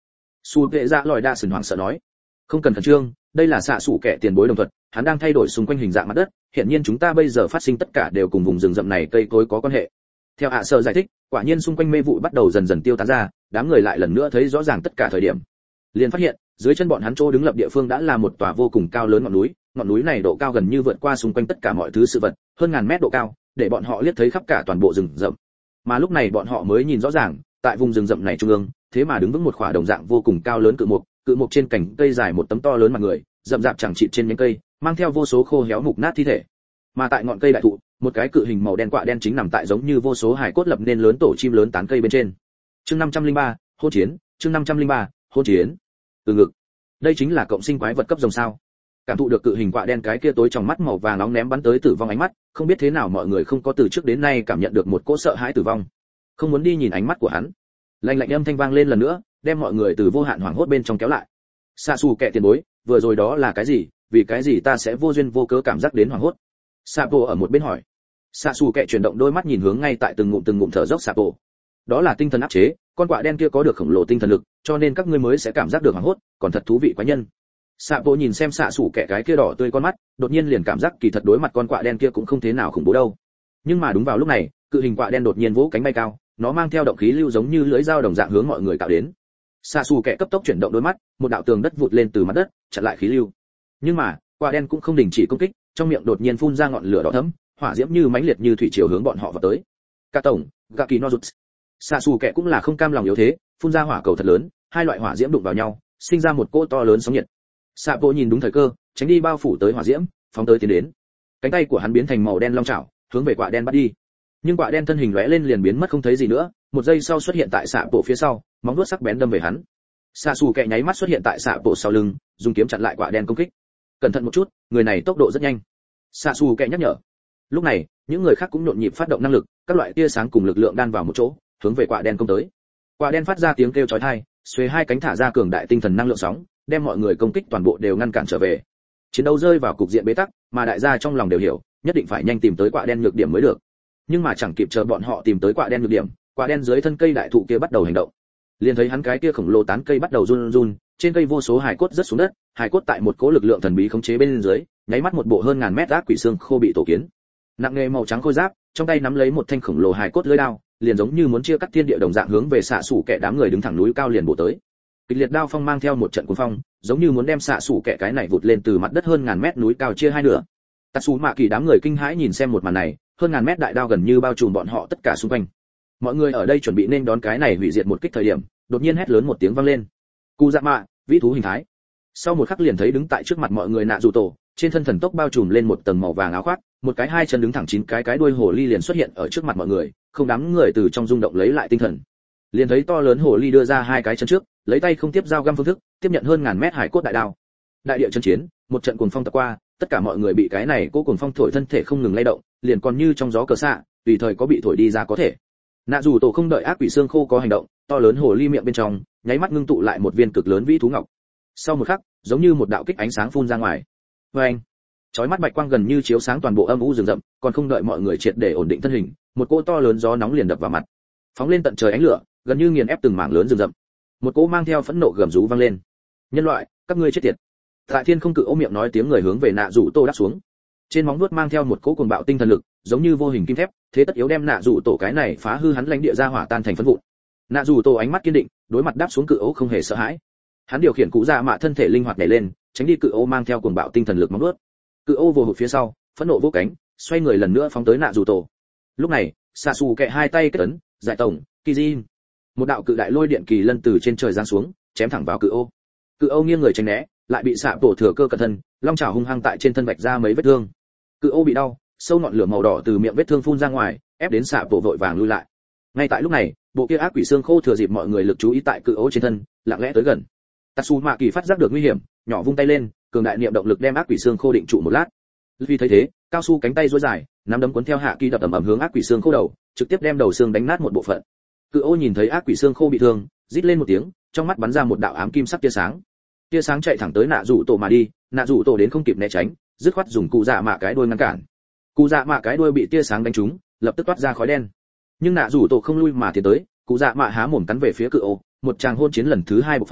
Su Vệ Dạ lòi đa sừng hoảng sợ nói, không cần khẩn trương, đây là xạ sủ kẻ tiền bối đồng thuật, hắn đang thay đổi xung quanh hình dạng mặt đất, hiện nhiên chúng ta bây giờ phát sinh tất cả đều cùng vùng rừng rậm này cây cối có quan hệ. Theo ạ sợ giải thích, quả nhiên xung quanh mê vụ bắt đầu dần dần tiêu tán ra, đám người lại lần nữa thấy rõ ràng tất cả thời điểm. Liền phát hiện, dưới chân bọn hắn chỗ đứng lập địa phương đã là một tòa vô cùng cao lớn ngọn núi này độ cao gần như vượt qua xung quanh tất cả mọi thứ sự vật, hơn ngàn mét độ cao, để bọn họ liếc thấy khắp cả toàn bộ rừng rậm. Mà lúc này bọn họ mới nhìn rõ ràng, tại vùng rừng rậm này trung ương, thế mà đứng vững một khỏa đồng dạng vô cùng cao lớn cự mục trên cành cây dài một tấm to lớn mặt người, rậm rạp chẳng chịt trên nhánh cây, mang theo vô số khô héo mục nát thi thể. Mà tại ngọn cây đại thụ, một cái cự hình màu đen quạ đen chính nằm tại giống như vô số hài cốt lập nên lớn tổ chim lớn tán cây bên trên. Chương 503, hôn chiến, chương 503, hôn chiến. Từ ngực. Đây chính là cộng sinh quái vật cấp rồng sao? Cảm thụ được cự hình quạ đen cái kia tối trong mắt màu vàng nóng ném bắn tới tử vong ánh mắt, không biết thế nào mọi người không có từ trước đến nay cảm nhận được một cỗ sợ hãi tử vong. Không muốn đi nhìn ánh mắt của hắn. Lạnh lạnh âm thanh vang lên lần nữa, đem mọi người từ vô hạn hoảng hốt bên trong kéo lại. Xạ xù kẻ tiền bối, vừa rồi đó là cái gì, vì cái gì ta sẽ vô duyên vô cớ cảm giác đến hoảng hốt? Sapo ở một bên hỏi. Xạ xù kẻ chuyển động đôi mắt nhìn hướng ngay tại từng ngụm thở dốc Sapo. Đó là tinh thần áp chế, con quạ đen kia có được khổng lồ tinh thần lực, cho nên các ngươi mới sẽ cảm giác được hoảng hốt, còn thật thú vị quá nhân. Sapo nhìn xem xạ xù kẻ cái kia đỏ tươi con mắt, đột nhiên liền cảm giác kỳ thật đối mặt con quạ đen kia cũng không thế nào khủng bố đâu. Nhưng mà đúng vào lúc này, cự hình quạ đen đột nhiên vỗ cánh bay cao, nó mang theo động khí lưu giống như lưỡi dao đồng dạng hướng mọi người cạo đến. Xạ xù kẻ cấp tốc chuyển động đôi mắt, một đạo tường đất vụt lên từ mặt đất, chặn lại khí lưu. Nhưng mà, quạ đen cũng không đình chỉ công kích, trong miệng đột nhiên phun ra ngọn lửa đỏ thẫm, hỏa diễm như mãnh liệt như thủy triều hướng bọn họ vào tới. Cả tổng, gạ kỳ nozuts. Xạ xù kẻ cũng là không cam lòng yếu thế, phun ra hỏa cầu thật lớn, hai loại hỏa diễm đụng vào nhau, sinh ra một cỗ to lớn sóng nhiệt. Sạ bộ nhìn đúng thời cơ, tránh đi bao phủ tới hỏa diễm, phóng tới tiến đến. Cánh tay của hắn biến thành màu đen long chảo, hướng về quạ đen bắt đi. Nhưng quạ đen thân hình lóe lên liền biến mất không thấy gì nữa, một giây sau xuất hiện tại xạ bộ phía sau, móng vuốt sắc bén đâm về hắn. Xạ xù kẻ nháy mắt xuất hiện tại xạ bộ sau lưng, dùng kiếm chặn lại quạ đen công kích. Cẩn thận một chút, người này tốc độ rất nhanh. Xạ xù kẻ nhắc nhở. Lúc này, những người khác cũng nhộn nhịp phát động năng lực, các loại tia sáng cùng lực lượng đan vào một chỗ, hướng về quạ đen công tới. Quạ đen phát ra tiếng kêu chói tai, xuề hai cánh thả ra cường đại tinh thần năng lượng sóng, đem mọi người công kích toàn bộ đều ngăn cản trở về. Chiến đấu rơi vào cục diện bế tắc, mà đại gia trong lòng đều hiểu, nhất định phải nhanh tìm tới quạ đen nhược điểm mới được. Nhưng mà chẳng kịp chờ bọn họ tìm tới quạ đen nhược điểm, quạ đen dưới thân cây đại thụ kia bắt đầu hành động. Liền thấy hắn cái kia khổng lồ tán cây bắt đầu run run, trên cây vô số hài cốt rớt xuống đất, hài cốt tại một cỗ lực lượng thần bí khống chế bên dưới, nháy mắt một bộ hơn ngàn mét ác quỷ xương khô bị tổ kiến. Nặng nghề màu trắng khôi giáp, trong tay nắm lấy một thanh khổng lồ hài cốt lưỡi đao, liền giống như muốn chia cắt thiên địa đồng dạng hướng về xạ sủ kẻ đám người đứng thẳng núi cao liền bổ tới. Kịch liệt đao phong mang theo một trận cuồng phong, giống như muốn đem xạ sủ kẻ cái này vụt lên từ mặt đất hơn ngàn mét núi cao chia hai nửa. Tatsu mạ kỳ đám người kinh hãi nhìn xem một màn này, hơn ngàn mét đại đao gần như bao trùm bọn họ tất cả xung quanh. Mọi người ở đây chuẩn bị nên đón cái này hủy diệt một kích thời điểm, đột nhiên hét lớn một tiếng vang lên. Cú dạ mạ, vĩ thú hình thái. Sau một khắc liền thấy đứng tại trước mặt mọi người nạ dù tổ, trên thân thần tốc bao trùm lên một tầng màu vàng áo khoác, một cái hai chân đứng thẳng chín cái đuôi hồ ly liền xuất hiện ở trước mặt mọi người, không đám người từ trong rung động lấy lại tinh thần. Liền thấy to lớn hồ ly đưa ra hai cái chân trước, lấy tay không tiếp dao găm phương thức, tiếp nhận hơn ngàn mét hải cốt đại đao. Đại địa chân chiến, một trận cuồng phong tập qua, tất cả mọi người bị cái này cố cuồng phong thổi thân thể không ngừng lay động, liền còn như trong gió cờ xạ, tùy thời có bị thổi đi ra có thể. Nạ dù tổ không đợi ác quỷ xương khô có hành động, to lớn hồ ly miệng bên trong, nháy mắt ngưng tụ lại một viên cực lớn vĩ thú ngọc. Sau một khắc, giống như một đạo kích ánh sáng phun ra ngoài. Oeng! Chói mắt bạch quang gần như chiếu sáng toàn bộ âm u rừng rậm, còn không đợi mọi người triệt để ổn định thân hình, một cỗ to lớn gió nóng liền đập vào mặt. Phóng lên tận trời ánh lửa, gần như nghiền ép từng mảng lớn rừng rậm. Một cỗ mang theo phẫn nộ gầm rú vang lên. Nhân loại, các ngươi chết tiệt. Tại Thiên không cự ôm miệng nói tiếng người hướng về nạ rủ tổ đáp xuống. Trên móng vuốt mang theo một cỗ cuồng bạo tinh thần lực, giống như vô hình kim thép, thế tất yếu đem nạ rủ tổ cái này phá hư hắn lãnh địa ra hỏa tan thành phấn vụn. Nạ rủ tổ ánh mắt kiên định, đối mặt đáp xuống cự ấu không hề sợ hãi. Hắn điều khiển cụ dạ mạ thân thể linh hoạt nhảy lên, tránh đi cự ấu mang theo cuồng bạo tinh thần lực móng vuốt. Cự ấu vồ hụt phía sau, phẫn nộ vỗ cánh, xoay người lần nữa phóng tới nạ rủ tổ. Lúc này, xạ xù kẹ hai tay kết ấn, giải tổng, kizin. Một đạo cự đại lôi điện kỳ lân từ trên trời giáng xuống, chém thẳng vào cự ấu. Cự ấu nghiêng người tránh né, lại bị xạ tổ thừa cơ cẩn thân, long chảo hung hăng tại trên thân vạch ra mấy vết thương. Cự ấu bị đau, sâu ngọn lửa màu đỏ từ miệng vết thương phun ra ngoài, ép đến xạ tổ vội vàng lui lại. Ngay tại lúc này, bộ kia ác quỷ xương khô thừa dịp mọi người lực chú ý tại cự ấu trên thân, lặng lẽ tới gần. Tatsu mạ kỳ phát giác được nguy hiểm, nhỏ vung tay lên, cường đại niệm động lực đem ác quỷ xương khô định trụ một lát. Vì thấy thế, cao su cánh tay duỗi dài, nắm đấm cuốn theo hạ kỳ đập ầm ầm hướng ác quỷ xương khô đầu, trực tiếp đem đầu xương đánh nát một bộ phận. Cự ô nhìn thấy ác quỷ xương khô bị thương, rít lên một tiếng, trong mắt bắn ra một đạo ám kim sắc tia sáng. Tia sáng chạy thẳng tới nạ rủ tổ mà đi, nạ rủ tổ đến không kịp né tránh, dứt khoát dùng cụ dạ mạ cái đuôi ngăn cản. Cụ dạ mạ cái đuôi bị tia sáng đánh trúng, lập tức toát ra khói đen. Nhưng nạ rủ tổ không lui mà tiến tới, cụ dạ mạ há mồm cắn về phía cự ô, một tràng hôn chiến lần thứ hai bộc phát,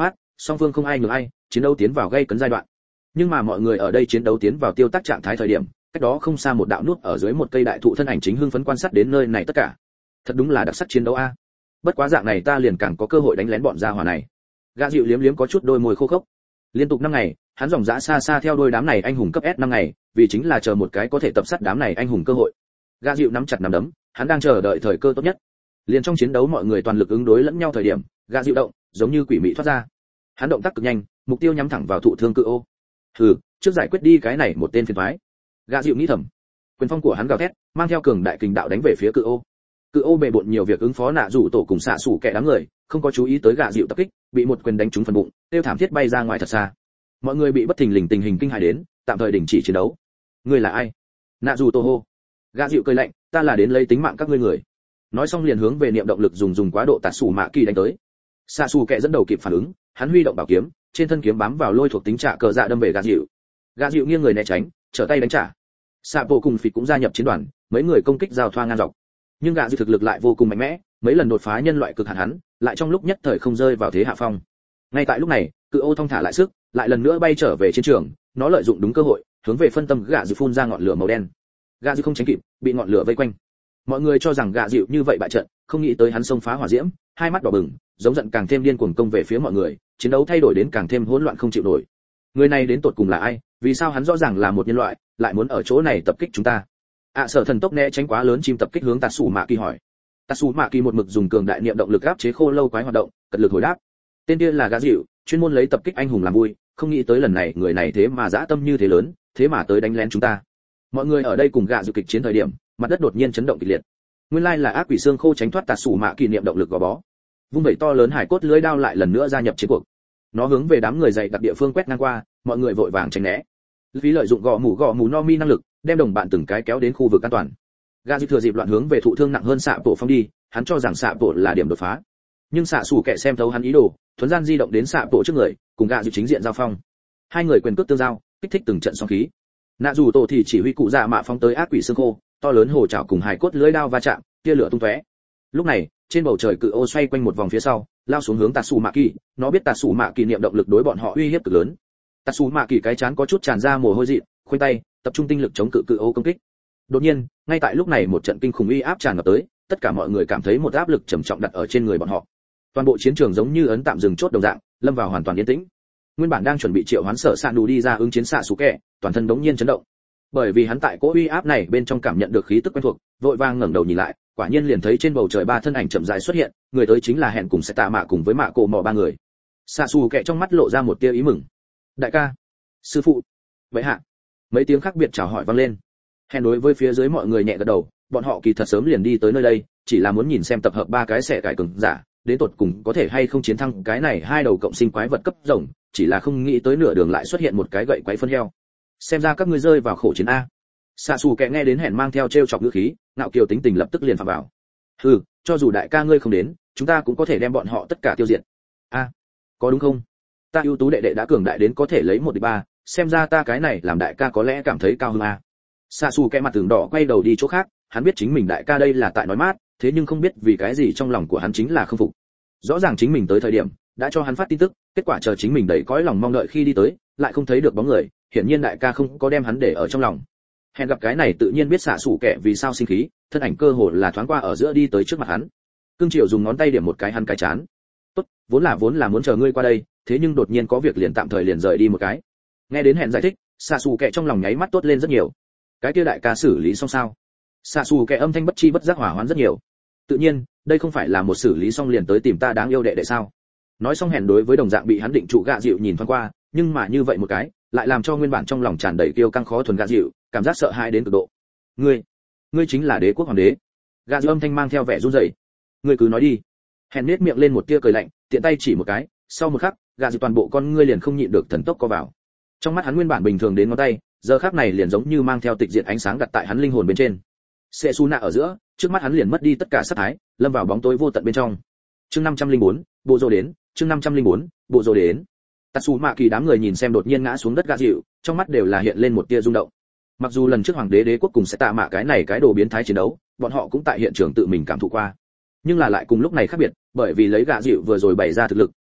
song phương không ai nhường ai, chiến đấu tiến vào gay cấn giai đoạn. Nhưng mà mọi người ở đây chiến đấu tiến vào tiêu tác trạng thái thời điểm, cách đó không xa một đạo nút ở dưới một cây đại thụ thân ảnh chính hưng phấn quan sát đến nơi này tất cả. Thật đúng là đặc sắc chiến đấu a. Bất quá dạng này ta liền càng có cơ hội đánh lén bọn gia hỏa này. Gã dịu liếm liếm có chút đôi môi khô khốc. Liên tục 5 ngày, hắn dòng dã xa xa theo đuôi đám này anh hùng cấp S 5 ngày, vì chính là chờ một cái có thể tập sát đám này anh hùng cơ hội. Gã dịu nắm chặt nắm đấm, hắn đang chờ đợi thời cơ tốt nhất. Liên trong chiến đấu mọi người toàn lực ứng đối lẫn nhau thời điểm, gã dịu động, giống như quỷ mị thoát ra. Hắn động tác cực nhanh, mục tiêu nhắm thẳng vào thụ thương cự ô. Hừ, trước giải quyết đi cái này một tên phiền toái. Gã dịu nghĩ thầm. Quyền phong của hắn gào thét, mang theo cường đại kình đạo đánh về phía cự ô. Cự ô bề bộn nhiều việc ứng phó nạ rủ tổ cùng xạ sủ kẻ đám người, không có chú ý tới gã dịu tập kích, bị một quyền đánh trúng phần bụng, tiêu thảm thiết bay ra ngoài thật xa. Mọi người bị bất thình lình tình hình kinh hãi đến, tạm thời đình chỉ chiến đấu. Ngươi là ai? Nạ rủ tổ hô. Gã dịu cười lạnh, ta là đến lấy tính mạng các ngươi người. Nói xong liền hướng về niệm động lực dùng quá độ tạt sủ mạ kỳ đánh tới. Xạ sủ kẻ dẫn đầu kịp phản ứng, hắn huy động bảo kiếm, trên thân kiếm bám vào lôi thuộc tính trả cờ dạ đâm về gã dịu. Gã dịu nghiêng người né tránh, trở tay đánh trả. Sạ bộ cùng phỉ cũng gia nhập chiến đoàn, mấy người công kích giao thoa ngang dọc. Nhưng gã dịu thực lực lại vô cùng mạnh mẽ, mấy lần đột phá nhân loại cực hạn hắn, lại trong lúc nhất thời không rơi vào thế hạ phong. Ngay tại lúc này, cự ô thông thả lại sức, lại lần nữa bay trở về chiến trường, nó lợi dụng đúng cơ hội, hướng về phân tâm gã dịu phun ra ngọn lửa màu đen. Gã dịu không tránh kịp, bị ngọn lửa vây quanh. Mọi người cho rằng gã dịu như vậy bại trận, không nghĩ tới hắn xông phá hỏa diễm, hai mắt đỏ bừng, giống giận càng thêm điên cuồng công về phía mọi người, chiến đấu thay đổi đến càng thêm hỗn loạn không chịu nổi. Người này đến tột cùng là ai? Vì sao hắn rõ ràng là một nhân loại, lại muốn ở chỗ này tập kích chúng ta? Sở thần tốc né tránh quá lớn chim tập kích hướng Tatsu Mạ Kỳ hỏi. Tatsu Mạ Kỳ một mực dùng cường đại niệm động lực áp chế khô lâu quái hoạt động, cật lực hồi đáp. Tên kia là gã dịu, chuyên môn lấy tập kích anh hùng làm vui, không nghĩ tới lần này người này thế mà dã tâm như thế lớn, thế mà tới đánh lén chúng ta. Mọi người ở đây cùng gã dịu kịch chiến thời điểm, mặt đất đột nhiên chấn động kịch liệt. Nguyên lai là ác quỷ xương khô tránh thoát Tatsu Mạ Kỳ niệm động lực gò bó. Vung vẩy to lớn hải cốt lưới đao lại lần nữa gia nhập chiến cuộc. Nó hướng về đám người dày đặc địa phương quét ngang qua, mọi người vội vàng tránh né. Vì lợi dụng gõ mù no mi năng lực, đem đồng bạn từng cái kéo đến khu vực an toàn. Gã dịu thừa dịp loạn hướng về thụ thương nặng hơn xạ bộ phong đi, hắn cho rằng xạ bộ là điểm đột phá. Nhưng xạ sủ kẻ xem thấu hắn ý đồ, thuấn gian di động đến xạ bộ trước người, cùng gã dịu chính diện giao phong. Hai người quyền cước tương giao, kích thích từng trận sóng khí. Nạ dù tổ thì chỉ huy cụ dạ mạ phóng tới ác quỷ xương khô, to lớn hồ chảo cùng hải cốt lưới đao va chạm, tia lửa tung tóe. Lúc này, trên bầu trời cự ô xoay quanh một vòng phía sau, lao xuống hướng Tatsu Mạ Kỳ, nó biết Tatsu Mạ Kỳ niệm động lực đối bọn họ uy hiếp cực lớn. Tatsu Mạ Kỳ cái chán có chút tràn ra mồ hôi dị, khoanh tay, tập trung tinh lực chống cự ô công kích. Đột nhiên, ngay tại lúc này một trận kinh khủng uy áp tràn ngập tới, tất cả mọi người cảm thấy một áp lực trầm trọng đặt ở trên người bọn họ. Toàn bộ chiến trường giống như ấn tạm dừng chốt đồng dạng, lâm vào hoàn toàn yên tĩnh. Nguyên bản đang chuẩn bị triệu hoán Sở Sạn Đủ đi ra ứng chiến xạ sủ kẻ, toàn thân đống nhiên chấn động. Bởi vì hắn tại cỗ uy áp này bên trong cảm nhận được khí tức quen thuộc, vội vàng ngẩng đầu nhìn lại, quả nhiên liền thấy trên bầu trời ba thân ảnh chậm rãi xuất hiện, người tới chính là hẹn cùng sẽ tạ mạ cùng với mạ cổ mò ba người. Xạ sủ kẻ trong mắt lộ ra một tia ý mừng. Đại ca, sư phụ, vậy hạ. Mấy tiếng khác biệt chào hỏi vang lên. Hẹn đối với phía dưới mọi người nhẹ gật đầu, bọn họ kỳ thật sớm liền đi tới nơi đây, chỉ là muốn nhìn xem tập hợp ba cái xẻ cải cường giả, đến tột cùng có thể hay không chiến thắng cái này hai đầu cộng sinh quái vật cấp rồng, chỉ là không nghĩ tới nửa đường lại xuất hiện một cái gậy quái phân heo. Xem ra các ngươi rơi vào khổ chiến a. Xạ xù kẻ nghe đến hẹn mang theo trêu chọc ngữ khí, ngạo kiều tính tình lập tức liền phạm vào. Hừ, cho dù đại ca ngươi không đến, chúng ta cũng có thể đem bọn họ tất cả tiêu diệt. A, có đúng không? Ta ưu tú đệ đệ đã cường đại đến có thể lấy 1-3, xem ra ta cái này làm đại ca có lẽ cảm thấy cao hơn a. Xạ xù kẻ mặt tường đỏ quay đầu đi chỗ khác, hắn biết chính mình đại ca đây là tại nói mát, thế nhưng không biết vì cái gì trong lòng của hắn chính là không phục. Rõ ràng chính mình tới thời điểm đã cho hắn phát tin tức, kết quả chờ chính mình đầy cõi lòng mong đợi khi đi tới, lại không thấy được bóng người, hiển nhiên đại ca không có đem hắn để ở trong lòng. Hẹn gặp cái này tự nhiên biết xạ sủ kẻ vì sao sinh khí, thân ảnh cơ hồ là thoáng qua ở giữa đi tới trước mặt hắn. Cương Triều dùng ngón tay điểm một cái hắn cái chán. Tốt, vốn là muốn chờ ngươi qua đây, thế nhưng đột nhiên có việc liền tạm thời liền rời đi một cái. Nghe đến hẹn giải thích, xạ sủ kẻ trong lòng nháy mắt tốt lên rất nhiều. Cái kia đại ca xử lý xong sao? Xạ sủ kẻ âm thanh bất chi bất giác hỏa hoãn rất nhiều. Tự nhiên, đây không phải là một xử lý xong liền tới tìm ta đáng yêu đệ đệ sao? Nói xong hẹn đối với đồng dạng bị hắn định trụ gạ dịu nhìn thoáng qua, nhưng mà như vậy một cái, lại làm cho nguyên bản trong lòng tràn đầy kiêu căng khó thuần gạ dịu, cảm giác sợ hãi đến cực độ. Ngươi chính là đế quốc hoàng đế. Gạ dịu âm thanh mang theo vẻ run rẩy. Ngươi cứ nói đi. Hẹn nét miệng lên một tia cười lạnh, tiện tay chỉ một cái, sau một khắc, gạ dịu toàn bộ con ngươi liền không nhịn được thần tốc co vào. Trong mắt hắn nguyên bản bình thường đến ngón tay, giờ khắc này liền giống như mang theo tịch diện ánh sáng đặt tại hắn linh hồn bên trên. Sệ su nạ ở giữa, trước mắt hắn liền mất đi tất cả sát thái, lâm vào bóng tối vô tận bên trong. Chương 504, bộ rồ đến, chương 504, bộ rồ đến. Tatsu Mạ Kỳ đám người nhìn xem đột nhiên ngã xuống đất gạ dịu, trong mắt đều là hiện lên một tia rung động. Mặc dù lần trước hoàng đế đế quốc cùng sẽ tạ mạ cái này cái đồ biến thái chiến đấu, bọn họ cũng tại hiện trường tự mình cảm thụ qua. Nhưng là lại cùng lúc này khác biệt, bởi vì lấy gạ dịu vừa rồi bày ra thực lực,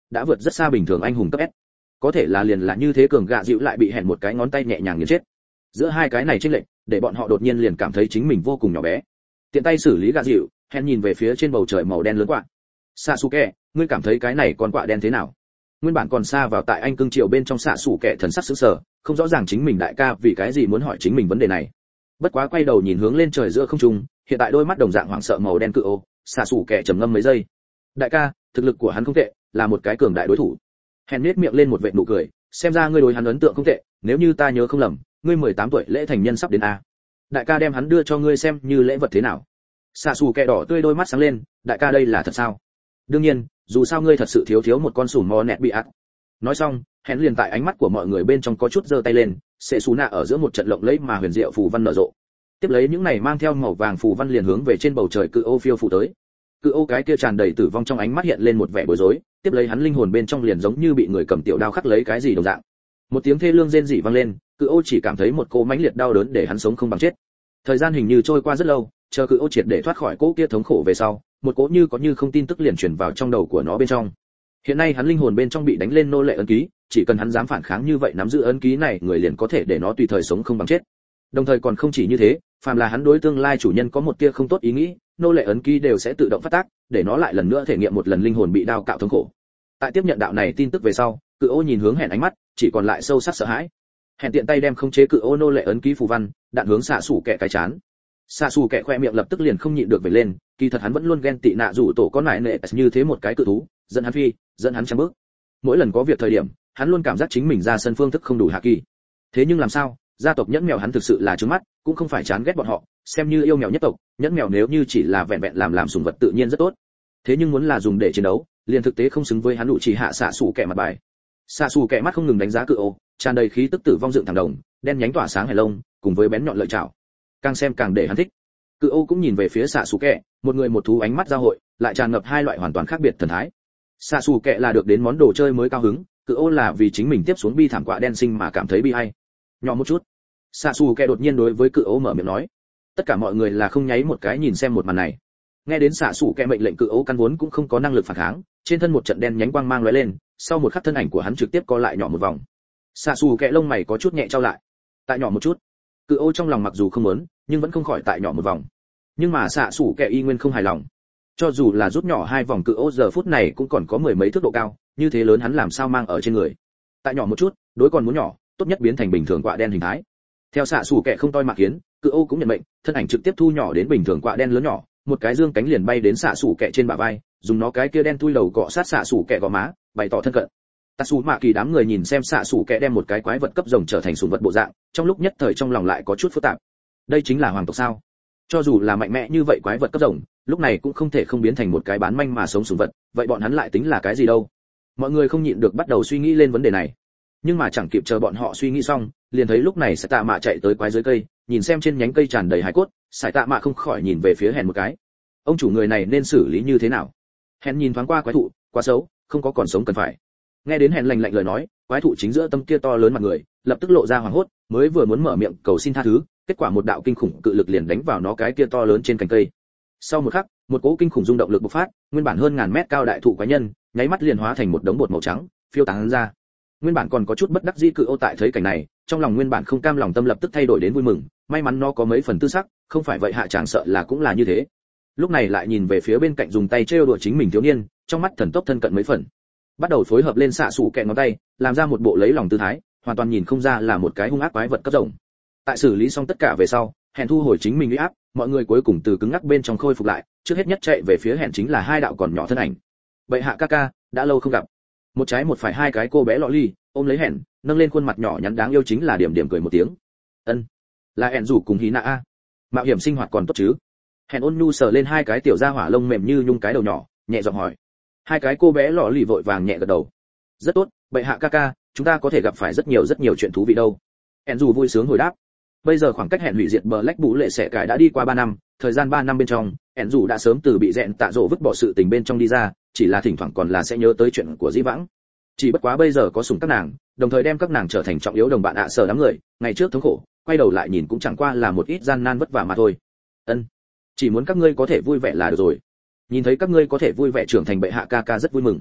đã vượt rất xa bình thường anh hùng cấp S. Có thể là liền là như thế cường gạ dịu lại bị hẹn một cái ngón tay nhẹ nhàng nghiền chết. Giữa hai cái này chênh lệch, để bọn họ đột nhiên liền cảm thấy chính mình vô cùng nhỏ bé. Tiện tay xử lý gạ dịu, hẹn nhìn về phía trên bầu trời màu đen lớn quạ. Sasuke, ngươi cảm thấy cái này con quạ đen thế nào? Nguyên bản còn xa vào tại anh cương triều bên trong Sasuke thần sắc sững sờ, không rõ ràng chính mình đại ca vì cái gì muốn hỏi chính mình vấn đề này. Bất quá quay đầu nhìn hướng lên trời giữa không trung, hiện tại đôi mắt đồng dạng hoảng sợ màu đen cự ô, Sasuke trầm ngâm mấy giây. Đại ca, thực lực của hắn không tệ, là một cái cường đại đối thủ. Hèn nhếch miệng lên một vệt nụ cười, xem ra ngươi đối hắn ấn tượng không tệ, nếu như ta nhớ không lầm, ngươi 18 tuổi lễ thành nhân sắp đến a. Đại ca đem hắn đưa cho ngươi xem như lễ vật thế nào? Sasuke đỏ tươi đôi mắt sáng lên, đại ca đây là thật sao? Đương nhiên, dù sao ngươi thật sự thiếu một con sủn mò nẹt bị ác. Nói xong, hèn liền tại ánh mắt của mọi người bên trong có chút giơ tay lên, sẽ xú nạ ở giữa một trận lộng lẫy mà huyền diệu phù văn nở rộ. Tiếp lấy những này mang theo màu vàng phù văn liền hướng về trên bầu trời cự ô phiêu phù tới. Cự ô cái kia tràn đầy tử vong trong ánh mắt hiện lên một vẻ bối rối, tiếp lấy hắn linh hồn bên trong liền giống như bị người cầm tiểu đao khắc lấy cái gì đồng dạng. Một tiếng thê lương rên rỉ vang lên, cự ô chỉ cảm thấy một cô mãnh liệt đau đớn để hắn sống không bằng chết. Thời gian hình như trôi qua rất lâu, chờ cự ô triệt để thoát khỏi cỗ kia thống khổ về sau, một cỗ như có như không tin tức liền truyền vào trong đầu của nó bên trong. Hiện nay hắn linh hồn bên trong bị đánh lên nô lệ ấn ký, chỉ cần hắn dám phản kháng như vậy nắm giữ ấn ký này, người liền có thể để nó tùy thời sống không bằng chết. Đồng thời còn không chỉ như thế, phàm là hắn đối tương lai chủ nhân có một tia không tốt ý nghĩ, nô lệ ấn ký đều sẽ tự động phát tác, để nó lại lần nữa thể nghiệm một lần linh hồn bị đao cạo thống khổ. Tại tiếp nhận đạo này tin tức về sau, cự ô nhìn hướng hẹn ánh mắt chỉ còn lại sâu sắc sợ hãi. Hẹn tiện tay đem khống chế cự ô nô lệ ấn ký phù văn đạn hướng xạ sủ kẹ cái chán. Xạ sủ kẹ khoe miệng lập tức liền không nhịn được vẩy lên, kỳ thật hắn vẫn luôn ghen tị nạ rủ tổ có nại nệ như thế một cái cự thú, dẫn hắn phi, dẫn hắn trăm bước. Mỗi lần có việc thời điểm, hắn luôn cảm giác chính mình ra sân phương thức không đủ hạ kỳ. Thế nhưng làm sao, gia tộc nhẫn mèo hắn thực sự là trướng mắt, cũng không phải chán ghét bọn họ, xem như yêu mèo nhất tộc, nhẫn mèo nếu như chỉ là vẹn vẹn làm sủng vật tự nhiên rất tốt. Thế nhưng muốn là dùng để chiến đấu, liền thực tế không xứng với hắn đủ chỉ hạ xạ sủ kẹ mặt bài. Xạ sủ kẹ mắt không ngừng đánh giá cự ô, tràn đầy khí tức tử vong dựng thẳng đồng, đen nhánh tỏa sáng hài lông, cùng với bén nhọn lợi chảo. Càng xem càng để hắn thích. Cự ô cũng nhìn về phía xạ sủ kẹ, một người một thú ánh mắt giao hội, lại tràn ngập hai loại hoàn toàn khác biệt thần thái. Xạ sủ kẹ là được đến món đồ chơi mới cao hứng, cự ô là vì chính mình tiếp xuống bi thảm quạ đen sinh mà cảm thấy bi ai. Nhỏ một chút. Xạ xù kẹ đột nhiên đối với cự ô mở miệng nói. Tất cả mọi người là không nháy một cái nhìn xem một màn này. Nghe đến xạ xù kẹ mệnh lệnh, cự ô căn vốn cũng không có năng lực phản kháng, trên thân một trận đen nhánh quang mang lóe lên, sau một khắc thân ảnh của hắn trực tiếp co lại nhỏ một vòng. Xạ xù kẹ lông mày có chút nhẹ trao lại. Tại nhỏ một chút. Cự ô trong lòng mặc dù không muốn, nhưng vẫn không khỏi tại nhỏ một vòng. Nhưng mà xạ xù kẹ y nguyên không hài lòng. Cho dù là rút nhỏ hai vòng, cự ô giờ phút này cũng còn có mười mấy thước độ cao, như thế lớn hắn làm sao mang ở trên người. Tại nhỏ một chút, đối còn muốn nhỏ, tốt nhất biến thành bình thường quạ đen hình thái. Theo xạ xù kẹ không toi mạc kiến, cự ô cũng nhận mệnh, thân ảnh trực tiếp thu nhỏ đến bình thường quạ đen lớn nhỏ, một cái dương cánh liền bay đến xạ xù kẹ trên bả vai, dùng nó cái kia đen thui đầu cọ sát xạ xù kẹ gò má, bày tỏ thân cận. Tatsu mạ kỳ đám người nhìn xem xạ xù kẹ đem một cái quái vật cấp rồng trở thành sủng vật bộ dạng, trong lúc nhất thời trong lòng lại có chút phức tạp. Đây chính là hoàng tộc sao? Cho dù là mạnh mẽ như vậy quái vật cấp rồng, lúc này cũng không thể không biến thành một cái bán manh mà sống sủng vật, vậy bọn hắn lại tính là cái gì đâu? Mọi người không nhịn được bắt đầu suy nghĩ lên vấn đề này. Nhưng mà chẳng kịp chờ bọn họ suy nghĩ xong, liền thấy lúc này Sải Tạ Mạ chạy tới quái dưới cây, nhìn xem trên nhánh cây tràn đầy hài cốt, Sải Tạ Mạ không khỏi nhìn về phía Hèn một cái. Ông chủ người này nên xử lý như thế nào? Hèn nhìn thoáng qua quái thụ, quá xấu, không có còn sống cần phải. Nghe đến Hèn lạnh lạnh lời nói, quái thụ chính giữa tâm kia to lớn mặt người, lập tức lộ ra hoảng hốt, mới vừa muốn mở miệng cầu xin tha thứ, kết quả một đạo kinh khủng cự lực liền đánh vào nó cái kia to lớn trên cành cây. Sau một khắc, một cỗ kinh khủng rung động lực bộc phát, nguyên bản hơn ngàn mét cao đại thụ quái nhân, nháy mắt liền hóa thành một đống bột màu trắng, phiêu tán ra. Nguyên bản còn có chút bất đắc dĩ cự ô tại thấy cảnh này, trong lòng nguyên bản không cam lòng tâm lập tức thay đổi đến vui mừng, may mắn nó có mấy phần tư sắc, không phải vậy hạ chàng sợ là cũng là như thế. Lúc này lại nhìn về phía bên cạnh dùng tay trêu đùa chính mình thiếu niên, trong mắt thần tốc thân cận mấy phần. Bắt đầu phối hợp lên xạ sủ kẹ ngón tay, làm ra một bộ lấy lòng tư thái, hoàn toàn nhìn không ra là một cái hung ác quái vật cấp rồng. Tại xử lý xong tất cả về sau, Hèn thu hồi chính mình uy áp, mọi người cuối cùng từ cứng ngắc bên trong khôi phục lại, trước hết nhất chạy về phía Hèn chính là hai đạo còn nhỏ thân ảnh. Bệ hạ ca ca, đã lâu không gặp. Một trái một phải hai cái cô bé lọ ly ôm lấy Hèn, nâng lên khuôn mặt nhỏ nhắn đáng yêu chính là điểm điểm cười một tiếng. Ân, là Hèn rủ cùng Hí Na a. Mạo hiểm sinh hoạt còn tốt chứ? Hèn ôn nhu sờ lên hai cái tiểu gia hỏa lông mềm như nhung cái đầu nhỏ, nhẹ giọng hỏi. Hai cái cô bé lọ ly vội vàng nhẹ gật đầu. Rất tốt, bệ hạ ca ca, chúng ta có thể gặp phải rất nhiều chuyện thú vị đâu. Hèn rủ vui sướng hồi đáp. Bây giờ khoảng cách Hèn hủy diệt Black Bú lệ sẽ cải đã đi qua 3 năm, thời gian 3 năm bên trong, Hèn rủ đã sớm từ bị dẹn tạ rộ vứt bỏ sự tình bên trong đi ra, chỉ là thỉnh thoảng còn là sẽ nhớ tới chuyện của dĩ vãng. Chỉ bất quá bây giờ có sủng các nàng, đồng thời đem các nàng trở thành trọng yếu đồng bạn sở đám người, ngày trước thống khổ, quay đầu lại nhìn cũng chẳng qua là một ít gian nan vất vả mà thôi. Ân, chỉ muốn các ngươi có thể vui vẻ là được rồi. Nhìn thấy các ngươi có thể vui vẻ trưởng thành bệ hạ ca ca rất vui mừng.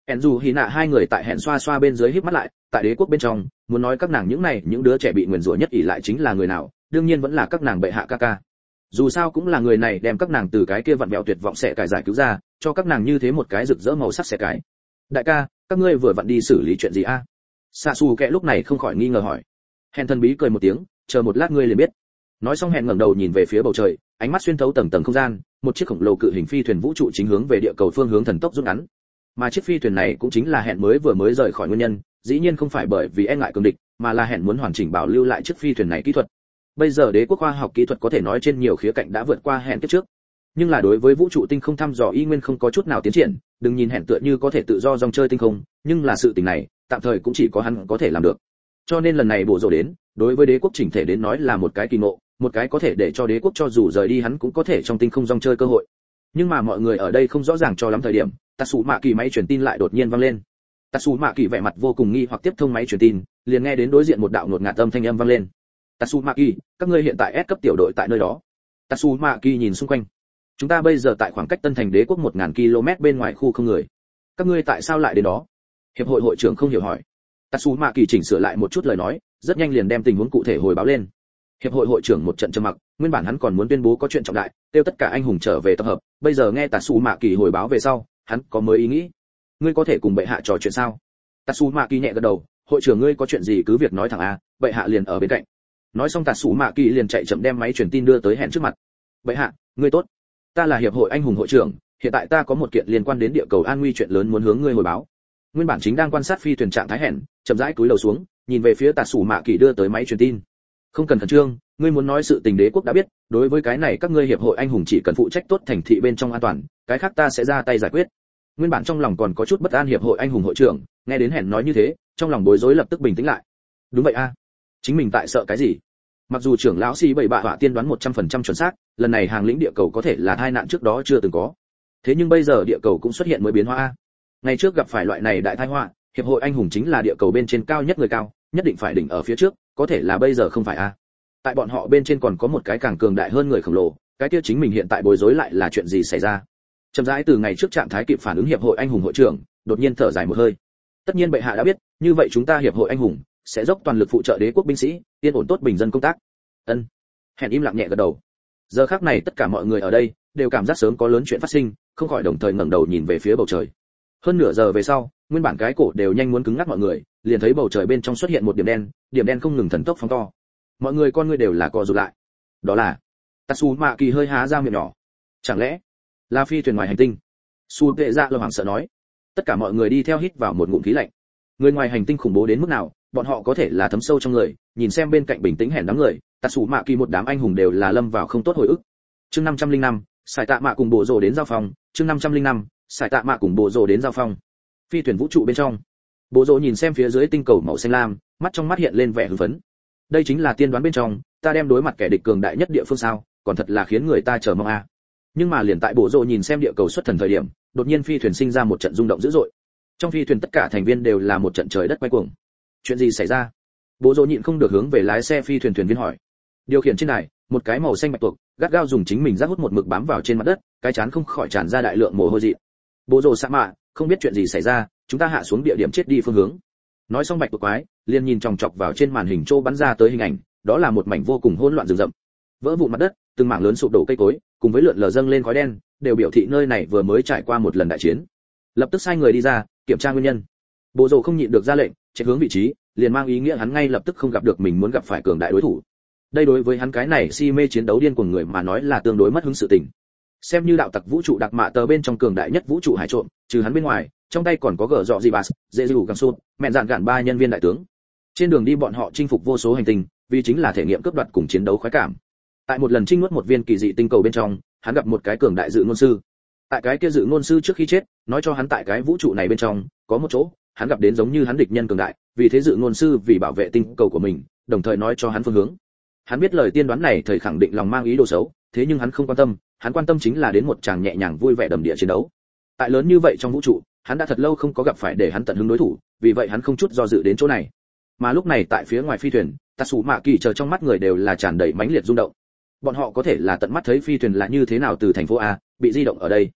hẹn dù hì nạ hai người tại hẹn xoa xoa bên dưới híp mắt lại, tại đế quốc bên trong muốn nói các nàng những đứa trẻ bị nguyền rủa nhất ỷ lại chính là người nào, đương nhiên vẫn là các nàng bệ hạ ca ca. Dù sao cũng là người này đem các nàng từ cái kia vặn vẹo tuyệt vọng sẽ cải giải cứu ra, cho các nàng như thế một cái rực rỡ màu sắc sẽ cái. Đại ca, các ngươi vừa vặn đi xử lý chuyện gì a? Xạ xù kẹ lúc này không khỏi nghi ngờ hỏi. Hẹn thần bí cười một tiếng, chờ một lát ngươi liền biết. Nói xong hẹn ngẩng đầu nhìn về phía bầu trời, ánh mắt xuyên thấu tầng tầng không gian, một chiếc khổng lồ cự hình phi thuyền vũ trụ chính hướng về địa cầu phương hướng thần tốc rút ngắn. Mà chiếc phi thuyền này cũng chính là hẹn vừa mới rời khỏi nguyên nhân, dĩ nhiên không phải bởi vì e ngại cường địch, mà là hẹn muốn hoàn chỉnh bảo lưu lại chiếc phi thuyền này kỹ thuật. Bây giờ đế quốc khoa học kỹ thuật có thể nói trên nhiều khía cạnh đã vượt qua hẹn kiếp trước, nhưng là đối với vũ trụ tinh không thăm dò y nguyên không có chút nào tiến triển. Đừng nhìn hẹn tựa như có thể tự do dòng chơi tinh không, nhưng là sự tình này tạm thời cũng chỉ có hắn có thể làm được. Cho nên lần này bộ rồ đến, đối với đế quốc chỉnh thể đến nói là một cái kỳ ngộ, một cái có thể để cho đế quốc cho dù rời đi hắn cũng có thể trong tinh không dòng chơi cơ hội. Nhưng mà mọi người ở đây không rõ ràng cho lắm thời điểm, Tatsu Mạ Kỳ máy truyền tin lại đột nhiên vang lên. Tatsu Mạ Kỳ vẻ mặt vô cùng nghi hoặc tiếp thông máy truyền tin, liền nghe đến đối diện một đạo ngột ngạt âm thanh âm vang lên. Tatsu Mạ Kỳ, các ngươi hiện tại S cấp tiểu đội tại nơi đó. Tatsu Mạ Kỳ nhìn xung quanh. Chúng ta bây giờ tại khoảng cách Tân Thành đế quốc 1000 km bên ngoài khu không người. Các ngươi tại sao lại đến đó? Hiệp hội hội trưởng không hiểu hỏi. Tatsu Mạ Kỳ chỉnh sửa lại một chút lời nói, rất nhanh liền đem tình huống cụ thể hồi báo lên. Hiệp hội hội trưởng một trận trầm mặc, nguyên bản hắn còn muốn tuyên bố có chuyện trọng đại, kêu tất cả anh hùng trở về tập hợp, bây giờ nghe Tatsu Mạ Kỳ hồi báo về sau, hắn có mới ý nghĩ. Ngươi có thể cùng bệ hạ trò chuyện sao? Tatsu Mạ Kỳ nhẹ gật đầu, hội trưởng ngươi có chuyện gì cứ việc nói thẳng a, bệ hạ liền ở bên cạnh. Nói xong Tatsu Mạ Kỳ liền chạy chậm đem máy truyền tin đưa tới hẹn trước mặt. Bệ hạ, ngươi tốt, ta là hiệp hội anh hùng hội trưởng, hiện tại ta có một kiện liên quan đến địa cầu an nguy chuyện lớn muốn hướng ngươi hồi báo. Nguyên bản chính đang quan sát phi thuyền trạng thái hẹn, chậm rãi cúi đầu xuống, nhìn về phía Tatsu Mạ Kỳ đưa tới máy truyền tin. Không cần khẩn trương, ngươi muốn nói sự tình đế quốc đã biết, đối với cái này các ngươi hiệp hội anh hùng chỉ cần phụ trách tốt thành thị bên trong an toàn, cái khác ta sẽ ra tay giải quyết. Nguyên bản trong lòng còn có chút bất an hiệp hội anh hùng hội trưởng, nghe đến hẹn nói như thế, trong lòng bối rối lập tức bình tĩnh lại. Đúng vậy a, chính mình tại sợ cái gì? Mặc dù trưởng lão Si bảy bạ họa tiên đoán 100% chuẩn xác, lần này hàng lĩnh địa cầu có thể là tai nạn trước đó chưa từng có. Thế nhưng bây giờ địa cầu cũng xuất hiện mới biến hóa a. Ngày trước gặp phải loại này đại tai họa, hiệp hội anh hùng chính là địa cầu bên trên cao nhất người cao, nhất định phải đỉnh ở phía trước, có thể là bây giờ không phải a. Tại bọn họ bên trên còn có một cái càng cường đại hơn người khổng lồ, cái kia chính mình hiện tại bối rối lại là chuyện gì xảy ra? Chậm rãi từ ngày trước trạng thái kịp phản ứng hiệp hội anh hùng hội trưởng, đột nhiên thở dài một hơi. Tất nhiên bệ hạ đã biết, như vậy chúng ta hiệp hội anh hùng sẽ dốc toàn lực phụ trợ đế quốc binh sĩ, yên ổn tốt bình dân công tác. Ân. Hẹn im lặng nhẹ gật đầu. Giờ khắc này tất cả mọi người ở đây đều cảm giác sớm có lớn chuyện phát sinh, không khỏi đồng thời ngẩng đầu nhìn về phía bầu trời. Hơn nửa giờ về sau, nguyên bản cái cổ đều nhanh muốn cứng ngắc mọi người, liền thấy bầu trời bên trong xuất hiện một điểm đen không ngừng thần tốc phóng to. Mọi người con ngươi đều là co rụt lại. Đó là Tatsu Mạ Kỳ hơi há ra miệng nhỏ. Chẳng lẽ là phi thuyền ngoài hành tinh? Su Tệ Dạ lo hoảng sợ nói. Tất cả mọi người đi theo hít vào một ngụm khí lạnh. Người ngoài hành tinh khủng bố đến mức nào, bọn họ có thể là thấm sâu trong người, nhìn xem bên cạnh bình tĩnh hẻn đám người, Tatsu Mạ Kỳ một đám anh hùng đều là lâm vào không tốt hồi ức. Chương 505, Sải Tạ Mạ cùng Bộ Rồ đến giao phòng, chương 505, Sải Tạ Mạ cùng Bộ Rồ đến giao phòng. Phi thuyền vũ trụ bên trong, Bộ Rồ nhìn xem phía dưới tinh cầu màu xanh lam, mắt trong mắt hiện lên vẻ hưng phấn. Đây chính là tiên đoán bên trong, ta đem đối mặt kẻ địch cường đại nhất địa phương sao, còn thật là khiến người ta chờ mong a. Nhưng mà liền tại Bộ Rồ nhìn xem địa cầu xuất thần thời điểm, đột nhiên phi thuyền sinh ra một trận rung động dữ dội. Trong phi thuyền tất cả thành viên đều là một trận trời đất quay cuồng. Chuyện gì xảy ra? Bộ Rồ nhịn không được hướng về lái xe phi thuyền thuyền viên hỏi. Điều khiển trên đài, một cái màu xanh bạch tuộc, gắt gao dùng chính mình rác hút một mực bám vào trên mặt đất, cái chán không khỏi tràn ra đại lượng mồ hôi dị. Bộ Rồ sạ mạ, không biết chuyện gì xảy ra, chúng ta hạ xuống địa điểm chết đi phương hướng. Nói xong bạch tuộc quái, liền nhìn chòng chọc vào trên màn hình trô bắn ra tới hình ảnh, đó là một mảnh vô cùng hỗn loạn rừng rậm. Vỡ vụn mặt đất, từng mảng lớn sụp đổ cây cối, cùng với lượn lờ dâng lên khói đen, đều biểu thị nơi này vừa mới trải qua một lần đại chiến. Lập tức sai người đi ra, kiểm tra nguyên nhân. Bộ Rồ không nhịn được ra lệnh, chạy hướng vị trí, liền mang ý nghĩa hắn ngay lập tức không gặp được mình muốn gặp phải cường đại đối thủ. Đây đối với hắn cái này si mê chiến đấu điên cuồng người mà nói là tương đối mất hứng sự tình. Xem như đạo tặc vũ trụ đặc mạ tờ bên trong cường đại nhất vũ trụ hải trộm, trừ hắn bên ngoài, trong tay còn có gở dọ gì bass, dễ dụ càng sút, mẹn dạn gạn ba nhân viên đại tướng. Trên đường đi bọn họ chinh phục vô số hành tinh, vì chính là thể nghiệm cướp đoạt cùng chiến đấu khoái cảm. Tại một lần chinh nuốt một viên kỳ dị tinh cầu bên trong, hắn gặp một cái cường đại dự ngôn sư. Tại cái kia dự ngôn sư trước khi chết, nói cho hắn tại cái vũ trụ này bên trong có một chỗ, hắn gặp đến giống như hắn địch nhân cường đại, vì thế dự ngôn sư vì bảo vệ tinh cầu của mình, đồng thời nói cho hắn phương hướng. Hắn biết lời tiên đoán này thời khẳng định lòng mang ý đồ xấu, thế nhưng hắn không quan tâm, hắn quan tâm chính là đến một tràng nhẹ nhàng vui vẻ đầm địa chiến đấu. Tại lớn như vậy trong vũ trụ, hắn đã thật lâu không có gặp phải để hắn tận hứng đối thủ, vì vậy hắn không chút do dự đến chỗ này. Mà lúc này tại phía ngoài phi thuyền, Tatsu Mạ Kỳ chờ trong mắt người đều là tràn đầy mãnh liệt rung động. Bọn họ có thể là tận mắt thấy phi thuyền là như thế nào từ thành phố A bị di động ở đây.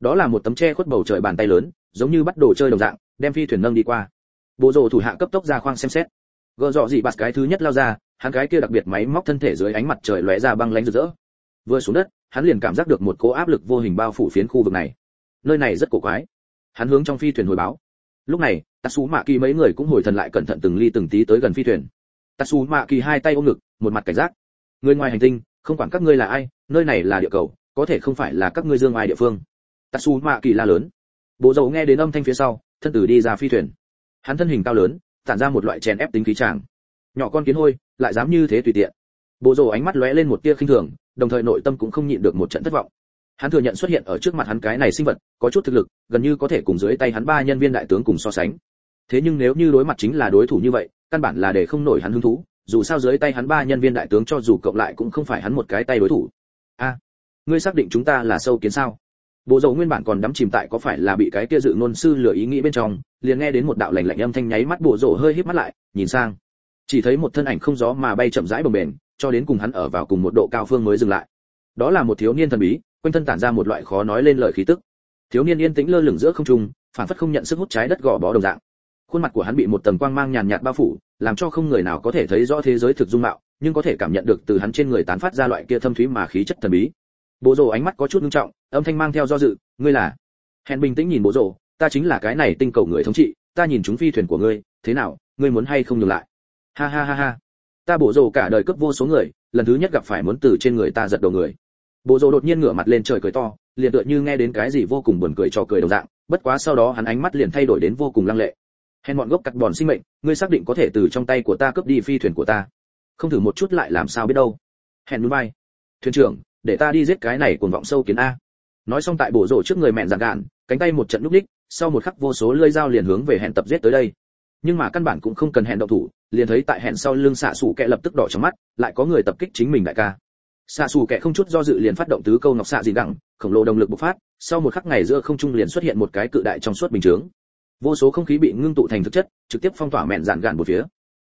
Đó là một tấm che khuất bầu trời bàn tay lớn, giống như bắt đồ chơi đồng dạng, đem phi thuyền nâng đi qua. Bộ rồ thủ hạ cấp tốc ra khoang xem xét. Gờ dọ gì bạt cái thứ nhất lao ra, hắn cái kia đặc biệt máy móc thân thể dưới ánh mặt trời lóe ra băng lãnh rực rỡ. Vừa xuống đất, hắn liền cảm giác được một cỗ áp lực vô hình bao phủ phiến khu vực này. Nơi này rất cổ quái. Hắn hướng trong phi thuyền hồi báo. Lúc này, Tatsumaki mấy người cũng hồi thần lại cẩn thận từng ly từng tí tới gần phi thuyền. Tatsumaki hai tay ôm ngực, một mặt cảnh giác. Người ngoài hành tinh, không quản các ngươi là ai, nơi này là địa cầu, có thể không phải là các ngươi dương ai địa phương. Tatsumaki la lớn. Bộ dầu nghe đến âm thanh phía sau, thân tử đi ra phi thuyền. Hắn thân hình cao lớn, tản ra một loại chèn ép tính khí tràng. Nhỏ con kiến hôi, lại dám như thế tùy tiện. Bộ dầu ánh mắt lóe lên một tia khinh thường, đồng thời nội tâm cũng không nhịn được một trận thất vọng. Hắn thừa nhận xuất hiện ở trước mặt hắn cái này sinh vật, có chút thực lực, gần như có thể cùng dưới tay hắn ba nhân viên đại tướng cùng so sánh. Thế nhưng nếu như đối mặt chính là đối thủ như vậy, căn bản là để không nổi hắn hứng thú, dù sao dưới tay hắn ba nhân viên đại tướng cho dù cộng lại cũng không phải hắn một cái tay đối thủ. A, ngươi xác định chúng ta là sâu kiến sao? Bộ dầu nguyên bản còn đắm chìm tại có phải là bị cái kia dự ngôn sư lừa ý nghĩ bên trong, liền nghe đến một đạo lạnh lạnh âm thanh nháy mắt bộ dầu hơi híp mắt lại, nhìn sang, chỉ thấy một thân ảnh không gió mà bay chậm rãi bồng bềnh, cho đến cùng hắn ở vào cùng một độ cao phương mới dừng lại. Đó là một thiếu niên thần bí, quanh thân tản ra một loại khó nói lên lời khí tức. Thiếu niên yên tĩnh lơ lửng giữa không trung, phản phất không nhận sức hút trái đất gò bó đồng dạng. Khuôn mặt của hắn bị một tầng quang mang nhàn nhạt bao phủ, làm cho không người nào có thể thấy rõ thế giới thực dung mạo, nhưng có thể cảm nhận được từ hắn trên người tán phát ra loại kia thâm thúy mà khí chất thần bí. Bộ rồ ánh mắt có chút nghiêm trọng, âm thanh mang theo do dự, ngươi là? Hèn bình tĩnh nhìn bộ rồ, ta chính là cái này tinh cầu người thống trị, ta nhìn chúng phi thuyền của ngươi, thế nào, ngươi muốn hay không nhường lại? Ha ha ha ha, ta bộ rồ cả đời cướp vô số người, lần thứ nhất gặp phải muốn từ trên người ta giật đầu người. Bộ rồ đột nhiên ngửa mặt lên trời cười to, liền tựa như nghe đến cái gì vô cùng buồn cười trò cười đồng dạng, bất quá sau đó hắn ánh mắt liền thay đổi đến vô cùng lăng lệ. Hèn bọn gốc carbon sinh mệnh, ngươi xác định có thể từ trong tay của ta cướp đi phi thuyền của ta? Không thử một chút lại làm sao biết đâu. Hèn nhún vai. Thuyền trưởng, để ta đi giết cái này cuồng vọng sâu kiến a. Nói xong tại bộ rồ trước người mẹn giằng gạn, cánh tay một trận lúc đích, sau một khắc vô số lưỡi dao liền hướng về hẹn tập giết tới đây. Nhưng mà căn bản cũng không cần hẹn động thủ, liền thấy tại hẹn sau lưng xạ sủ kẹ lập tức đỏ trong mắt, lại có người tập kích chính mình đại ca. Xạ sủ kẹ không chút do dự liền phát động tứ câu ngọc xạ dị đẳng, khổng lồ động lực bộc phát, sau một khắc ngày giữa không trung liền xuất hiện một cái cự đại trong suốt bình chướng. Vô số không khí bị ngưng tụ thành thực chất, trực tiếp phong tỏa mẹn giản gạn một phía.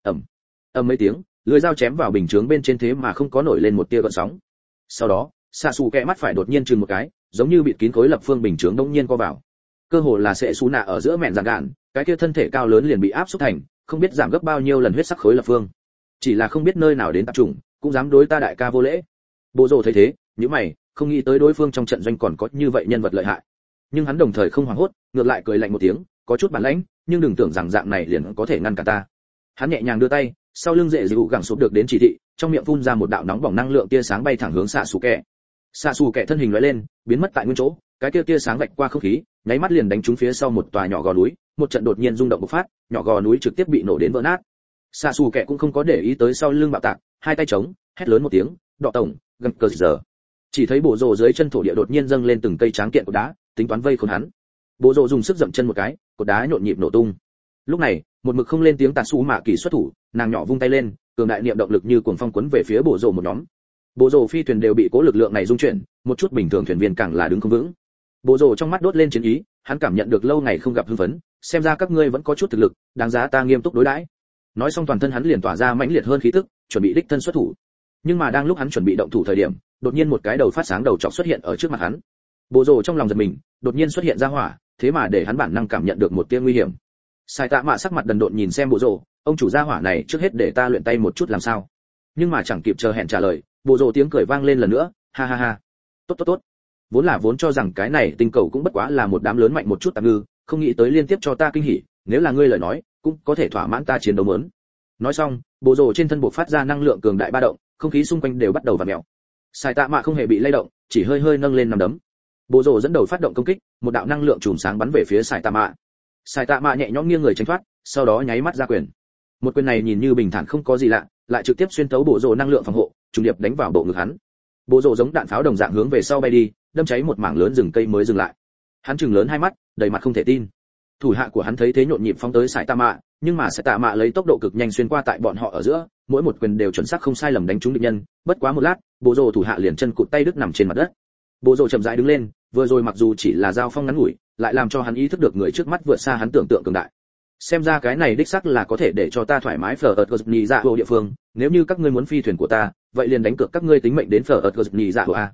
Ầm mấy tiếng, lưỡi dao chém vào bình chướng bên trên thế mà không có nổi lên một tia gợn sóng. Sau đó, xạ xù kẹ mắt phải đột nhiên chừng một cái, giống như bịt kín khối lập phương bình chướng đột nhiên co vào. Cơ hồ là sẽ xú nạ ở giữa mẹn giản gạn, cái kia thân thể cao lớn liền bị áp xúc thành, không biết giảm gấp bao nhiêu lần huyết sắc khối lập phương. Chỉ là không biết nơi nào đến tập trung, cũng dám đối ta đại ca vô lễ. Bộ rồ thấy thế, nhíu mày, không nghĩ tới đối phương trong trận doanh còn có như vậy nhân vật lợi hại. Nhưng hắn đồng thời không hoảng hốt, ngược lại cười lạnh một tiếng, có chút bản lãnh, nhưng đừng tưởng rằng dạng này liền có thể ngăn cản ta. Hắn nhẹ nhàng đưa tay, sau lưng dễ dịu gẳng sụp được đến chỉ thị, trong miệng phun ra một đạo nóng bỏng năng lượng tia sáng bay thẳng hướng xạ xù kẹ. Xạ xù kẹ thân hình lóe lên, biến mất tại nguyên chỗ, cái tia sáng vạch qua không khí, nháy mắt liền đánh trúng phía sau một tòa nhỏ gò núi, một trận đột nhiên rung động bộc phát, nhỏ gò núi trực tiếp bị nổ đến vỡ nát. Xạ xù kẹ cũng không có để ý tới sau lưng bạo tạc, hai tay chống, hét lớn một tiếng, đọ tổng, gần cờ giờ. Chỉ thấy bộ rồ dưới chân thổ địa đột nhiên dâng lên từng cây tráng kiện của đá, tính toán vây khốn hắn. Bộ rồ dùng sức dậm chân một cái, cột đá nhộn nhịp nổ tung. Lúc này, một mực không lên tiếng tạt xú mạ kỳ xuất thủ, nàng nhỏ vung tay lên, cường đại niệm động lực như cuồng phong cuốn về phía bộ rồ một nhóm. Bộ rồ phi thuyền đều bị cố lực lượng này rung chuyển, một chút bình thường thuyền viên càng là đứng không vững. Bộ rồ trong mắt đốt lên chiến ý, hắn cảm nhận được lâu ngày không gặp hưng phấn, xem ra các ngươi vẫn có chút thực lực, đáng giá ta nghiêm túc đối đãi. Nói xong toàn thân hắn liền tỏa ra mãnh liệt hơn khí tức, chuẩn bị đích thân xuất thủ. Nhưng mà đang lúc hắn chuẩn bị động thủ thời điểm, đột nhiên một cái đầu phát sáng đầu chọc xuất hiện ở trước mặt hắn. Bộ rồ trong lòng giật mình, đột nhiên xuất hiện ra hỏa, thế mà để hắn bản năng cảm nhận được một tia nguy hiểm. Sai Tạ Mạ sắc mặt đần độn nhìn xem bộ rồ, ông chủ gia hỏa này trước hết để ta luyện tay một chút làm sao? Nhưng mà chẳng kịp chờ hẹn trả lời, bộ rồ tiếng cười vang lên lần nữa, ha ha ha. Tốt. Vốn cho rằng cái này tinh cầu cũng bất quá là một đám lớn mạnh một chút tạm ngư, không nghĩ tới liên tiếp cho ta kinh hỉ, nếu là ngươi lời nói, cũng có thể thỏa mãn ta chiến đấu muốn. Nói xong, bộ rồ trên thân bộc phát ra năng lượng cường đại ba động, không khí xung quanh đều bắt đầu vặn mèo. Sai Tạ Mạ không hề bị lay động, chỉ hơi hơi nâng lên nắm đấm. Bộ rồ dẫn đầu phát động công kích, một đạo năng lượng chùm sáng bắn về phía Sai Tạ Mạ. Sai Tạ Mạ nhẹ nhõm nghiêng người tránh thoát, sau đó nháy mắt ra quyền. Một quyền này nhìn như bình thản không có gì lạ, lại trực tiếp xuyên tấu bộ rồ năng lượng phòng hộ, trùng điệp đánh vào bộ ngực hắn. Bộ rồ giống đạn pháo đồng dạng hướng về sau bay đi, đâm cháy một mảng lớn rừng cây mới dừng lại. Hắn trừng lớn hai mắt, đầy mặt không thể tin. Thủ hạ của hắn thấy thế nhộn nhịp phóng tới Sai Tạ Mạ, nhưng mà Sai Tạ Mạ lấy tốc độ cực nhanh xuyên qua tại bọn họ ở giữa, mỗi một quyền đều chuẩn xác không sai lầm đánh trúng địch nhân. Bất quá một lát, bộ rồ thủ hạ liền chân cụt tay đứt nằm trên mặt đất. Bộ rồ chậm rãi đứng lên, vừa rồi mặc dù chỉ là giao phong ngắn ngủi, lại làm cho hắn ý thức được người trước mắt vượt xa hắn tưởng tượng cường đại. Xem ra cái này đích xác là có thể để cho ta thoải mái phở ợt gật nhì dạ hồ địa phương, nếu như các ngươi muốn phi thuyền của ta, vậy liền đánh cược các ngươi tính mệnh đến phở ợt gật nhì dạ hồ a.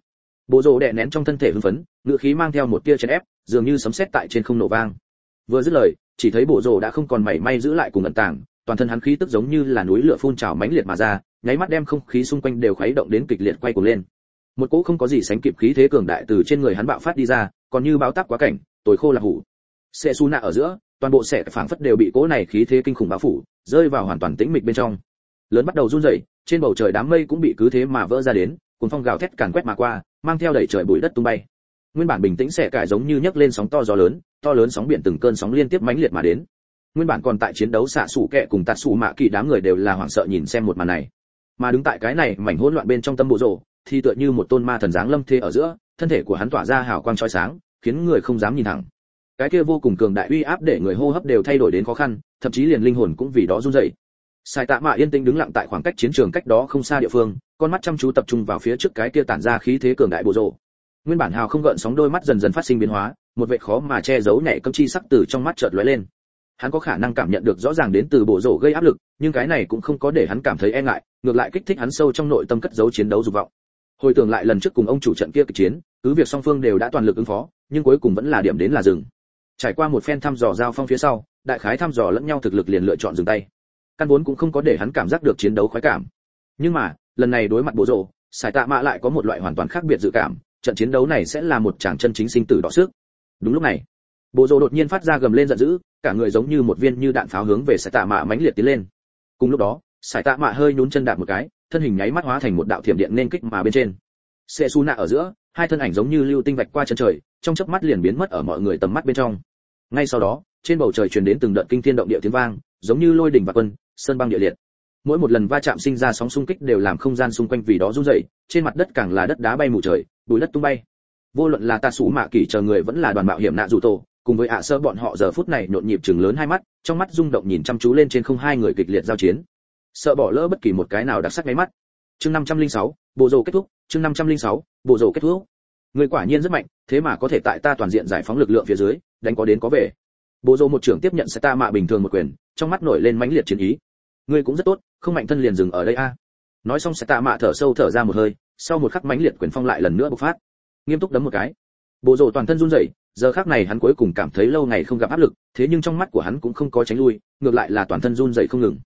Bộ rồ đè nén trong thân thể hưng phấn, ngữ khí mang theo một tia chèn ép, dường như sấm sét tại trên không nổ vang. Vừa dứt lời, chỉ thấy bộ rồ đã không còn mảy may giữ lại cùng ẩn tàng, toàn thân hắn khí tức giống như là núi lửa phun trào mãnh liệt mà ra, nháy mắt đem không khí xung quanh đều khuấy động đến kịch liệt quay cuồng lên. Một cỗ không có gì sánh kịp khí thế cường đại từ trên người hắn bạo phát đi ra, còn như báo táp quá cảnh, tối khô là hủ. Setsuna ở giữa, toàn bộ sẽ phảng phất đều bị cỗ này khí thế kinh khủng bao phủ, rơi vào hoàn toàn tĩnh mịch bên trong. Lớn bắt đầu run rẩy, trên bầu trời đám mây cũng bị cứ thế mà vỡ ra đến, cuồng phong gào thét càn quét mà qua, mang theo đẩy trời bụi đất tung bay. Nguyên bản bình tĩnh sẽ cải giống như nhấc lên sóng to gió lớn sóng biển từng cơn sóng liên tiếp mãnh liệt mà đến. Nguyên bản còn tại chiến đấu xạ sủ kẹ cùng tạt sủ mạ kỳ đám người đều là hoảng sợ nhìn xem một màn này. Mà đứng tại cái này mảnh hỗn loạn bên trong tâm bộ rồ, thì tựa như một tôn ma thần dáng lâm thế ở giữa, thân thể của hắn tỏa ra hào quang chói sáng, khiến người không dám nhìn thẳng. Cái kia vô cùng cường đại uy áp để người hô hấp đều thay đổi đến khó khăn, thậm chí liền linh hồn cũng vì đó run rẩy. Sai Tạ Mạ yên tĩnh đứng lặng tại khoảng cách chiến trường cách đó không xa địa phương, con mắt chăm chú tập trung vào phía trước cái kia tản ra khí thế cường đại bộ rồ. Nguyên bản hào không gợn sóng đôi mắt dần dần phát sinh biến hóa, một vẻ khó mà che giấu nhảy cấm chi sắc từ trong mắt chợt lóe lên. Hắn có khả năng cảm nhận được rõ ràng đến từ bộ rồ gây áp lực, nhưng cái này cũng không có để hắn cảm thấy e ngại, ngược lại kích thích hắn sâu trong nội tâm cất giấu chiến đấu dục vọng. Hồi tưởng lại lần trước cùng ông chủ trận kia kịch chiến, cứ việc song phương đều đã toàn lực ứng phó, nhưng cuối cùng vẫn là điểm đến là dừng. Trải qua một phen thăm dò giao phong phía sau, đại khái thăm dò lẫn nhau thực lực liền lựa chọn dừng tay. Căn vốn cũng không có để hắn cảm giác được chiến đấu khoái cảm. Nhưng mà, lần này đối mặt bộ rồ, Sải Tạ Mạ lại có một loại hoàn toàn khác biệt dự cảm, trận chiến đấu này sẽ là một tràng chân chính sinh tử đọ sức. Đúng lúc này, bộ rồ đột nhiên phát ra gầm lên giận dữ, cả người giống như một viên như đạn pháo hướng về Sải Tạ Mạ mãnh liệt tiến lên. Cùng lúc đó, Sải Tạ Mạ hơi nhún chân đạp một cái, thân hình nháy mắt hóa thành một đạo thiểm điện nên kích mà bên trên. Setsuna ở giữa, hai thân ảnh giống như lưu tinh vạch qua chân trời, trong chớp mắt liền biến mất ở mọi người tầm mắt bên trong. Ngay sau đó, trên bầu trời truyền đến từng đợt kinh thiên động địa tiếng vang, giống như lôi đỉnh và quân, sơn băng địa liệt. Mỗi một lần va chạm sinh ra sóng xung kích đều làm không gian xung quanh vì đó rung rẩy, trên mặt đất càng là đất đá bay mù trời, bụi đất tung bay. Vô luận là Tạ Sủ Mạ Kỳ chờ người vẫn là đoàn mạo hiểm nạ dù tổ, cùng với ạ sơ bọn họ giờ phút này nhộn nhịp trừng lớn hai mắt, trong mắt rung động nhìn chăm chú lên trên không hai người kịch liệt giao chiến, sợ bỏ lỡ bất kỳ một cái nào đặc sắc mấy mắt. Chương 506, bộ rồ kết thúc, chương 506, bộ rồ kết thúc. Người quả nhiên rất mạnh, thế mà có thể tại ta toàn diện giải phóng lực lượng phía dưới, đánh có đến có về. Bộ rồ một trưởng tiếp nhận Sải Tạ Mạ bình thường một quyền, trong mắt nổi lên mãnh liệt chiến ý. Ngươi cũng rất tốt, không mạnh thân liền dừng ở đây a. Nói xong Sải Tạ Mạ thở sâu thở ra một hơi, sau một khắc mãnh liệt quyền phong lại lần nữa bộc phát. Nghiêm túc đấm một cái. Bộ rồ toàn thân run rẩy, giờ khắc này hắn cuối cùng cảm thấy lâu ngày không gặp áp lực, thế nhưng trong mắt của hắn cũng không có tránh lui, ngược lại là toàn thân run rẩy không ngừng.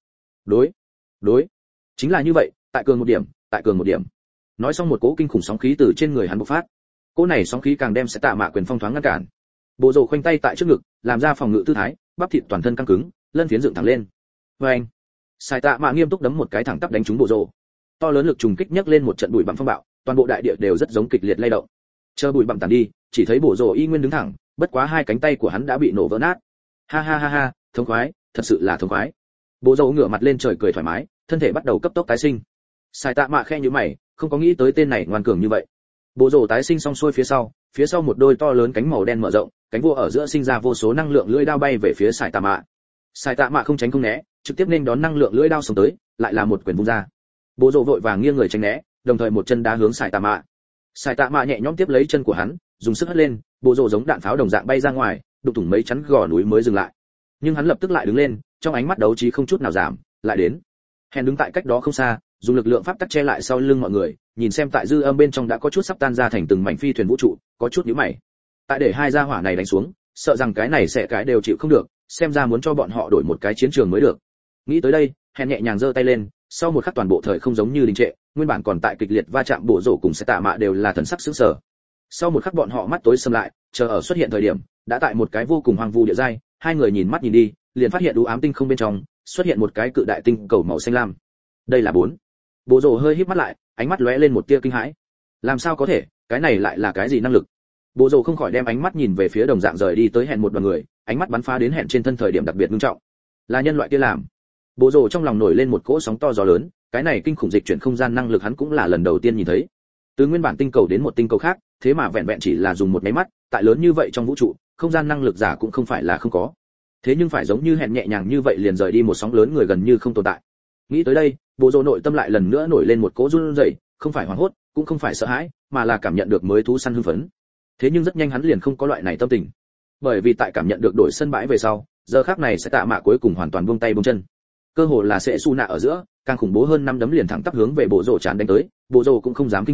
Đối, chính là như vậy, tại cường một điểm. Nói xong một cỗ kinh khủng sóng khí từ trên người hắn bộc phát. Cỗ này sóng khí càng đem Sải Tạ Mạ quyền phong thoáng ngăn cản. Bộ rồ khoanh tay tại trước ngực, làm ra phòng ngự tư thái, bắp thịt toàn thân căng cứng, lân phiến dựng thẳng lên. Oeng! Sải Tạ Mạ nghiêm túc đấm một cái thẳng tắp đánh trúng bộ rồ. To lớn lực trùng kích nhấc lên một trận bụi bặm phong bạo, toàn bộ đại địa đều rất giống kịch liệt lay động. Chờ bụi bặm tàn đi, chỉ thấy bộ rồ y nguyên đứng thẳng, bất quá hai cánh tay của hắn đã bị nổ vỡ nát. Ha ha ha ha, thống khoái, thật sự là thống khoái. Bộ rồ ngửa mặt lên trời cười thoải mái, thân thể bắt đầu cấp tốc tái sinh. Sải Tạ Mạ khẽ nhíu mày, không có nghĩ tới tên này ngoan cường như vậy. Bộ rồ tái sinh xong xuôi phía sau một đôi to lớn cánh màu đen mở rộng, cánh vua ở giữa sinh ra vô số năng lượng lưỡi đao bay về phía Sải Tạ Mạ. Sải Tạ Mạ không tránh không né, trực tiếp nên đón năng lượng lưỡi đao xông tới, lại là một quyền vung ra. Bộ rồ vội vàng nghiêng người tránh né, đồng thời một chân đá hướng Sải Tạ Mạ. Sải Tạ Mạ nhẹ nhõm tiếp lấy chân của hắn, dùng sức hất lên, bộ rồ giống đạn pháo đồng dạng bay ra ngoài, đụng thủng mấy chắn gò núi mới dừng lại. Nhưng hắn lập tức lại đứng lên, trong ánh mắt đấu trí không chút nào giảm, lại đến. Hèn đứng tại cách đó không xa, dùng lực lượng pháp tắc che lại sau lưng mọi người, nhìn xem tại dư âm bên trong đã có chút sắp tan ra thành từng mảnh phi thuyền vũ trụ, có chút nhíu mày. Tại để hai gia hỏa này đánh xuống, sợ rằng cái này sẽ cái đều chịu không được, xem ra muốn cho bọn họ đổi một cái chiến trường mới được. Nghĩ tới đây, Hèn nhẹ nhàng giơ tay lên, sau một khắc toàn bộ thời không giống như đình trệ, nguyên bản còn tại kịch liệt va chạm bộ rổ cùng Sải Tạ Mạ đều là thần sắc sững sờ. Sau một khắc bọn họ mắt tối sầm lại, chờ ở xuất hiện thời điểm, đã tại một cái vô cùng hoang vu địa giai, hai người nhìn mắt nhìn đi, liền phát hiện u ám tinh không bên trong xuất hiện một cái cự đại tinh cầu màu xanh lam. Đây là bốn. Bộ rổ hơi híp mắt lại, ánh mắt lóe lên một tia kinh hãi. Làm sao có thể, cái này lại là cái gì năng lực? Bộ rổ không khỏi đem ánh mắt nhìn về phía đồng dạng rời đi tới Hẹn một đoàn người, ánh mắt bắn phá đến Hẹn trên thân thời điểm đặc biệt nghiêm trọng. Là nhân loại kia làm. Bộ rổ trong lòng nổi lên một cỗ sóng to gió lớn, cái này kinh khủng dịch chuyển không gian năng lực hắn cũng là lần đầu tiên nhìn thấy. Từ nguyên bản tinh cầu đến một tinh cầu khác, thế mà vẹn vẹn chỉ là dùng một máy mắt, tại lớn như vậy trong vũ trụ, không gian năng lực giả cũng không phải là không có. Thế nhưng phải giống như Hẹn nhẹ nhàng như vậy liền rời đi một sóng lớn người gần như không tồn tại. Nghĩ tới đây, bộ rồ nội tâm lại lần nữa nổi lên một cỗ run rẩy, không phải hoảng hốt, cũng không phải sợ hãi, mà là cảm nhận được mới thú săn hưng phấn. Thế nhưng rất nhanh hắn liền không có loại này tâm tình, bởi vì tại cảm nhận được đổi sân bãi về sau, giờ khắc này sẽ Tạ Mạ cuối cùng hoàn toàn buông tay buông chân. Cơ hồ là sẽ su nạ ở giữa, càng khủng bố hơn năm đấm liền thẳng tắp hướng về bộ rồ chán đánh tới, bộ rồ cũng không dám kinh thường,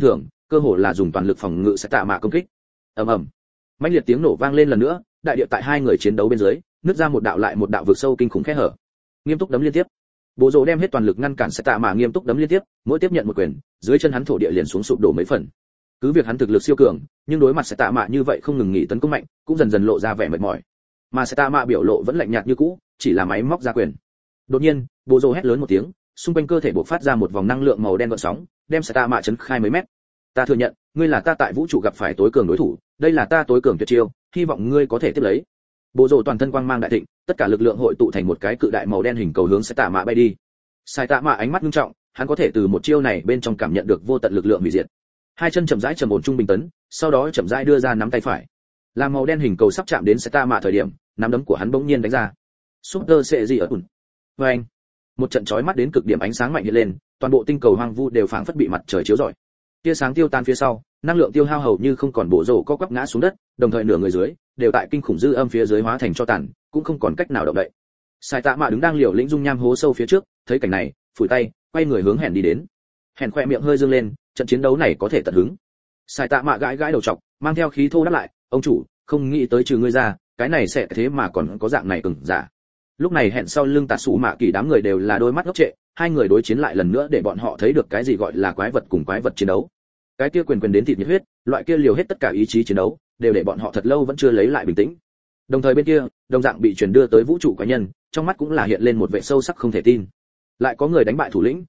cơ hồ là dùng toàn lực phòng ngự sẽ tạ mạ công kích. Ầm ầm, mãnh liệt tiếng nổ vang lên lần nữa, đại địa tại hai người chiến đấu bên dưới nứt ra một đạo lại một đạo vực sâu kinh khủng khe hở. Nghiêm túc đấm liên tiếp, Bố Rồ đem hết toàn lực ngăn cản sẽ tạ mạ nghiêm túc đấm liên tiếp, mỗi tiếp nhận một quyền, dưới chân hắn thổ địa liền xuống sụp đổ mấy phần. Cứ việc hắn thực lực siêu cường, nhưng đối mặt sẽ tạ mạ như vậy không ngừng nghỉ tấn công mạnh, cũng dần dần lộ ra vẻ mệt mỏi. Mà sẽ tạ mạ biểu lộ vẫn lạnh nhạt như cũ, chỉ là máy móc ra quyền. Đột nhiên, Bố Rồ hét lớn một tiếng, xung quanh cơ thể bộc phát ra một vòng năng lượng màu đen gợn sóng, đem sẽ tạ mạ chấn khai mấy mét. Ta thừa nhận, ngươi là ta tại vũ trụ gặp phải tối cường đối thủ, đây là ta tối cường tuyệt chiêu, hy vọng ngươi có thể tiếp lấy. Bố Rồ toàn thân quang mang đại thịnh, tất cả lực lượng hội tụ thành một cái cự đại màu đen hình cầu hướng sẽ tạ mạ bay đi. Sai tạ mạ ánh mắt nghiêm trọng, hắn có thể từ một chiêu này bên trong cảm nhận được vô tận lực lượng hủy diệt. Hai chân chậm rãi trầm ổn trung bình tấn, sau đó chậm rãi đưa ra nắm tay phải. Làm màu đen hình cầu sắp chạm đến sẽ tạ mạ thời điểm, nắm đấm của hắn bỗng nhiên đánh ra. Super sẽ gì ở ủn. Vâng. Một trận chói mắt đến cực điểm ánh sáng mạnh hiện lên, toàn bộ tinh cầu hoang vu đều phảng phất bị mặt trời chiếu rọi. Tia sáng tiêu tan phía sau, năng lượng tiêu hao hầu như không còn, Bố Rồ co quắp ngã xuống đất, đồng thời nửa người dưới đều tại kinh khủng dư âm phía dưới hóa thành tro tàn, cũng không còn cách nào động đậy. Sai tạ mạ đứng đang liều lĩnh dung nham hố sâu phía trước, thấy cảnh này, phủi tay, quay người hướng Hèn đi đến. Hèn khoe miệng hơi dương lên, trận chiến đấu này có thể tận hứng. Sai tạ mạ gãi gãi đầu trọc, mang theo khí thô đáp lại, ông chủ, không nghĩ tới trừ ngươi ra, cái này sẽ thế mà còn có dạng này cường giả. Lúc này Hèn sau lưng Tạt Sủ Mạ Kỳ đám người đều là đôi mắt ngốc trệ, hai người đối chiến lại lần nữa để bọn họ thấy được cái gì gọi là quái vật cùng quái vật chiến đấu. Cái kia quyền đến thịt nhiệt huyết, loại kia liều hết tất cả ý chí chiến đấu, đều để bọn họ thật lâu vẫn chưa lấy lại bình tĩnh. Đồng thời bên kia, đồng dạng bị truyền đưa tới vũ trụ quái nhân, trong mắt cũng là hiện lên một vẻ sâu sắc không thể tin. Lại có người đánh bại thủ lĩnh,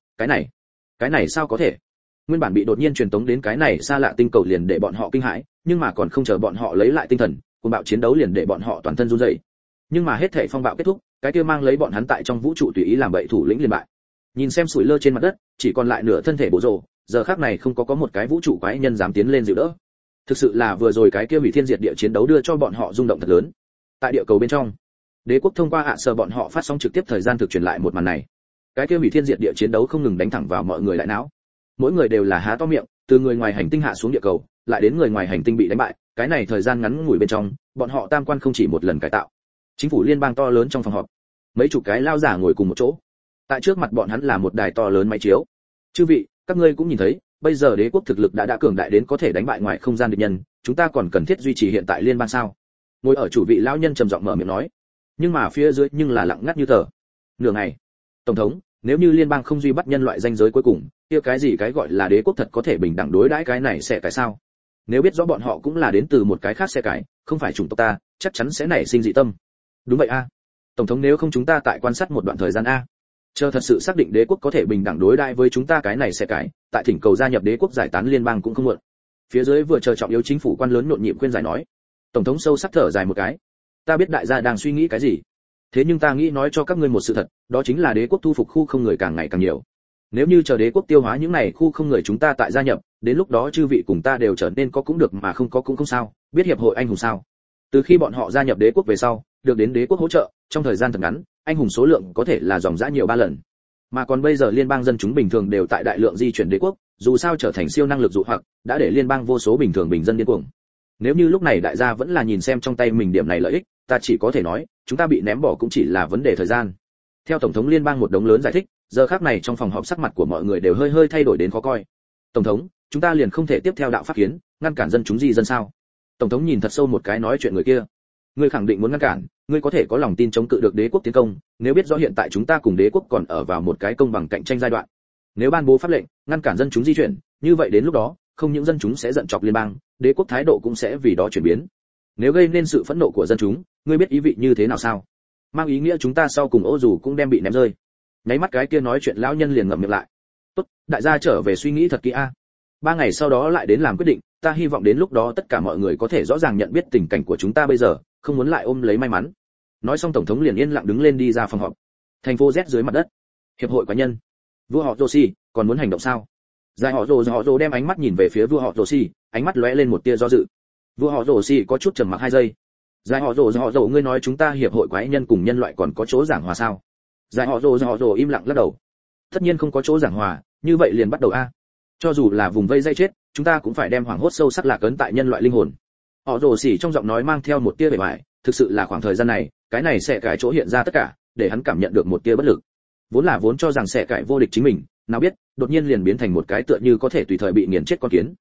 cái này sao có thể? Nguyên bản bị đột nhiên truyền tống đến cái này xa lạ tinh cầu liền để bọn họ kinh hãi, nhưng mà còn không chờ bọn họ lấy lại tinh thần, cuồng bạo chiến đấu liền để bọn họ toàn thân run rẩy. Nhưng mà hết thảy phong bạo kết thúc, cái kia mang lấy bọn hắn tại trong vũ trụ tùy ý làm bậy thủ lĩnh liền bại. Nhìn xem sủi lơ trên mặt đất, chỉ còn lại nửa thân thể Bố Rồ, giờ khắc này không có một cái vũ trụ quái nhân dám tiến lên dịu đỡ. Thực sự là vừa rồi cái kia hủy thiên diệt địa chiến đấu đưa cho bọn họ rung động thật lớn. Tại địa cầu bên trong, đế quốc thông qua sở bọn họ phát sóng trực tiếp thời gian thực truyền lại một màn này. Cái kia hủy thiên diệt địa chiến đấu không ngừng đánh thẳng vào mọi người lại não. Mỗi người đều là há to miệng, từ người ngoài hành tinh hạ xuống địa cầu, lại đến người ngoài hành tinh bị đánh bại, cái này thời gian ngắn ngủi bên trong, bọn họ tam quan không chỉ một lần cải tạo. Chính phủ liên bang to lớn trong phòng họp, mấy chục cái lao giả ngồi cùng một chỗ. Tại trước mặt bọn hắn là một đài to lớn máy chiếu. Chư vị, các ngươi cũng nhìn thấy, bây giờ đế quốc thực lực đã cường đại đến có thể đánh bại ngoài không gian địch nhân, chúng ta còn cần thiết duy trì hiện tại liên bang sao? Ngồi ở chủ vị lão nhân trầm giọng mở miệng nói. Nhưng mà phía dưới nhưng là lặng ngắt như tờ. Nửa ngày, tổng thống, nếu như liên bang không duy bắt nhân loại danh giới cuối cùng, kia cái gì cái gọi là đế quốc thật có thể bình đẳng đối đãi cái này sẽ tại sao? Nếu biết rõ bọn họ cũng là đến từ một cái khác sẽ cái, không phải chủng tộc ta, chắc chắn sẽ nảy sinh dị tâm. Đúng vậy a. Tổng thống, nếu không chúng ta tại quan sát một đoạn thời gian a. Chờ thật sự xác định đế quốc có thể bình đẳng đối đãi với chúng ta cái này sẽ cái, tại thỉnh cầu gia nhập đế quốc giải tán liên bang cũng không muộn. Phía dưới vừa chờ trọng yếu chính phủ quan lớn nhộn nhịp khuyên giải nói. Tổng thống sâu sắc thở dài một cái. Ta biết đại gia đang suy nghĩ cái gì. Thế nhưng ta nghĩ nói cho các ngươi một sự thật, đó chính là đế quốc thu phục khu không người càng ngày càng nhiều. Nếu như chờ đế quốc tiêu hóa những này khu không người chúng ta tại gia nhập, đến lúc đó chư vị cùng ta đều trở nên có cũng được mà không có cũng không sao, biết hiệp hội anh hùng sao? Từ khi bọn họ gia nhập đế quốc về sau, được đến đế quốc hỗ trợ, trong thời gian thật ngắn, anh hùng số lượng có thể là dòng dã nhiều 3 lần. Mà còn bây giờ liên bang dân chúng bình thường đều tại đại lượng di chuyển đế quốc, dù sao trở thành siêu năng lực dụ hoặc, đã để liên bang vô số bình thường bình dân điên cuồng. Nếu như lúc này đại gia vẫn là nhìn xem trong tay mình điểm này lợi ích, ta chỉ có thể nói, chúng ta bị ném bỏ cũng chỉ là vấn đề thời gian. Theo tổng thống liên bang một đống lớn giải thích, giờ khắc này trong phòng họp sắc mặt của mọi người đều hơi thay đổi đến khó coi. Tổng thống, chúng ta liền không thể tiếp theo đạo pháp kiến, ngăn cản dân chúng di dân sao? Tổng thống nhìn thật sâu một cái nói chuyện người kia. Ngươi khẳng định muốn ngăn cản, ngươi có thể có lòng tin chống cự được đế quốc tiến công, nếu biết rõ hiện tại chúng ta cùng đế quốc còn ở vào một cái công bằng cạnh tranh giai đoạn. Nếu ban bố pháp lệnh, ngăn cản dân chúng di chuyển, như vậy đến lúc đó, không những dân chúng sẽ giận chọc liên bang, đế quốc thái độ cũng sẽ vì đó chuyển biến. Nếu gây nên sự phẫn nộ của dân chúng, ngươi biết ý vị như thế nào sao? Mang ý nghĩa chúng ta sau cùng ô dù cũng đem bị ném rơi. Nháy mắt cái kia nói chuyện lão nhân liền ngậm miệng lại. Tốt, đại gia trở về suy nghĩ thật kỹ a. 3 ngày sau đó lại đến làm quyết định, ta hy vọng đến lúc đó tất cả mọi người có thể rõ ràng nhận biết tình cảnh của chúng ta bây giờ, không muốn lại ôm lấy may mắn. Nói xong tổng thống liền yên lặng đứng lên đi ra phòng họp. Thành phố Z dưới mặt đất. Hiệp hội quái nhân. Vua họ Joshi, còn muốn hành động sao? Giải họ Rồ đem ánh mắt nhìn về phía vua họ Joshi, ánh mắt lóe lên một tia do dự. Vua họ Joshi có chút trầm mặc 2 giây. Giải họ Rồ, ngươi nói chúng ta hiệp hội quái nhân cùng nhân loại còn có chỗ giảng hòa sao? Giải họ Rồ im lặng lắc đầu. Tất nhiên không có chỗ giảng hòa, như vậy liền bắt đầu a. Cho dù là vùng vây dây chết, chúng ta cũng phải đem hoảng hốt sâu sắc lạc ấn tại nhân loại linh hồn. Họ Rồ xỉ trong giọng nói mang theo một tia vẻ vải, thực sự là khoảng thời gian này, cái này sẽ cái chỗ hiện ra tất cả, để hắn cảm nhận được một tia bất lực. Vốn cho rằng sẽ cải vô địch chính mình, nào biết, đột nhiên liền biến thành một cái tựa như có thể tùy thời bị nghiền chết con kiến.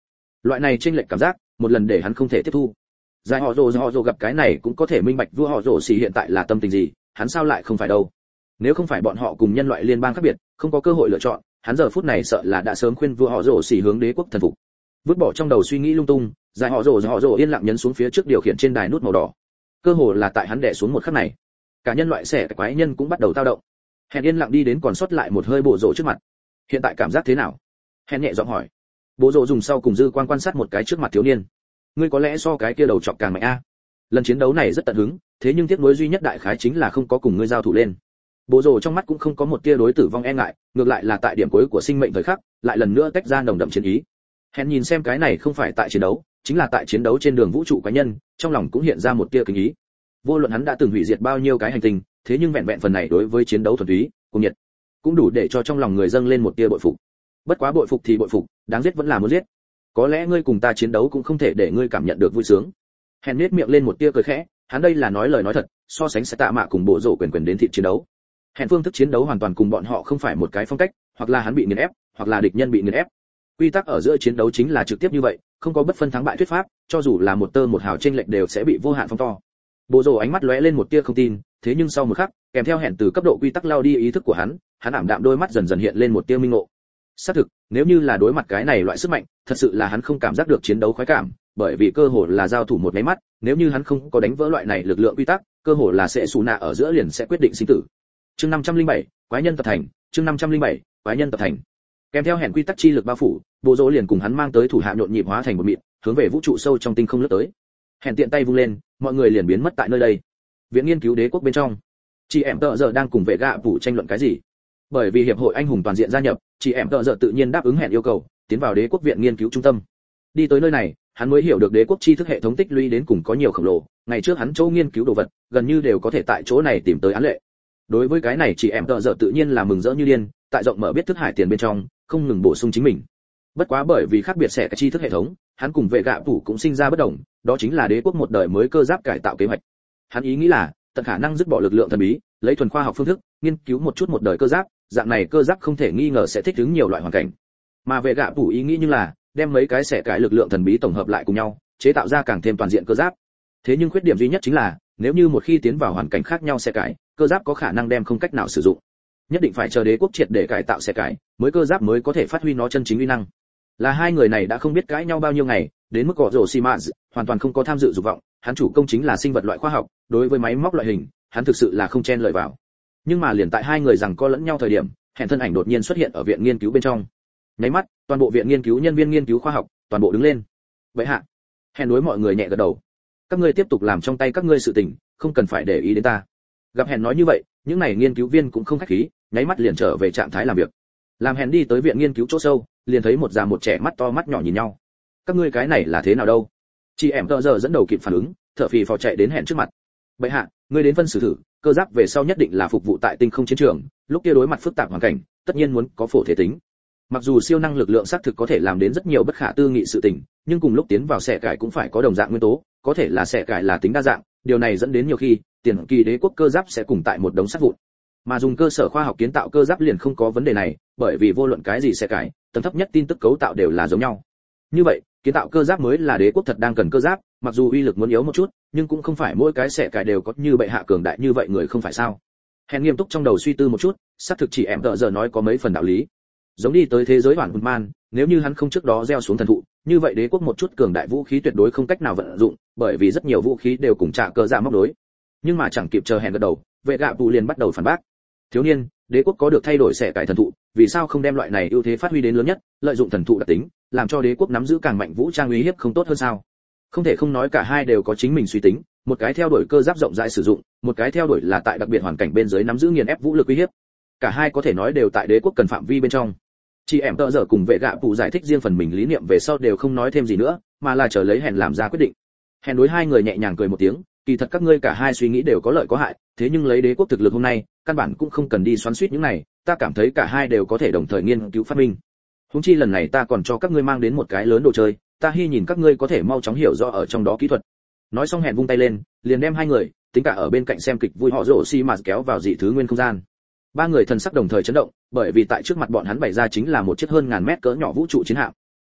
Loại này chênh lệch cảm giác một lần để hắn không thể tiếp thu. Giải họ rồ gặp cái này cũng có thể minh bạch vua họ rồ xì hiện tại là tâm tình gì, hắn sao lại không phải đâu. Nếu không phải bọn họ cùng nhân loại liên bang khác biệt, không có cơ hội lựa chọn, hắn giờ phút này sợ là đã sớm khuyên vua họ rồ xì hướng đế quốc thần phục. Vứt bỏ trong đầu suy nghĩ lung tung, giải họ rồ yên lặng nhấn xuống phía trước điều khiển trên đài nút màu đỏ. Cơ hồ là tại hắn đè xuống một khắc này, cả nhân loại xẻ quái nhân cũng bắt đầu dao động. Hèn yên lặng đi đến còn sót lại một hơi bộ rồ trước mặt. Hiện tại cảm giác thế nào? Hèn nhẹ giọng hỏi. Bộ rồ dùng sau cùng dư quan quan sát một cái trước mặt thiếu niên. Ngươi có lẽ so cái kia đầu chọc càng mạnh a. Lần chiến đấu này rất tận hứng, thế nhưng tiếc nuối duy nhất đại khái chính là không có cùng ngươi giao thủ lên. Bộ rồ trong mắt cũng không có một tia đối tử vong e ngại, ngược lại là tại điểm cuối của sinh mệnh thời khắc, lại lần nữa tách ra nồng đậm chiến ý. Hèn nhìn xem cái này không phải tại chiến đấu, chính là tại chiến đấu trên đường vũ trụ quái nhân, trong lòng cũng hiện ra một tia kính ý. Vô luận hắn đã từng hủy diệt bao nhiêu cái hành tinh, thế nhưng vẹn vẹn phần này đối với chiến đấu thuần túy, cùng nhiệt, cũng đủ để cho trong lòng người dâng lên một tia bội phục. Bất quá bội phục thì bội phục, đáng giết vẫn là muốn giết. Có lẽ ngươi cùng ta chiến đấu cũng không thể để ngươi cảm nhận được vui sướng. Hèn nhếch miệng lên một tia cười khẽ, hắn đây là nói lời nói thật, so sánh sẽ tạ mạ cùng bộ rồ quyền đến thịt chiến đấu. Hèn phương thức chiến đấu hoàn toàn cùng bọn họ không phải một cái phong cách, hoặc là hắn bị nghiền ép, hoặc là địch nhân bị nghiền ép. Quy tắc ở giữa chiến đấu chính là trực tiếp như vậy, không có bất phân thắng bại thuyết pháp, cho dù là một tơ một hào chênh lệch đều sẽ bị vô hạn phóng to. Bộ rồ ánh mắt lóe lên một tia không tin, thế nhưng sau một khắc, kèm theo hẹn từ cấp độ quy tắc lao đi ý thức của hắn ảm đạm đôi mắt dần dần hiện lên một tia minh ngộ. Xác thực, nếu như là đối mặt cái này loại sức mạnh, thật sự là hắn không cảm giác được chiến đấu khoái cảm, bởi vì cơ hồ là giao thủ một cái mắt, nếu như hắn không có đánh vỡ loại này lực lượng quy tắc, cơ hồ là sẽ xù nạ ở giữa liền sẽ quyết định sinh tử. Chương 507, quái nhân tập thành, chương 507, quái nhân tập thành. Kèm theo hẹn quy tắc chi lực bao phủ, bộ rỗ liền cùng hắn mang tới thủ hạ nhộn nhịp hóa thành một mịn, hướng về vũ trụ sâu trong tinh không lướt tới. Hẹn tiện tay vung lên, mọi người liền biến mất tại nơi đây. Viện nghiên cứu đế quốc bên trong, chị em tợ giờ đang cùng vệ gạ phủ tranh luận cái gì. Bởi vì hiệp hội anh hùng toàn diện gia nhập, chị em tợ giờ tự nhiên đáp ứng hẹn yêu cầu, tiến vào đế quốc viện nghiên cứu trung tâm. Đi tới nơi này, hắn mới hiểu được đế quốc tri thức hệ thống tích lũy đến cùng có nhiều khổng lồ, ngày trước hắn chỗ nghiên cứu đồ vật, gần như đều có thể tại chỗ này tìm tới án lệ. Đối với cái này chị em tợ giờ tự nhiên là mừng rỡ như điên, tại rộng mở biết thức hải tiền bên trong, không ngừng bổ sung chính mình. Bất quá bởi vì khác biệt sẽ cái tri thức hệ thống, hắn cùng vệ gạ phủ cũng sinh ra bất đồng, đó chính là đế quốc một đời mới cơ giáp cải tạo kế hoạch. Hắn ý nghĩ là tận khả năng dứt bỏ lực lượng thần bí, lấy thuần khoa học phương thức nghiên cứu một chút một đời cơ giáp, dạng này cơ giáp không thể nghi ngờ sẽ thích ứng nhiều loại hoàn cảnh. Mà vệ gạ phủ ý nghĩ như là đem mấy cái xẻ cái lực lượng thần bí tổng hợp lại cùng nhau, chế tạo ra càng thêm toàn diện cơ giáp. Thế nhưng khuyết điểm duy nhất chính là nếu như một khi tiến vào hoàn cảnh khác nhau xẻ cái, cơ giáp có khả năng đem không cách nào sử dụng. Nhất định phải chờ đế quốc triệt để cải tạo xẻ cái, mới cơ giáp mới có thể phát huy nó chân chính uy năng. Là hai người này đã không biết cãi nhau bao nhiêu ngày, đến mức cọ rổ xi mã hoàn toàn không có tham dự dục vọng, hắn chủ công chính là sinh vật loại khoa học, đối với máy móc loại hình, hắn thực sự là không chen lợi vào. Nhưng mà liền tại hai người rằng co lẫn nhau thời điểm, hẹn thân ảnh đột nhiên xuất hiện ở viện nghiên cứu bên trong. Nháy mắt, toàn bộ viện nghiên cứu nhân viên nghiên cứu khoa học, toàn bộ đứng lên. Vậy hạ, hẹn đối mọi người nhẹ gật đầu. Các ngươi tiếp tục làm trong tay các ngươi sự tình, không cần phải để ý đến ta. Gặp hẹn nói như vậy, những này nghiên cứu viên cũng không khách khí, nháy mắt liền trở về trạng thái làm việc. Làm hẹn đi tới viện nghiên cứu chỗ sâu, liền thấy một già một trẻ mắt to mắt nhỏ nhìn nhau. Các ngươi cái này là thế nào đâu? Chị em tợ giờ dẫn đầu kịp phản ứng, thở phì phò chạy đến hẹn trước mặt. Bệ hạ, ngươi đến phân xử thử, cơ giáp về sau nhất định là phục vụ tại tinh không chiến trường, lúc kia đối mặt phức tạp hoàn cảnh, tất nhiên muốn có phổ thể tính. Mặc dù siêu năng lực lượng xác thực có thể làm đến rất nhiều bất khả tư nghị sự tình, nhưng cùng lúc tiến vào xẻ cải cũng phải có đồng dạng nguyên tố, có thể là xẻ cải là tính đa dạng, điều này dẫn đến nhiều khi tiền kỳ đế quốc cơ giáp sẽ cùng tại một đống sắt vụn. Mà dùng cơ sở khoa học kiến tạo cơ giáp liền không có vấn đề này, bởi vì vô luận cái gì xẻ cải, tầng thấp nhất tin tức cấu tạo đều là giống nhau. Như vậy, kiến tạo cơ giáp mới là đế quốc thật đang cần cơ giáp, mặc dù uy lực muốn yếu một chút, nhưng cũng không phải mỗi cái xẻ cải đều có như bệ hạ cường đại như vậy người không phải sao? Hèn nghiêm túc trong đầu suy tư một chút, xác thực chỉ em tợ giờ nói có mấy phần đạo lý. Giống đi tới thế giới hoàn hồn man, nếu như hắn không trước đó gieo xuống thần thụ, như vậy đế quốc một chút cường đại vũ khí tuyệt đối không cách nào vận dụng, bởi vì rất nhiều vũ khí đều cùng trả cơ dạ móc đối. Nhưng mà chẳng kịp chờ hèn gật đầu, vệ gạ vụ liền bắt đầu phản bác. Thiếu niên, đế quốc có được thay đổi xẻ cải thần thụ, vì sao không đem loại này ưu thế phát huy đến lớn nhất, lợi dụng thần thụ đặc tính, làm cho đế quốc nắm giữ càng mạnh vũ trang uy hiếp không tốt hơn sao? Không thể không nói cả hai đều có chính mình suy tính, một cái theo đuổi cơ giáp rộng rãi sử dụng, một cái theo đuổi là tại đặc biệt hoàn cảnh bên dưới nắm giữ nghiền ép vũ lực uy hiếp. Cả hai có thể nói đều tại đế quốc cần phạm vi bên trong. Chị em tợ giờ cùng vệ gạ phụ giải thích riêng phần mình lý niệm về sau đều không nói thêm gì nữa, mà là chờ lấy hẹn làm ra quyết định. Hẹn đối hai người nhẹ nhàng cười một tiếng, kỳ thật các ngươi cả hai suy nghĩ đều có lợi có hại, thế nhưng lấy đế quốc thực lực hôm nay, căn bản cũng không cần đi xoắn xuýt những này, ta cảm thấy cả hai đều có thể đồng thời nghiên cứu phát minh. Huống chi lần này ta còn cho các ngươi mang đến một cái lớn đồ chơi, ta hy nhìn các ngươi có thể mau chóng hiểu rõ ở trong đó kỹ thuật. Nói xong hẹn vung tay lên, liền đem hai người, tính cả ở bên cạnh xem kịch vui họ rổ xi mà kéo vào dị thứ nguyên không gian. Ba người thần sắc đồng thời chấn động, bởi vì tại trước mặt bọn hắn bày ra chính là một chiếc hơn ngàn mét cỡ nhỏ vũ trụ chiến hạm.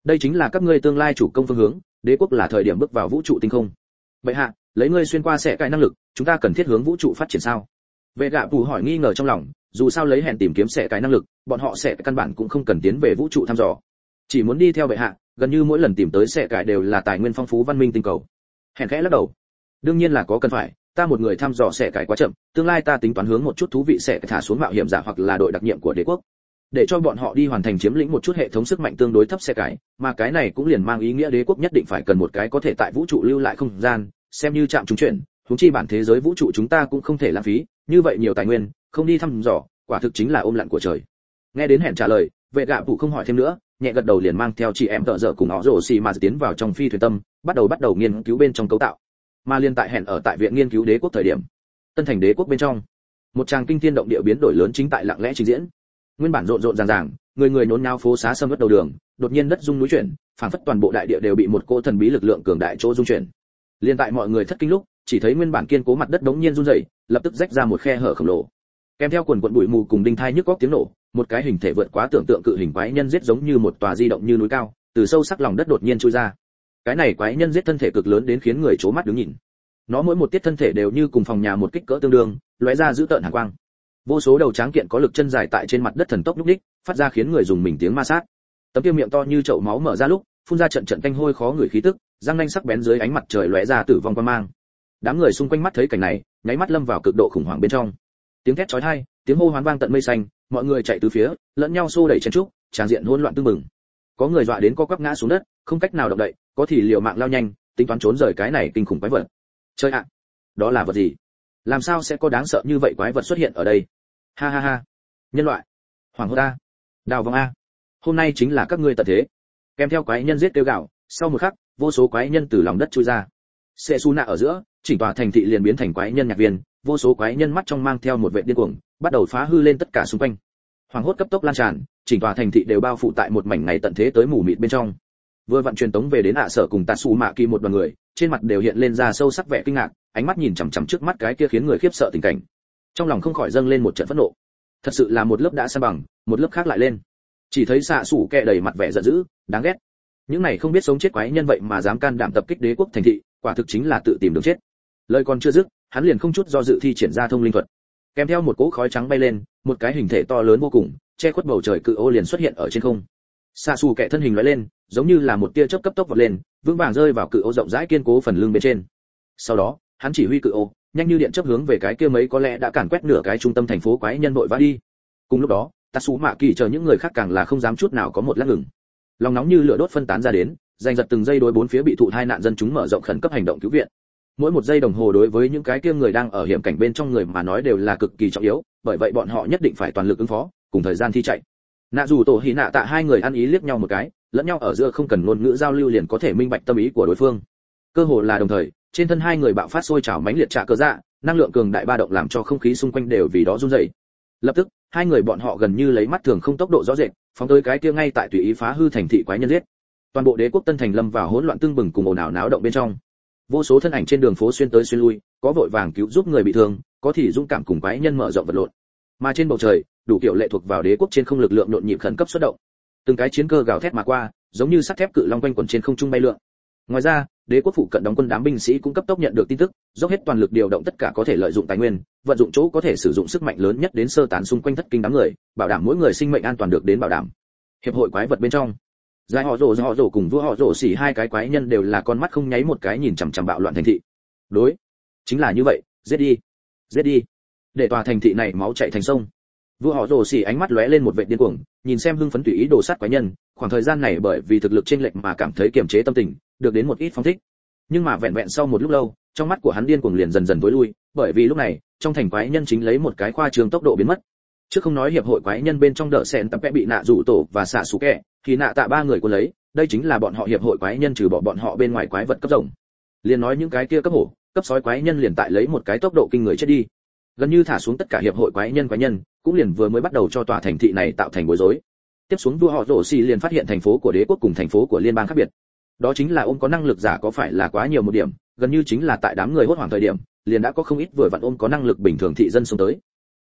đây chính là các ngươi tương lai chủ công phương hướng, đế quốc là thời điểm bước vào vũ trụ tinh không. Bệ hạ, lấy ngươi xuyên qua sẽ cải năng lực, chúng ta cần thiết hướng vũ trụ phát triển sao? Vệ gạ phủ hỏi nghi ngờ trong lòng, dù sao lấy hẹn tìm kiếm sẽ cải năng lực, bọn họ sẽ căn bản cũng không cần tiến về vũ trụ thăm dò, chỉ muốn đi theo bệ hạ, gần như mỗi lần tìm tới sẽ cải đều là tài nguyên phong phú văn minh tinh cầu. Hẹn khẽ lắc đầu, đương nhiên là có cần phải, ta một người thăm dò sẽ cải quá chậm, tương lai ta tính toán hướng một chút thú vị sẽ thả xuống mạo hiểm giả hoặc là đội đặc nhiệm của đế quốc, để cho bọn họ đi hoàn thành chiếm lĩnh một chút hệ thống sức mạnh tương đối thấp sẽ cải, mà cái này cũng liền mang ý nghĩa đế quốc nhất định phải cần một cái có thể tại vũ trụ lưu lại không gian, xem như trạm trung chuyển, huống chi bản thế giới vũ trụ chúng ta cũng không thể lãng phí, như vậy nhiều tài nguyên, không đi thăm dò, quả thực chính là ôm lặn của trời. Nghe đến Hẹn trả lời, vệ gạ phụ không hỏi thêm nữa, nhẹ gật đầu liền mang theo chị em tợ dở cùng họ rồ xì mà tiến vào trong phi thuyền tâm, bắt đầu nghiên cứu bên trong cấu tạo. Mà liên tại Hẹn ở tại viện nghiên cứu đế quốc thời điểm, Tân Thành đế quốc bên trong, một tràng kinh thiên động địa biến đổi lớn chính tại lặng lẽ trình diễn. Nguyên bản rộn rộn ràng, người nhốn nháo phố xá sầm uất đầu đường, đột nhiên đất rung núi chuyển, phảng phất toàn bộ đại địa đều bị một cỗ thần bí lực lượng cường đại chỗ rung chuyển. Liên tại mọi người thất kinh lúc, chỉ thấy nguyên bản kiên cố mặt đất đống nhiên run rẩy, lập tức rách ra một khe hở khổng lồ. Kèm theo quần quần bụi mù cùng đinh thai nhức óc tiếng nổ, một cái hình thể vượt quá tưởng tượng cự hình quái nhân giết giống như một tòa di động như núi cao, từ sâu sắc lòng đất đột nhiên chui ra. Cái này quái nhân giết thân thể cực lớn đến khiến người chố mắt đứng nhìn. Nó mỗi một tiết thân thể đều như cùng phòng nhà một kích cỡ tương đương, lóe ra dữ tợn hàn quang. Vô số đầu tráng kiện có lực chân dài tại trên mặt đất thần tốc lúc đích, phát ra khiến người dùng mình tiếng ma sát. Tấm kia miệng to như chậu máu mở ra lúc, phun ra trận trận tanh hôi khó người khí tức, răng nanh sắc bén dưới ánh mặt trời lóe ra tử vong quang mang. Đám người xung quanh mắt thấy cảnh này, nháy mắt lâm vào cực độ khủng hoảng bên trong. Tiếng thét chói tai, tiếng hô hoán vang tận mây xanh, mọi người chạy tứ phía, lẫn nhau xô đẩy chen trúc, tràn diện hỗn loạn tương mừng. Có người dọa đến co quắp ngã xuống đất, không cách nào động đậy, có thì liều mạng lao nhanh, tính toán trốn rời cái này kinh khủng quái vật. Chơi ạ, đó là vật gì? Làm sao sẽ có đáng sợ như vậy quái vật xuất hiện ở đây? Ha ha ha, nhân loại, hoàng hốt a, đào vong a, hôm nay chính là các ngươi tận thế. Kèm theo quái nhân giết kêu gào, sau một khắc, vô số quái nhân từ lòng đất chui ra. Sệ Su Nạ ở giữa, chỉnh tòa thành thị liền biến thành quái nhân nhạc viên, vô số quái nhân mắt trong mang theo một vẻ điên cuồng, bắt đầu phá hư lên tất cả xung quanh. Hoàng hốt cấp tốc lan tràn, chỉnh tòa thành thị đều bao phủ tại một mảnh ngày tận thế tới mù mịt bên trong. Vừa vận truyền tống về đến ạ sở cùng Tatsumaki một đoàn người, trên mặt đều hiện lên ra sâu sắc vẻ kinh ngạc, ánh mắt nhìn chằm chằm trước mắt cái kia khiến người khiếp sợ tình cảnh. Trong lòng không khỏi dâng lên một trận phẫn nộ. Thật sự là một lớp đã san bằng, một lớp khác lại lên. Chỉ thấy xạ sủ kẹ đầy mặt vẻ giận dữ, đáng ghét. Những này không biết sống chết quái nhân vậy mà dám can đảm tập kích đế quốc thành thị, quả thực chính là tự tìm đường chết. Lời còn chưa dứt, hắn liền không chút do dự thi triển ra thông linh thuật. Kèm theo một cỗ khói trắng bay lên, một cái hình thể to lớn vô cùng, che khuất bầu trời cự ô liền xuất hiện ở trên không. Xạ sủ kẹ thân hình lóe lên, giống như là một tia chớp cấp tốc vọt lên, vững vàng rơi vào cự ô rộng rãi kiên cố phần lưng bên trên. Sau đó, hắn chỉ huy cự ô, nhanh như điện chớp hướng về cái kia mấy có lẽ đã càn quét nửa cái trung tâm thành phố quái nhân vội vã đi. Cùng lúc đó, Tatsumaki chờ những người khác càng là không dám chút nào có một lát ngừng. Lòng nóng như lửa đốt phân tán ra đến, giành giật từng giây đối bốn phía bị thụ tai nạn dân chúng mở rộng khẩn cấp hành động cứu viện. Mỗi một giây đồng hồ đối với những cái kia người đang ở hiểm cảnh bên trong người mà nói đều là cực kỳ trọng yếu, bởi vậy bọn họ nhất định phải toàn lực ứng phó, cùng thời gian thi chạy. Nạ dù tổ hỉ nạ tạ hai người ăn ý liếc nhau một cái, lẫn nhau ở giữa không cần ngôn ngữ giao lưu liền có thể minh bạch tâm ý của đối phương. Cơ hồ là đồng thời, trên thân hai người bạo phát sôi trào mãnh liệt trả cờ dạ, năng lượng cường đại ba động làm cho không khí xung quanh đều vì đó run rẩy. Lập tức, hai người bọn họ gần như lấy mắt thường không tốc độ rõ rệt, phóng tới cái kia ngay tại tùy ý phá hư thành thị quái nhân giết. Toàn bộ đế quốc Tân Thành lâm vào hỗn loạn tương bừng cùng ồn ào náo động bên trong. Vô số thân ảnh trên đường phố xuyên tới xuyên lui, có vội vàng cứu giúp người bị thương, có thì dũng cảm cùng quái nhân mở rộng vật lộn. Mà trên bầu trời, đủ kiểu lệ thuộc vào đế quốc trên không lực lượng nhộn nhịp khẩn cấp xuất động. Từng cái chiến cơ gào thét mà qua, giống như sắt thép cự long quanh quẩn trên không trung bay lượn. Ngoài ra, đế quốc phụ cận đóng quân đám binh sĩ cũng cấp tốc nhận được tin tức, dốc hết toàn lực điều động tất cả có thể lợi dụng tài nguyên, vận dụng chỗ có thể sử dụng sức mạnh lớn nhất đến sơ tán xung quanh thất kinh đám người, bảo đảm mỗi người sinh mệnh an toàn được đến bảo đảm. Hiệp hội quái vật bên trong, Giải họ rồ cùng vua họ rồ xỉ hai cái quái nhân đều là con mắt không nháy một cái nhìn chằm chằm bạo loạn thành thị. Đối, chính là như vậy, giết đi, để tòa thành thị này máu chảy thành sông. Vua họ rồ xỉ ánh mắt lóe lên một vệt điên cuồng, nhìn xem hưng phấn tùy ý đồ sát quái nhân, khoảng thời gian này bởi vì thực lực chênh lệch mà cảm thấy kiềm chế tâm tình, được đến một ít phóng thích. Nhưng mà vẹn vẹn sau một lúc lâu, trong mắt của hắn điên cuồng liền dần dần tối lui, bởi vì lúc này, trong thành quái nhân chính lấy một cái khoa trương tốc độ biến mất. Trước không nói hiệp hội quái nhân bên trong đỡ sẹn tập vẽ bị nạ rủ tổ và xạ sủ kẹ, thì nạ tạ ba người cuốn lấy, đây chính là bọn họ hiệp hội quái nhân trừ bỏ bọn họ bên ngoài quái vật cấp rồng. Liền nói những cái kia cấp hổ, cấp sói quái nhân liền tại lấy một cái tốc độ kinh người chết đi. Gần như thả xuống tất cả hiệp hội quái nhân, cũng liền vừa mới bắt đầu cho tòa thành thị này tạo thành bối rối. Tiếp xuống vua họ rồ xì liền phát hiện thành phố của đế quốc cùng thành phố của liên bang khác biệt. Đó chính là ôm có năng lực giả có phải là quá nhiều một điểm, gần như chính là tại đám người hốt hoảng thời điểm, liền đã có không ít vừa vặn ôm có năng lực bình thường thị dân xông tới.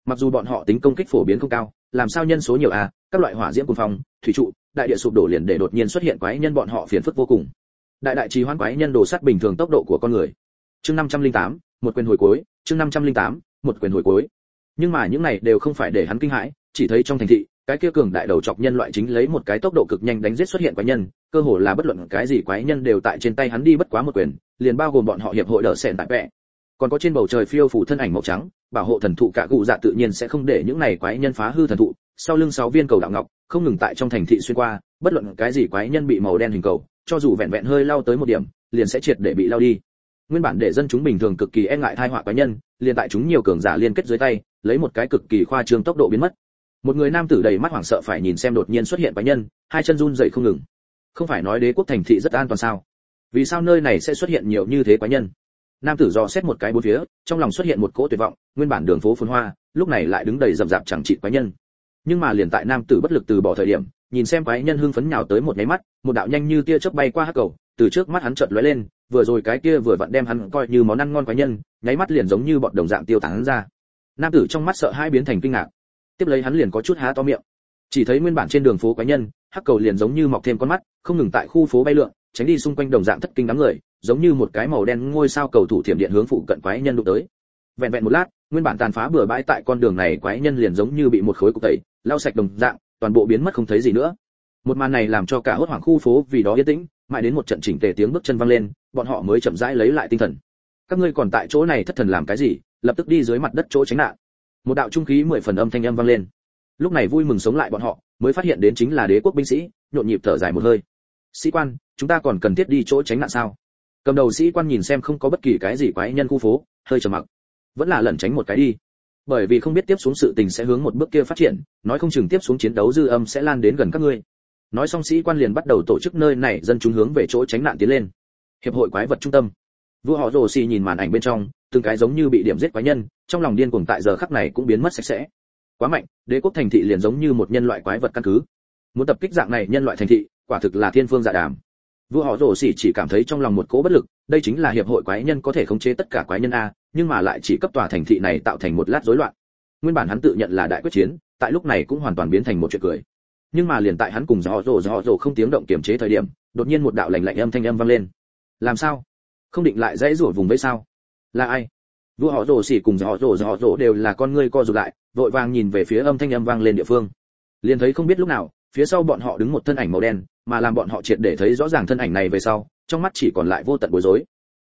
Mặc dù bọn họ tính công kích phổ biến không cao, làm sao nhân số nhiều à, các loại hỏa diễm cuồng phong, thủy trụ, đại địa sụp đổ liền để đột nhiên xuất hiện quái nhân bọn họ phiền phức vô cùng. Đại trì hoãn quái nhân đồ sắt bình thường tốc độ của con người. Chương 508, một quyền hồi cuối, chương 508, một quyền hồi cuối. Nhưng mà những này đều không phải để hắn kinh hãi, chỉ thấy trong thành thị, cái kia cường đại đầu chọc nhân loại chính lấy một cái tốc độ cực nhanh đánh giết xuất hiện quái nhân, cơ hồ là bất luận cái gì quái nhân đều tại trên tay hắn đi bất quá một quyền, liền bao gồm bọn họ hiệp hội đỡ sẹn tại vẽ. Còn có trên bầu trời phiêu phủ thân ảnh màu trắng, bảo hộ thần thụ cả cụ dạ tự nhiên sẽ không để những này quái nhân phá hư thần thụ, sau lưng 6 viên cầu đạo ngọc, không ngừng tại trong thành thị xuyên qua, bất luận cái gì quái nhân bị màu đen hình cầu, cho dù vẹn vẹn hơi lao tới một điểm, liền sẽ triệt để bị lao đi. Nguyên bản để dân chúng bình thường cực kỳ e ngại tai họa quái nhân, liền tại chúng nhiều cường giả liên kết dưới tay, lấy một cái cực kỳ khoa trương tốc độ biến mất. Một người nam tử đầy mắt hoảng sợ phải nhìn xem đột nhiên xuất hiện quái nhân, hai chân run rẩy không ngừng. Không phải nói đế quốc thành thị rất an toàn sao? Vì sao nơi này sẽ xuất hiện nhiều như thế quái nhân? Nam tử dò xét một cái bốn phía, trong lòng xuất hiện một cỗ tuyệt vọng, nguyên bản đường phố phồn hoa, lúc này lại đứng đầy rậm rạp chẳng trị quái nhân. Nhưng mà liền tại nam tử bất lực từ bỏ thời điểm, nhìn xem quái nhân hưng phấn nhào tới một cái mắt, một đạo nhanh như tia chớp bay qua hắc cầu, từ trước mắt hắn chợt lóe lên, vừa rồi cái kia vừa vặn đem hắn coi như món ăn ngon quái nhân, nháy mắt liền giống như bọn đồng dạng tiêu tán ra. Nam tử trong mắt sợ hãi biến thành kinh ngạc. Tiếp lấy hắn liền có chút há to miệng. Chỉ thấy nguyên bản trên đường phố quái nhân, hắc cầu liền giống như mọc thêm con mắt, không ngừng tại khu phố bay lượn, tránh đi xung quanh đồng dạng thất kinh đám người, giống như một cái màu đen ngôi sao cầu thủ thiểm điện hướng phụ cận quái nhân đụng tới. Vẹn vẹn một lát, nguyên bản tàn phá bừa bãi tại con đường này quái nhân liền giống như bị một khối cục tẩy, lau sạch đồng dạng, toàn bộ biến mất không thấy gì nữa. Một màn này làm cho cả hốt hoảng khu phố vì đó yên tĩnh, mãi đến một trận chỉnh tề tiếng bước chân vang lên, bọn họ mới chậm rãi lấy lại tinh thần. Các ngươi còn tại chỗ này thất thần làm cái gì? Lập tức đi dưới mặt đất chỗ tránh nạn. Một đạo trung khí 10 phần âm thanh âm vang lên. Lúc này vui mừng sống lại bọn họ, mới phát hiện đến chính là đế quốc binh sĩ, nhộn nhịp thở dài một hơi. Sĩ quan, chúng ta còn cần thiết đi chỗ tránh nạn sao? Cầm đầu sĩ quan nhìn xem không có bất kỳ cái gì quái nhân khu phố, hơi trầm mặc. Vẫn là lẩn tránh một cái đi. Bởi vì không biết tiếp xuống sự tình sẽ hướng một bước kia phát triển, nói không chừng tiếp xuống chiến đấu dư âm sẽ lan đến gần các ngươi. Nói xong sĩ quan liền bắt đầu tổ chức nơi này dân chúng hướng về chỗ tránh nạn tiến lên. Hiệp hội quái vật trung tâm. Vua họ Rồ Xì nhìn màn ảnh bên trong, từng cái giống như bị điểm giết quái nhân, trong lòng điên cuồng tại giờ khắc này cũng biến mất sạch sẽ. Quá mạnh, đế quốc thành thị liền giống như một nhân loại quái vật căn cứ. Muốn tập kích dạng này nhân loại thành thị, quả thực là thiên phương dạ đàm. Vua họ Rồ Xì chỉ cảm thấy trong lòng một cỗ bất lực, đây chính là hiệp hội quái nhân có thể khống chế tất cả quái nhân a, nhưng mà lại chỉ cấp tòa thành thị này tạo thành một lát rối loạn. Nguyên bản hắn tự nhận là đại quyết chiến, tại lúc này cũng hoàn toàn biến thành một chuyện cười. Nhưng mà liền tại hắn cùng họ rồ không tiếng động kiềm chế thời điểm, đột nhiên một đạo lạnh lạnh âm thanh âm vang lên. Làm sao? Không định lại dãy rủa vùng vẫy sao? Là ai? Vua họ Rồ Xì cùng họ rồ đều là con ngươi co rụt lại, vội vàng nhìn về phía âm thanh âm vang lên địa phương. Liền thấy không biết lúc nào, phía sau bọn họ đứng một thân ảnh màu đen, mà làm bọn họ triệt để thấy rõ ràng thân ảnh này về sau, trong mắt chỉ còn lại vô tận bối rối.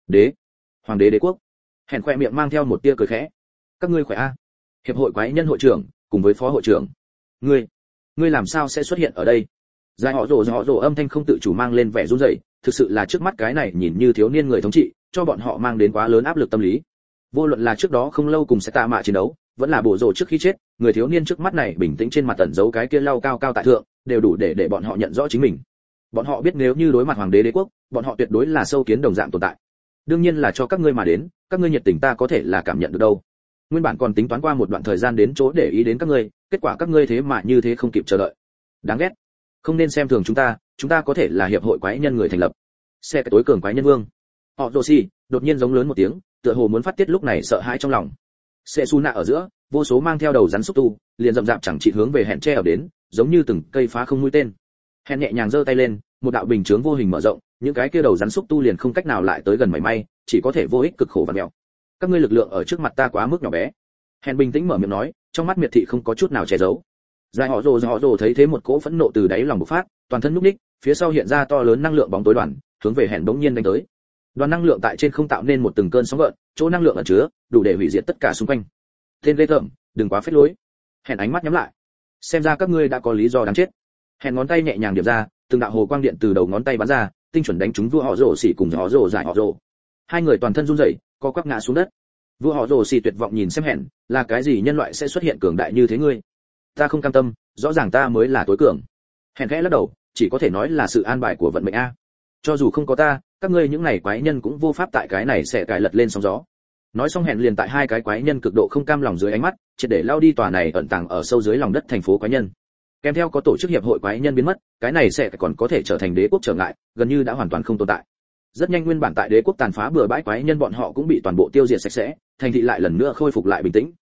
Hoàng đế đế quốc. Hèn khoe miệng mang theo một tia cười khẽ. Các ngươi khỏe a? Hiệp hội quái nhân hội trưởng cùng với phó hội trưởng. Ngươi làm sao sẽ xuất hiện ở đây? Dài họ rồ âm thanh không tự chủ mang lên vẻ run rẩy, thực sự là trước mắt cái này nhìn như thiếu niên người thống trị, cho bọn họ mang đến quá lớn áp lực tâm lý. Vô luận là trước đó không lâu cùng sẽ tạ mạ chiến đấu, vẫn là bổ rồ trước khi chết, người thiếu niên trước mắt này bình tĩnh trên mặt tẩn giấu cái kia lau cao cao tại thượng, đều đủ để bọn họ nhận rõ chính mình. Bọn họ biết nếu như đối mặt hoàng đế đế quốc, bọn họ tuyệt đối là sâu kiến đồng dạng tồn tại. Đương nhiên là cho các ngươi mà đến, các ngươi nhiệt tình ta có thể là cảm nhận được đâu. Nguyên bản còn tính toán qua một đoạn thời gian đến chỗ để ý đến các ngươi, kết quả các ngươi thế mà như thế không kịp chờ đợi. Đáng ghét. Không nên xem thường chúng ta có thể là hiệp hội quái nhân người thành lập. Xe cái tối cường quái nhân vương. Họ Roshi đột nhiên giống lớn một tiếng, tựa hồ muốn phát tiết lúc này sợ hãi trong lòng. Setsuna ở giữa, vô số mang theo đầu rắn xúc tu, liền rậm rạp chẳng chỉ hướng về hẹn tre ở đến, giống như từng cây phá không mũi tên. Hẹn nhẹ nhàng giơ tay lên, một đạo bình chướng vô hình mở rộng, những cái kia đầu rắn xúc tu liền không cách nào lại tới gần mảy may, chỉ có thể vô ích cực khổ và mèo. Các ngươi lực lượng ở trước mặt ta quá mức nhỏ bé. Hẹn bình tĩnh mở miệng nói, trong mắt miệt thị không có chút nào che giấu. Dài họ rồ thấy thế một cỗ phẫn nộ từ đáy lòng bộc phát, toàn thân lúc ních, phía sau hiện ra to lớn năng lượng bóng tối đoàn, hướng về hẹn bỗng nhiên đánh tới. Đoàn năng lượng tại trên không tạo nên một từng cơn sóng gợn, chỗ năng lượng ẩn chứa, đủ để hủy diệt tất cả xung quanh. Tên ghê tởm, đừng quá phết lối. Hẹn ánh mắt nhắm lại. Xem ra các ngươi đã có lý do đáng chết. Hẹn ngón tay nhẹ nhàng điểm ra, từng đạo hồ quang điện từ đầu ngón tay bắn ra, tinh chuẩn đánh trúng vua họ rồ xỉ cùng họ rồ dài họ rồ. Hai người toàn thân run rẩy, co quắp ngã xuống đất. Vua họ rồ xỉ tuyệt vọng nhìn xem hẹn, là cái gì nhân loại sẽ xuất hiện cường đại như thế ngươi? Ta không cam tâm, rõ ràng ta mới là tối cường. Hẹn khẽ lắc đầu, chỉ có thể nói là sự an bài của vận mệnh a. Cho dù không có ta, các ngươi những này quái nhân cũng vô pháp tại cái này sẽ cài lật lên sóng gió. Nói xong hẹn liền tại hai cái quái nhân cực độ không cam lòng dưới ánh mắt, triệt để lao đi tòa này ẩn tàng ở sâu dưới lòng đất thành phố quái nhân. Kèm theo có tổ chức hiệp hội quái nhân biến mất, cái này sẽ còn có thể trở thành đế quốc trở ngại, gần như đã hoàn toàn không tồn tại. Rất nhanh nguyên bản tại đế quốc tàn phá bừa bãi quái nhân bọn họ cũng bị toàn bộ tiêu diệt sạch sẽ, thành thị lại lần nữa khôi phục lại bình tĩnh.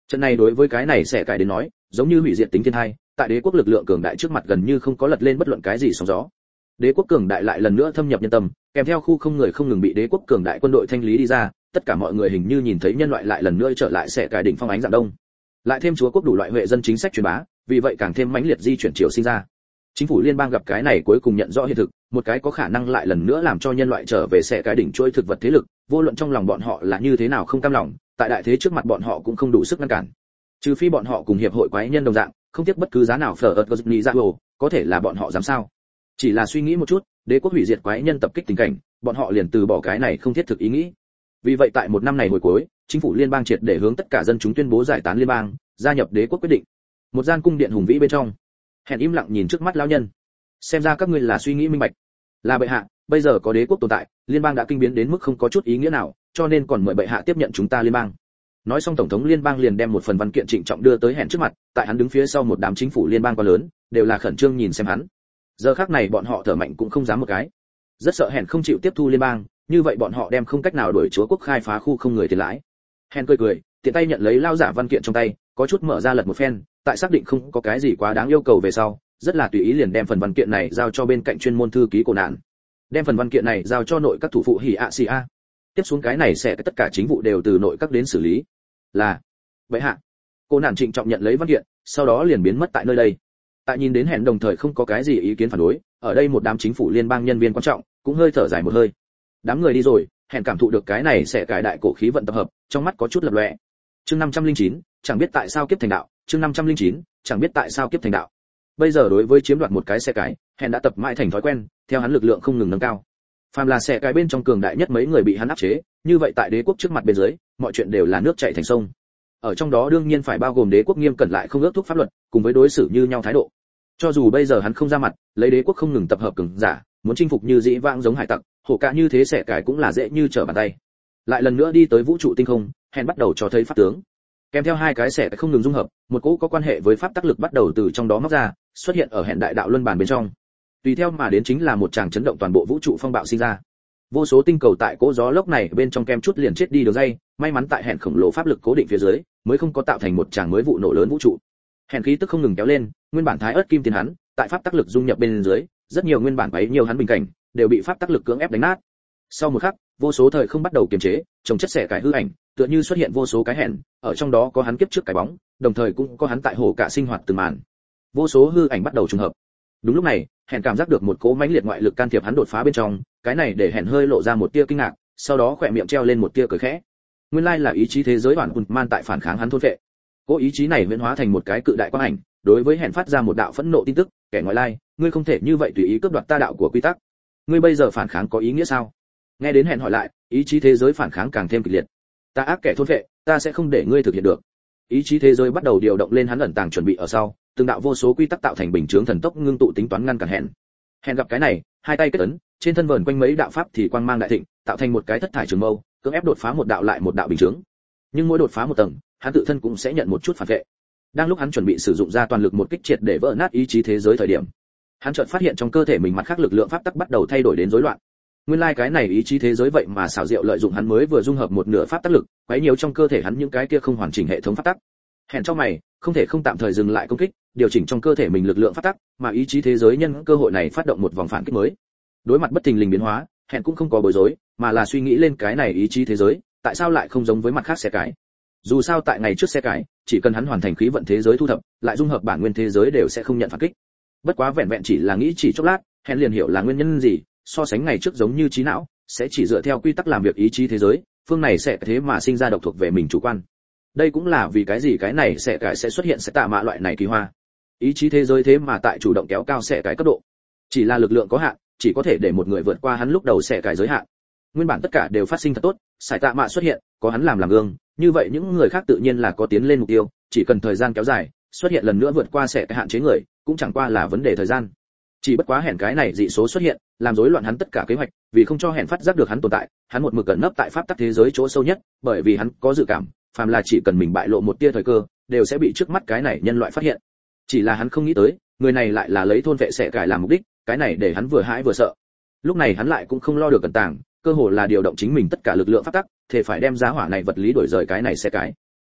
Trận này đối với cái này sẽ cải đến nói, giống như hủy diệt tính thiên hai, tại đế quốc lực lượng cường đại trước mặt gần như không có lật lên bất luận cái gì sóng gió. Đế quốc cường đại lại lần nữa thâm nhập nhân tâm, kèm theo khu không người không ngừng bị đế quốc cường đại quân đội thanh lý đi ra, tất cả mọi người hình như nhìn thấy nhân loại lại lần nữa trở lại sẽ cải đỉnh phong ánh dạng đông. Lại thêm chúa quốc đủ loại huệ dân chính sách truyền bá, vì vậy càng thêm mãnh liệt di chuyển chiều sinh ra. Chính phủ liên bang gặp cái này cuối cùng nhận rõ hiện thực, một cái có khả năng lại lần nữa làm cho nhân loại trở về sẽ cải đỉnh chuỗi thực vật thế lực, vô luận trong lòng bọn họ là như thế nào không cam lòng, tại đại thế trước mặt bọn họ cũng không đủ sức ngăn cản. Trừ phi bọn họ cùng hiệp hội quái nhân đồng dạng, không tiếc bất cứ giá nào phở ợt nghĩ ra hồ, có thể là bọn họ dám sao? Chỉ là suy nghĩ một chút, đế quốc hủy diệt quái nhân tập kích tình cảnh, bọn họ liền từ bỏ cái này không thiết thực ý nghĩ. Vì vậy tại một năm này hồi cuối, chính phủ liên bang triệt để hướng tất cả dân chúng tuyên bố giải tán liên bang, gia nhập đế quốc quyết định. Một gian cung điện hùng vĩ bên trong, Hèn im lặng nhìn trước mắt lão nhân. Xem ra các ngươi là suy nghĩ minh bạch. Là bệ hạ, bây giờ có đế quốc tồn tại, liên bang đã kinh biến đến mức không có chút ý nghĩa nào, cho nên còn mời bệ hạ tiếp nhận chúng ta liên bang. Nói xong tổng thống liên bang liền đem một phần văn kiện trịnh trọng đưa tới Hèn trước mặt, tại hắn đứng phía sau một đám chính phủ liên bang quá lớn, đều là khẩn trương nhìn xem hắn. Giờ khắc này bọn họ thở mạnh cũng không dám một cái. Rất sợ Hèn không chịu tiếp thu liên bang, như vậy bọn họ đem không cách nào đuổi chúa quốc khai phá khu không người tiền lãi. Hèn cười cười, tiện tay nhận lấy lao giả văn kiện trong tay, có chút mở ra lật một phen, tại xác định không có cái gì quá đáng yêu cầu về sau, rất là tùy ý liền đem phần văn kiện này giao cho bên cạnh chuyên môn thư ký cổ nạn. Đem phần văn kiện này giao cho nội các thủ phụ Hỉ ạ xì a. Tiếp xuống cái này sẽ tất cả chính vụ đều từ nội các đến xử lý. Là vậy hạ. Cô nạn trịnh trọng nhận lấy văn kiện, sau đó liền biến mất tại nơi đây. Tại nhìn đến Hèn đồng thời không có cái gì ý kiến phản đối, ở đây một đám chính phủ liên bang nhân viên quan trọng cũng hơi thở dài một hơi. Đám người đi rồi, Hèn cảm thụ được cái này sẽ cải đại cổ khí vận tập hợp, trong mắt có chút lập lòe. Chương 509, chẳng biết tại sao kiếp thành đạo, chương 509, chẳng biết tại sao kiếp thành đạo. Bây giờ đối với chiếm đoạt một cái xe cái, Hèn đã tập mãi thành thói quen, theo hắn lực lượng không ngừng nâng cao. Phàm là xe cái bên trong cường đại nhất mấy người bị hắn áp chế, như vậy tại đế quốc trước mặt bên dưới, mọi chuyện đều là nước chảy thành sông. Ở trong đó đương nhiên phải bao gồm đế quốc nghiêm cẩn lại không ước thúc pháp luật, cùng với đối xử như nhau thái độ. Cho dù bây giờ hắn không ra mặt, lấy đế quốc không ngừng tập hợp cường giả, muốn chinh phục như dĩ vãng giống hải tặc, hổ cả như thế sẽ cái cũng là dễ như trở bàn tay. Lại lần nữa đi tới vũ trụ tinh không, Hèn bắt đầu cho thấy pháp tướng. Kèm theo hai cái sẽ không ngừng dung hợp, một cỗ có quan hệ với pháp tác lực bắt đầu từ trong đó móc ra, xuất hiện ở Hèn đại đạo luân bàn bên trong. Tùy theo mà đến chính là một tràng chấn động toàn bộ vũ trụ phong bạo sinh ra. Vô số tinh cầu tại cỗ gió lốc này bên trong kem chút liền chết đi đường dây, may mắn tại Hèn khổng lồ pháp lực cố định phía dưới, mới không có tạo thành một tràng mới vụ nổ lớn vũ trụ. Hèn khí tức không ngừng kéo lên, nguyên bản thái ớt kim tiền hắn, tại pháp tác lực dung nhập bên dưới, rất nhiều nguyên bản bấy nhiều hắn bình cảnh, đều bị pháp tác lực cưỡng ép đánh nát. Sau một khắc, vô số thời không bắt đầu kiềm chế, trồng chất xẻ cái hư ảnh, tựa như xuất hiện vô số cái Hèn, ở trong đó có hắn kiếp trước cái bóng, đồng thời cũng có hắn tại hồ cả sinh hoạt từng màn. Vô số hư ảnh bắt đầu trùng hợp. Đúng lúc này, Hèn cảm giác được một cỗ mãnh liệt ngoại lực can thiệp hắn đột phá bên trong, cái này để Hèn hơi lộ ra một tia kinh ngạc, sau đó khỏe miệng treo lên một tia cười khẽ. Nguyên lai là ý chí thế giới hoàn man tại phản kháng hắn thôn vệ. Cỗ ý chí này huyễn hóa thành một cái cự đại quang ảnh, đối với Hèn phát ra một đạo phẫn nộ tin tức, kẻ ngoại lai, ngươi không thể như vậy tùy ý cướp đoạt ta đạo của quy tắc. Ngươi bây giờ phản kháng có ý nghĩa sao? Nghe đến Hèn hỏi lại, ý chí thế giới phản kháng càng thêm kịch liệt. Ta ác kẻ thôn vệ, ta sẽ không để ngươi thực hiện được. Ý chí thế giới bắt đầu điều động lên hắn ẩn tàng chuẩn bị ở sau, từng đạo vô số quy tắc tạo thành bình chướng thần tốc ngưng tụ tính toán ngăn cản Hèn. Hèn gặp cái này, hai tay kết ấn, trên thân vờn quanh mấy đạo pháp thì quang mang đại thịnh, tạo thành một cái thất thải trường mâu, cưỡng ép đột phá một đạo lại một đạo bình chướng. Nhưng mỗi đột phá một tầng, hắn tự thân cũng sẽ nhận một chút phản vệ. Đang lúc hắn chuẩn bị sử dụng ra toàn lực một kích triệt để vỡ nát ý chí thế giới thời điểm, hắn chợt phát hiện trong cơ thể mình mặt khác lực lượng pháp tắc bắt đầu thay đổi đến rối loạn. Nguyên lai cái này ý chí thế giới vậy mà xảo diệu lợi dụng hắn mới vừa dung hợp một nửa pháp tắc lực, quấy nhiều trong cơ thể hắn những cái kia không hoàn chỉnh hệ thống pháp tắc. Hèn trong mày, không thể không tạm thời dừng lại công kích, điều chỉnh trong cơ thể mình lực lượng pháp tắc, mà ý chí thế giới nhân cơ hội này phát động một vòng phản kích mới. Đối mặt bất thình lình biến hóa, Hèn cũng không có bối rối, mà là suy nghĩ lên cái này ý chí thế giới, tại sao lại không giống với mặt khác xe cái? Dù sao tại ngày trước xe cái, chỉ cần hắn hoàn thành khí vận thế giới thu thập, lại dung hợp bản nguyên thế giới đều sẽ không nhận phản kích. Bất quá vẹn vẹn chỉ là nghĩ chỉ chốc lát, Hèn liền hiểu là nguyên nhân gì, so sánh ngày trước giống như trí não, sẽ chỉ dựa theo quy tắc làm việc ý chí thế giới, phương này sẽ thế mà sinh ra độc thuộc về mình chủ quan. Đây cũng là vì cái gì cái này sẽ cái sẽ xuất hiện sẽ tạ mạ loại này kỳ hoa. Ý chí thế giới thế mà tại chủ động kéo cao sẽ cái cấp độ. Chỉ là lực lượng có hạn, chỉ có thể để một người vượt qua hắn lúc đầu sẽ cái giới hạn. Nguyên bản tất cả đều phát sinh thật tốt, sải tạ mạ xuất hiện, có hắn làm gương, như vậy những người khác tự nhiên là có tiến lên mục tiêu, chỉ cần thời gian kéo dài, xuất hiện lần nữa vượt qua sẽ cái hạn chế người, cũng chẳng qua là vấn đề thời gian. Chỉ bất quá Hèn cái này dị số xuất hiện, làm rối loạn hắn tất cả kế hoạch, vì không cho Hèn phát giác được hắn tồn tại, hắn một mực cẩn nấp tại pháp tắc thế giới chỗ sâu nhất, bởi vì hắn có dự cảm, phàm là chỉ cần mình bại lộ một tia thời cơ, đều sẽ bị trước mắt cái này nhân loại phát hiện. Chỉ là hắn không nghĩ tới, người này lại là lấy thôn vệ sẽ cải làm mục đích, cái này để hắn vừa hãi vừa sợ. Lúc này hắn lại cũng không lo được cẩn tàng, cơ hồ là điều động chính mình tất cả lực lượng pháp tắc, thể phải đem giá hỏa này vật lý đổi rời cái này sẽ cái.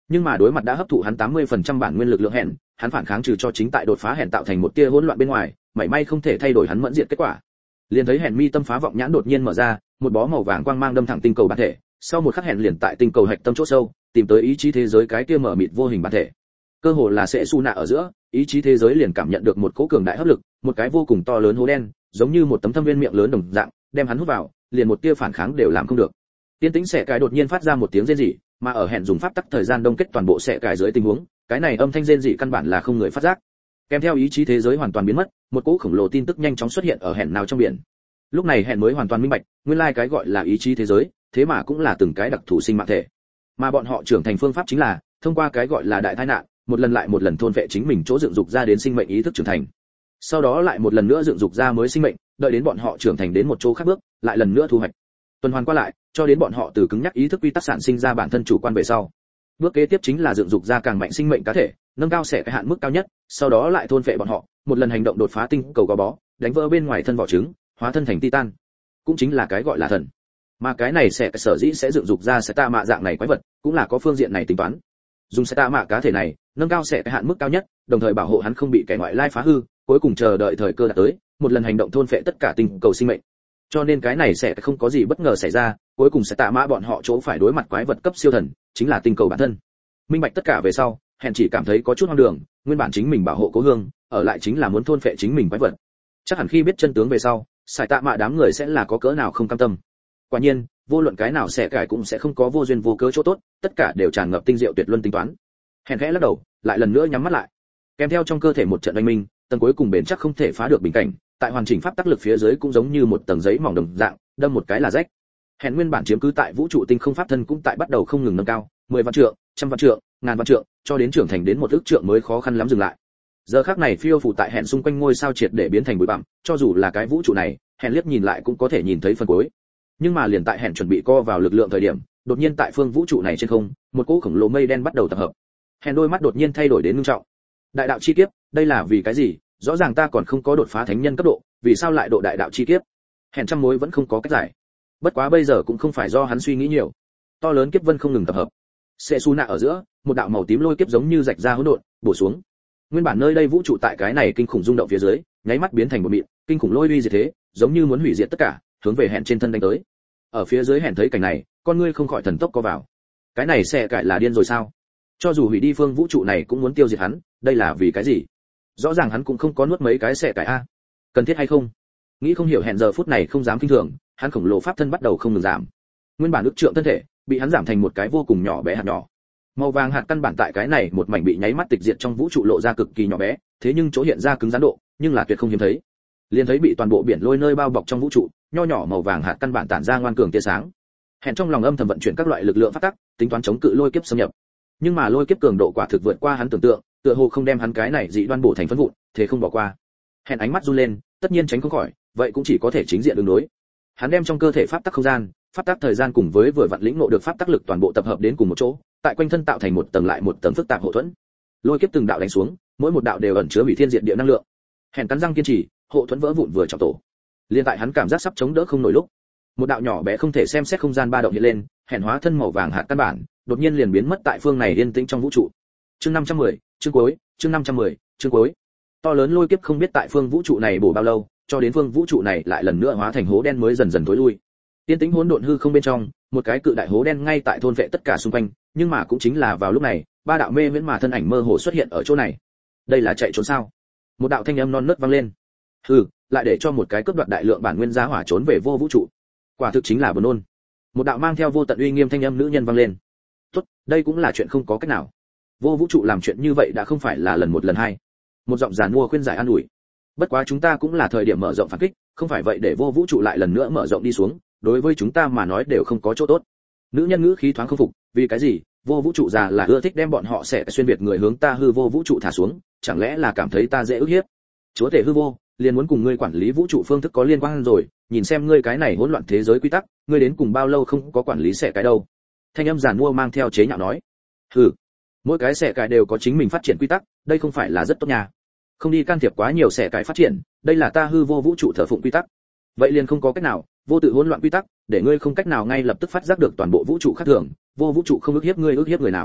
Nhưng mà đối mặt đã hấp thụ hắn 80% bản nguyên lực lượng hẹn, hắn phản kháng trừ cho chính tại đột phá hẹn tạo thành một tia hỗn loạn bên ngoài, mảy may không thể thay đổi hắn mẫn diện kết quả. Liền thấy hẹn mi tâm phá vọng nhãn đột nhiên mở ra, một bó màu vàng quang mang đâm thẳng tinh cầu bản thể, sau một khắc hẹn liền tại tinh cầu hạch tâm chỗ sâu, tìm tới ý chí thế giới cái kia mở mịt vô hình bản thể. Cơ hồ là sẽ su nạ ở giữa, ý chí thế giới liền cảm nhận được một cỗ cường đại hấp lực, một cái vô cùng to lớn hố đen, giống như một tấm thâm viên miệng lớn đồng dạng, đem hắn hút vào, liền một tia phản kháng đều làm không được. Tiên tĩnh sẽ cái đột nhiên phát ra một tiếng rên rỉ, mà ở hẹn dùng pháp tắc thời gian đông kết toàn bộ sẽ cái dưới tình huống, cái này âm thanh rên rỉ căn bản là không người phát giác. Kèm theo ý chí thế giới hoàn toàn biến mất, một cỗ khổng lồ tin tức nhanh chóng xuất hiện ở hẹn nào trong biển. Lúc này hẹn mới hoàn toàn minh bạch, nguyên lai cái gọi là ý chí thế giới, thế mà cũng là từng cái đặc thù sinh mạng thể. Mà bọn họ trưởng thành phương pháp chính là thông qua cái gọi là đại tai nạn, một lần lại một lần thôn vệ chính mình chỗ dựng dục ra đến sinh mệnh ý thức trưởng thành. Sau đó lại một lần nữa dựng dục ra mới sinh mệnh, đợi đến bọn họ trưởng thành đến một chỗ khác bước, lại lần nữa thu hoạch. Tuần hoàn qua lại, cho đến bọn họ từ cứng nhắc ý thức quy tắc sản sinh ra bản thân chủ quan về sau. Bước kế tiếp chính là dựng dục ra càng mạnh sinh mệnh cá thể, nâng cao sẽ cái hạn mức cao nhất, sau đó lại thôn vệ bọn họ, một lần hành động đột phá tinh cầu gò bó, đánh vỡ bên ngoài thân vỏ trứng, hóa thân thành titan, cũng chính là cái gọi là thần. Mà cái này sẽ sở dĩ sẽ dựng dục ra sẽ tạ mạ dạng này quái vật, cũng là có phương diện này tính toán. Dùng sẽ tạ mạ cá thể này, nâng cao sẽ cái hạn mức cao nhất, đồng thời bảo hộ hắn không bị kẻ ngoại lai phá hư, cuối cùng chờ đợi thời cơ đạt tới, một lần hành động thôn phệ tất cả tinh cầu sinh mệnh. Cho nên cái này sẽ không có gì bất ngờ xảy ra, cuối cùng sẽ tạ mã bọn họ chỗ phải đối mặt quái vật cấp siêu thần, chính là tinh cầu bản thân. Minh bạch tất cả về sau, hẹn chỉ cảm thấy có chút hoang đường, nguyên bản chính mình bảo hộ cố hương, ở lại chính là muốn thôn phệ chính mình quái vật. Chắc hẳn khi biết chân tướng về sau, sải tạ mạ đám người sẽ là có cỡ nào không cam tâm. Quả nhiên, vô luận cái nào sẽ cải cũng sẽ không có vô duyên vô cớ chỗ tốt, tất cả đều tràn ngập tinh diệu tuyệt luân tính toán. Hẹn khẽ lắc đầu, lại lần nữa nhắm mắt lại. Kèm theo trong cơ thể một trận oanh minh, tầng cuối cùng bền chắc không thể phá được bình cảnh, tại hoàn chỉnh pháp tắc lực phía dưới cũng giống như một tầng giấy mỏng đồng dạng, đâm một cái là rách. Hẹn nguyên bản chiếm cứ tại vũ trụ tinh không pháp thân cũng tại bắt đầu không ngừng nâng cao, 10 vạn trượng, trăm vạn trượng, ngàn vạn trượng, cho đến trưởng thành đến một ức trượng mới khó khăn lắm dừng lại. Giờ khắc này phiêu phù tại hẹn xung quanh ngôi sao triệt để biến thành bụi bặm, cho dù là cái vũ trụ này, hẹn liếc nhìn lại cũng có thể nhìn thấy phần cuối. Nhưng mà liền tại hẹn chuẩn bị co vào lực lượng thời điểm, đột nhiên tại phương vũ trụ này trên không, một cỗ khổng lồ mây đen bắt đầu tập hợp. Hẹn đôi mắt đột nhiên thay đổi đến nghiêm trọng. Đại đạo chi kiếp, đây là vì cái gì? Rõ ràng ta còn không có đột phá thánh nhân cấp độ, vì sao lại độ đại đạo chi kiếp? Hẹn trăm mối vẫn không có cách giải. Bất quá bây giờ cũng không phải do hắn suy nghĩ nhiều. To lớn kiếp vân không ngừng tập hợp. Sẽ su nạ ở giữa, một đạo màu tím lôi kiếp giống như rạch ra hỗn độn, bổ xuống. Nguyên bản nơi đây vũ trụ tại cái này kinh khủng rung động phía dưới, nháy mắt biến thành một mịn, kinh khủng lôi uy diệt thế, giống như muốn hủy diệt tất cả, hướng về hẹn trên thân đánh tới. Ở phía dưới hẹn thấy cảnh này, con ngươi không khỏi thần tốc co vào. Cái này sẽ cải là điên rồi sao? Cho dù hủy đi phương vũ trụ này cũng muốn tiêu diệt hắn, đây là vì cái gì? Rõ ràng hắn cũng không có nuốt mấy cái sẽ cải a. Cần thiết hay không? Nghĩ không hiểu hẹn giờ phút này không dám kinh thường, hắn khổng lồ pháp thân bắt đầu không ngừng giảm. Nguyên bản ức trượng thân thể, bị hắn giảm thành một cái vô cùng nhỏ bé hạt nhỏ. Màu vàng hạt căn bản tại cái này một mảnh bị nháy mắt tịch diệt trong vũ trụ lộ ra cực kỳ nhỏ bé, thế nhưng chỗ hiện ra cứng rắn độ, nhưng là tuyệt không hiếm thấy. Liền thấy bị toàn bộ biển lôi nơi bao bọc trong vũ trụ, nho nhỏ màu vàng hạt căn bản tản ra ngoan cường tia sáng. Hẹn trong lòng âm thầm vận chuyển các loại lực lượng pháp tắc, tính toán chống cự lôi kiếp xâm nhập. Nhưng mà lôi kiếp cường độ quả thực vượt qua hắn tưởng tượng, tựa hồ không đem hắn cái này dị đoan bổ thành phấn vụn, thế không bỏ qua. Hẹn ánh mắt run lên, tất nhiên tránh không khỏi, vậy cũng chỉ có thể chính diện ứng đối. Hắn đem trong cơ thể pháp tắc không gian, pháp tắc thời gian cùng với vừa vặn lĩnh ngộ được pháp tắc lực toàn bộ tập hợp đến cùng một chỗ, tại quanh thân tạo thành một tầng lại một tầng phức tạp hộ thuẫn. Lôi kiếp từng đạo đánh xuống, mỗi một đạo đều ẩn chứa hủy thiên diệt địa năng lượng. Hẹn cắn răng kiên trì, hộ thuẫn vỡ vụn vừa trọng tổ. Liên tại hắn cảm giác sắp chống đỡ không nổi lúc, một đạo nhỏ bé không thể xem xét không gian ba động hiện lên, hẹn hóa thân màu vàng hạt căn bản, đột nhiên liền biến mất tại phương này yên tĩnh trong vũ trụ. Chương 510, chương cuối, chương 510, chương cuối. To lớn lôi kiếp không biết tại phương vũ trụ này bổ bao lâu, cho đến phương vũ trụ này lại lần nữa hóa thành hố đen mới dần dần tối lui. Tiên tĩnh hỗn độn hư không bên trong, một cái cự đại hố đen ngay tại thôn vệ tất cả xung quanh, nhưng mà cũng chính là vào lúc này, ba đạo mê miễn mà thân ảnh mơ hồ xuất hiện ở chỗ này. Đây là chạy trốn sao? Một đạo thanh âm non nớt vang lên. Hừ, lại để cho một cái cướp đoạt đại lượng bản nguyên giá hỏa trốn về vô vũ trụ. Quả thực chính là buồn nôn. Một đạo mang theo vô tận uy nghiêm thanh âm nữ nhân vang lên. Tốt, đây cũng là chuyện không có cách nào. Vô vũ trụ làm chuyện như vậy đã không phải là lần một lần hai. Một giọng giàn mua khuyên giải an ủi. Bất quá chúng ta cũng là thời điểm mở rộng phản kích, không phải vậy để vô vũ trụ lại lần nữa mở rộng đi xuống, đối với chúng ta mà nói đều không có chỗ tốt. Nữ nhân ngữ khí thoáng không phục, vì cái gì? Vô vũ trụ già là ưa thích đem bọn họ sẽ xuyên việt người hướng ta hư vô vũ trụ thả xuống, chẳng lẽ là cảm thấy ta dễ ức hiếp? Chúa tể hư vô, liền muốn cùng ngươi quản lý vũ trụ phương thức có liên quan rồi, nhìn xem ngươi cái này hỗn loạn thế giới quy tắc, ngươi đến cùng bao lâu không có quản lý sẽ cái đâu? Thanh âm giàn mua mang theo chế nhạo nói. Hừ, mỗi cái sẽ cái đều có chính mình phát triển quy tắc, đây không phải là rất tốt nha. Không đi can thiệp quá nhiều sẽ cái phát triển, đây là ta hư vô vũ trụ thờ phụng quy tắc. Vậy liền không có cách nào, vô tự hỗn loạn quy tắc, để ngươi không cách nào ngay lập tức phát giác được toàn bộ vũ trụ khác thường, vô vũ trụ không ức hiếp ngươi ức hiếp người nào.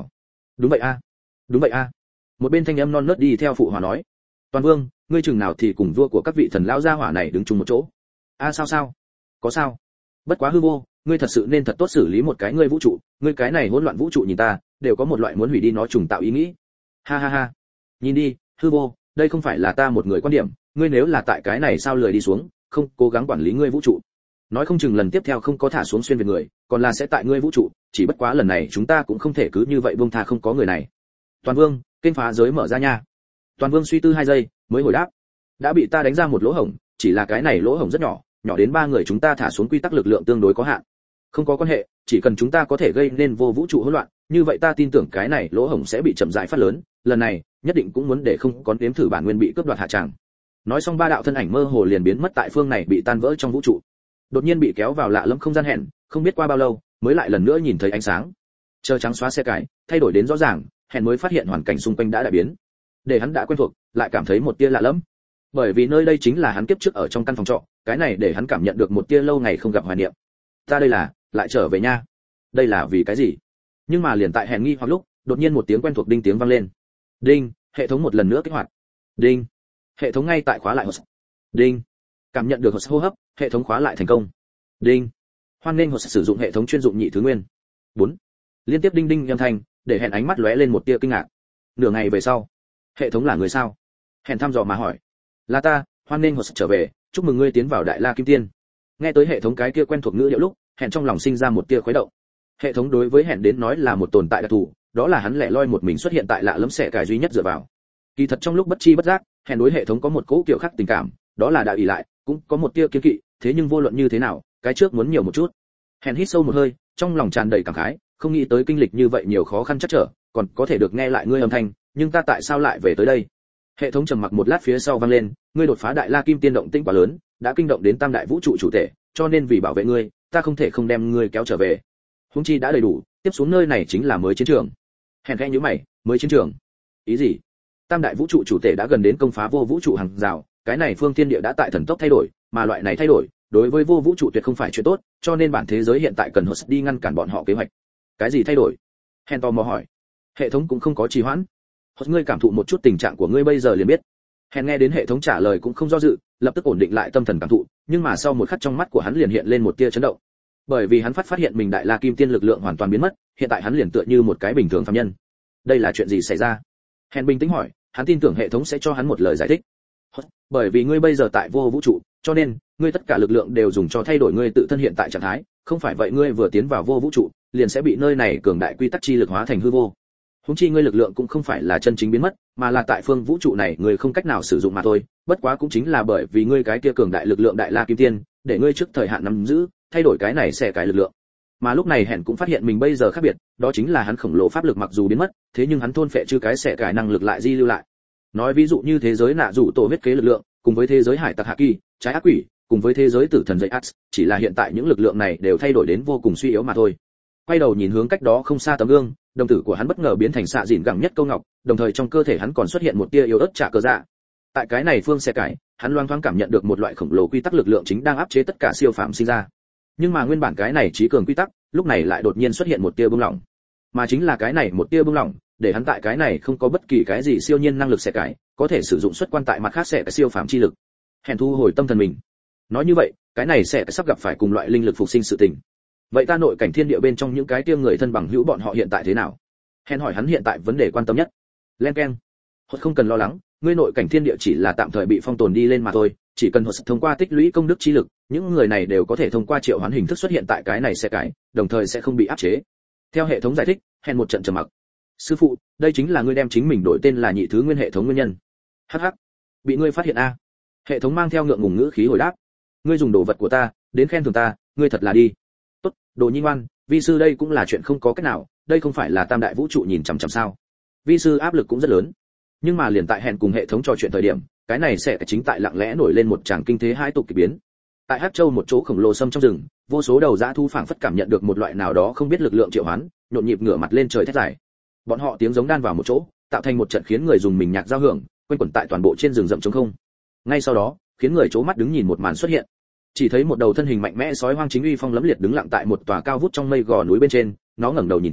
Đúng vậy a, đúng vậy a. Một bên thanh âm non nớt đi theo phụ hòa nói. Toàn Vương, ngươi chừng nào thì cùng vua của các vị thần lão gia hỏa này đứng chung một chỗ? A sao? Có sao? Bất quá hư vô, ngươi thật sự nên thật tốt xử lý một cái ngươi vũ trụ, ngươi cái này hỗn loạn vũ trụ nhìn ta, đều có một loại muốn hủy đi nó trùng tạo ý nghĩ. Ha ha ha. Nhìn đi, hư vô, đây không phải là ta một người quan điểm, ngươi nếu là tại cái này sao lười đi xuống, không cố gắng quản lý ngươi vũ trụ, nói không chừng lần tiếp theo không có thả xuống xuyên về người, còn là sẽ tại ngươi vũ trụ, chỉ bất quá lần này chúng ta cũng không thể cứ như vậy buông tha không có người này. Toàn Vương, kênh phá giới mở ra nha. Toàn Vương suy tư 2 giây, mới hồi đáp. Đã bị ta đánh ra một lỗ hổng, chỉ là cái này lỗ hổng rất nhỏ, nhỏ đến 3 người chúng ta thả xuống quy tắc lực lượng tương đối có hạn. Không có quan hệ, chỉ cần chúng ta có thể gây nên vô vũ trụ hỗn loạn, như vậy ta tin tưởng cái này lỗ hổng sẽ bị chậm rãi phát lớn, lần này, nhất định cũng muốn để không có nếm thử bản nguyên bị cướp đoạt hạ tràng. Nói xong 3 đạo thân ảnh mơ hồ liền biến mất tại phương này bị tan vỡ trong vũ trụ. Đột nhiên bị kéo vào lạ lẫm không gian hẹn, không biết qua bao lâu, mới lại lần nữa nhìn thấy ánh sáng. Chờ trắng xóa xe cái, thay đổi đến rõ ràng, hẹn mới phát hiện hoàn cảnh xung quanh đã đại biến. Để hắn đã quen thuộc, lại cảm thấy một tia lạ lẫm. Bởi vì nơi đây chính là hắn kiếp trước ở trong căn phòng trọ, cái này để hắn cảm nhận được một tia lâu ngày không gặp hoài niệm. Ta đây là, lại trở về nha. Đây là vì cái gì? Nhưng mà liền tại hẹn nghi hoặc lúc, đột nhiên một tiếng quen thuộc đinh tiếng vang lên. Đinh, hệ thống một lần nữa kích hoạt. Đinh, hệ thống ngay tại khóa lại. Đinh, cảm nhận được hô hấp, hệ thống khóa lại thành công. Đinh, hoan nghênh sử dụng hệ thống chuyên dụng nhị thứ nguyên. 4. Liên tiếp đinh đinh âm thanh, để hẹn ánh mắt lóe lên một tia kinh ngạc. Nửa ngày về sau, hệ thống là người sao? Hẹn thăm dò mà hỏi. Là ta, hoan nghênh trở về, chúc mừng ngươi tiến vào Đại La Kim Tiên. Nghe tới hệ thống cái kia quen thuộc ngữ điệu lúc, hẹn trong lòng sinh ra một tia khuấy động. Hệ thống đối với hẹn đến nói là một tồn tại đặc thù, đó là hắn lẻ loi một mình xuất hiện tại lạ lẫm xẻ cải duy nhất dựa vào. Kỳ thật trong lúc bất chi bất giác, hẹn đối hệ thống có một cỗ kiểu khác tình cảm, đó là đạo ỷ lại, cũng có một tia kiêng kỵ, thế nhưng vô luận như thế nào, cái trước muốn nhiều một chút. Hẹn hít sâu một hơi, trong lòng tràn đầy cảm khái, không nghĩ tới kinh lịch như vậy nhiều khó khăn chắc trở, còn có thể được nghe lại ngươi âm thanh, nhưng ta tại sao lại về tới đây? Hệ thống trầm mặc một lát phía sau vang lên, ngươi đột phá Đại La Kim Tiên động tĩnh quá lớn, đã kinh động đến Tam Đại Vũ trụ chủ thể, cho nên vì bảo vệ ngươi, ta không thể không đem ngươi kéo trở về. Huống chi đã đầy đủ, tiếp xuống nơi này chính là mới chiến trường. Hèn khẽ nhíu mày, mới chiến trường? Ý gì? Tam Đại Vũ trụ chủ thể đã gần đến công phá vô vũ trụ hàng rào, cái này phương thiên địa đã tại thần tốc thay đổi, mà loại này thay đổi, đối với vô vũ trụ tuyệt không phải chuyện tốt, cho nên bản thế giới hiện tại cần Hốt đi ngăn cản bọn họ kế hoạch. Cái gì thay đổi? Hèn tò mò hỏi. Hệ thống cũng không có trì hoãn. Hốt ngươi cảm thụ một chút tình trạng của ngươi bây giờ liền biết. Hèn nghe đến hệ thống trả lời cũng không do dự, lập tức ổn định lại tâm thần cảm thụ, nhưng mà sau một khắc trong mắt của hắn liền hiện lên một tia chấn động. Bởi vì hắn phát hiện mình Đại La Kim Tiên lực lượng hoàn toàn biến mất, hiện tại hắn liền tựa như một cái bình thường phàm nhân. Đây là chuyện gì xảy ra? Hèn bình tĩnh hỏi, hắn tin tưởng hệ thống sẽ cho hắn một lời giải thích. Bởi vì ngươi bây giờ tại vô vũ trụ, cho nên ngươi tất cả lực lượng đều dùng cho thay đổi ngươi tự thân hiện tại trạng thái, không phải vậy ngươi vừa tiến vào vô vũ trụ, liền sẽ bị nơi này cường đại quy tắc chi lực hóa thành hư vô. Húng chi ngươi lực lượng cũng không phải là chân chính biến mất, mà là tại phương vũ trụ này ngươi không cách nào sử dụng mà thôi, bất quá cũng chính là bởi vì ngươi cái kia cường đại lực lượng Đại La Kim Tiên, để ngươi trước thời hạn nắm giữ, thay đổi cái này sẽ cái lực lượng. Mà lúc này Hẹn cũng phát hiện mình bây giờ khác biệt, đó chính là hắn khổng lồ pháp lực mặc dù biến mất, thế nhưng hắn thôn phệ chư cái sẽ cải năng lực lại di lưu lại. Nói ví dụ như thế giới nạ dụ tổ huyết kế lực lượng, cùng với thế giới hải tặc hạ kỳ, trái ác quỷ, cùng với thế giới tử thần dây Ax, chỉ là hiện tại những lực lượng này đều thay đổi đến vô cùng suy yếu mà thôi. Quay đầu nhìn hướng cách đó không xa tấm gương, đồng tử của hắn bất ngờ biến thành xạ dịn gẳng nhất câu ngọc, đồng thời trong cơ thể hắn còn xuất hiện một tia yếu ớt trả cơ dạ. Tại cái này phương xe cải, hắn loang thoáng cảm nhận được một loại khổng lồ quy tắc lực lượng chính đang áp chế tất cả siêu phàm sinh ra. Nhưng mà nguyên bản cái này trí cường quy tắc, lúc này lại đột nhiên xuất hiện một tia bùng lỏng. Mà chính là cái này một tia bùng lỏng, để hắn tại cái này không có bất kỳ cái gì siêu nhiên năng lực xe cải, có thể sử dụng xuất quan tại mặt khác sẽ siêu phàm chi lực. Hèn thu hồi tâm thần mình. Nói như vậy, cái này sẽ sắp gặp phải cùng loại linh lực phục sinh sự tình. Vậy ta nội cảnh thiên địa bên trong những cái tia người thân bằng hữu bọn họ hiện tại thế nào? Hèn hỏi hắn hiện tại vấn đề quan tâm nhất. Len keng. Hốt không cần lo lắng, ngươi nội cảnh thiên địa chỉ là tạm thời bị phong tồn đi lên mà thôi, chỉ cần Hốt thông qua tích lũy công đức chi lực, những người này đều có thể thông qua triệu hoán hình thức xuất hiện tại cái này sẽ cái, đồng thời sẽ không bị áp chế. Theo hệ thống giải thích, Hèn một trận trầm mặc. Sư phụ, đây chính là ngươi đem chính mình đổi tên là nhị thứ nguyên hệ thống nguyên nhân. Hắc hắc, bị ngươi phát hiện a? Hệ thống mang theo ngượng ngùng ngữ khí hồi đáp. Ngươi dùng đồ vật của ta, đến khen thưởng ta, ngươi thật là đi. Tốt, đồ nhi ngoan, vi sư đây cũng là chuyện không có cách nào, đây không phải là Tam Đại Vũ trụ nhìn chằm chằm sao? Vi sư áp lực cũng rất lớn. Nhưng mà liền tại Hèn cùng hệ thống trò chuyện thời điểm, cái này sẽ chính tại lặng lẽ nổi lên một tràng kinh thế hai tục kỳ biến. Tại Hắc Châu một chỗ khổng lồ sâm trong rừng, vô số đầu dã thú phảng phất cảm nhận được một loại nào đó không biết lực lượng triệu hoán, nhộn nhịp ngửa mặt lên trời thét dài. Bọn họ tiếng giống đan vào một chỗ, tạo thành một trận khiến người dùng mình nhạc giao hưởng, quanh quẩn tại toàn bộ trên rừng rậm trống không. Ngay sau đó, khiến người chố mắt đứng nhìn một màn xuất hiện. Chỉ thấy một đầu thân hình mạnh mẽ sói hoang chính uy phong lẫm liệt đứng lặng tại một tòa cao vút trong mây gò núi bên trên, nó ngẩng đầu nhìn trời,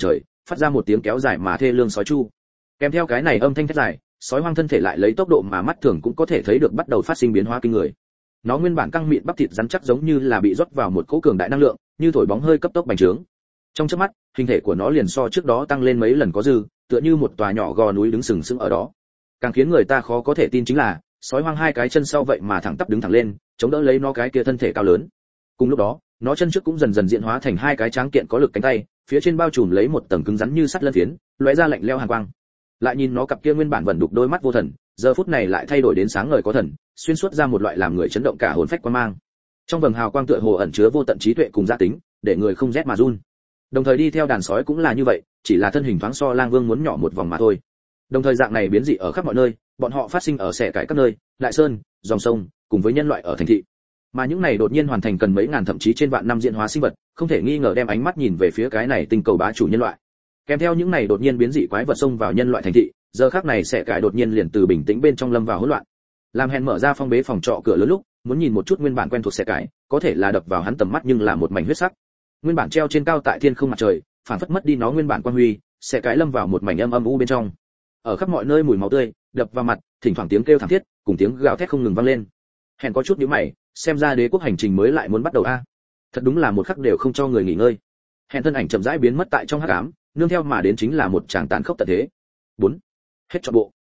phát ra một tiếng kéo dài mà thê lương sói chu. Kèm theo cái này âm thanh thét dài, sói hoang thân thể lại lấy tốc độ mà mắt thường cũng có thể thấy được bắt đầu phát sinh biến hóa kinh người. Nó nguyên bản căng mịn bắp thịt rắn chắc giống như là bị rót vào một cỗ cường đại năng lượng, như thổi bóng hơi cấp tốc bành trướng. Trong chớp mắt, hình thể của nó liền so trước đó tăng lên mấy lần có dư, tựa như một tòa nhỏ gò núi đứng sừng sững ở đó. Càng khiến người ta khó có thể tin chính là, sói hoang hai cái chân sau vậy mà thẳng tắp đứng thẳng lên, chống đỡ lấy nó cái kia thân thể cao lớn. Cùng lúc đó, nó chân trước cũng dần dần diễn hóa thành hai cái tráng kiện có lực cánh tay, phía trên bao trùm lấy một tầng cứng rắn như sắt lân phiến, lóe ra lạnh lẽo hàn quang. Lại nhìn nó cặp kia nguyên bản vẩn đục đôi mắt vô thần, giờ phút này lại thay đổi đến sáng ngời có thần, xuyên suốt ra một loại làm người chấn động cả hồn phách quang mang. Trong vầng hào quang tựa hồ ẩn chứa vô tận trí tuệ cùng gia tính, để người không rét mà run. Đồng thời đi theo đàn sói cũng là như vậy, chỉ là thân hình thoáng so lang vương muốn nhỏ một vòng mà thôi. Đồng thời dạng này biến dị ở khắp mọi nơi, bọn họ phát sinh ở xẻ cải các nơi, đại sơn, dòng sông, cùng với nhân loại ở thành thị. Mà những này đột nhiên hoàn thành cần mấy ngàn thậm chí trên vạn năm diễn hóa sinh vật, không thể nghi ngờ đem ánh mắt nhìn về phía cái này tinh cầu bá chủ nhân loại. Kèm theo những này đột nhiên biến dị quái vật xông vào nhân loại thành thị, giờ khắc này xẻ cải đột nhiên liền từ bình tĩnh bên trong lâm vào hỗn loạn. Làm hèn mở ra phong bế phòng trọ cửa lớn lúc, muốn nhìn một chút nguyên bản quen thuộc xẻ cải, có thể là đập vào hắn tầm mắt nhưng là một mảnh huyết sắc. Nguyên bản treo trên cao tại thiên không mặt trời, phản phất mất đi nó nguyên bản quang huy, xẻ cải lâm vào một mảnh âm u bên trong. Ở khắp mọi nơi mùi máu tươi đập vào mặt, thỉnh thoảng tiếng kêu thảm thiết cùng tiếng gào thét không ngừng vang lên. Hèn có chút nhíu mày, xem ra đế quốc hành trình mới lại muốn bắt đầu a. Thật đúng là một khắc đều không cho người nghỉ ngơi. Hèn thân ảnh chậm rãi biến mất tại trong hắc ám, nương theo mà đến chính là một tràng tàn khốc tận thế. 4. Hết trọn bộ.